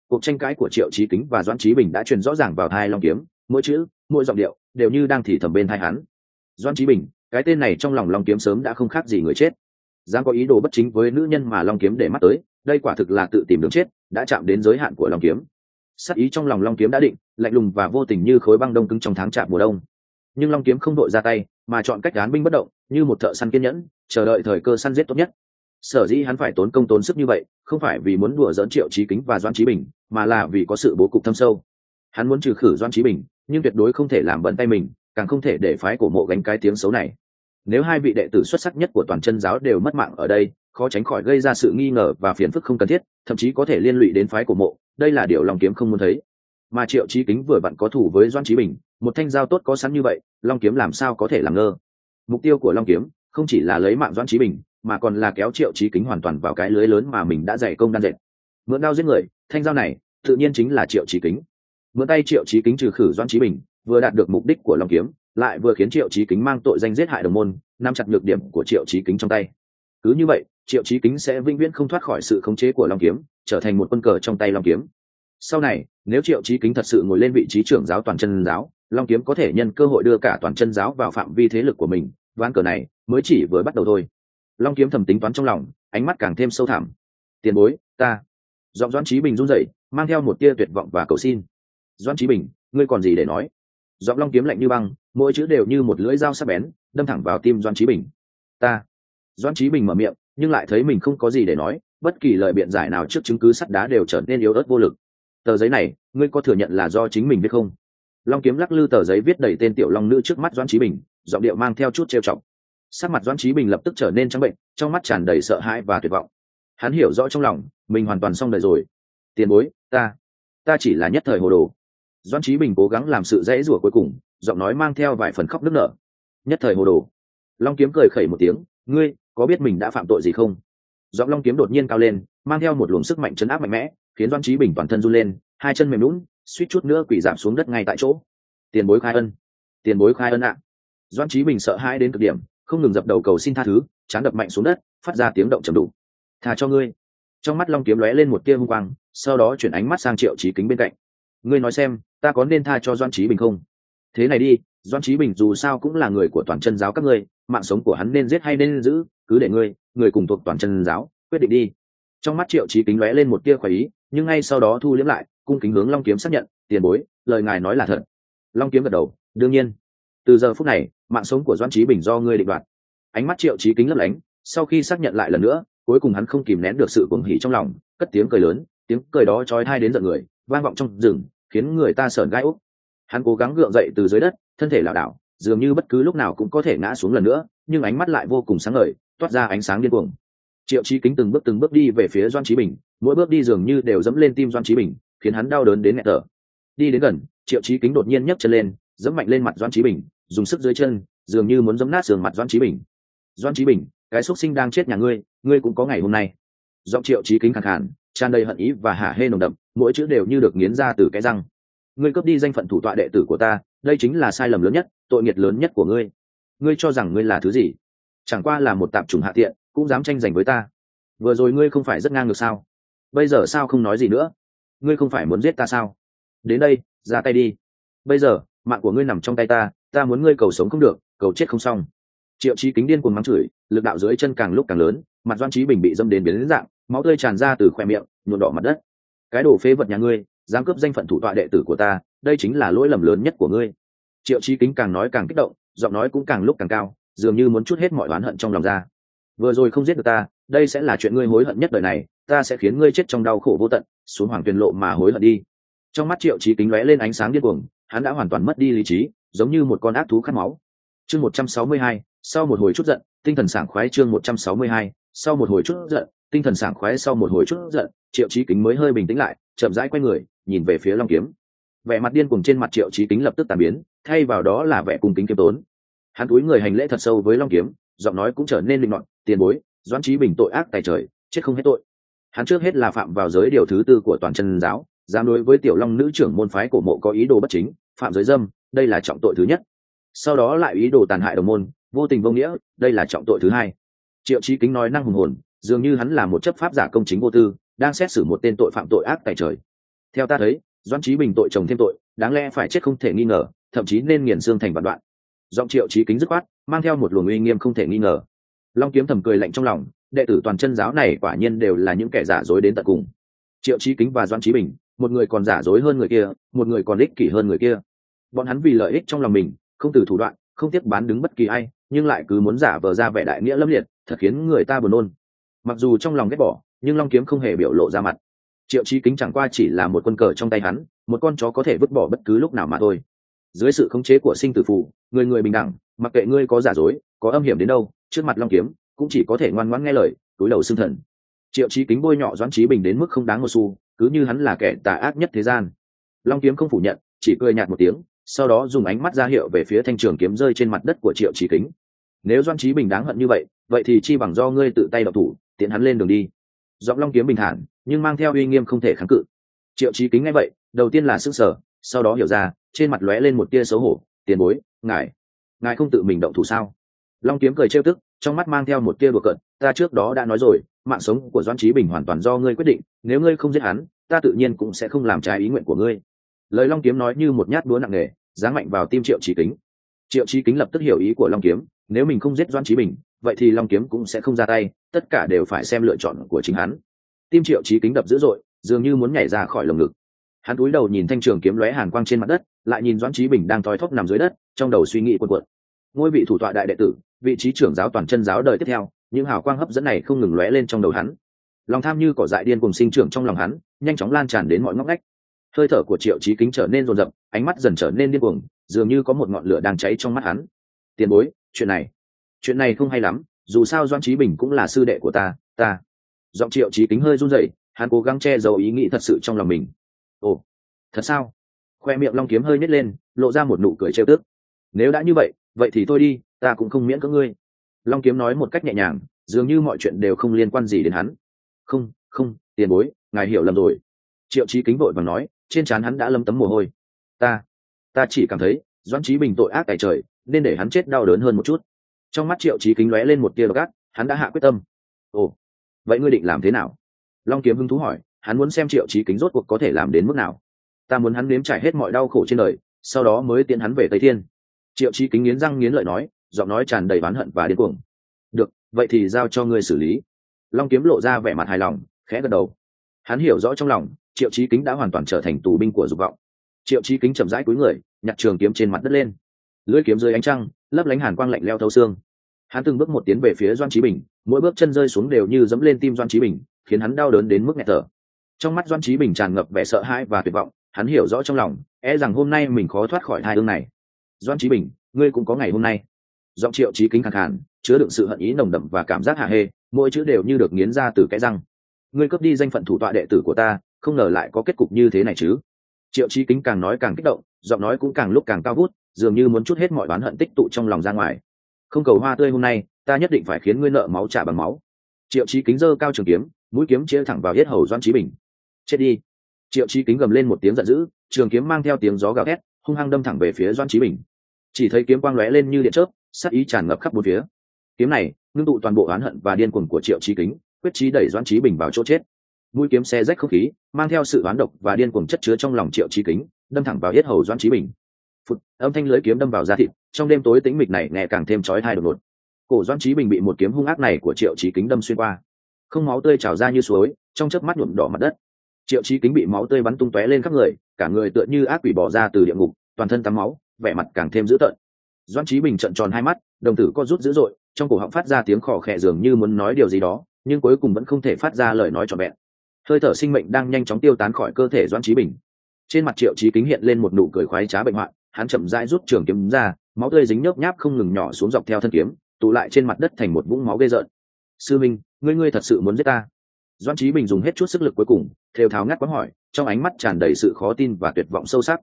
cuộc tranh cãi của Triệu Chí Kính và Doãn Chí Bình đã truyền rõ ràng vào tai Long Kiếm, mỗi chữ mỗi giọng điệu đều như đang thì thầm bên tai hắn. Doãn Chí Bình, cái tên này trong lòng Long Kiếm sớm đã không khác gì người chết, dám có ý đồ bất chính với nữ nhân mà Long Kiếm để mắt tới, đây quả thực là tự tìm đường chết, đã chạm đến giới hạn của Long Kiếm. Sát ý trong lòng Long Kiếm đã định, lạnh lùng và vô tình như khối băng đông cứng trong tháng chạp mùa đông. Nhưng Long Kiếm không đội ra tay, mà chọn cách án binh bất động, như một thợ săn kiên nhẫn, chờ đợi thời cơ săn giết tốt nhất. Sở dĩ hắn phải tốn công tốn sức như vậy, không phải vì muốn đùa giỡn Triệu Chí Kính và Doãn Chí Bình, mà là vì có sự bố cục thâm sâu. Hắn muốn trừ khử Doãn Chí Bình, nhưng tuyệt đối không thể làm bận tay mình, càng không thể để phái cổ mộ gánh cái tiếng xấu này. Nếu hai vị đệ tử xuất sắc nhất của toàn chân giáo đều mất mạng ở đây, khó tránh khỏi gây ra sự nghi ngờ và phiền phức không cần thiết, thậm chí có thể liên lụy đến phái cổ mộ, đây là điều Long Kiếm không muốn thấy. Mà Triệu Chí Kính vừa vặn có thủ với Doãn Chí Bình, một thanh dao tốt có sẵn như vậy, Long Kiếm làm sao có thể làm ngơ. Mục tiêu của Long Kiếm không chỉ là lấy mạng Doãn Chí Bình, mà còn là kéo Triệu Chí Kính hoàn toàn vào cái lưới lớn mà mình đã dày công đan dệt. Mượn đao giết người, thanh dao này tự nhiên chính là Triệu Chí Kính. Mượn tay Triệu Chí Kính trừ khử Doãn Chí Bình, vừa đạt được mục đích của Long Kiếm, lại vừa khiến Triệu Chí Kính mang tội danh giết hại đồng môn, nắm chặt nhược điểm của Triệu Chí Kính trong tay. Cứ như vậy, Triệu Chí Kính sẽ vĩnh viễn không thoát khỏi sự khống chế của Long Kiếm, trở thành một quân cờ trong tay Long Kiếm. Sau này, nếu Triệu Chí Kính thật sự ngồi lên vị trí trưởng giáo toàn chân giáo, Long Kiếm có thể nhân cơ hội đưa cả toàn chân giáo vào phạm vi thế lực của mình, ván cờ này mới chỉ vừa bắt đầu thôi. Long Kiếm thầm tính toán trong lòng, ánh mắt càng thêm sâu thẳm. Tiền bối, ta. Giọng Doãn Chí Bình run rẩy, mang theo một tia tuyệt vọng và cầu xin. Doãn Chí Bình, ngươi còn gì để nói? Giọng Long Kiếm lạnh như băng, mỗi chữ đều như một lưỡi dao sắc bén, đâm thẳng vào tim Doãn Chí Bình. Ta. Doãn Chí Bình mở miệng, nhưng lại thấy mình không có gì để nói, bất kỳ lời biện giải nào trước chứng cứ sắt đá đều trở nên yếu ớt vô lực. Tờ giấy này, ngươi có thừa nhận là do chính mình viết không? Long Kiếm lắc lư tờ giấy viết đầy tên tiểu long nữ trước mắt Doãn Chí Bình, giọng điệu mang theo chút trêu chọc. Sắc mặt Doãn Chí Bình lập tức trở nên trắng bệnh, trong mắt tràn đầy sợ hãi và tuyệt vọng. Hắn hiểu rõ trong lòng mình hoàn toàn xong đời rồi. Tiền bối, ta chỉ là nhất thời hồ đồ. Doãn Chí Bình cố gắng làm sự dãy rủa cuối cùng, giọng nói mang theo vài phần khóc nức nở. Nhất thời hồ đồ. Long Kiếm cười khẩy một tiếng, ngươi có biết mình đã phạm tội gì không? Giọng Long Kiếm đột nhiên cao lên, mang theo một luồng sức mạnh trấn áp mạnh mẽ, khiến Doãn Chí Bình toàn thân run lên, hai chân mềm nhũn, suýt chút nữa quỳ rạp xuống đất ngay tại chỗ. Tiền bối khai ân, tiền bối khai ân ạ! Doãn Chí Bình sợ hãi đến cực điểm, không ngừng dập đầu cầu xin tha thứ, trán đập mạnh xuống đất, phát ra tiếng động trầm đục. Tha cho ngươi. Trong mắt Long Kiếm lóe lên một tia hung quang, sau đó chuyển ánh mắt sang Triệu Chí Kính bên cạnh. Ngươi nói xem, ta có nên tha cho Doãn Chí Bình không? Thế này đi, Doãn Chí Bình dù sao cũng là người của toàn chân giáo các ngươi, mạng sống của hắn nên giết hay nên giữ, cứ để ngươi, người cùng thuộc toàn chân giáo, quyết định đi. Trong mắt Triệu Chí Kính lóe lên một tia khoái ý, nhưng ngay sau đó thu liễm lại, cung kính hướng Long Kiếm xác nhận, tiền bối, lời ngài nói là thật. Long Kiếm gật đầu, đương nhiên. Từ giờ phút này, mạng sống của Doãn Chí Bình do ngươi định đoạt. Ánh mắt Triệu Chí Kính lấp lánh, sau khi xác nhận lại lần nữa, cuối cùng hắn không kìm nén được sự cuồng hỉ trong lòng, cất tiếng cười lớn, tiếng cười đó chói tai đến giận người, vang vọng trong rừng, khiến người ta sởn gai ốc. Hắn cố gắng gượng dậy từ dưới đất, thân thể lảo đảo, dường như bất cứ lúc nào cũng có thể ngã xuống lần nữa, nhưng ánh mắt lại vô cùng sáng ngời, toát ra ánh sáng điên cuồng. Triệu Chí Kính từng bước đi về phía Doãn Chí Bình, mỗi bước đi dường như đều dẫm lên tim Doãn Chí Bình, khiến hắn đau đớn đến nghẹt thở. Đi đến gần, Triệu Chí Kính đột nhiên nhấc chân lên, giẫm mạnh lên mặt Doãn Chí Bình, dùng sức dưới chân, dường như muốn giẫm nát xương mặt Doãn Chí Bình. Doãn Chí Bình, cái xuất sinh đang chết nhà ngươi, ngươi cũng có ngày hôm nay. Giọng Triệu Chí Kính khàn khàn, tràn đầy hận ý và hả hê nồng đậm, mỗi chữ đều như được nghiến ra từ cái răng. Ngươi cướp đi danh phận thủ tọa đệ tử của ta, đây chính là sai lầm lớn nhất, tội nghiệt lớn nhất của ngươi. Ngươi cho rằng ngươi là thứ gì? Chẳng qua là một tạp chủng hạ tiện, cũng dám tranh giành với ta. Vừa rồi ngươi không phải rất ngang ngược sao? Bây giờ sao không nói gì nữa? Ngươi không phải muốn giết ta sao? Đến đây, ra tay đi. Bây giờ, mạng của ngươi nằm trong tay ta, ta muốn ngươi cầu sống không được, cầu chết không xong. Triệu Chí Kính điên cuồng mắng chửi, lực đạo dưới chân càng lúc càng lớn, mặt Doãn Chí Bình bị dâm đến biến dạng, máu tươi tràn ra từ khóe miệng, nhuộm đỏ mặt đất. Cái đồ phế vật nhà ngươi, dám cướp danh phận thủ tọa đệ tử của ta, đây chính là lỗi lầm lớn nhất của ngươi. Triệu Chí Kính càng nói càng kích động, giọng nói cũng càng lúc càng cao, dường như muốn trút hết mọi oán hận trong lòng ra. Vừa rồi không giết được ta, đây sẽ là chuyện ngươi hối hận nhất đời này, ta sẽ khiến ngươi chết trong đau khổ vô tận, xuống hoàng tuyền lộ mà hối hận đi. Trong mắt Triệu Chí Kính lóe lên ánh sáng điên cuồng, hắn đã hoàn toàn mất đi lý trí, giống như một con ác thú khát máu. Chương 162, sau một hồi chút giận, tinh thần sảng khoái. Chương 162, sau một hồi chút giận, tinh thần sảng khoái. Sau một hồi chút giận, Triệu Chí Kính mới hơi bình tĩnh lại, chậm rãi quay người, nhìn về phía Long Kiếm. Vẻ mặt điên cuồng trên mặt Triệu Chí Kính lập tức tan biến, thay vào đó là vẻ cung kính kiêm tốn. Hắn cúi người hành lễ thật sâu với Long Kiếm, giọng nói cũng trở nên linh loạn, tiền bối, Doãn Chí Bình tội ác tày trời, chết không hết tội. Hắn trước hết là phạm vào giới điều thứ tư của toàn chân giáo, dám đối với tiểu long nữ trưởng môn phái cổ mộ có ý đồ bất chính, phạm giới dâm, đây là trọng tội thứ nhất. Sau đó lại ý đồ tàn hại đồng môn, vô tình vô nghĩa, đây là trọng tội thứ hai. Triệu Chí Kính nói năng hùng hồn, dường như hắn là một chấp pháp giả công chính vô tư, đang xét xử một tên tội phạm tội ác tày trời. Theo ta thấy, Doãn Chí Bình tội chồng thêm tội, đáng lẽ phải chết không thể nghi ngờ, thậm chí nên nghiền xương thành vạn đoạn. Giọng Triệu Chí Kính dứt khoát, mang theo một luồng uy nghiêm không thể nghi ngờ. Long Kiếm thầm cười lạnh trong lòng, đệ tử toàn chân giáo này quả nhiên đều là những kẻ giả dối đến tận cùng. Triệu Chí Kính và Doãn Chí Bình, một người còn giả dối hơn người kia, một người còn ích kỷ hơn người kia. Bọn hắn vì lợi ích trong lòng mình, không từ thủ đoạn, không tiếc bán đứng bất kỳ ai, nhưng lại cứ muốn giả vờ ra vẻ đại nghĩa lâm liệt, thật khiến người ta buồn nôn. Mặc dù trong lòng ghét bỏ, nhưng Long Kiếm không hề biểu lộ ra mặt. Triệu Chí Kính chẳng qua chỉ là một quân cờ trong tay hắn, một con chó có thể vứt bỏ bất cứ lúc nào mà thôi. Dưới sự khống chế của sinh tử phù, người người bình đẳng, mặc kệ ngươi có giả dối, có âm hiểm đến đâu, trước mặt Long Kiếm cũng chỉ có thể ngoan ngoãn nghe lời, cúi đầu xưng thần. Triệu Chí Kính bôi nhọ Doãn Chí Bình đến mức không đáng một xu, cứ như hắn là kẻ tà ác nhất thế gian. Long Kiếm không phủ nhận, chỉ cười nhạt một tiếng, sau đó dùng ánh mắt ra hiệu về phía thanh trường kiếm rơi trên mặt đất của Triệu Chí Kính. Nếu Doãn Chí Bình đáng hận như vậy thì chi bằng do ngươi tự tay động thủ, tiễn hắn lên đường đi. Giọng Long Kiếm bình thản, nhưng mang theo uy nghiêm không thể kháng cự. Triệu Chí Kính nghe vậy, đầu tiên là sững sờ, sau đó hiểu ra, trên mặt lóe lên một tia xấu hổ. Tiền bối, ngài không tự mình động thủ sao? Long Kiếm cười trêu tức, trong mắt mang theo một tia đùa cợt. Ta trước đó đã nói rồi, mạng sống của Doãn Chí Bình hoàn toàn do ngươi quyết định, nếu ngươi không giết hắn, ta tự nhiên cũng sẽ không làm trái ý nguyện của ngươi. Lời Long Kiếm nói như một nhát búa nặng nề, giáng mạnh vào tim Triệu Chí Kính. Triệu Chí Kính lập tức hiểu ý của Long Kiếm, nếu mình không giết Doãn Chí Bình, vậy thì Long Kiếm cũng sẽ không ra tay, tất cả đều phải xem lựa chọn của chính hắn. Tim Triệu Chí Kính đập dữ dội, dường như muốn nhảy ra khỏi lồng ngực. Hắn cúi đầu nhìn thanh trường kiếm lóe hàn quang trên mặt đất, lại nhìn Doãn Chí Bình đang thoi thóp nằm dưới đất, trong đầu suy nghĩ cuộn cuộn. Ngôi vị thủ tọa đại đệ tử, vị trí trưởng giáo toàn chân giáo đời tiếp theo, những hào quang hấp dẫn này không ngừng lóe lên trong đầu hắn. Lòng tham như cỏ dại điên cuồng sinh trưởng trong lòng hắn, nhanh chóng lan tràn đến mọi ngóc ngách. Hơi thở của Triệu Chí Kính trở nên dồn dập, ánh mắt dần trở nên điên cuồng, dường như có một ngọn lửa đang cháy trong mắt hắn. Tiền bối, chuyện này không hay lắm, dù sao Doãn Chí Bình cũng là sư đệ của ta. Giọng Triệu Chí Kính hơi run rẩy, hắn cố gắng che giấu ý nghĩ thật sự trong lòng mình. Ồ, thật sao? Khoe miệng Long Kiếm hơi nhếch lên, lộ ra một nụ cười trêu tức. Nếu đã như vậy thì thôi đi, ta cũng không miễn cưỡng ngươi. Long Kiếm nói một cách nhẹ nhàng, dường như mọi chuyện đều không liên quan gì đến hắn. Không, tiền bối, ngài hiểu lầm rồi. Triệu Chí Kính vội vàng nói, trên trán hắn đã lấm tấm mồ hôi. Ta chỉ cảm thấy Doãn Chí Bình tội ác tày trời, nên để hắn chết đau đớn hơn một chút. Trong mắt Triệu Chí Kính lóe lên một tia độc ác, hắn đã hạ quyết tâm. Ồ, vậy ngươi định làm thế nào? Long Kiếm hứng thú hỏi, hắn muốn xem Triệu Chí Kính rốt cuộc có thể làm đến mức nào. Ta muốn hắn nếm trải hết mọi đau khổ trên đời, sau đó mới tiễn hắn về Tây Thiên. Triệu Chí Kính nghiến răng nghiến lợi nói, giọng nói tràn đầy oán hận và điên cuồng. Được, vậy thì giao cho ngươi xử lý. Long Kiếm lộ ra vẻ mặt hài lòng, khẽ gật đầu. Hắn hiểu rõ trong lòng, Triệu Chí Kính đã hoàn toàn trở thành tù binh của dục vọng. Triệu Chí Kính chậm rãi cúi người, nhặt trường kiếm trên mặt đất lên. Lưỡi kiếm dưới ánh trăng, lấp lánh hàn quang lạnh lẽo thấu xương. Hắn từng bước một tiến về phía Doãn Chí Bình, mỗi bước chân rơi xuống đều như dẫm lên tim Doãn Chí Bình, khiến hắn đau đớn đến mức nghẹt thở. Trong mắt Doãn Chí Bình tràn ngập vẻ sợ hãi và tuyệt vọng, hắn hiểu rõ trong lòng, rằng hôm nay mình khó thoát khỏi tai ương này. Doãn Chí Bình, ngươi cũng có ngày hôm nay. Giọng Triệu Chí Kính khàn khàn, chứa đựng sự hận ý nồng đậm và cảm giác hả hê, mỗi chữ đều như được nghiến ra từ cái răng. Ngươi cướp đi danh phận thủ tọa đệ tử của ta, không ngờ lại có kết cục như thế này chứ? Triệu Chí Kính càng nói càng kích động, giọng nói cũng càng lúc càng cao vút, dường như muốn trút hết mọi oán hận tích tụ trong lòng ra ngoài. Không cầu hoa tươi hôm nay, ta nhất định phải khiến ngươi nợ máu trả bằng máu. Triệu Chí Kính giơ cao trường kiếm, mũi kiếm chĩa thẳng vào yết hầu Doãn Chí Bình. Chết đi! Triệu Chí Kính gầm lên một tiếng giận dữ, trường kiếm mang theo tiếng gió gào thét, hung hăng đâm thẳng về phía Doãn Chí Bình. Chỉ thấy kiếm quang lóe lên như điện chớp, sát ý tràn ngập khắp bốn phía. Kiếm này ngưng tụ toàn bộ oán hận và điên cuồng của Triệu Chí Kính, quyết chí đẩy Doãn Chí Bình vào chỗ chết. Mũi kiếm xé rách không khí, mang theo sự oán độc và điên cuồng chất chứa trong lòng Triệu Chí Kính, đâm thẳng vào yết hầu Doãn Chí Bình. Phụt, âm thanh lưỡi kiếm đâm vào da thịt, trong đêm tối tĩnh mịch này nghe càng thêm chói tai đột ngột. Cổ Doãn Chí Bình bị một kiếm hung ác này của Triệu Chí Kính đâm xuyên qua, không máu tươi trào ra như suối, trong chớp mắt nhuộm đỏ mặt đất. Triệu Chí Kính bị máu tươi bắn tung tóe lên khắp người, cả người tựa như ác quỷ bò ra từ địa ngục, toàn thân tắm máu, vẻ mặt càng thêm dữ tợn. Doãn Chí Bình trợn tròn hai mắt, đồng tử co rút dữ dội, trong cổ họng phát ra tiếng khò khè dường như muốn nói điều gì đó, nhưng cuối cùng vẫn không thể phát ra lời nói trọn vẹn. Hơi thở sinh mệnh đang nhanh chóng tiêu tán khỏi cơ thể Doãn Chí Bình. Trên mặt Triệu Chí Kính hiện lên một nụ cười khoái trá bệnh hoạn, hắn chậm rãi rút trường kiếm ra, máu tươi dính nhớp nháp không ngừng nhỏ xuống dọc theo thân kiếm, tụ lại trên mặt đất thành một vũng máu ghê rợn. Sư minh, ngươi thật sự muốn giết ta? Doãn Chí Bình dùng hết chút sức lực cuối cùng, thều thào ngắt quãng hỏi, trong ánh mắt tràn đầy sự khó tin và tuyệt vọng sâu sắc.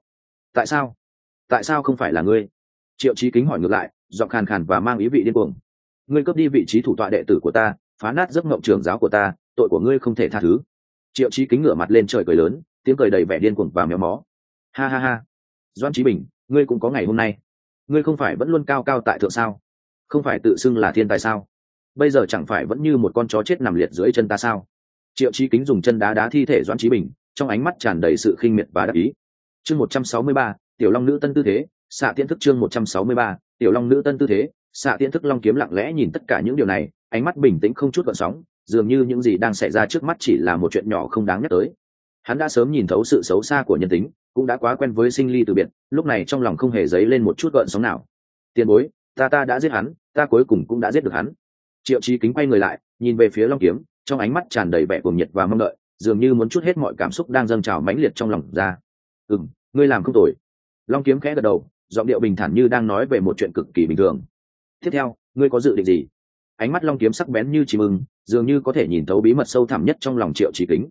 Tại sao không phải là ngươi? Triệu Chí Kính hỏi ngược lại, giọng khàn khàn và mang ý vị điên cuồng. Ngươi cướp đi vị trí thủ tọa đệ tử của ta, phá nát giấc mộng trưởng giáo của ta, tội của ngươi không thể tha thứ. Triệu Chí Kính ngửa mặt lên trời cười lớn, tiếng cười đầy vẻ điên cuồng và méo mó. Ha ha ha, Doãn Chí Bình, ngươi cũng có ngày hôm nay. Ngươi không phải vẫn luôn cao cao tại thượng sao? Không phải tự xưng là thiên tài sao? Bây giờ chẳng phải vẫn như một con chó chết nằm liệt dưới chân ta sao? Triệu Chí Kính dùng chân đá đá thi thể Doãn Chí Bình, trong ánh mắt tràn đầy sự khinh miệt và đắc ý. Chương 163, tiểu long nữ tân tư thế, xạ tiễn thức. Chương 163, tiểu long nữ tân tư thế, xạ tiễn thức. Long kiếm lặng lẽ nhìn tất cả những điều này, ánh mắt bình tĩnh không chút gợn sóng, dường như những gì đang xảy ra trước mắt chỉ là một chuyện nhỏ không đáng nhắc tới. Hắn đã sớm nhìn thấu sự xấu xa của nhân tính, cũng đã quá quen với sinh ly từ biệt, lúc này trong lòng không hề dấy lên một chút gợn sóng nào. Tiền bối, ta đã giết hắn, ta cuối cùng cũng đã giết được hắn. Triệu Chí Kính quay người lại, nhìn về phía Long Kiếm, trong ánh mắt tràn đầy vẻ cuồng nhiệt và mong đợi, dường như muốn trút hết mọi cảm xúc đang dâng trào mãnh liệt trong lòng ra. Ngươi làm không tồi. Long Kiếm khẽ gật đầu, giọng điệu bình thản như đang nói về một chuyện cực kỳ bình thường. Tiếp theo, ngươi có dự định gì? Ánh mắt Long Kiếm sắc bén như chim ưng, dường như có thể nhìn thấu bí mật sâu thẳm nhất trong lòng Triệu Chí Kính.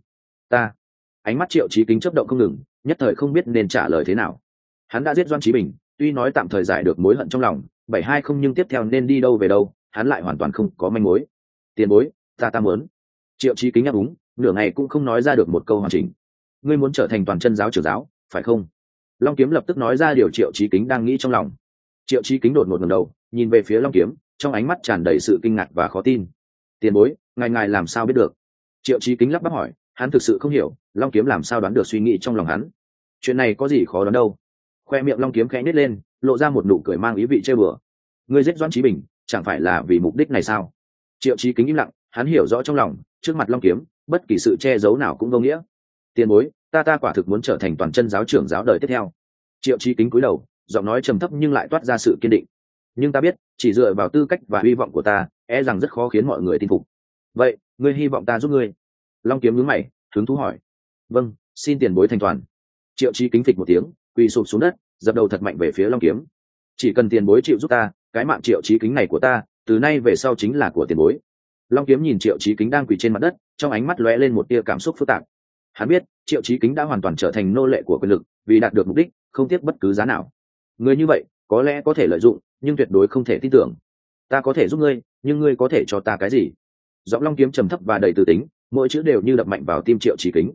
Ánh mắt Triệu Chí Kính chớp động không ngừng, nhất thời không biết nên trả lời thế nào. Hắn đã giết Doan Chí Bình, tuy nói tạm thời giải được mối hận trong lòng, 720 nhưng tiếp theo nên đi đâu về đâu, hắn lại hoàn toàn không có manh mối. Tiền bối, ta muốn. Triệu Chí Kính ấp úng, nửa ngày cũng không nói ra được một câu hoàn chỉnh. Ngươi muốn trở thành toàn chân giáo trưởng giáo, phải không? Long Kiếm lập tức nói ra điều Triệu Chí Kính đang nghĩ trong lòng. Triệu Chí Kính đột ngột ngẩng đầu, nhìn về phía Long Kiếm, trong ánh mắt tràn đầy sự kinh ngạc và khó tin. Tiền bối, ngài làm sao biết được? Triệu Chí Kính lắp bắp hỏi, hắn thực sự không hiểu Long Kiếm làm sao đoán được suy nghĩ trong lòng hắn. Chuyện này có gì khó đoán đâu. Khoe miệng Long Kiếm khẽ nhếch lên, lộ ra một nụ cười mang ý vị trêu bừa. Ngươi giết Doãn Chí Bình, chẳng phải là vì mục đích này sao? Triệu Chí Kính im lặng, hắn hiểu rõ trong lòng, trước mặt Long Kiếm, bất kỳ sự che giấu nào cũng vô nghĩa. Tiền bối, ta quả thực muốn trở thành toàn chân giáo trưởng giáo đời tiếp theo. Triệu Chí Kính cúi đầu, giọng nói trầm thấp nhưng lại toát ra sự kiên định. Nhưng ta biết, chỉ dựa vào tư cách và hy vọng của ta, e rằng rất khó khiến mọi người tin phục. Vậy, ngươi hy vọng ta giúp ngươi? Long Kiếm nhướng mày, hứng thú hỏi. Vâng, xin tiền bối thành toàn. Triệu Chí Kính phịch một tiếng, quỳ sụp xuống đất, dập đầu thật mạnh về phía Long Kiếm. Chỉ cần tiền bối chịu giúp ta, cái mạng Triệu Chí Kính này của ta, từ nay về sau chính là của tiền bối. Long Kiếm nhìn Triệu Chí Kính đang quỳ trên mặt đất, trong ánh mắt lóe lên một tia cảm xúc phức tạp. Hắn biết, Triệu Chí Kính đã hoàn toàn trở thành nô lệ của quyền lực, vì đạt được mục đích, không tiếc bất cứ giá nào. Người như vậy, có lẽ có thể lợi dụng, nhưng tuyệt đối không thể tin tưởng. Ta có thể giúp ngươi, nhưng ngươi có thể cho ta cái gì? Giọng Long Kiếm trầm thấp và đầy từ tính, mỗi chữ đều như đập mạnh vào tim Triệu Chí Kính.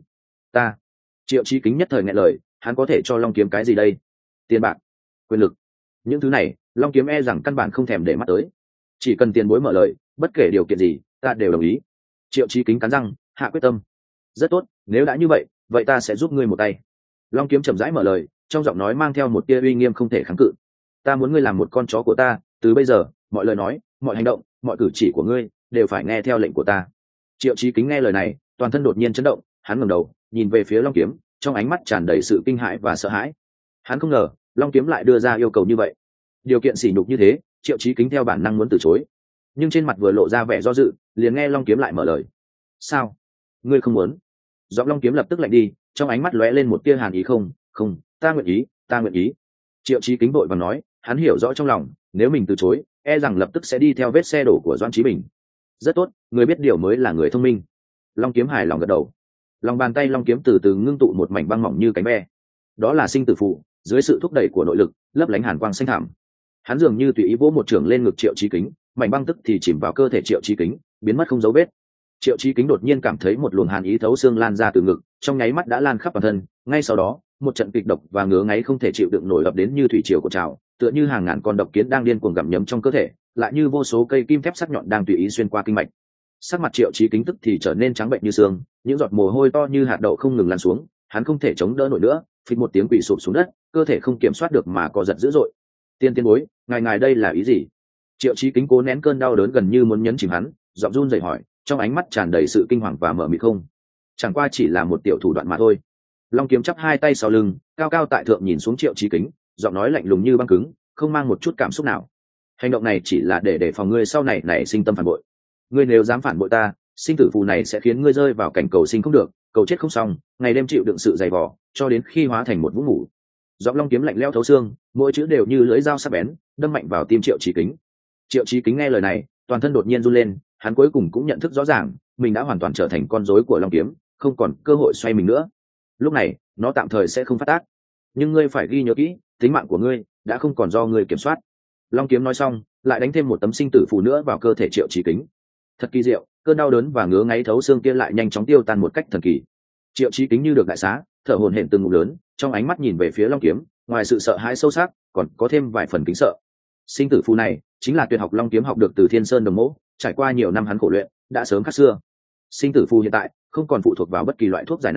Triệu Chí Kính nhất thời nghẹn lời, hắn có thể cho Long Kiếm cái gì đây? Tiền bạc, quyền lực, những thứ này Long Kiếm e rằng căn bản không thèm để mắt tới. Chỉ cần tiền bối mở lời, bất kể điều kiện gì ta đều đồng ý. Triệu Chí Kính cắn răng, hạ quyết tâm. Rất tốt, nếu đã như vậy, vậy ta sẽ giúp ngươi một tay. Long Kiếm chậm rãi mở lời, trong giọng nói mang theo một tia uy nghiêm không thể kháng cự. Ta muốn ngươi làm một con chó của ta, từ bây giờ mọi lời nói, mọi hành động, mọi cử chỉ của ngươi đều phải nghe theo lệnh của ta. Triệu Chí Kính nghe lời này, toàn thân đột nhiên chấn động, hắn ngẩng đầu, nhìn về phía Long Kiếm, trong ánh mắt tràn đầy sự kinh hãi và sợ hãi. Hắn không ngờ, Long Kiếm lại đưa ra yêu cầu như vậy. Điều kiện sỉ nhục như thế, Triệu Chí Kính theo bản năng muốn từ chối, nhưng trên mặt vừa lộ ra vẻ do dự, liền nghe Long Kiếm lại mở lời. Sao? Ngươi không muốn? Giọng Long Kiếm lập tức lạnh đi, trong ánh mắt lóe lên một tia hàn ý. Không, ta nguyện ý. Triệu Chí Kính vội vàng nói, hắn hiểu rõ trong lòng, nếu mình từ chối, e rằng lập tức sẽ đi theo vết xe đổ của Doãn Chí Bình. Rất tốt, người biết điều mới là người thông minh. Long Kiếm hài lòng gật đầu. Lòng bàn tay Long Kiếm từ từ ngưng tụ một mảnh băng mỏng như cánh ve. Đó là sinh tử phù, dưới sự thúc đẩy của nội lực, lấp lánh hàn quang xanh thẳm. Hắn dường như tùy ý vỗ một trường lên ngực Triệu Chí Kính, mảnh băng tức thì chìm vào cơ thể Triệu Chí Kính, biến mất không dấu vết. Triệu Chí Kính đột nhiên cảm thấy một luồng hàn ý thấu xương lan ra từ ngực, trong nháy mắt đã lan khắp toàn thân. Ngay sau đó, một trận kịch độc và ngứa ngáy không thể chịu đựng nổi ập đến như thủy triều của trào, tựa như hàng ngàn con độc kiến đang điên cuồng gặm nhấm trong cơ thể, lại như vô số cây kim thép sắc nhọn đang tùy ý xuyên qua kinh mạch. Sắc mặt Triệu Chí Kính tức thì trở nên trắng bệnh như xương, những giọt mồ hôi to như hạt đậu không ngừng lan xuống, hắn không thể chống đỡ nổi nữa, phịch một tiếng quỳ sụp xuống đất, cơ thể không kiểm soát được mà co giật dữ dội. Tiên bối, ngài đây là ý gì? Triệu Chí Kính cố nén cơn đau đớn gần như muốn nhấn chìm hắn, giọng run rẩy hỏi, trong ánh mắt tràn đầy sự kinh hoàng và mờ mịt. Không, chẳng qua chỉ là một tiểu thủ đoạn mà thôi. Long Kiếm chắp hai tay sau lưng, cao cao tại thượng nhìn xuống Triệu Chí Kính, giọng nói lạnh lùng như băng cứng, không mang một chút cảm xúc nào. Hành động này chỉ là để đề phòng ngươi sau này nảy sinh tâm phản bội. Ngươi nếu dám phản bội ta, sinh tử phù này sẽ khiến ngươi rơi vào cảnh cầu sinh không được, cầu chết không xong, ngày đêm chịu đựng sự dày vò, cho đến khi hóa thành một vũng ngủ. Giọng Long Kiếm lạnh lẽo thấu xương, mỗi chữ đều như lưỡi dao sắc bén, đâm mạnh vào tim Triệu Chí Kính. Triệu Chí Kính nghe lời này, toàn thân đột nhiên run lên, hắn cuối cùng cũng nhận thức rõ ràng, mình đã hoàn toàn trở thành con rối của Long Kiếm, không còn cơ hội xoay mình nữa. Lúc này, nó tạm thời sẽ không phát tác, nhưng ngươi phải ghi nhớ kỹ, tính mạng của ngươi đã không còn do ngươi kiểm soát. Long Kiếm nói xong, lại đánh thêm một tấm sinh tử phù nữa vào cơ thể Triệu Chí Kính. Thật kỳ diệu, cơn đau đớn và ngứa ngáy thấu xương kia lại nhanh chóng tiêu tan một cách thần kỳ. Triệu Chí Kính như được đại xá, thở hổn hển từng ngụm lớn, trong ánh mắt nhìn về phía Long Kiếm, ngoài sự sợ hãi sâu sắc, còn có thêm vài phần kính sợ. Sinh tử phù này chính là tuyệt học Long Kiếm học được từ Thiên Sơn Đồng Mỗ, trải qua nhiều năm hắn khổ luyện, đã sớm khắc xưa. Sinh tử phù hiện tại không còn phụ thuộc vào bất kỳ loại thuốc giải nào,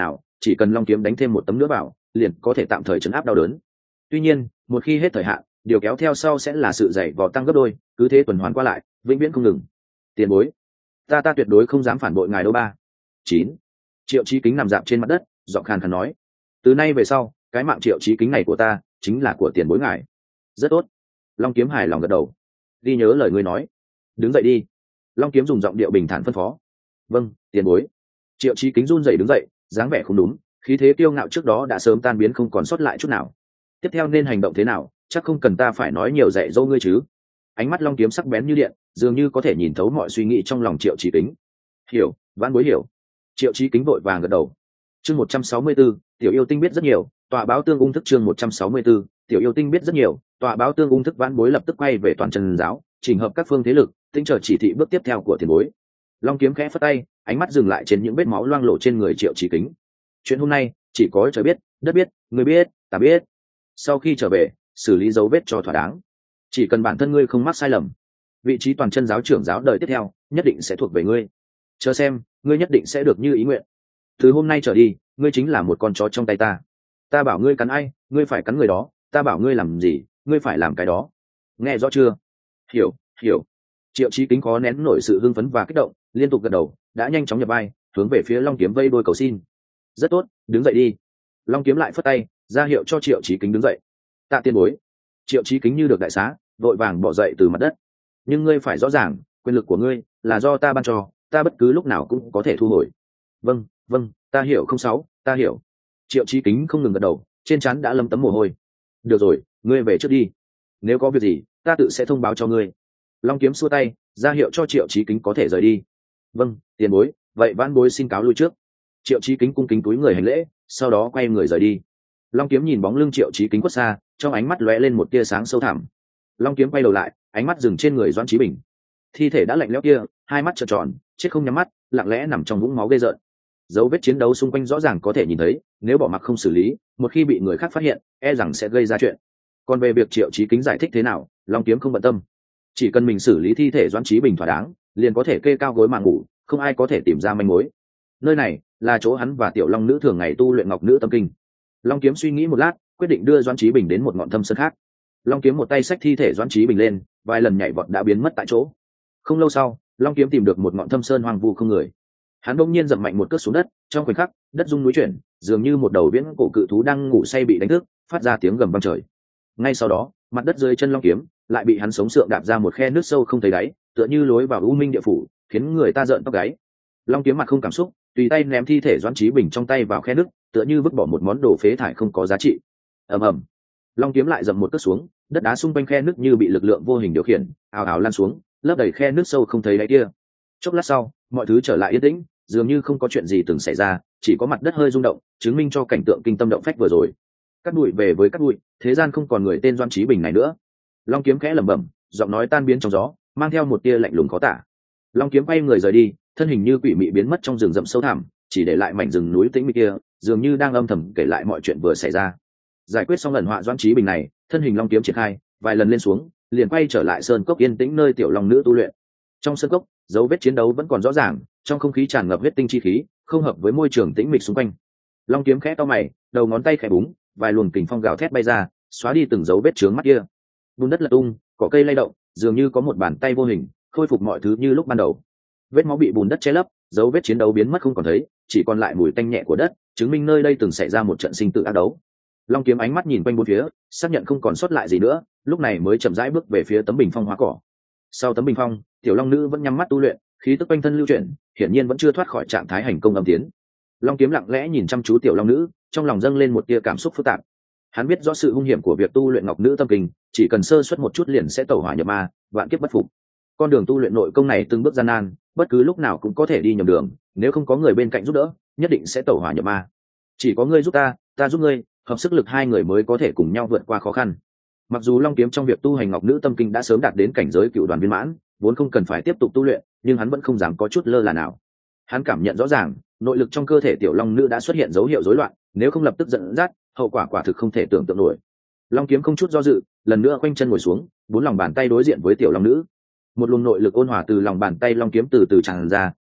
chỉ cần long kiếm đánh thêm một tấm nữa vào liền có thể tạm thời chấn áp đau đớn. Tuy nhiên một khi hết thời hạn, điều kéo theo sau sẽ là sự dày vò tăng gấp đôi, cứ thế tuần hoàn qua lại, vĩnh viễn không ngừng. Tiền bối, ta tuyệt đối không dám phản bội ngài đâu ba. 9. Triệu Chí Kính nằm dạp trên mặt đất, giọng khàn khàn nói, từ nay về sau cái mạng Triệu Chí Kính này của ta chính là của tiền bối ngài. Rất tốt. Long kiếm hài lòng gật đầu. Ghi nhớ lời ngươi nói. Đứng dậy đi. Long kiếm dùng giọng điệu bình thản phân phó. Vâng, tiền bối. Triệu Chí Kính run rẩy đứng dậy, dáng vẻ không đúng, khí thế kiêu ngạo trước đó đã sớm tan biến không còn sót lại chút nào. Tiếp theo nên hành động thế nào, chắc không cần ta phải nói nhiều dạy dỗ ngươi chứ. Ánh mắt Long kiếm sắc bén như điện, dường như có thể nhìn thấu mọi suy nghĩ trong lòng Triệu Chí Kính. Hiểu, vãn bối hiểu. Triệu Chí Kính vội vàng gật đầu. Chương 164, tiểu yêu tinh biết rất nhiều, tọa báo tương ung thức. Chương 164, tiểu yêu tinh biết rất nhiều, tọa báo tương ung thức. Vãn bối lập tức quay về toàn chân giáo, chỉnh hợp các phương thế lực, tinh chờ chỉ thị bước tiếp theo của tiền bối. Long kiếm khẽ phất tay, ánh mắt dừng lại trên những vết máu loang lổ trên người Triệu Chí Kính. Chuyện hôm nay chỉ có trời biết, đất biết, người biết, ta biết. Sau khi trở về, xử lý dấu vết cho thỏa đáng. Chỉ cần bản thân ngươi không mắc sai lầm, vị trí toàn chân giáo trưởng giáo đời tiếp theo nhất định sẽ thuộc về ngươi. Chờ xem, ngươi nhất định sẽ được như ý nguyện. Từ hôm nay trở đi, ngươi chính là một con chó trong tay ta. Ta bảo ngươi cắn ai, ngươi phải cắn người đó. Ta bảo ngươi làm gì, ngươi phải làm cái đó. Nghe rõ chưa? Hiểu, hiểu. Triệu Chí Kính khó nén nổi sự hưng phấn và kích động, liên tục gật đầu, đã nhanh chóng nhập vai, hướng về phía Long kiếm vây đôi cầu xin. Rất tốt, đứng dậy đi. Long kiếm lại phất tay, ra hiệu cho Triệu Chí Kính đứng dậy. Tạ tiền bối. Triệu Chí Kính như được đại xá, vội vàng bỏ dậy từ mặt đất. Nhưng ngươi phải rõ ràng, quyền lực của ngươi là do ta ban cho, ta bất cứ lúc nào cũng có thể thu hồi. Vâng, vâng, ta hiểu. Không sáu, ta hiểu. Triệu Chí Kính không ngừng gật đầu, trên trán đã lấm tấm mồ hôi. Được rồi, ngươi về trước đi. Nếu có việc gì, ta tự sẽ thông báo cho ngươi. Long kiếm xua tay, ra hiệu cho Triệu Chí Kính có thể rời đi. Vâng, tiền bối, vậy vãn bối xin cáo lui trước. Triệu Chí Kính cung kính túi người hành lễ, sau đó quay người rời đi. Long kiếm nhìn bóng lưng Triệu Chí Kính khuất xa, trong ánh mắt lóe lên một tia sáng sâu thẳm. Long kiếm quay đầu lại, ánh mắt dừng trên người Doãn Chí Bình. Thi thể đã lạnh lẽo kia, hai mắt trợn tròn, chết không nhắm mắt, lặng lẽ nằm trong vũng máu ghê rợn. Dấu vết chiến đấu xung quanh rõ ràng có thể nhìn thấy, nếu bỏ mặc không xử lý, một khi bị người khác phát hiện, e rằng sẽ gây ra chuyện. Còn về việc Triệu Chí Kính giải thích thế nào, Long kiếm không bận tâm. Chỉ cần mình xử lý thi thể Doãn Chí Bình thỏa đáng, liền có thể kê cao gối mà ngủ, không ai có thể tìm ra manh mối. Nơi này là chỗ hắn và Tiểu Long nữ thường ngày tu luyện Ngọc Nữ Tâm Kinh. Long kiếm suy nghĩ một lát, quyết định đưa Doãn Chí Bình đến một ngọn thâm sơn khác. Long kiếm một tay xách thi thể Doãn Chí Bình lên, vài lần nhảy vọt đã biến mất tại chỗ. Không lâu sau, Long kiếm tìm được một ngọn thâm sơn hoang vu không người. Hắn bỗng nhiên dậm mạnh một cước xuống đất, trong khoảnh khắc, đất rung núi chuyển, dường như một đầu viễn cổ cự thú đang ngủ say bị đánh thức, phát ra tiếng gầm vang trời. Ngay sau đó, mặt đất dưới chân Long kiếm lại bị hắn sống sượng đạp ra một khe nước sâu không thấy đáy, tựa như lối vào u minh địa phủ, khiến người ta rợn tóc gáy. Long kiếm mặt không cảm xúc, tùy tay ném thi thể Doãn Chí Bình trong tay vào khe nước, tựa như vứt bỏ một món đồ phế thải không có giá trị. Ầm ầm. Long kiếm lại dậm một cước xuống, đất đá xung quanh khe nước như bị lực lượng vô hình điều khiển, ào ào lan xuống, lấp đầy khe nước sâu không thấy đáy kia. Chốc lát sau, mọi thứ trở lại yên tĩnh, dường như không có chuyện gì từng xảy ra, chỉ có mặt đất hơi rung động, chứng minh cho cảnh tượng kinh tâm động phách vừa rồi. Cắt bụi về với cắt bụi, thế gian không còn người tên Doãn Chí Bình này nữa. Long kiếm khẽ lẩm bẩm, giọng nói tan biến trong gió, mang theo một tia lạnh lùng khó tả. Long kiếm quay người rời đi, thân hình như quỷ mị biến mất trong rừng rậm sâu thẳm, chỉ để lại mảnh rừng núi tĩnh mịch kia, dường như đang âm thầm kể lại mọi chuyện vừa xảy ra. Giải quyết xong lần họa Doãn Chí Bình này, thân hình Long kiếm triển khai, vài lần lên xuống, liền quay trở lại sơn cốc yên tĩnh nơi Tiểu Long nữ tu luyện. Trong sơn cốc, dấu vết chiến đấu vẫn còn rõ ràng, trong không khí tràn ngập huyết tinh chi khí, không hợp với môi trường tĩnh mịch xung quanh. Long kiếm khẽ cau mày, đầu ngón tay khẽ búng, vài luồng kình phong gào thét bay ra, xóa đi từng dấu vết chướng mắt kia. Bùn đất lật tung, cỏ cây lay động, dường như có một bàn tay vô hình khôi phục mọi thứ như lúc ban đầu. Vết máu bị bùn đất che lấp, dấu vết chiến đấu biến mất không còn thấy, chỉ còn lại mùi tanh nhẹ của đất, chứng minh nơi đây từng xảy ra một trận sinh tử ác đấu. Long kiếm ánh mắt nhìn quanh bốn phía, xác nhận không còn sót lại gì nữa, lúc này mới chậm rãi bước về phía tấm bình phong hóa cỏ. Sau tấm bình phong, Tiểu Long nữ vẫn nhắm mắt tu luyện, khí tức quanh thân lưu chuyển, hiển nhiên vẫn chưa thoát khỏi trạng thái hành công âm tiến. Long kiếm lặng lẽ nhìn chăm chú Tiểu Long nữ, trong lòng dâng lên một tia cảm xúc phức tạp. Hắn biết rõ sự hung hiểm của việc tu luyện Ngọc Nữ Tâm Kinh, chỉ cần sơ suất một chút liền sẽ tẩu hỏa nhập ma, vạn kiếp bất phục. Con đường tu luyện nội công này từng bước gian nan, bất cứ lúc nào cũng có thể đi nhầm đường, nếu không có người bên cạnh giúp đỡ, nhất định sẽ tẩu hỏa nhập ma. Chỉ có ngươi giúp ta, ta giúp ngươi, hợp sức lực hai người mới có thể cùng nhau vượt qua khó khăn. Mặc dù Long kiếm trong việc tu hành Ngọc Nữ Tâm Kinh đã sớm đạt đến cảnh giới cựu đoàn viên mãn, vốn không cần phải tiếp tục tu luyện, nhưng hắn vẫn không dám có chút lơ là nào. Hắn cảm nhận rõ ràng, nội lực trong cơ thể Tiểu Long nữ đã xuất hiện dấu hiệu rối loạn, nếu không lập tức dẫn dắt, hậu quả quả thực không thể tưởng tượng nổi. Long kiếm không chút do dự, lần nữa khoanh chân ngồi xuống, bốn lòng bàn tay đối diện với Tiểu Long nữ. Một luồng nội lực ôn hòa từ lòng bàn tay Long kiếm từ từ tràn ra,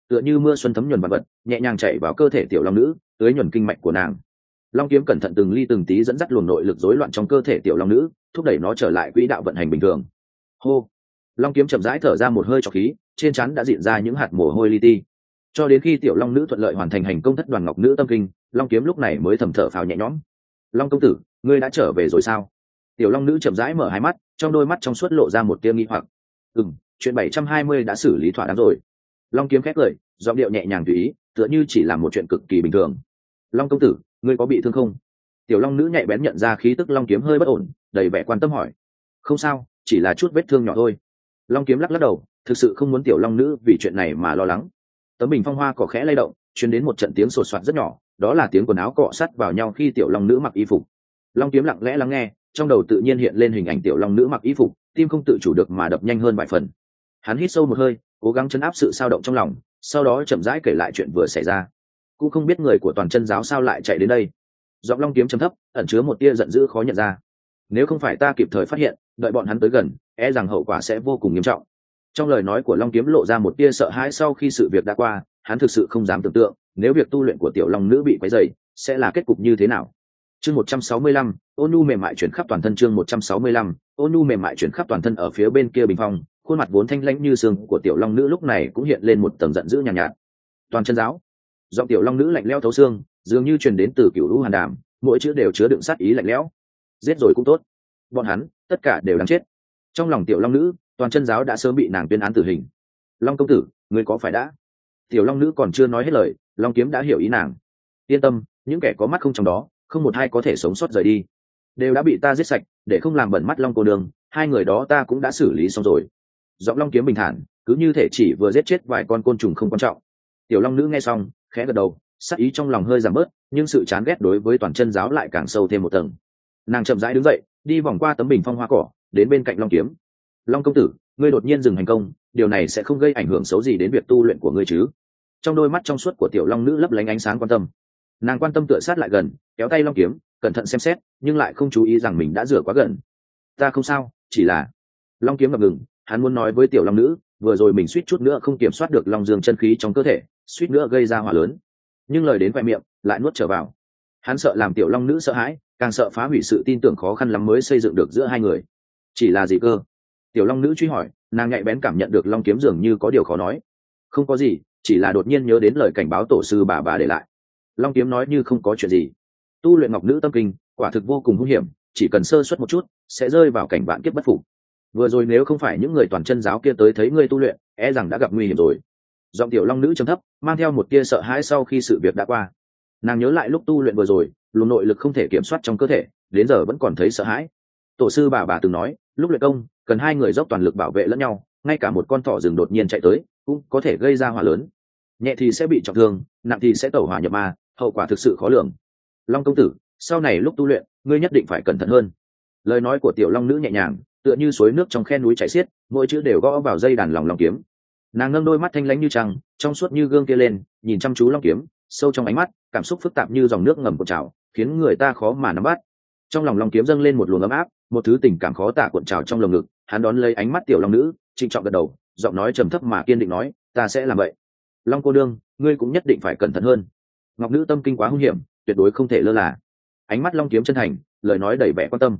tựa như mưa xuân thấm nhuần vật vật nhẹ nhàng chảy vào cơ thể tiểu long nữ, tưới nhuần kinh mạch của nàng. Long kiếm cẩn thận từng ly từng tí dẫn dắt luồng nội lực rối loạn trong cơ thể tiểu long nữ, thúc đẩy nó trở lại quỹ đạo vận hành bình thường. Hô. Long kiếm chậm rãi thở ra một hơi trọc khí, trên trán đã diễn ra những hạt mồ hôi li ti. Cho đến khi tiểu long nữ thuận lợi hoàn thành hành công thất đoàn ngọc nữ tâm kinh, long kiếm lúc này mới thầm thở phào nhẹ nhõm. Long công tử, ngươi đã trở về rồi sao? Tiểu long nữ chậm rãi mở hai mắt, trong đôi mắt trong suốt lộ ra một tia nghi hoặc. Chuyện 720 đã xử lý thỏa đáng rồi. Long kiếm khét cười, giọng điệu nhẹ nhàng tùy ý, tựa như chỉ là một chuyện cực kỳ bình thường. Long công tử, ngươi có bị thương không? Tiểu long nữ nhạy bén nhận ra khí tức long kiếm hơi bất ổn, đầy vẻ quan tâm hỏi. Không sao, chỉ là chút vết thương nhỏ thôi. Long kiếm lắc lắc đầu, thực sự không muốn tiểu long nữ vì chuyện này mà lo lắng. Tấm bình phong hoa cỏ khẽ lay động, truyền đến một trận tiếng sột soạt rất nhỏ, đó là tiếng quần áo cọ sát vào nhau khi tiểu long nữ mặc y phục. Long kiếm lặng lẽ lắng nghe, trong đầu tự nhiên hiện lên hình ảnh tiểu long nữ mặc y phục, tim không tự chủ được mà đập nhanh hơn vài phần. Hắn hít sâu một hơi, cố gắng chấn áp sự dao động trong lòng, sau đó chậm rãi kể lại chuyện vừa xảy ra. Cũng không biết người của toàn chân giáo sao lại chạy đến đây. Giọng long kiếm trầm thấp, ẩn chứa một tia giận dữ khó nhận ra. Nếu không phải ta kịp thời phát hiện, đợi bọn hắn tới gần, e rằng hậu quả sẽ vô cùng nghiêm trọng. Trong lời nói của long kiếm lộ ra một tia sợ hãi sau khi sự việc đã qua, hắn thực sự không dám tưởng tượng, nếu việc tu luyện của tiểu long nữ bị quấy rầy, sẽ là kết cục như thế nào. Chương 165, ôn nhu mềm mại chuyển khắp toàn thân. Chương 165, ôn nhu mềm mại chuyển khắp toàn thân. Ở phía bên kia bình phong, khuôn mặt vốn thanh lãnh như xương của tiểu long nữ lúc này cũng hiện lên một tầng giận dữ nhàn nhạt. Toàn chân giáo. Giọng tiểu long nữ lạnh lẽo thấu xương, dường như truyền đến từ cửu lũ hàn đàm, mỗi chữ đều chứa đựng sát ý lạnh lẽo. Giết rồi cũng tốt, bọn hắn tất cả đều đáng chết. Trong lòng tiểu long nữ, toàn chân giáo đã sớm bị nàng tuyên án tử hình. Long công tử, ngươi có phải đã? Tiểu long nữ còn chưa nói hết lời, long kiếm đã hiểu ý nàng. Yên tâm, những kẻ có mắt không trong đó, không một ai có thể sống sót rời đi, đều đã bị ta giết sạch, để không làm bẩn mắt long cô đường, hai người đó ta cũng đã xử lý xong rồi. Giọng long kiếm bình thản, cứ như thể chỉ vừa giết chết vài con côn trùng không quan trọng. Tiểu long nữ nghe xong, khẽ gật đầu, sát ý trong lòng hơi giảm bớt, nhưng sự chán ghét đối với toàn chân giáo lại càng sâu thêm một tầng. Nàng chậm rãi đứng dậy, đi vòng qua tấm bình phong hoa cỏ, đến bên cạnh long kiếm. Long công tử, ngươi đột nhiên dừng hành công, điều này sẽ không gây ảnh hưởng xấu gì đến việc tu luyện của ngươi chứ? Trong đôi mắt trong suốt của tiểu long nữ lấp lánh ánh sáng quan tâm. Nàng quan tâm tựa sát lại gần, kéo tay long kiếm, cẩn thận xem xét, nhưng lại không chú ý rằng mình đã rửa quá gần. Ta không sao, chỉ là... Long kiếm ngập ngừng, hắn muốn nói với tiểu long nữ, vừa rồi mình suýt chút nữa không kiểm soát được long dương chân khí trong cơ thể, suýt nữa gây ra hỏa lớn, nhưng lời đến vài miệng lại nuốt trở vào. Hắn sợ làm tiểu long nữ sợ hãi, càng sợ phá hủy sự tin tưởng khó khăn lắm mới xây dựng được giữa hai người. Chỉ là gì cơ? Tiểu long nữ truy hỏi, nàng nhạy bén cảm nhận được long kiếm dường như có điều khó nói. Không có gì, chỉ là đột nhiên nhớ đến lời cảnh báo tổ sư bà để lại. Long kiếm nói như không có chuyện gì. Tu luyện ngọc nữ tâm kinh quả thực vô cùng hung hiểm, chỉ cần sơ suất một chút sẽ rơi vào cảnh vạn kiếp bất phục. Vừa rồi nếu không phải những người toàn chân giáo kia tới thấy ngươi tu luyện, e rằng đã gặp nguy hiểm rồi. Giọng tiểu long nữ trầm thấp, mang theo một tia sợ hãi sau khi sự việc đã qua. Nàng nhớ lại lúc tu luyện vừa rồi, luồng nội lực không thể kiểm soát trong cơ thể, đến giờ vẫn còn thấy sợ hãi. Tổ sư bà từng nói, lúc luyện công cần hai người dốc toàn lực bảo vệ lẫn nhau, ngay cả một con thỏ rừng đột nhiên chạy tới cũng có thể gây ra hỏa lớn, nhẹ thì sẽ bị trọng thương, nặng thì sẽ tẩu hỏa nhập ma, hậu quả thực sự khó lường. Long công tử, sau này lúc tu luyện ngươi nhất định phải cẩn thận hơn. Lời nói của tiểu long nữ nhẹ nhàng, tựa như suối nước trong khe núi chảy xiết, mỗi chữ đều gõ vào dây đàn lòng long kiếm. Nàng nâng đôi mắt thanh lãnh như trăng, trong suốt như gương kia lên, nhìn chăm chú long kiếm, sâu trong ánh mắt cảm xúc phức tạp như dòng nước ngầm cuộn trào, khiến người ta khó mà nắm bắt. Trong lòng long kiếm dâng lên một luồng ấm áp, một thứ tình cảm khó tả cuộn trào trong lồng ngực. Hắn đón lấy ánh mắt tiểu long nữ, trịnh trọng gật đầu, giọng nói trầm thấp mà kiên định nói, ta sẽ làm vậy. Long cô đương, ngươi cũng nhất định phải cẩn thận hơn. Ngọc nữ tâm kinh quá hung hiểm, tuyệt đối không thể lơ là. Ánh mắt long kiếm chân thành, lời nói đầy vẻ quan tâm.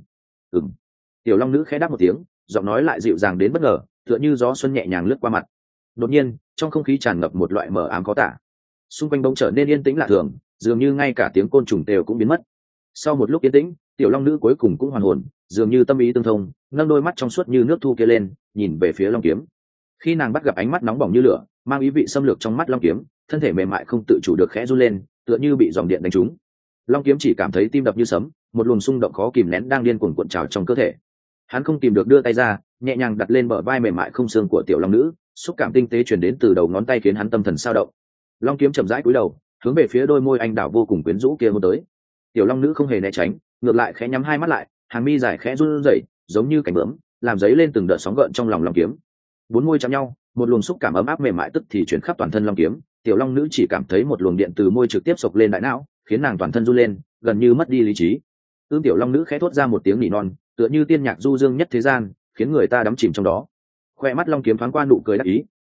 Tiểu long nữ khẽ đáp một tiếng, giọng nói lại dịu dàng đến bất ngờ, tựa như gió xuân nhẹ nhàng lướt qua mặt. Đột nhiên, trong không khí tràn ngập một loại mờ ám khó tả. Xung quanh bỗng trở nên yên tĩnh lạ thường, dường như ngay cả tiếng côn trùng đều cũng biến mất. Sau một lúc yên tĩnh, tiểu long nữ cuối cùng cũng hoàn hồn, dường như tâm ý tương thông, nâng đôi mắt trong suốt như nước thu kia lên, nhìn về phía long kiếm. Khi nàng bắt gặp ánh mắt nóng bỏng như lửa, mang ý vị xâm lược trong mắt long kiếm, thân thể mềm mại không tự chủ được khẽ run lên, tựa như bị dòng điện đánh trúng. Long kiếm chỉ cảm thấy tim đập như sấm, một luồng xung động khó kìm nén đang điên cuồng cuộn trào trong cơ thể. Hắn không kìm được đưa tay ra, nhẹ nhàng đặt lên bờ vai mềm mại không xương của tiểu long nữ, xúc cảm tinh tế truyền đến từ đầu ngón tay khiến hắn tâm thần sao động. Long kiếm chậm rãi cúi đầu, hướng về phía đôi môi anh đào vô cùng quyến rũ kia hôn tới. Tiểu long nữ không hề né tránh, ngược lại khẽ nhắm hai mắt lại, hàng mi dài khẽ run rẩy, giống như cánh bướm, làm dấy lên từng đợt sóng gợn trong lòng long kiếm. Bốn môi chạm nhau, một luồng xúc cảm ấm áp mềm mại tức thì chuyển khắp toàn thân long kiếm. Tiểu long nữ chỉ cảm thấy một luồng điện từ môi trực tiếp xộc lên đại não, khiến nàng toàn thân run lên, gần như mất đi lý trí. Tiểu long nữ khẽ thốt ra một tiếng nỉ non, tựa như tiên nhạc du dương nhất thế gian, khiến người ta đắm chìm trong đó. Khoe mắt long kiếm thoáng qua nụ cười đắc ý,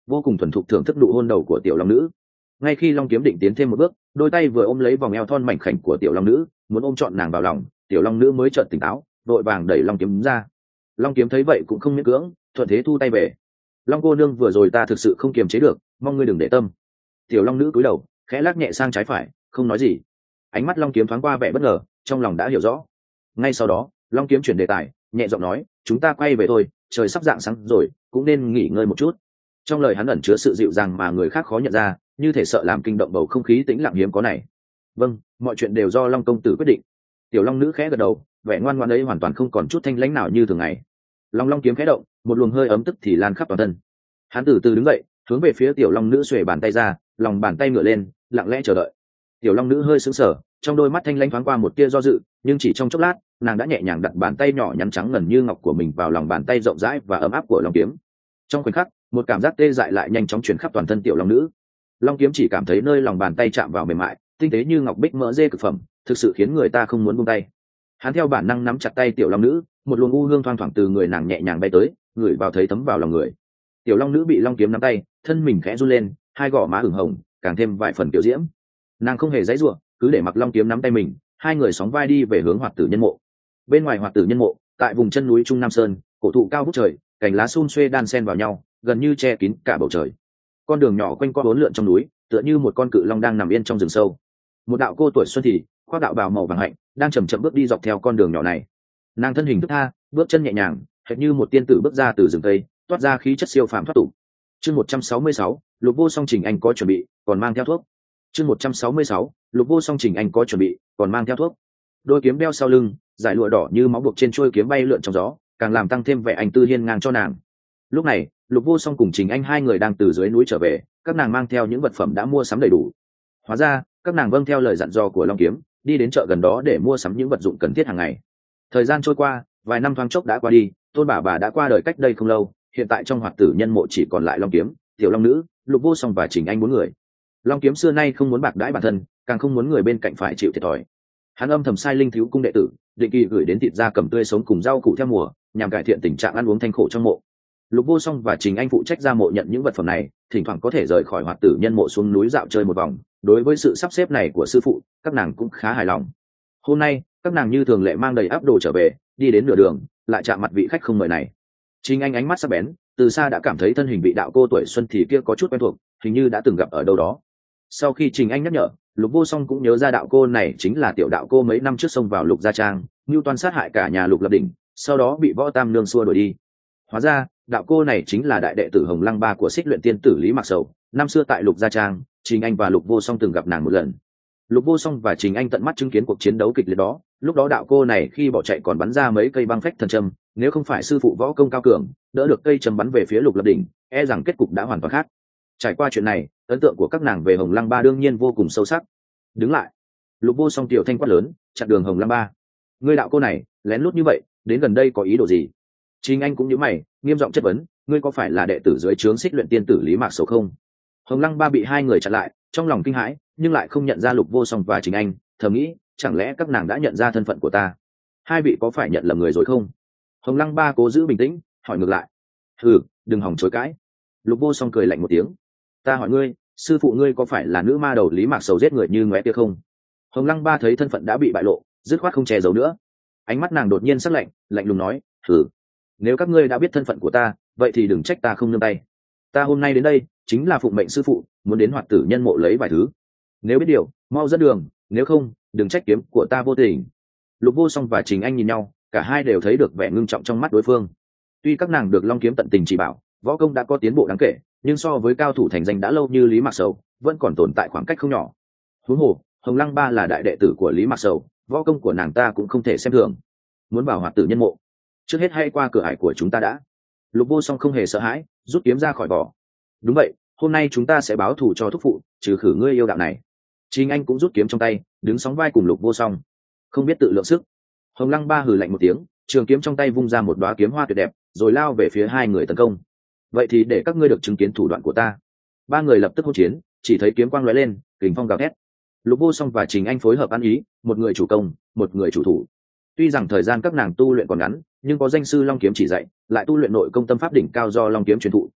vô cùng thuần thục thưởng thức nụ hôn đầu của tiểu long nữ. Ngay khi long kiếm định tiến thêm một bước, đôi tay vừa ôm lấy vòng eo thon mảnh khảnh của tiểu long nữ, muốn ôm trọn nàng vào lòng, tiểu long nữ mới chợt tỉnh táo, đội vàng đẩy long kiếm ra. Long kiếm thấy vậy cũng không miễn cưỡng, thuận thế thu tay về. Long cô nương, vừa rồi ta thực sự không kiềm chế được, mong ngươi đừng để tâm. Tiểu long nữ cúi đầu khẽ lắc nhẹ sang trái phải, không nói gì. Ánh mắt long kiếm thoáng qua vẻ bất ngờ, trong lòng đã hiểu rõ. Ngay sau đó long kiếm chuyển đề tài, nhẹ giọng nói, chúng ta quay về thôi, trời sắp rạng sáng rồi, cũng nên nghỉ ngơi một chút. Trong lời hắn ẩn chứa sự dịu dàng mà người khác khó nhận ra, như thể sợ làm kinh động bầu không khí tĩnh lặng hiếm có này. Vâng, mọi chuyện đều do long công tử quyết định. Tiểu long nữ khẽ gật đầu, vẻ ngoan ngoãn ấy hoàn toàn không còn chút thanh lãnh nào như thường ngày. Long kiếm khẽ động, một luồng hơi ấm tức thì lan khắp toàn thân. Hắn từ từ đứng dậy, hướng về phía tiểu long nữ xuề bàn tay ra, lòng bàn tay ngửa lên, lặng lẽ chờ đợi. Tiểu long nữ hơi sững sờ, trong đôi mắt thanh lãnh thoáng qua một tia do dự, nhưng chỉ trong chốc lát, nàng đã nhẹ nhàng đặt bàn tay nhỏ nhắn trắng ngần như ngọc của mình vào lòng bàn tay rộng rãi và ấm áp của long kiếm. Trong khoảnh khắc, một cảm giác tê dại lại nhanh chóng truyền khắp toàn thân tiểu long nữ. Long kiếm chỉ cảm thấy nơi lòng bàn tay chạm vào mềm mại, tinh tế như ngọc bích mỡ dê cực phẩm, thực sự khiến người ta không muốn buông tay. Hắn theo bản năng nắm chặt tay tiểu long nữ, một luồng u hương thoang thoảng từ người nàng nhẹ nhàng bay tới, ngửi vào thấy thấm vào lòng người. Tiểu long nữ bị long kiếm nắm tay, thân mình khẽ run lên, hai gò má ửng hồng, càng thêm vài phần tiểu diễm. Nàng không hề giãy giụa, cứ để mặc long kiếm nắm tay mình, hai người sóng vai đi về hướng hoạt tử nhân mộ. Bên ngoài hoạt tử nhân mộ, tại vùng chân núi Trung Nam Sơn, cổ thụ cao vút trời, cành lá sum xuê đan xen vào nhau, gần như che kín cả bầu trời. Con đường nhỏ quanh co uốn lượn trong núi, tựa như một con cự long đang nằm yên trong rừng sâu. Một đạo cô tuổi xuân thì khoác đạo bào màu vàng hạnh, đang chậm chậm bước đi dọc theo con đường nhỏ này. Nàng thân hình thướt tha, bước chân nhẹ nhàng, hệt như một tiên tử bước ra từ rừng tây, toát ra khí chất siêu phàm thoát tục. Chương 166, Lục Vô Song Trình Anh có chuẩn bị, còn mang theo thuốc. Chương 166, Lục Vô Song Trình Anh có chuẩn bị, còn mang theo thuốc. Đôi kiếm đeo sau lưng, dải lụa đỏ như máu buộc trên chuôi kiếm bay lượn trong gió, càng làm tăng thêm vẻ anh tư hiên ngang cho nàng. Lúc này, Lục Vô Song cùng Trình Anh hai người đang từ dưới núi trở về, các nàng mang theo những vật phẩm đã mua sắm đầy đủ. Hóa ra, các nàng vâng theo lời dặn dò của Long Kiếm, đi đến chợ gần đó để mua sắm những vật dụng cần thiết hàng ngày. Thời gian trôi qua, vài năm thoáng chốc đã qua đi, Tôn bà đã qua đời cách đây không lâu, hiện tại trong hoạt tử nhân mộ chỉ còn lại Long Kiếm, Tiểu Long Nữ, Lục Vô Song và Trình Anh bốn người. Long Kiếm xưa nay không muốn bạc đãi bản thân, càng không muốn người bên cạnh phải chịu thiệt thòi. Hắn âm thầm sai linh thiếu cung đệ tử, định kỳ gửi đến thịt da cầm tươi sống cùng rau củ theo mùa, nhằm cải thiện tình trạng ăn uống thanh khổ trong mộ. Lục Vô Song và Trình Anh phụ trách ra mộ nhận những vật phẩm này, thỉnh thoảng có thể rời khỏi hoạt tử nhân mộ xuống núi dạo chơi một vòng. Đối với sự sắp xếp này của sư phụ, các nàng cũng khá hài lòng. Hôm nay, các nàng như thường lệ mang đầy áp đồ trở về, đi đến nửa đường, lại chạm mặt vị khách không mời này. Trình Anh ánh mắt sắc bén, từ xa đã cảm thấy thân hình vị đạo cô tuổi xuân thì kia có chút quen thuộc, hình như đã từng gặp ở đâu đó. Sau khi Trình Anh nhắc nhở, Lục Vô Song cũng nhớ ra đạo cô này chính là tiểu đạo cô mấy năm trước xông vào Lục gia trang, mưu toan sát hại cả nhà Lục Lập Đỉnh, sau đó bị Võ Tam Nương xua đuổi đi. Hóa ra, đạo cô này chính là đại đệ tử Hồng Lăng Ba của Xích Luyện Tiên tử Lý Mạc Sầu. Năm xưa tại Lục gia trang, Trình Anh và Lục Vô Song từng gặp nàng một lần. Lục Vô Song và Trình Anh tận mắt chứng kiến cuộc chiến đấu kịch liệt đó. Lúc đó đạo cô này khi bỏ chạy còn bắn ra mấy cây băng phách thần châm, nếu không phải sư phụ võ công cao cường đỡ được cây châm bắn về phía Lục Lập Đỉnh, e rằng kết cục đã hoàn toàn khác. Trải qua chuyện này, ấn tượng của các nàng về Hồng Lăng Ba đương nhiên vô cùng sâu sắc. Đứng lại! Lục Vô Song tiểu thanh quát lớn, chặn đường Hồng Lăng Ba. Ngươi đạo cô này lén lút như vậy, đến gần đây có ý đồ gì? Trình Anh cũng nhíu mày, nghiêm giọng chất vấn, ngươi có phải là đệ tử dưới trướng Xích Luyện Tiên tử Lý Mạc Sầu không? Hồng Lăng Ba bị hai người chặn lại, trong lòng kinh hãi, nhưng lại không nhận ra Lục Vô Song và Trình Anh, thầm nghĩ, chẳng lẽ các nàng đã nhận ra thân phận của ta? Hai vị có phải nhận lầm người rồi không? Hồng Lăng Ba cố giữ bình tĩnh, hỏi ngược lại. Hừ, đừng hòng chối cãi. Lục Vô Song cười lạnh một tiếng. Ta hỏi ngươi, sư phụ ngươi có phải là nữ ma đầu Lý Mạc Sầu giết người như ngóe kia không? Hồng Lăng Ba thấy thân phận đã bị bại lộ, dứt khoát không che giấu nữa. Ánh mắt nàng đột nhiên sắc lạnh, lạnh lùng nói, hừ, nếu các ngươi đã biết thân phận của ta, vậy thì đừng trách ta không nương tay. Ta hôm nay đến đây chính là phụng mệnh sư phụ, muốn đến hoạt tử nhân mộ lấy vài thứ. Nếu biết điều, mau dẫn đường, nếu không, đừng trách kiếm của ta vô tình. Lục Vô Song và Trình Anh nhìn nhau, cả hai đều thấy được vẻ ngưng trọng trong mắt đối phương. Tuy các nàng được Long Kiếm tận tình chỉ bảo, võ công đã có tiến bộ đáng kể, nhưng so với cao thủ thành danh đã lâu như Lý Mạc Sầu, vẫn còn tồn tại khoảng cách không nhỏ. Huống hồ, Hồng Lăng Ba là đại đệ tử của Lý Mạc Sầu, võ công của nàng ta cũng không thể xem thường. Muốn vào hoạt tử nhân mộ, trước hết hãy qua cửa ải của chúng ta đã. Lục Vô Song không hề sợ hãi, rút kiếm ra khỏi vỏ. Đúng vậy, hôm nay chúng ta sẽ báo thù cho thúc phụ, trừ khử ngươi yêu đạo này. Trình Anh cũng rút kiếm trong tay, đứng sóng vai cùng Lục Vô Song. Không biết tự lượng sức. Hồng Lăng Ba hừ lạnh một tiếng, trường kiếm trong tay vung ra một đóa kiếm hoa tuyệt đẹp, rồi lao về phía hai người tấn công. Vậy thì để các ngươi được chứng kiến thủ đoạn của ta. Ba người lập tức hỗn chiến, chỉ thấy kiếm quang lóe lên, kình phong gào thét. Lục Vô Song và Trình Anh phối hợp ăn ý, một người chủ công, một người chủ thủ. Tuy rằng thời gian các nàng tu luyện còn ngắn, nhưng có danh sư Long Kiếm chỉ dạy, lại tu luyện nội công tâm pháp đỉnh cao do Long Kiếm truyền thụ,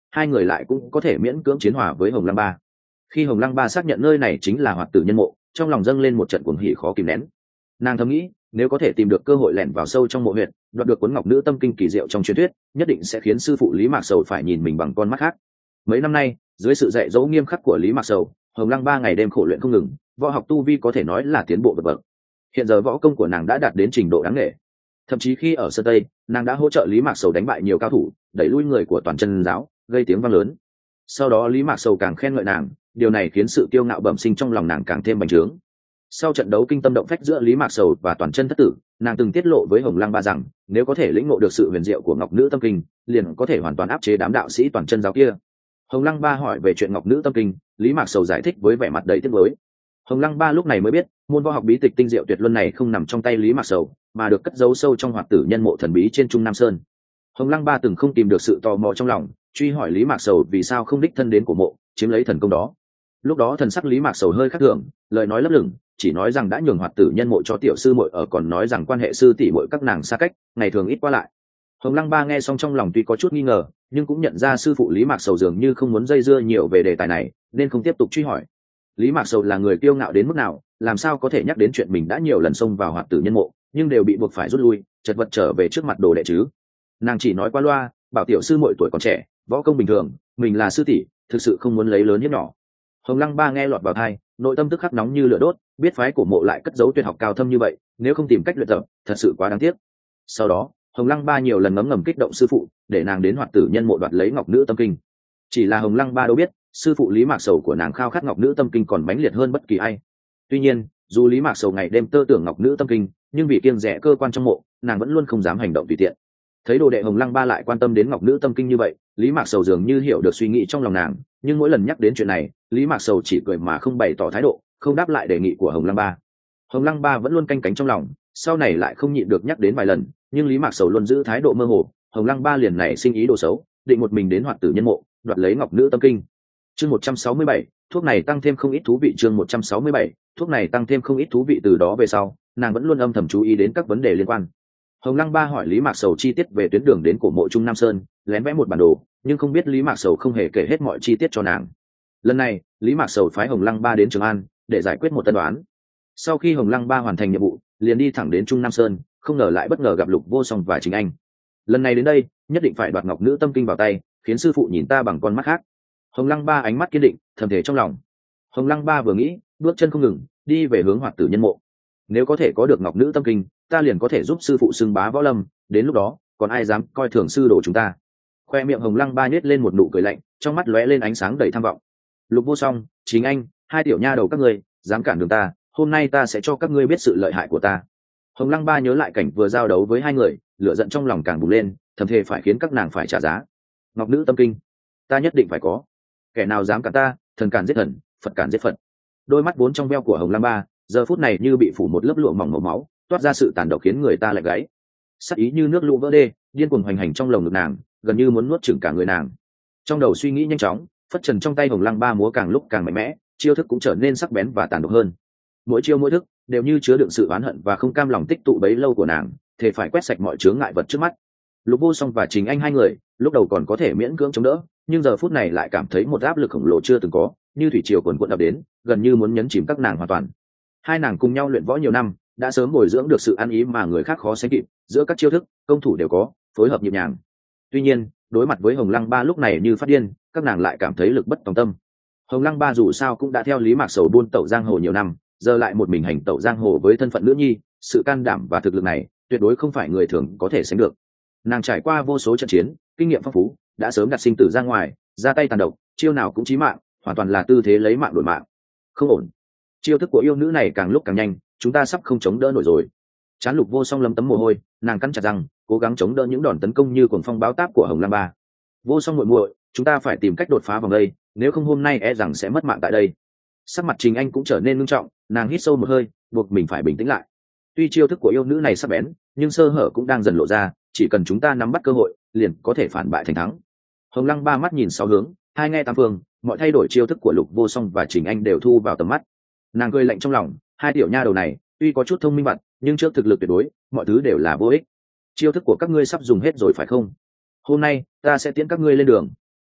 hai người lại cũng có thể miễn cưỡng chiến hòa với Hồng Lăng Ba. Khi Hồng Lăng Ba xác nhận nơi này chính là Hoạt Tử Nhân Mộ, trong lòng dâng lên một trận cuồng hỉ khó kìm nén. Nàng thầm nghĩ, nếu có thể tìm được cơ hội lẻn vào sâu trong mộ huyệt, đoạt được cuốn ngọc nữ tâm kinh kỳ diệu trong truyền thuyết, nhất định sẽ khiến sư phụ Lý Mạc Sầu phải nhìn mình bằng con mắt khác. Mấy năm nay, dưới sự dạy dỗ nghiêm khắc của Lý Mạc Sầu, Hồng Lăng Ba ngày đêm khổ luyện không ngừng, võ học tu vi có thể nói là tiến bộ vượt bậc. Hiện giờ võ công của nàng đã đạt đến trình độ đáng nể. Thậm chí khi ở Sơn Tây, nàng đã hỗ trợ Lý Mạc Sầu đánh bại nhiều cao thủ, đẩy lui người của Toàn Chân giáo, gây tiếng vang lớn. Sau đó Lý Mạc Sầu càng khen ngợi nàng, điều này khiến sự kiêu ngạo bẩm sinh trong lòng nàng càng thêm bành trướng. Sau trận đấu kinh tâm động phách giữa Lý Mạc Sầu và Toàn Chân thất tử, nàng từng tiết lộ với Hồng Lăng Ba rằng, nếu có thể lĩnh ngộ được sự huyền diệu của Ngọc Nữ Tâm Kinh, liền có thể hoàn toàn áp chế đám đạo sĩ Toàn Chân giáo kia. Hồng Lăng Ba hỏi về chuyện Ngọc Nữ Tâm Kinh, Lý Mạc Sầu giải thích với vẻ mặt đầy tiếc nuối. Hồng Lăng Ba lúc này mới biết, môn võ học bí tịch tinh diệu tuyệt luân này không nằm trong tay Lý Mạc Sầu, mà được cất giấu sâu trong Hoạt Tử Nhân Mộ thần bí trên Trung Nam Sơn. Hồng Lăng Ba từng không tìm được sự tò mò trong lòng, truy hỏi Lý Mạc Sầu vì sao không đích thân đến cổ mộ, chiếm lấy thần công đó. Lúc đó thần sắc Lý Mạc Sầu hơi khác thường, lời nói lấp lửng, chỉ nói rằng đã nhường Hoạt Tử Nhân Mộ cho tiểu sư muội ở, còn nói rằng quan hệ sư tỷ muội các nàng xa cách, ngày thường ít qua lại. Hồng Lăng Ba nghe xong trong lòng tuy có chút nghi ngờ, nhưng cũng nhận ra sư phụ Lý Mạc Sầu dường như không muốn dây dưa nhiều về đề tài này, nên không tiếp tục truy hỏi. Lý Mạc Sầu là người kiêu ngạo đến mức nào, làm sao có thể nhắc đến chuyện mình đã nhiều lần xông vào Hoạt Tử Nhân Mộ, nhưng đều bị buộc phải rút lui, chật vật trở về trước mặt đồ đệ chứ. Nàng chỉ nói qua loa, bảo tiểu sư muội tuổi còn trẻ, võ công bình thường, mình là sư tỷ, thực sự không muốn lấy lớn hiếp nhỏ. Hồng Lăng Ba nghe lọt vào tai, nội tâm tức khắc nóng như lửa đốt, biết phái cổ mộ lại cất giấu tuyệt học cao thâm như vậy, nếu không tìm cách luyện tập, thật sự quá đáng tiếc. Sau đó, Hồng Lăng Ba nhiều lần ngấm ngầm kích động sư phụ, để nàng đến Hoạt Tử Nhân Mộ đoạt lấy Ngọc Nữ Tâm Kinh. Chỉ là Hồng Lăng Ba đâu biết, sư phụ Lý Mạc Sầu của nàng khao khát Ngọc Nữ Tâm Kinh còn mãnh liệt hơn bất kỳ ai. Tuy nhiên, dù Lý Mạc Sầu ngày đêm tơ tưởng Ngọc Nữ Tâm Kinh, nhưng vì kiêng dè cơ quan trong mộ, nàng vẫn luôn không dám hành động tùy tiện. Thấy đồ đệ Hồng Lăng Ba lại quan tâm đến Ngọc Nữ Tâm Kinh như vậy, Lý Mạc Sầu dường như hiểu được suy nghĩ trong lòng nàng, nhưng mỗi lần nhắc đến chuyện này, Lý Mạc Sầu chỉ cười mà không bày tỏ thái độ, không đáp lại đề nghị của Hồng Lăng Ba. Hồng Lăng Ba vẫn luôn canh cánh trong lòng, sau này lại không nhịn được nhắc đến vài lần, nhưng Lý Mạc Sầu luôn giữ thái độ mơ hồ. Hồng Lăng Ba liền nảy sinh ý đồ xấu, định một mình đến Hoạt Tử Nhân Mộ, đoạt lấy Ngọc Nữ Tâm Kinh. Chương 167, thuốc này tăng thêm không ít thú vị. Chương 167, thuốc này tăng thêm không ít thú vị. Từ đó về sau, nàng vẫn luôn âm thầm chú ý đến các vấn đề liên quan. Hồng Lăng Ba hỏi Lý Mạc Sầu chi tiết về tuyến đường đến cổ mộ Trung Nam Sơn, lén vẽ một bản đồ, nhưng không biết Lý Mạc Sầu không hề kể hết mọi chi tiết cho nàng. Lần này, Lý Mạc Sầu phái Hồng Lăng Ba đến Trường An để giải quyết một tân đoán. Sau khi Hồng Lăng Ba hoàn thành nhiệm vụ, liền đi thẳng đến Trung Nam Sơn, không ngờ lại bất ngờ gặp Lục Vô Song và Trình Anh. Lần này đến đây, nhất định phải đoạt Ngọc Nữ Tâm Kinh vào tay, khiến sư phụ nhìn ta bằng con mắt khác. Hồng Lăng Ba ánh mắt kiên định, thầm thể trong lòng. Hồng Lăng Ba vừa nghĩ, bước chân không ngừng, đi về hướng Hoạt Tử Nhân Mộ. Nếu có thể có được Ngọc Nữ Tâm Kinh, ta liền có thể giúp sư phụ xưng bá võ lâm, đến lúc đó, còn ai dám coi thường sư đồ chúng ta. Khoe miệng Hồng Lăng Ba nhếch lên một nụ cười lạnh, trong mắt lóe lên ánh sáng đầy tham vọng. Lục Vô Song, Chính Anh, hai tiểu nha đầu các ngươi, dám cản đường ta, hôm nay ta sẽ cho các ngươi biết sự lợi hại của ta. Hồng Lăng Ba nhớ lại cảnh vừa giao đấu với hai người, lửa giận trong lòng càng bùng lên, thầm thề phải khiến các nàng phải trả giá. Ngọc Nữ Tâm Kinh, ta nhất định phải có. Kẻ nào dám cản ta, thần cản giết thần, Phật cản giết Phật. Đôi mắt vốn trong veo của Hồng Lăng Ba, giờ phút này như bị phủ một lớp lụa mỏng màu máu, toát ra sự tàn độc khiến người ta lạnh gáy. Sắc ý như nước lũ vỡ đê, điên cuồng hoành hành trong lồng ngực nàng, gần như muốn nuốt chửng cả người nàng. Trong đầu suy nghĩ nhanh chóng, phất trần trong tay Hồng Lăng Ba múa càng lúc càng mạnh mẽ, chiêu thức cũng trở nên sắc bén và tàn độc hơn. Mỗi chiêu mỗi thức đều như chứa đựng sự oán hận và không cam lòng tích tụ bấy lâu của nàng, thề phải quét sạch mọi chướng ngại vật trước mắt. Lục Vô Song và Trình Anh hai người lúc đầu còn có thể miễn cưỡng chống đỡ, nhưng giờ phút này lại cảm thấy một áp lực khổng lồ chưa từng có, như thủy triều cuồn cuộn ập đến, gần như muốn nhấn chìm các nàng hoàn toàn. Hai nàng cùng nhau luyện võ nhiều năm, đã sớm bồi dưỡng được sự ăn ý mà người khác khó sánh kịp, giữa các chiêu thức, công thủ đều có, phối hợp nhịp nhàng. Tuy nhiên, đối mặt với Hồng Lăng Ba lúc này như phát điên, các nàng lại cảm thấy lực bất tòng tâm. Hồng Lăng Ba dù sao cũng đã theo Lý Mạc Sầu buôn tẩu giang hồ nhiều năm, giờ lại một mình hành tẩu giang hồ với thân phận nữ nhi, sự can đảm và thực lực này tuyệt đối không phải người thường có thể sánh được. Nàng trải qua vô số trận chiến, kinh nghiệm phong phú, đã sớm đặt sinh tử ra ngoài, ra tay tàn độc, chiêu nào cũng chí mạng, hoàn toàn là tư thế lấy mạng đổi mạng. Không ổn. Chiêu thức của yêu nữ này càng lúc càng nhanh, chúng ta sắp không chống đỡ nổi rồi. Trán Lục Vô Song lấm tấm mồ hôi, nàng cắn chặt răng, cố gắng chống đỡ những đòn tấn công như cuồng phong báo táp của Hồng Lăng Ba. Vô Song muội muội, chúng ta phải tìm cách đột phá vòng đây, nếu không hôm nay e rằng sẽ mất mạng tại đây. Sắc mặt Trình Anh cũng trở nên nghiêm trọng, nàng hít sâu một hơi, buộc mình phải bình tĩnh lại. Tuy chiêu thức của yêu nữ này sắc bén, nhưng sơ hở cũng đang dần lộ ra, chỉ cần chúng ta nắm bắt cơ hội, liền có thể phản bại thành thắng. Hồng Lăng Ba mắt nhìn sáu hướng, hai nghe tám phương, mọi thay đổi chiêu thức của Lục Vô Song và Trình Anh đều thu vào tầm mắt. Nàng cười lạnh trong lòng, hai tiểu nha đầu này tuy có chút thông minh vặt, nhưng trước thực lực tuyệt đối, mọi thứ đều là vô ích. Chiêu thức của các ngươi sắp dùng hết rồi phải không? Hôm nay ta sẽ tiễn các ngươi lên đường.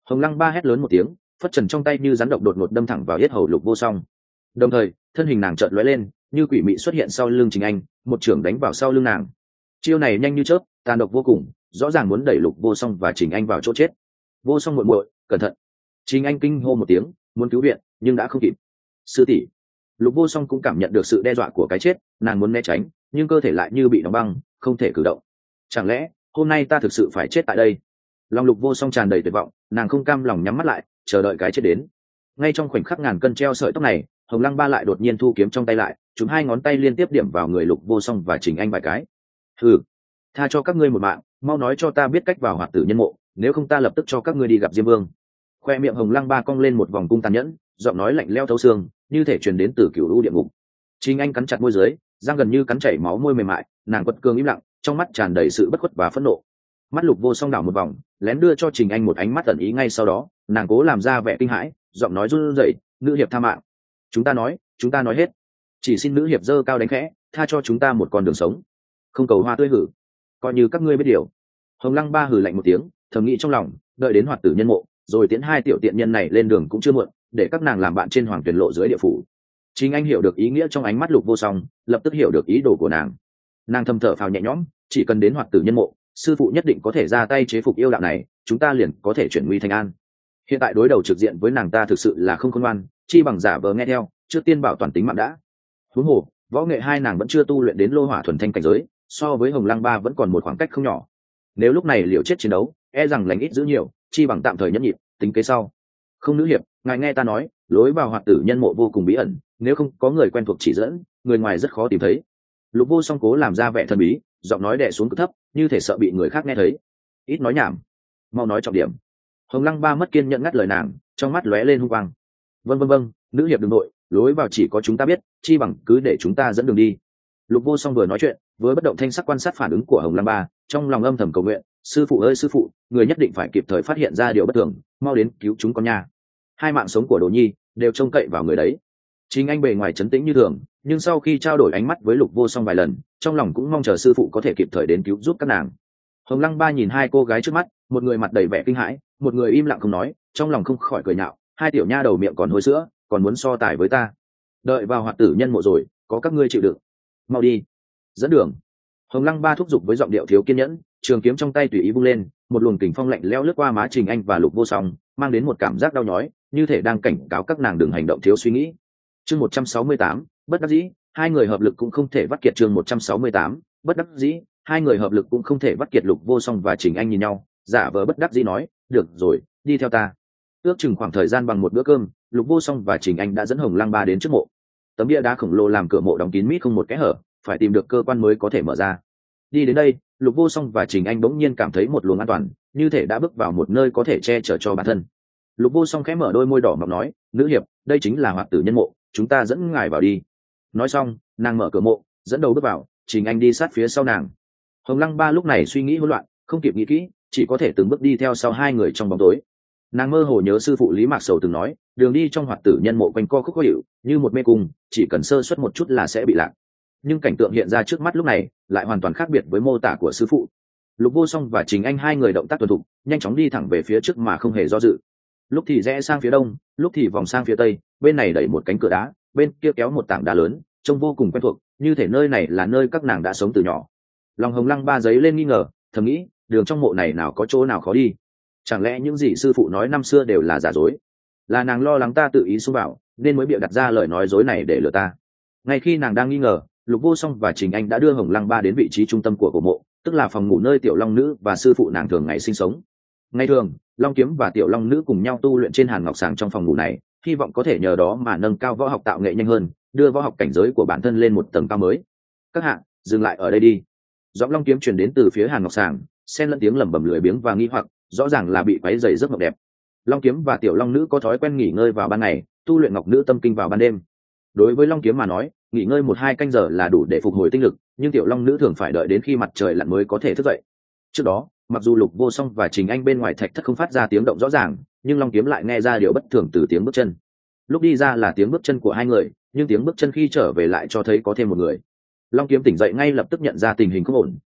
Hồng Lăng Ba hét lớn một tiếng, phất trần trong tay như rắn độc đột ngột đâm thẳng vào yết hầu Lục Vô Song. Đồng thời thân hình nàng chợt lóe lên, như quỷ mị xuất hiện sau lưng Trình Anh, một chưởng đánh vào sau lưng nàng. Chiêu này nhanh như chớp, tàn độc vô cùng, rõ ràng muốn đẩy Lục Vô Song và Trình Anh vào chỗ chết. Vô Song muội muội, cẩn thận! Trình Anh kinh hô một tiếng, muốn cứu viện nhưng đã không kịp. Sư tỷ! Lục Vô Song cũng cảm nhận được sự đe dọa của cái chết, nàng muốn né tránh nhưng cơ thể lại như bị đóng băng, không thể cử động. Chẳng lẽ hôm nay ta thực sự phải chết tại đây? Lòng Lục Vô Song tràn đầy tuyệt vọng, nàng không cam lòng nhắm mắt lại, chờ đợi cái chết đến. Ngay trong khoảnh khắc ngàn cân treo sợi tóc này, Hồng Lăng Ba lại đột nhiên thu kiếm trong tay lại, chúng hai ngón tay liên tiếp điểm vào người Lục Vô Song và Trình Anh vài cái. Hừ, tha cho các ngươi một mạng, mau nói cho ta biết cách vào Hoạt Tử Nhân Mộ, nếu không ta lập tức cho các ngươi đi gặp Diêm Vương. Khoe miệng Hồng Lăng Ba cong lên một vòng cung tàn nhẫn, giọng nói lạnh lẽo thấu xương, như thể truyền đến từ cửu u địa ngục. Trình Anh cắn chặt môi dưới, răng gần như cắn chảy máu môi mềm mại, nàng quật cường im lặng, trong mắt tràn đầy sự bất khuất và phẫn nộ. Mắt Lục Vô Song đảo một vòng, lén đưa cho Trình Anh một ánh mắt ẩn ý, ngay sau đó nàng cố làm ra vẻ kinh hãi, giọng nói run rẩy, nữ hiệp tha mạng. Chúng ta nói hết, chỉ xin nữ hiệp giơ cao đánh khẽ, tha cho chúng ta một con đường sống, không cầu hoa tươi hử, coi như các ngươi biết điều. Hồng Lăng Ba hử lạnh một tiếng, thầm nghĩ trong lòng, đợi đến Hoạt Tử Nhân Mộ rồi tiễn hai tiểu tiện nhân này lên đường cũng chưa muộn, để các nàng làm bạn trên Hoàng Tuyển Lộ dưới địa phủ. Trình Anh hiểu được ý nghĩa trong ánh mắt Lục Vô Song, lập tức hiểu được ý đồ của nàng thầm thở phào nhẹ nhõm, chỉ cần đến Hoạt Tử Nhân Mộ, sư phụ nhất định có thể ra tay chế phục yêu đạo này, chúng ta liền có thể chuyển nguy thành an. Hiện tại đối đầu trực diện với nàng ta thực sự là không khôn ngoan, chi bằng giả vờ nghe theo, trước tiên bảo toàn tính mạng đã. Huống hồ võ nghệ hai nàng vẫn chưa tu luyện đến lô hỏa thuần thanh cảnh giới, so với Hồng Lăng Ba vẫn còn một khoảng cách không nhỏ. Nếu lúc này liều chết chiến đấu, e rằng lành ít giữ nhiều, chi bằng tạm thời nhẫn nhịn, tính kế sau. Không, nữ hiệp, ngài nghe ta nói, lối vào Hoạt Tử Nhân Mộ vô cùng bí ẩn, nếu không có người quen thuộc chỉ dẫn, người ngoài rất khó tìm thấy. Lục Vô Song cố làm ra vẻ thần bí, giọng nói đè xuống cực thấp, như thể sợ bị người khác nghe thấy. Ít nói nhảm, mau nói trọng điểm. Hồng Lăng Ba mất kiên nhẫn ngắt lời nàng, trong mắt lóe lên hung quang. Vâng, nữ hiệp đừng nội, lối vào chỉ có chúng ta biết, chi bằng cứ để chúng ta dẫn đường đi. Lục Vô Song vừa nói chuyện, vừa bất động thanh sắc quan sát phản ứng của Hồng Lăng Ba, trong lòng âm thầm cầu nguyện, sư phụ ơi sư phụ, người nhất định phải kịp thời phát hiện ra điều bất thường, mau đến cứu chúng con nha. Hai mạng sống của Đồ Nhi đều trông cậy vào người đấy. Chính Anh bề ngoài trấn tĩnh như thường, nhưng sau khi trao đổi ánh mắt với Lục Vô Song vài lần, trong lòng cũng mong chờ sư phụ có thể kịp thời đến cứu giúp các nàng. Hồng Lăng Ba nhìn hai cô gái trước mắt, một người mặt đầy vẻ kinh hãi, một người im lặng không nói, trong lòng không khỏi cười nhạo, hai tiểu nha đầu miệng còn hôi sữa, còn muốn so tài với ta. Đợi vào Hoạt Tử Nhân Mộ rồi, có các ngươi chịu đựng. Mau đi, dẫn đường. Hồng Lăng Ba thúc giục với giọng điệu thiếu kiên nhẫn, trường kiếm trong tay tùy ý vung lên, một luồng kình phong lạnh lẽo lướt qua má Trình Anh và Lục Vô Song, mang đến một cảm giác đau nhói, như thể đang cảnh cáo các nàng đừng hành động thiếu suy nghĩ. Chương 168, bất đắc dĩ, hai người hợp lực cũng không thể vắt kiệt. Chương 168, bất đắc dĩ, hai người hợp lực cũng không thể vắt kiệt. Lục Vô Song và Trình Anh nhìn nhau, giả vờ bất đắc dĩ nói, được rồi, đi theo ta. Ước chừng khoảng thời gian bằng một bữa cơm, Lục Vô Song và Trình Anh đã dẫn Hồng Lăng Ba đến trước mộ. Tấm bia đá khổng lồ làm cửa mộ đóng kín mít không một kẽ hở, phải tìm được cơ quan mới có thể mở ra. Đi đến đây, Lục Vô Song và Trình Anh bỗng nhiên cảm thấy một luồng an toàn, như thể đã bước vào một nơi có thể che chở cho bản thân. Lục Vô Song khẽ mở đôi môi đỏ mọng nói, nữ hiệp, đây chính là Hoạt Tử Nhân Mộ, chúng ta dẫn ngài vào đi. Nói xong, nàng mở cửa mộ, dẫn đầu bước vào, Trình Anh đi sát phía sau nàng. Hồng Lăng Ba lúc này suy nghĩ hỗn loạn, không kịp nghĩ kỹ, chỉ có thể từng bước đi theo sau hai người trong bóng tối. Nàng mơ hồ nhớ sư phụ Lý Mạc Sầu từng nói, đường đi trong Hoạt Tử Nhân Mộ quanh co khúc khó hiểu, như một mê cung, chỉ cần sơ suất một chút là sẽ bị lạc. Nhưng cảnh tượng hiện ra trước mắt lúc này lại hoàn toàn khác biệt với mô tả của sư phụ. Lục Vô Song và Trình Anh hai người động tác thuần thục, nhanh chóng đi thẳng về phía trước mà không hề do dự. Lúc thì rẽ sang phía đông, lúc thì vòng sang phía tây, bên này đẩy một cánh cửa đá, bên kia kéo một tảng đá lớn, trông vô cùng quen thuộc, như thể nơi này là nơi các nàng đã sống từ nhỏ. Lòng Hồng Lăng Ba giấy lên nghi ngờ, thầm nghĩ, đường trong mộ này nào có chỗ nào khó đi? Chẳng lẽ những gì sư phụ nói năm xưa đều là giả dối? Là nàng lo lắng ta tự ý xông vào, nên mới bịa đặt ra lời nói dối này để lừa ta. Ngay khi nàng đang nghi ngờ, Lục Vô Song và Trình Anh đã đưa Hồng Lăng Ba đến vị trí trung tâm của cổ mộ, tức là phòng ngủ nơi Tiểu Long Nữ và sư phụ nàng thường ngày sinh sống. Ngày thường, Long Kiếm và Tiểu Long Nữ cùng nhau tu luyện trên Hàn Ngọc Sàng trong phòng ngủ này, hy vọng có thể nhờ đó mà nâng cao võ học tạo nghệ nhanh hơn, đưa võ học cảnh giới của bản thân lên một tầng cao mới. Các hạ, dừng lại ở đây đi. Giọng Long Kiếm truyền đến từ phía Hàn Ngọc Sàng, xen lẫn tiếng lẩm bẩm lười biếng và nghi hoặc, rõ ràng là bị quấy rầy giấc mộng đẹp. Long Kiếm và Tiểu Long Nữ có thói quen nghỉ ngơi vào ban ngày, tu luyện Ngọc Nữ Tâm Kinh vào ban đêm. Đối với Long Kiếm mà nói, nghỉ ngơi 1-2 canh giờ là đủ để phục hồi tinh lực, nhưng Tiểu Long Nữ thường phải đợi đến khi mặt trời lặn mới có thể thức dậy. Trước đó, mặc dù Lục Vô Song và Trình Anh bên ngoài thạch thất không phát ra tiếng động rõ ràng, nhưng Long Kiếm lại nghe ra điều bất thường từ tiếng bước chân. Lúc đi ra là tiếng bước chân của hai người, nhưng tiếng bước chân khi trở về lại cho thấy có thêm một người. Long Kiếm tỉnh dậy ngay lập tức nhận ra tình hình không ổn,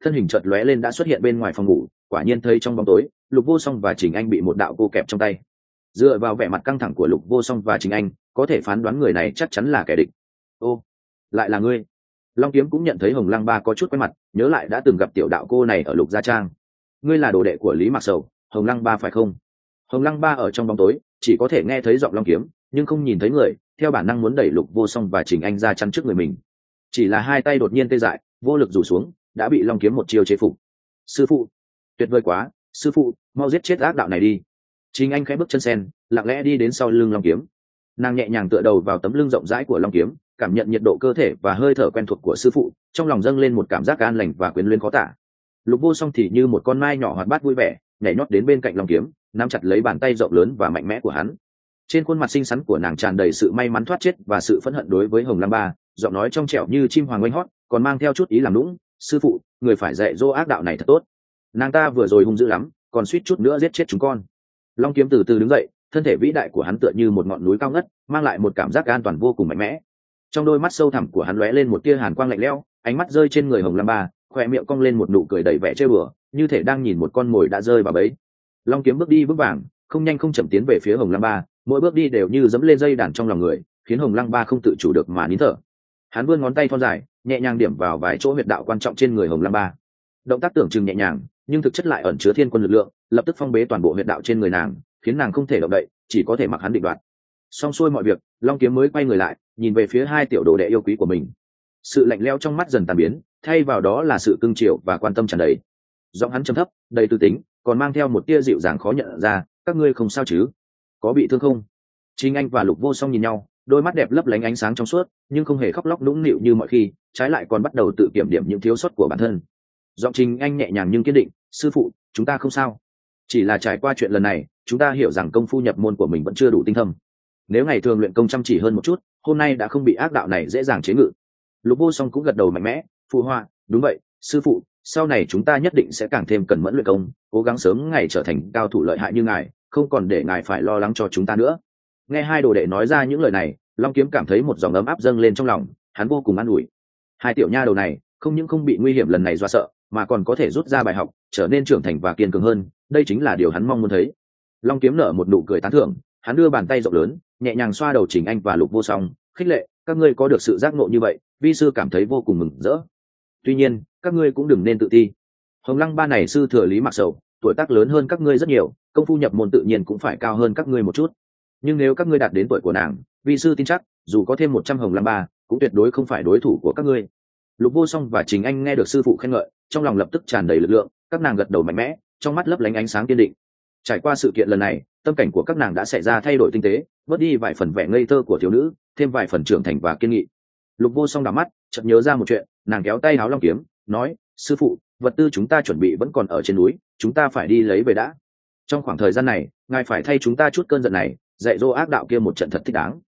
thân hình chợt lóe lên đã xuất hiện bên ngoài phòng ngủ, quả nhiên thấy trong bóng tối Lục Vô Song và Trình Anh bị một đạo cô kẹp trong tay. Dựa vào vẻ mặt căng thẳng của Lục Vô Song và Trình Anh, có thể phán đoán người này chắc chắn là kẻ địch. Ô, lại là ngươi. Long Kiếm cũng nhận thấy Hồng Lăng Ba có chút quen mặt, nhớ lại đã từng gặp tiểu đạo cô này ở Lục Gia Trang. Ngươi là đồ đệ của Lý Mạc Sầu, Hồng Lăng Ba phải không? Hồng Lăng Ba ở trong bóng tối chỉ có thể nghe thấy giọng Long Kiếm, nhưng không nhìn thấy người, theo bản năng muốn đẩy Lục Vô Song và Trình Anh ra chắn trước người mình. Chỉ là hai tay đột nhiên tê dại, vô lực rủ xuống, đã bị Long Kiếm một chiêu chế phục. Sư phụ, tuyệt vời quá, sư phụ, mau giết chết ác đạo này đi. Trình Anh khẽ bước chân sen, lặng lẽ đi đến sau lưng Long Kiếm. Nàng nhẹ nhàng tựa đầu vào tấm lưng rộng rãi của Long Kiếm, cảm nhận nhiệt độ cơ thể và hơi thở quen thuộc của sư phụ, trong lòng dâng lên một cảm giác an lành và quyến luyến khó tả. Lục Vô Song thì như một con mai nhỏ hoạt bát vui vẻ, nhảy nhót đến bên cạnh Long Kiếm, nắm chặt lấy bàn tay rộng lớn và mạnh mẽ của hắn. Trên khuôn mặt xinh xắn của nàng tràn đầy sự may mắn thoát chết và sự phẫn hận đối với Hồng Lăng Ba, giọng nói trong trẻo như chim hoàng oanh hót, còn mang theo chút ý làm nũng. Sư phụ, người phải dạy dỗ ác đạo này thật tốt. Nàng ta vừa rồi hung dữ lắm, còn suýt chút nữa giết chết chúng con. Long Kiếm từ từ đứng dậy, thân thể vĩ đại của hắn tựa như một ngọn núi cao ngất, mang lại một cảm giác an toàn vô cùng mạnh mẽ. Trong đôi mắt sâu thẳm của hắn lóe lên một tia hàn quang lạnh lẽo, ánh mắt rơi trên người Hồng Lăng Ba, khoe miệng cong lên một nụ cười đầy vẻ trêu bừa, như thể đang nhìn một con mồi đã rơi vào bẫy. Long Kiếm bước đi vững vàng, không nhanh không chậm tiến về phía Hồng Lăng Ba, mỗi bước đi đều như dẫm lên dây đàn trong lòng người, khiến Hồng Lăng Ba không tự chủ được mà nín thở. Hắn vươn ngón tay thon dài, nhẹ nhàng điểm vào vài chỗ huyệt đạo quan trọng trên người Hồng Lăng Ba. Động tác tưởng chừng nhẹ nhàng, nhưng thực chất lại ẩn chứa thiên quân lực lượng, lập tức phong bế toàn bộ huyệt đạo trên người nàng, khiến nàng không thể động đậy, chỉ có thể mặc hắn định đoạt. Xong xuôi mọi việc, Long Kiếm mới quay người lại, nhìn về phía hai tiểu đồ đệ yêu quý của mình. Sự lạnh lẽo trong mắt dần tàn biến, thay vào đó là sự cưng chiều và quan tâm tràn đầy. Giọng hắn trầm thấp, đầy tư tính, còn mang theo một tia dịu dàng khó nhận ra. Các ngươi không sao chứ? Có bị thương không? Trình Anh và Lục Vô Song nhìn nhau, đôi mắt đẹp lấp lánh ánh sáng trong suốt, nhưng không hề khóc lóc nũng nịu như mọi khi, trái lại còn bắt đầu tự kiểm điểm những thiếu sót của bản thân. Giọng Trình Anh nhẹ nhàng nhưng kiên định. Sư phụ, chúng ta không sao. Chỉ là trải qua chuyện lần này, chúng ta hiểu rằng công phu nhập môn của mình vẫn chưa đủ tinh thâm. Nếu ngày thường luyện công chăm chỉ hơn một chút, hôm nay đã không bị ác đạo này dễ dàng chế ngự. Lục Vô Song cũng gật đầu mạnh mẽ. Phụ họa, đúng vậy, sư phụ, sau này chúng ta nhất định sẽ càng thêm cẩn mẫn luyện công, cố gắng sớm ngày trở thành cao thủ lợi hại như ngài, không còn để ngài phải lo lắng cho chúng ta nữa. Nghe hai đồ đệ nói ra những lời này, Long Kiếm cảm thấy một dòng ấm áp dâng lên trong lòng, hắn vô cùng an ủi. Hai tiểu nha đầu này không những không bị nguy hiểm lần này dọa sợ, mà còn có thể rút ra bài học, trở nên trưởng thành và kiên cường hơn, đây chính là điều hắn mong muốn thấy. Long Kiếm nở một nụ cười tán thưởng, hắn đưa bàn tay rộng lớn, nhẹ nhàng xoa đầu Trình Anh và Lục Vô Song, khích lệ, các ngươi có được sự giác ngộ như vậy, vi sư cảm thấy vô cùng mừng rỡ. Tuy nhiên, các ngươi cũng đừng nên tự ti. Hồng Lăng Ba này sư thừa Lý Mạc Sầu, tuổi tác lớn hơn các ngươi rất nhiều, công phu nhập môn tự nhiên cũng phải cao hơn các ngươi một chút. Nhưng nếu các ngươi đạt đến tuổi của nàng, vi sư tin chắc, dù có thêm 100 Hồng Lăng Ba, cũng tuyệt đối không phải đối thủ của các ngươi. Lục Vô Song và Trình Anh nghe được sư phụ khen ngợi, trong lòng lập tức tràn đầy lực lượng, các nàng gật đầu mạnh mẽ, trong mắt lấp lánh ánh sáng kiên định. Trải qua sự kiện lần này, tâm cảnh của các nàng đã xảy ra thay đổi tinh tế, bớt đi vài phần vẻ ngây thơ của thiếu nữ, thêm vài phần trưởng thành và kiên nghị. Lục Vô Song đảo mắt, chợt nhớ ra một chuyện, nàng kéo tay áo Long Kiếm, nói: sư phụ, vật tư chúng ta chuẩn bị vẫn còn ở trên núi, chúng ta phải đi lấy về đã. Trong khoảng thời gian này, ngài phải thay chúng ta chút cơn giận này, dạy dỗ ác đạo kia một trận thật thích đáng.